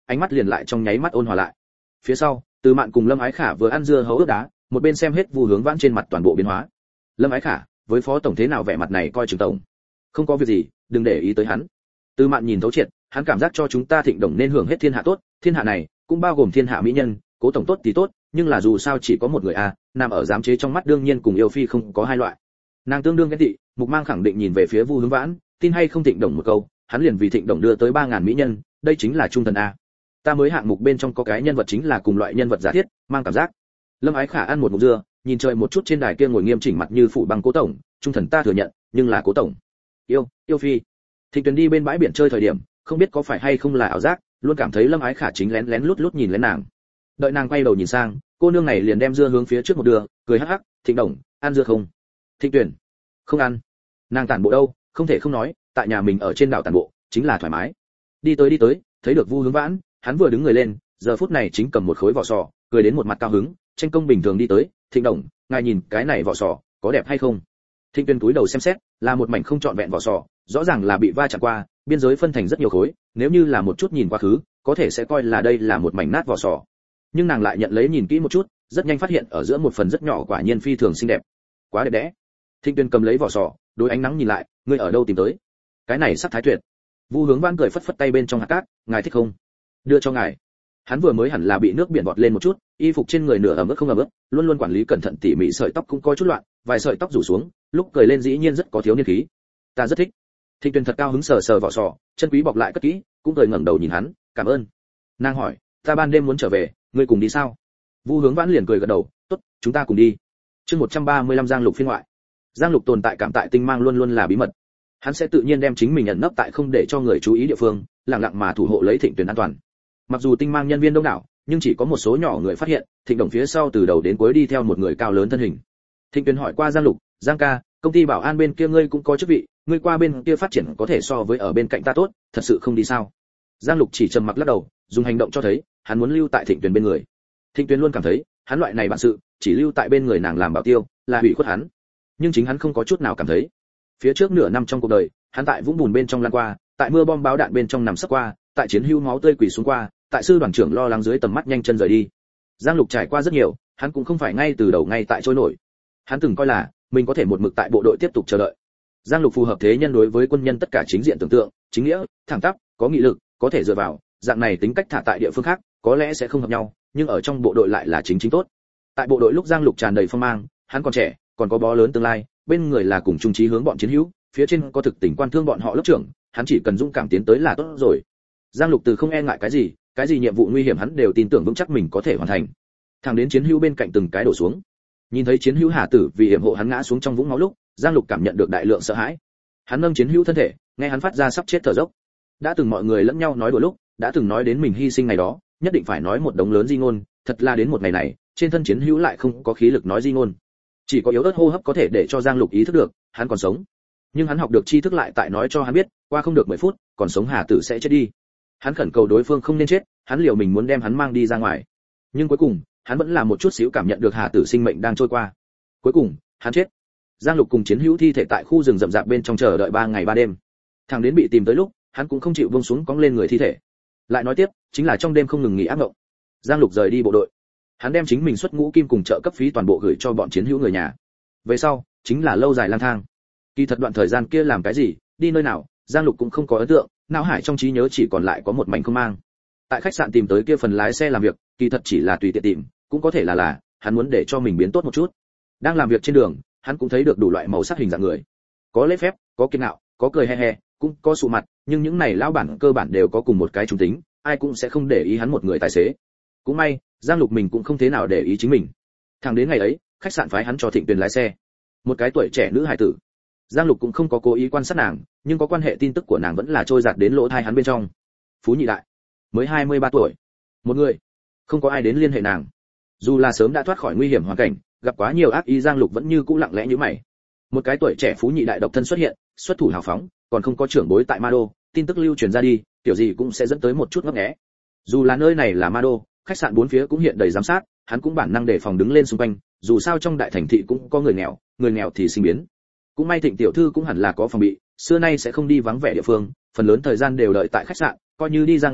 ánh mắt liền lại trong nháy mắt ôn hòa lại. Phía sau, Từ Mạn cùng Lâm Ái Khả vừa ăn dưa hấu ướp đá, một bên xem hết Vu Hướng Vãn trên mặt toàn bộ biến hóa. Lâm Ái Khả, với phó tổng thế nào vẻ mặt này coi chừng tổng. Không có việc gì, đừng để ý tới hắn. Từ Mạn nhìn thấu triệt, hắn cảm giác cho chúng ta Thịnh Đồng nên hưởng hết thiên hạ tốt, thiên hạ này cũng bao gồm thiên hạ mỹ nhân, Cố tổng tốt thì tốt, nhưng là dù sao chỉ có một người a, nằm ở giám chế trong mắt đương nhiên cùng yêu phi không có hai loại. Nàng tương đương ghen tị, Mục Mang khẳng định nhìn về phía Vu Hướng Vãn, tin hay không Thịnh Đồng một câu, hắn liền vì Thịnh Đồng đưa tới 3000 mỹ nhân, đây chính là trung thần a. Ta mới hạng mục bên trong có cái nhân vật chính là cùng loại nhân vật giả thiết, mang cảm giác. Lâm Ái Khả ăn một ngụm dưa, nhìn trời một chút trên đài kia ngồi nghiêm chỉnh mặt như phủ băng Cố tổng, trung thần ta thừa nhận, nhưng là Cố tổng. Yêu phi. Thịnh Tuyền đi bên bãi biển chơi thời điểm, không biết có phải hay không là ảo giác, luôn cảm thấy Lâm Ái Khả chính lén lén lút lút nhìn lén nàng. Đợi nàng quay đầu nhìn sang, cô nương này liền đem dưa hướng phía trước một đường, cười hắc hắc, "Thịnh Đồng, ăn dưa không?" Thịnh Tuyền, "Không ăn." Nàng tản bộ đâu, không thể không nói, tại nhà mình ở trên đảo tản bộ, chính là thoải mái. Đi tới, thấy được Vu Hướng Vãn, hắn vừa đứng người lên, giờ phút này chính cầm một khối vỏ sò, cười đến một mặt cao hứng, tranh công bình thường đi tới, "Thịnh Đồng, ngài nhìn, cái này vỏ sò, có đẹp hay không?" Thịnh Tuyền túi đầu xem xét, là một mảnh không trọn vẹn vỏ sò, rõ ràng là bị va chạm qua, biên giới phân thành rất nhiều khối, nếu như là một chút nhìn quá khứ, có thể sẽ coi là đây là một mảnh nát vỏ sò. Nhưng nàng lại nhận lấy nhìn kỹ một chút, rất nhanh phát hiện ở giữa một phần rất nhỏ quả nhiên phi thường xinh đẹp. Quá đẹp đẽ. Thịnh Tuyền cầm lấy vỏ sò, đối ánh nắng nhìn lại, ngươi ở đâu tìm tới? Cái này sắc thái tuyệt. Vu Hướng Vãn cười phất phất tay bên trong hạt cát, ngài thích không? Đưa cho ngài. Hắn vừa mới hẳn là bị nước biển vọt lên một chút, y phục trên người nửa ẩm ướt không ẩm ướt, luôn luôn quản lý cẩn thận tỉ mỉ, sợi tóc cũng có chút loạn, vài sợi tóc rủ xuống, lúc cười lên dĩ nhiên rất có thiếu niên khí. Ta rất thích. Thịnh Tuyền thật cao hứng sờ sờ vỏ sò, chân quý bọc lại cất kỹ, cũng cười ngẩng đầu nhìn hắn, cảm ơn. Nàng hỏi, ta ban đêm muốn trở về, ngươi cùng đi sao? Vu Hướng Vãn liền cười gật đầu, tốt, chúng ta cùng đi. Chương 135 Giang Lục phiên ngoại. Giang Lục tồn tại cảm tại tinh mang luôn luôn là bí mật. Hắn sẽ tự nhiên đem chính mình ẩn nấp tại không để cho người chú ý địa phương, lặng lặng mà thủ hộ lấy Thịnh Tuyền an toàn. Mặc dù tinh mang nhân viên đông đảo, nhưng chỉ có một số nhỏ người phát hiện, Thịnh Đồng phía sau từ đầu đến cuối đi theo một người cao lớn thân hình. Thịnh Tuyền hỏi qua Giang Lục, Giang ca, công ty bảo an bên kia ngươi cũng có chức vị, ngươi qua bên kia phát triển có thể so với ở bên cạnh ta tốt, thật sự không đi sao? Giang Lục chỉ trầm mặc lắc đầu, dùng hành động cho thấy, hắn muốn lưu tại Thịnh Tuyền bên người. Thịnh Tuyền luôn cảm thấy, hắn loại này bản sự, chỉ lưu tại bên người nàng làm bảo tiêu, là hủy khuất hắn. Nhưng chính hắn không có chút nào cảm thấy. Phía trước nửa năm trong cuộc đời, hắn tại vũng bùn bên trong lăn qua, tại mưa bom báo đạn bên trong nằm sấp qua, tại chiến hữu máu tươi quỳ xuống qua, tại sư đoàn trưởng lo lắng dưới tầm mắt nhanh chân rời đi. Giang Lục trải qua rất nhiều, hắn cũng không phải ngay từ đầu ngay tại trôi nổi. Hắn từng coi là mình có thể một mực tại bộ đội tiếp tục chờ đợi. Giang Lục phù hợp thế nhân đối với quân nhân tất cả chính diện tưởng tượng, chính nghĩa, thẳng tắp, có nghị lực, có thể dựa vào, dạng này tính cách thả tại địa phương khác, có lẽ sẽ không hợp nhau, nhưng ở trong bộ đội lại là chính tốt. Tại bộ đội lúc Giang Lục tràn đầy phong mang, hắn còn trẻ, còn có bó lớn tương lai, bên người là cùng chung chí hướng bọn chiến hữu, phía trên có thực tình quan thương bọn họ lớp trưởng, hắn chỉ cần dũng cảm tiến tới là tốt rồi. Giang Lục từ không e ngại cái gì nhiệm vụ nguy hiểm hắn đều tin tưởng vững chắc mình có thể hoàn thành. Thẳng đến chiến hữu bên cạnh từng cái đổ xuống, nhìn thấy chiến hữu Hà Tử vì hiểm hộ hắn ngã xuống trong vũng máu lúc, Giang Lục cảm nhận được đại lượng sợ hãi. Hắn nâng chiến hữu thân thể, nghe hắn phát ra sắp chết thở dốc. Đã từng mọi người lẫn nhau nói đùa lúc, đã từng nói đến mình hy sinh ngày đó, nhất định phải nói một đống lớn di ngôn, thật là đến một ngày này, trên thân chiến hữu lại không có khí lực nói di ngôn. Chỉ có yếu ớt hô hấp có thể để cho Giang Lục ý thức được, hắn còn sống. Nhưng hắn học được tri thức lại tại nói cho hắn biết, qua không được 10 phút, còn sống Hà Tử sẽ chết đi. Hắn khẩn cầu đối phương không nên chết, hắn liều mình muốn đem hắn mang đi ra ngoài. Nhưng cuối cùng, hắn vẫn là một chút xíu cảm nhận được Hà Tử sinh mệnh đang trôi qua. Cuối cùng, hắn chết. Giang Lục cùng chiến hữu thi thể tại khu rừng rậm rạp bên trong chờ đợi 3 ngày 3 đêm. Thằng đến bị tìm tới lúc, hắn cũng không chịu buông xuống cõng lên người thi thể. Lại nói tiếp, chính là trong đêm không ngừng nghỉ ác mộng. Giang Lục rời đi bộ đội. Hắn đem chính mình xuất ngũ kim cùng trợ cấp phí toàn bộ gửi cho bọn chiến hữu người nhà. Về sau, chính là lâu dài lang thang. Kỳ thật đoạn thời gian kia làm cái gì, đi nơi nào, Giang Lục cũng không có ấn tượng, não hải trong trí nhớ chỉ còn lại có một mảnh không mang. Tại khách sạn tìm tới kia phần lái xe làm việc, kỳ thật chỉ là tùy tiện tìm, cũng có thể là hắn muốn để cho mình biến tốt một chút. Đang làm việc trên đường, hắn cũng thấy được đủ loại màu sắc hình dạng người. Có lễ phép, có kiên ngạo, có cười he he, cũng có sụ mặt, nhưng những này lão bản cơ bản đều có cùng một cái trung tính, ai cũng sẽ không để ý hắn một người tài xế. Cũng may, Giang Lục mình cũng không thế nào để ý chính mình. Thẳng đến ngày ấy, khách sạn phái hắn cho Thịnh Tuyền lái xe. Một cái tuổi trẻ nữ hài tử. Giang Lục cũng không có cố ý quan sát nàng, nhưng có quan hệ tin tức của nàng vẫn là trôi dạt đến lỗ tai hắn bên trong. Phú Nhị Đại, mới 23 tuổi. Một người, không có ai đến liên hệ nàng. Dù là sớm đã thoát khỏi nguy hiểm hoàn cảnh, gặp quá nhiều ác ý, Giang Lục vẫn như cũ lặng lẽ như mày. Một cái tuổi trẻ Phú Nhị Đại độc thân xuất hiện, xuất thủ hào phóng, còn không có trưởng bối tại Ma Đô, tin tức lưu truyền ra đi, kiểu gì cũng sẽ dẫn tới một chút ngấp nghé. Dù là nơi này là Ma Đô, khách sạn bốn phía cũng hiện đầy giám sát, hắn cũng bản năng đề phòng đứng lên xung quanh, dù sao trong đại thành thị cũng có người nghèo thì sinh biến. Cũng may Thịnh tiểu thư cũng hẳn là có phòng bị, xưa nay sẽ không đi vắng vẻ địa phương, phần lớn thời gian đều đợi tại khách sạn, coi như đi ra ngoài,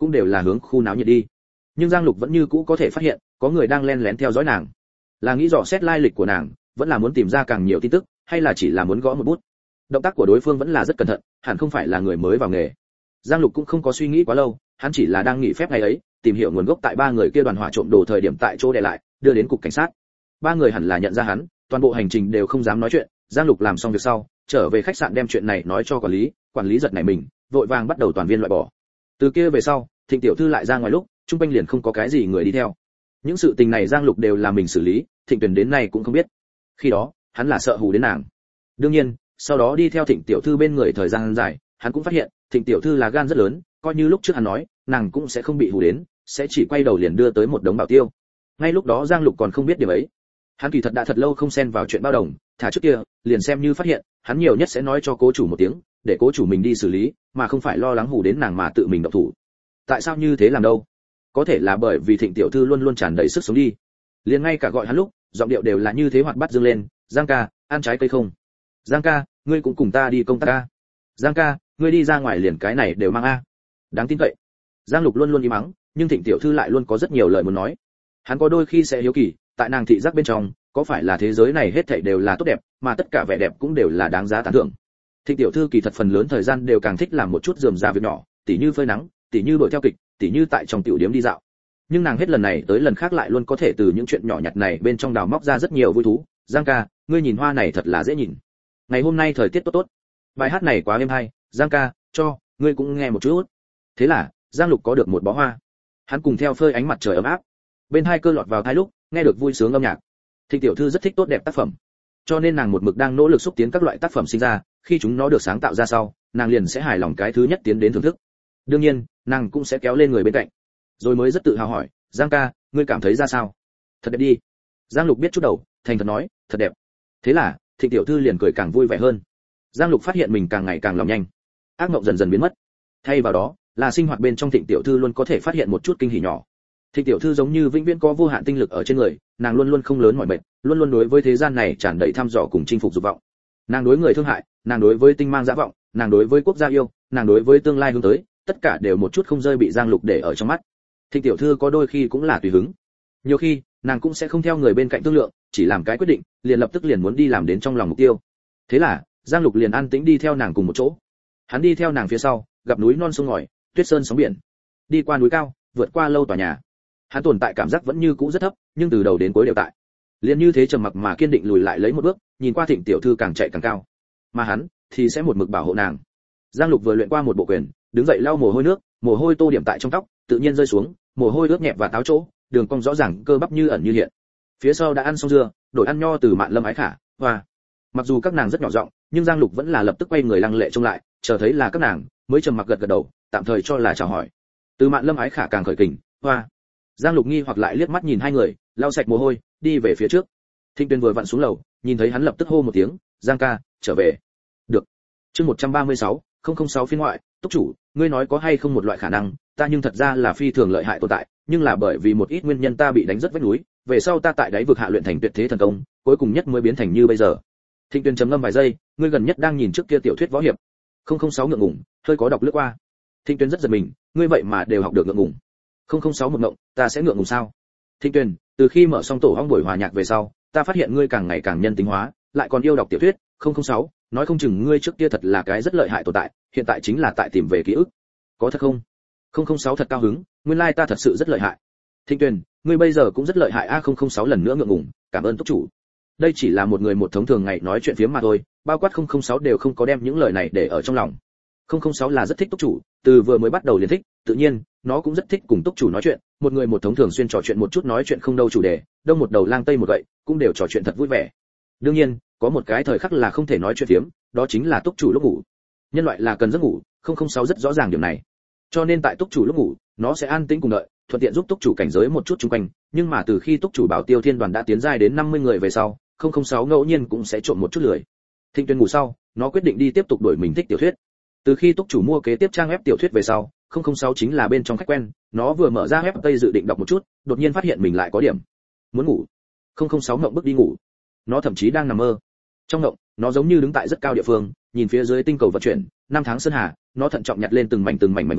cũng đều là hướng khu náo nhiệt đi. Nhưng Giang Lục vẫn như cũ có thể phát hiện, có người đang lén lén theo dõi nàng. Là nghĩ dò xét lai lịch của nàng, vẫn là muốn tìm ra càng nhiều tin tức, hay là chỉ là muốn gõ một bút. Động tác của đối phương vẫn là rất cẩn thận, hẳn không phải là người mới vào nghề. Giang Lục cũng không có suy nghĩ quá lâu, hắn chỉ là đang nghỉ phép ngày ấy, tìm hiểu nguồn gốc tại ba người kia đoàn hỏa trộm đồ thời điểm tại chỗ để lại, đưa đến cục cảnh sát. Ba người hẳn là nhận ra hắn, toàn bộ hành trình đều không dám nói chuyện. Giang Lục làm xong việc sau, trở về khách sạn đem chuyện này nói cho quản lý giật nảy mình, vội vàng bắt đầu toàn viên loại bỏ. Từ kia về sau, Thịnh tiểu thư lại ra ngoài lúc, trung quanh liền không có cái gì người đi theo. Những sự tình này Giang Lục đều là mình xử lý, Thịnh Tuyền đến nay cũng không biết. Khi đó, hắn là sợ hù đến nàng. Đương nhiên, sau đó đi theo Thịnh tiểu thư bên người thời gian dài, hắn cũng phát hiện, Thịnh tiểu thư là gan rất lớn, coi như lúc trước hắn nói, nàng cũng sẽ không bị hù đến, sẽ chỉ quay đầu liền đưa tới một đống bảo tiêu. Ngay lúc đó Giang Lục còn không biết điều ấy. Hắn kỳ thật đã thật lâu không xen vào chuyện bao đồng, thả trước kia, liền xem như phát hiện, hắn nhiều nhất sẽ nói cho cố chủ một tiếng, để cố chủ mình đi xử lý, mà không phải lo lắng hù đến nàng mà tự mình động thủ. Tại sao như thế làm đâu? Có thể là bởi vì Thịnh tiểu thư luôn luôn tràn đầy sức sống đi. Liền ngay cả gọi hắn lúc, giọng điệu đều là như thế hoạt bát dương lên, "Giang ca, ăn trái cây không? Giang ca, ngươi cũng cùng ta đi công tác a. Giang ca, ngươi đi ra ngoài liền cái này đều mang a." Đáng tin cậy. Giang Lục luôn luôn im mắng, nhưng Thịnh tiểu thư lại luôn có rất nhiều lời muốn nói. Hắn có đôi khi sẽ hiếu kỳ, tại nàng thị giác bên trong, có phải là thế giới này hết thảy đều là tốt đẹp, mà tất cả vẻ đẹp cũng đều là đáng giá tán thưởng. Thịnh tiểu thư kỳ thật phần lớn thời gian đều càng thích làm một chút rườm rà việc nhỏ, tỉ như phơi nắng, tỉ như đuổi theo kịch, tỉ như tại trong tiểu điểm đi dạo. Nhưng nàng hết lần này tới lần khác lại luôn có thể từ những chuyện nhỏ nhặt này bên trong đào móc ra rất nhiều vui thú. "Giang ca, ngươi nhìn hoa này thật là dễ nhìn. Ngày hôm nay thời tiết tốt tốt. Bài hát này quá êm hay, Giang ca, cho, ngươi cũng nghe một chút." Thế là, Giang Lục có được một bó hoa. Hắn cùng theo phơi ánh mặt trời ấm áp. Bên hai cơ lọt vào tai lúc, nghe được vui sướng âm nhạc. Thịnh tiểu thư rất thích tốt đẹp tác phẩm, cho nên nàng một mực đang nỗ lực xúc tiến các loại tác phẩm sinh ra, khi chúng nó được sáng tạo ra sau, nàng liền sẽ hài lòng cái thứ nhất tiến đến thưởng thức. Đương nhiên, nàng cũng sẽ kéo lên người bên cạnh, rồi mới rất tự hào hỏi, "Giang ca, ngươi cảm thấy ra sao?" "Thật đẹp đi." Giang Lục biết chút đầu, thành thật nói, "Thật đẹp." Thế là, Thịnh tiểu thư liền cười càng vui vẻ hơn. Giang Lục phát hiện mình càng ngày càng lòng nhanh, ác mộng dần dần biến mất. Thay vào đó, là sinh hoạt bên trong Thịnh tiểu thư luôn có thể phát hiện một chút kinh hỉ nhỏ. Thịnh tiểu thư giống như vĩnh viễn có vô hạn tinh lực ở trên người, nàng luôn luôn không lớn mỏi mệt, luôn luôn đối với thế gian này tràn đầy thăm dò cùng chinh phục dục vọng. Nàng đối người thương hại, nàng đối với tinh mang dã vọng, nàng đối với quốc gia yêu, nàng đối với tương lai hướng tới, tất cả đều một chút không rơi bị Giang Lục để ở trong mắt. Thịnh tiểu thư có đôi khi cũng là tùy hứng. Nhiều khi, nàng cũng sẽ không theo người bên cạnh thương lượng, chỉ làm cái quyết định, liền lập tức liền muốn đi làm đến trong lòng mục tiêu. Thế là, Giang Lục liền an tĩnh đi theo nàng cùng một chỗ. Hắn đi theo nàng phía sau, gặp núi non sông ngòi, tuyết sơn sóng biển. Đi qua núi cao, vượt qua lâu tòa nhà. Hắn tồn tại cảm giác vẫn như cũ rất thấp, nhưng từ đầu đến cuối đều tại. Liền như thế trầm mặc mà kiên định lùi lại lấy một bước, nhìn qua Thịnh tiểu thư càng chạy càng cao. Mà hắn thì sẽ một mực bảo hộ nàng. Giang Lục vừa luyện qua một bộ quyền, đứng dậy lau mồ hôi nước, mồ hôi tô điểm tại trong tóc, tự nhiên rơi xuống, mồ hôi ướt nhẹp và táo chỗ, đường cong rõ ràng, cơ bắp như ẩn như hiện. Phía sau đã ăn xong dưa, đổi ăn nho từ Mạn Lâm Ái Khả, hoa. Mặc dù các nàng rất nhỏ giọng, nhưng Giang Lục vẫn là lập tức quay người lăng lệ trông lại, chờ thấy là các nàng, mới trầm mặc gật gật đầu, tạm thời cho là chào hỏi. Từ Mạn Lâm Ái Khả càng khởi kình, hoa. Giang Lục nghi hoặc lại liếc mắt nhìn hai người, lau sạch mồ hôi, đi về phía trước. Thịnh Tuyền vừa vặn xuống lầu, nhìn thấy hắn lập tức hô một tiếng, "Giang ca, trở về." "Được." Chương 136, 006 phiên ngoại, "Túc chủ, ngươi nói có hay không một loại khả năng, ta nhưng thật ra là phi thường lợi hại tồn tại, nhưng là bởi vì một ít nguyên nhân ta bị đánh rất vách núi, về sau ta tại đáy vực hạ luyện thành tuyệt thế thần công, cuối cùng nhất mới biến thành như bây giờ." Thịnh Tuyền trầm ngâm vài giây, "Ngươi gần nhất đang nhìn trước kia tiểu thuyết võ hiệp?" 006 ngượng ngùng, hơi có đọc lướt qua. Thịnh Tuyền rất giật mình, "Ngươi vậy mà đều học được ngượng ngùng?" 006 một ngộng, "Ta sẽ ngượng ngùng sao?" Thịnh Tuyền, "Từ khi mở xong tổ ong buổi hòa nhạc về sau, ta phát hiện ngươi càng ngày càng nhân tính hóa, lại còn yêu đọc tiểu thuyết. 006, nói không chừng ngươi trước kia thật là cái rất lợi hại tồn tại, hiện tại chính là tại tìm về ký ức. Có thật không?" 006 thật cao hứng, "Nguyên lai ta thật sự rất lợi hại." Thịnh Tuyền, "Ngươi bây giờ cũng rất lợi hại a." 006 lần nữa ngượng ngùng, "Cảm ơn túc chủ." Đây chỉ là một người một thống thường ngày nói chuyện phiếm mà thôi, bao quát 006 đều không có đem những lời này để ở trong lòng. 006 là rất thích túc chủ, từ vừa mới bắt đầu liền thích, tự nhiên, nó cũng rất thích cùng túc chủ nói chuyện, một người một thống thường xuyên trò chuyện một chút nói chuyện không đâu chủ đề, đông một đầu lang tây một gậy, cũng đều trò chuyện thật vui vẻ. Đương nhiên, có một cái thời khắc là không thể nói chuyện phiếm, đó chính là túc chủ lúc ngủ. Nhân loại là cần giấc ngủ, 006 rất rõ ràng điều này. Cho nên tại túc chủ lúc ngủ, nó sẽ an tĩnh cùng đợi, thuận tiện giúp túc chủ cảnh giới một chút xung quanh, nhưng mà từ khi túc chủ Bảo Tiêu Thiên đoàn đã tiến giai đến 50 người về sau, 006 ngẫu nhiên cũng sẽ trộn một chút lười. Thịnh Tuyền ngủ sau, nó quyết định đi tiếp tục đổi mình thích tiểu thuyết. Từ khi túc chủ mua kế tiếp trang web tiểu thuyết về sau, 006 chính là bên trong khách quen, nó vừa mở ra web Tây dự định đọc một chút, đột nhiên phát hiện mình lại có điểm muốn ngủ. 006 ngậm bước đi ngủ. Nó thậm chí đang nằm mơ. Trong ngộng, nó giống như đứng tại rất cao địa phương, nhìn phía dưới tinh cầu vận chuyển, năm tháng sơn hà, nó thận trọng nhặt lên từng mảnh mảnh vỡ,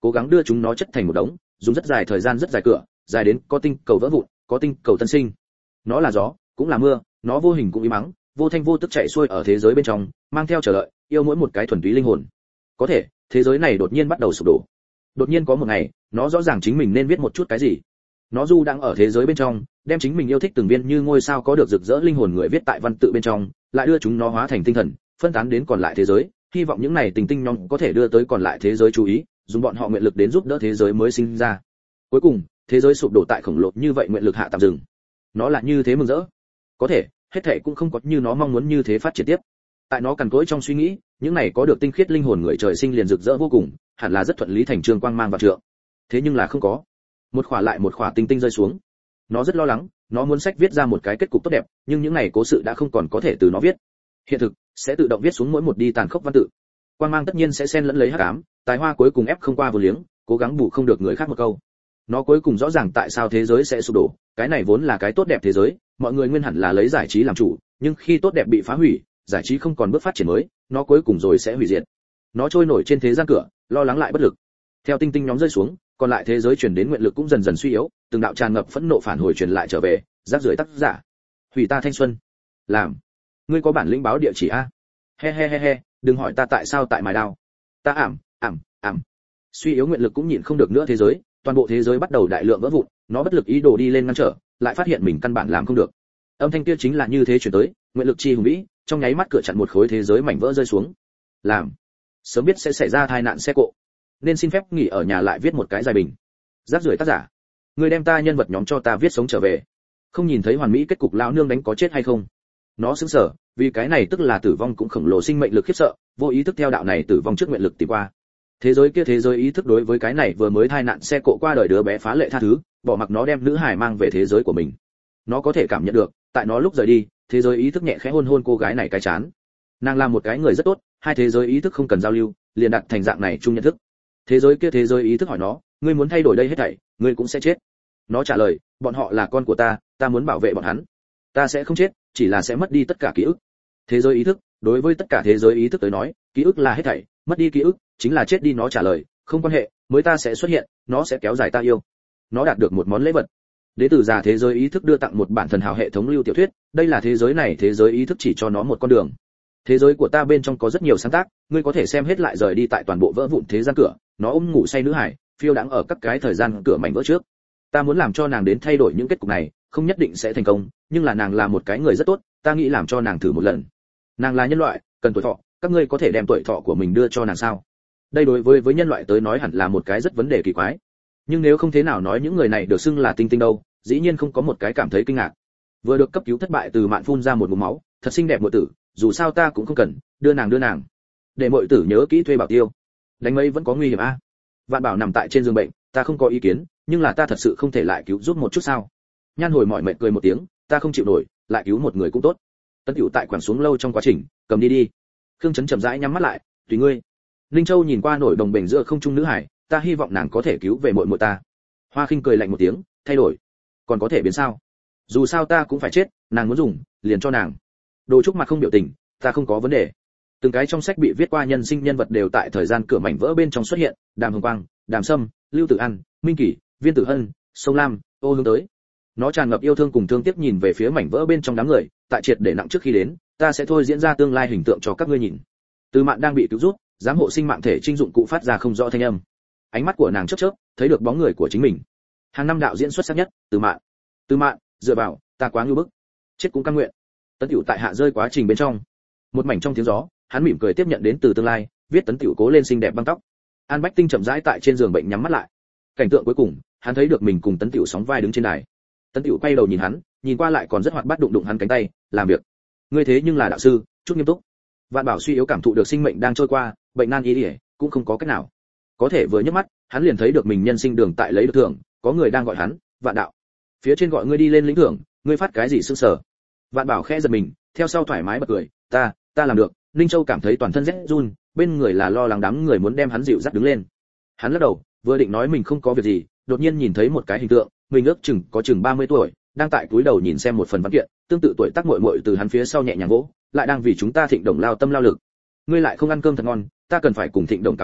cố gắng đưa chúng nó chất thành một đống, dùng rất dài thời gian rất dài cửa, dài đến có tinh cầu vỡ vụn, có tinh cầu tân sinh. Nó là gió, cũng là mưa, nó vô hình cũng ý mắng, vô thanh vô tức chạy xuôi ở thế giới bên trong, mang theo chờ đợi, yêu mỗi một cái thuần túy linh hồn. Có thể, thế giới này đột nhiên bắt đầu sụp đổ. Đột nhiên có một ngày, nó rõ ràng chính mình nên viết một chút cái gì. Nó du đang ở thế giới bên trong, đem chính mình yêu thích từng viên như ngôi sao có được rực rỡ linh hồn người viết tại văn tự bên trong, lại đưa chúng nó hóa thành tinh thần, phân tán đến còn lại thế giới, hy vọng những này tình tinh nhóm có thể đưa tới còn lại thế giới chú ý, dùng bọn họ nguyện lực đến giúp đỡ thế giới mới sinh ra. Cuối cùng, thế giới sụp đổ tại khổng lồ như vậy nguyện lực hạ tạm dừng. Nó là như thế mừng rỡ. Có thể, hết thảy cũng không có như nó mong muốn như thế phát triển tiếp. Tại nó cằn cỗi trong suy nghĩ, những này có được tinh khiết linh hồn người trời sinh liền rực rỡ vô cùng, hẳn là rất thuận lý thành chương quang mang và trượng. Thế nhưng là không có. Một khỏa lại một khỏa tinh tinh rơi xuống. Nó rất lo lắng, nó muốn sách viết ra một cái kết cục tốt đẹp, nhưng những này cố sự đã không còn có thể từ nó viết. Hiện thực sẽ tự động viết xuống mỗi một đi tàn khốc văn tự. Quang mang tất nhiên sẽ xen lẫn lấy hắc ám, tài hoa cuối cùng ép không qua vô liếng, cố gắng bù không được người khác một câu. Nó cuối cùng rõ ràng tại sao thế giới sẽ sụp đổ, cái này vốn là cái tốt đẹp thế giới, mọi người nguyên hẳn là lấy giải trí làm chủ, nhưng khi tốt đẹp bị phá hủy, giải trí không còn bước phát triển mới, nó cuối cùng rồi sẽ hủy diệt. Nó trôi nổi trên thế gian cửa, lo lắng lại bất lực. Theo tinh tinh nhóm rơi xuống, còn lại thế giới truyền đến nguyện lực cũng dần dần suy yếu, từng đạo tràn ngập phẫn nộ phản hồi truyền lại trở về, rác rưởi tác giả. Hủy ta thanh xuân. Làm. Ngươi có bản lĩnh báo địa chỉ a? He he he he, đừng hỏi ta tại sao tại mài đao. Ta ảm. Suy yếu nguyện lực cũng nhịn không được nữa thế giới, toàn bộ thế giới bắt đầu đại lượng vỡ vụn, nó bất lực ý đồ đi lên ngăn trở, lại phát hiện mình căn bản làm không được. Âm thanh kia chính là như thế truyền tới, nguyện lực chi hùng vĩ, trong nháy mắt cửa chặn một khối thế giới mảnh vỡ rơi xuống. Làm. Sớm biết sẽ xảy ra tai nạn xe cộ, nên xin phép nghỉ ở nhà lại viết một cái dài bình. Rác rưởi tác giả. Người đem ta nhân vật nhóm cho ta viết sống trở về. Không nhìn thấy hoàn mỹ kết cục lão nương đánh có chết hay không? Nó sững sờ, vì cái này tức là tử vong cũng khổng lồ sinh mệnh lực khiếp sợ, vô ý thức theo đạo này tử vong trước nguyện lực tìm qua. Thế giới kia thế giới ý thức đối với cái này vừa mới tai nạn xe cộ qua đời đứa bé phá lệ tha thứ, bỏ mặc nó đem nữ hài mang về thế giới của mình. Nó có thể cảm nhận được, tại nó lúc rời đi, thế giới ý thức nhẹ khẽ hôn hôn cô gái này cái chán. Nàng là một cái người rất tốt, hai thế giới ý thức không cần giao lưu, liền đặt thành dạng này chung nhận thức. Thế giới kia thế giới ý thức hỏi nó, ngươi muốn thay đổi đây hết thảy, ngươi cũng sẽ chết. Nó trả lời, bọn họ là con của ta muốn bảo vệ bọn hắn. Ta sẽ không chết, chỉ là sẽ mất đi tất cả ký ức. Thế giới ý thức, đối với tất cả thế giới ý thức tới nói, ký ức là hết thảy, mất đi ký ức chính là chết đi. Nó trả lời, không quan hệ, mới ta sẽ xuất hiện, nó sẽ kéo dài ta yêu. Nó đạt được một món lễ vật. Đế tử già thế giới ý thức đưa tặng một bản thần hào hệ thống lưu tiểu thuyết, đây là thế giới này thế giới ý thức chỉ cho nó một con đường. Thế giới của ta bên trong có rất nhiều sáng tác, ngươi có thể xem hết lại rời đi tại toàn bộ vỡ vụn thế gian cửa. Nó ôm ngủ say nữ hải, phiêu đãng ở các cái thời gian cửa mảnh vỡ trước. Ta muốn làm cho nàng đến thay đổi những kết cục này, không nhất định sẽ thành công, nhưng là nàng là một cái người rất tốt, ta nghĩ làm cho nàng thử một lần. Nàng là nhân loại, cần tuổi thọ, các ngươi có thể đem tuổi thọ của mình đưa cho nàng sao? Đây đối với nhân loại tới nói hẳn là một cái rất vấn đề kỳ quái. Nhưng nếu không thế nào nói những người này được xưng là tinh tinh đâu, dĩ nhiên không có một cái cảm thấy kinh ngạc. Vừa được cấp cứu thất bại từ Mạn phun ra một ngụm máu, thật xinh đẹp muội tử, dù sao ta cũng không cần, đưa nàng. Để muội tử nhớ kỹ thuê bảo tiêu. Đánh mấy vẫn có nguy hiểm a. Vạn Bảo nằm tại trên giường bệnh, ta không có ý kiến, nhưng là ta thật sự không thể lại cứu giúp một chút sao? Nhan Hồi mỏi mệt cười một tiếng, ta không chịu nổi, lại cứu một người cũng tốt. Tấn Cửu tại quẳng xuống lâu trong quá trình, cầm đi. Khương Chấn chậm rãi nhắm mắt lại, tùy ngươi. Linh Châu nhìn qua nổi đồng bền giữa không trung nữ hải, ta hy vọng nàng có thể cứu về muội muội ta. Hoa Khinh cười lạnh một tiếng, thay đổi, còn có thể biến sao? Dù sao ta cũng phải chết, nàng muốn dùng, liền cho nàng. Đồ Trúc mặt không biểu tình, ta không có vấn đề. Từng cái trong sách bị viết qua nhân sinh nhân vật đều tại thời gian cửa mảnh vỡ bên trong xuất hiện, Đàm Hồng Quang, Đàm Sâm, Lưu Tử An, Minh Kỷ, Viên Tử Hân, Sông Lam, Ô Hướng tới. Nó tràn ngập yêu thương cùng thương tiếc nhìn về phía mảnh vỡ bên trong đám người, tại triệt để nặng trước khi đến, ta sẽ thôi diễn ra tương lai hình tượng cho các ngươi nhìn. Từ Mạn đang bị cứu giúp, giám hộ sinh mạng thể trinh dụng cụ phát ra không rõ thanh âm. Ánh mắt của nàng chớp chớp, thấy được bóng người của chính mình. Hàng năm đạo diễn xuất sắc nhất, Từ Mạn, dựa vào, ta quá ngu bức. Chết cũng cam nguyện. Tấn Cửu tại hạ rơi quá trình bên trong. Một mảnh trong tiếng gió, hắn mỉm cười tiếp nhận đến từ tương lai, viết Tấn Cửu cố lên xinh đẹp băng tóc. An Bách Tinh chậm rãi tại trên giường bệnh nhắm mắt lại. Cảnh tượng cuối cùng, hắn thấy được mình cùng Tấn Cửu sóng vai đứng trên đài. Tấn Cửu quay đầu nhìn hắn, nhìn qua lại còn rất hoạt bát đụng hắn cánh tay, làm việc. Ngươi thế nhưng là đạo sư, chút nghiêm túc. Vạn Bảo suy yếu cảm thụ được sinh mệnh đang trôi qua, bệnh nan y ỉa, cũng không có cách nào. Có thể vừa nhấc mắt, hắn liền thấy được mình nhân sinh đường tại lấy được thưởng, có người đang gọi hắn, Vạn đạo. Phía trên gọi ngươi đi lên lĩnh thưởng, ngươi phát cái gì sững sờ? Vạn Bảo khẽ giật mình, theo sau thoải mái bật cười, ta làm được. Ninh Châu cảm thấy toàn thân rét run, bên người là lo lắng đám người muốn đem hắn dịu dắt đứng lên. Hắn lắc đầu, vừa định nói mình không có việc gì, đột nhiên nhìn thấy một cái hình tượng, mình ước chừng có chừng 30 tuổi, đang tại cúi đầu nhìn xem một phần văn kiện, tương tự tuổi tác muội muội từ hắn phía sau nhẹ nhàng vỗ, lại đang vì chúng ta Thịnh Đồng lao tâm lao lực. Ngươi lại không ăn cơm thật ngon, ta cần phải cùng Thịnh Đồng cáo trạng,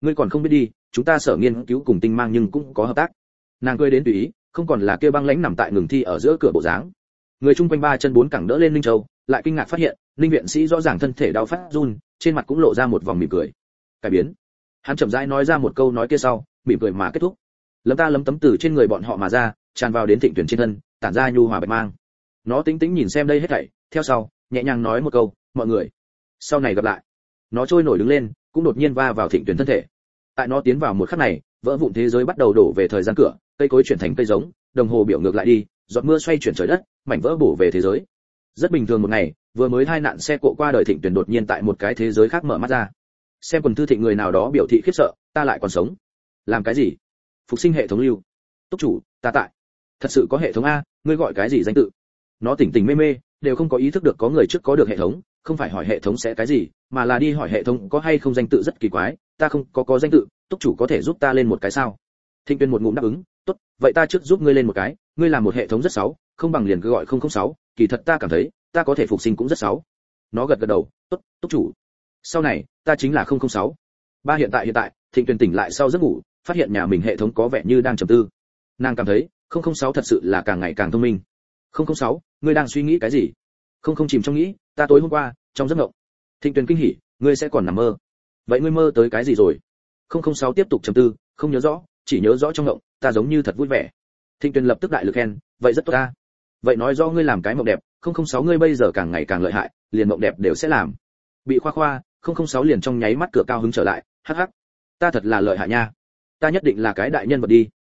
ngươi còn không biết đi, chúng ta sở nghiên cứu cùng tinh mang nhưng cũng có hợp tác. Nàng cười đến tùy ý, không còn là kia băng lãnh nằm tại ngừng thi ở giữa cửa bộ dáng. Người chung quanh ba chân bốn cẳng đỡ lên Linh Châu, lại kinh ngạc phát hiện, Linh viện sĩ rõ ràng thân thể đau phát run, trên mặt cũng lộ ra một vòng mỉm cười. Cải biến. Hắn chậm rãi nói ra một câu nói kia sau, mỉm cười mà kết thúc. Lấm ta lấm tấm từ trên người bọn họ mà ra, tràn vào đến Thịnh Tuyển trên thân, tản ra nhu hòa bạch mang. Nó tĩnh tĩnh nhìn xem đây hết thảy, theo sau, nhẹ nhàng nói một câu, mọi người, sau này gặp lại. Nó trôi nổi đứng lên, cũng đột nhiên va vào Thịnh Tuyển thân thể. Tại nó tiến vào một khắc này, vỡ vụn thế giới bắt đầu đổ về thời gian cửa, cây cối chuyển thành cây giống, đồng hồ biểu ngược lại đi, giọt mưa xoay chuyển trời đất, mảnh vỡ bổ về thế giới. Rất bình thường một ngày, vừa mới hai nạn xe cộ qua đời Thịnh Tuyển đột nhiên tại một cái thế giới khác mở mắt ra. Xem quần thư Thịnh người nào đó biểu thị khiếp sợ, ta lại còn sống. Làm cái gì? Phục sinh hệ thống lưu. Túc chủ, ta tại. Thật sự có hệ thống a, ngươi gọi cái gì danh tự? Nó tỉnh tỉnh mê mê, đều không có ý thức được có người trước có được hệ thống, không phải hỏi hệ thống sẽ cái gì, mà là đi hỏi hệ thống có hay không danh tự rất kỳ quái, ta không có danh tự, túc chủ có thể giúp ta lên một cái sao? Thịnh Tuyên một ngụm đáp ứng, tốt, vậy ta trước giúp ngươi lên một cái, ngươi làm một hệ thống rất xấu, không bằng liền cứ gọi 006, kỳ thật ta cảm thấy, ta có thể phục sinh cũng rất xấu. Nó gật gật đầu, tốt, túc chủ. Sau này, ta chính là 006. Ba hiện tại, Thịnh Tuyên tỉnh lại sau giấc ngủ, phát hiện nhà mình hệ thống có vẻ như đang trầm tư. Nàng cảm thấy, 006 thật sự là càng ngày càng thông minh. 006, ngươi đang suy nghĩ cái gì? Không chìm trong nghĩ, ta tối hôm qua, trong giấc mộng. Thịnh Tuyên kinh hỉ, ngươi sẽ còn nằm mơ. Vậy ngươi mơ tới cái gì rồi? 006 tiếp tục trầm tư, không nhớ rõ, chỉ nhớ rõ trong mộng, ta giống như thật vui vẻ. Thịnh Tuyên lập tức đại lực khen, vậy rất tốt ta. Vậy nói rõ ngươi làm cái mộng đẹp, 006 ngươi bây giờ càng ngày càng lợi hại, liền mộng đẹp đều sẽ làm. Bị khoa, 006 liền trong nháy mắt cửa cao hứng trở lại, hắc hắc. Ta thật là lợi hại nha. Ta nhất định là cái đại nhân vật đi.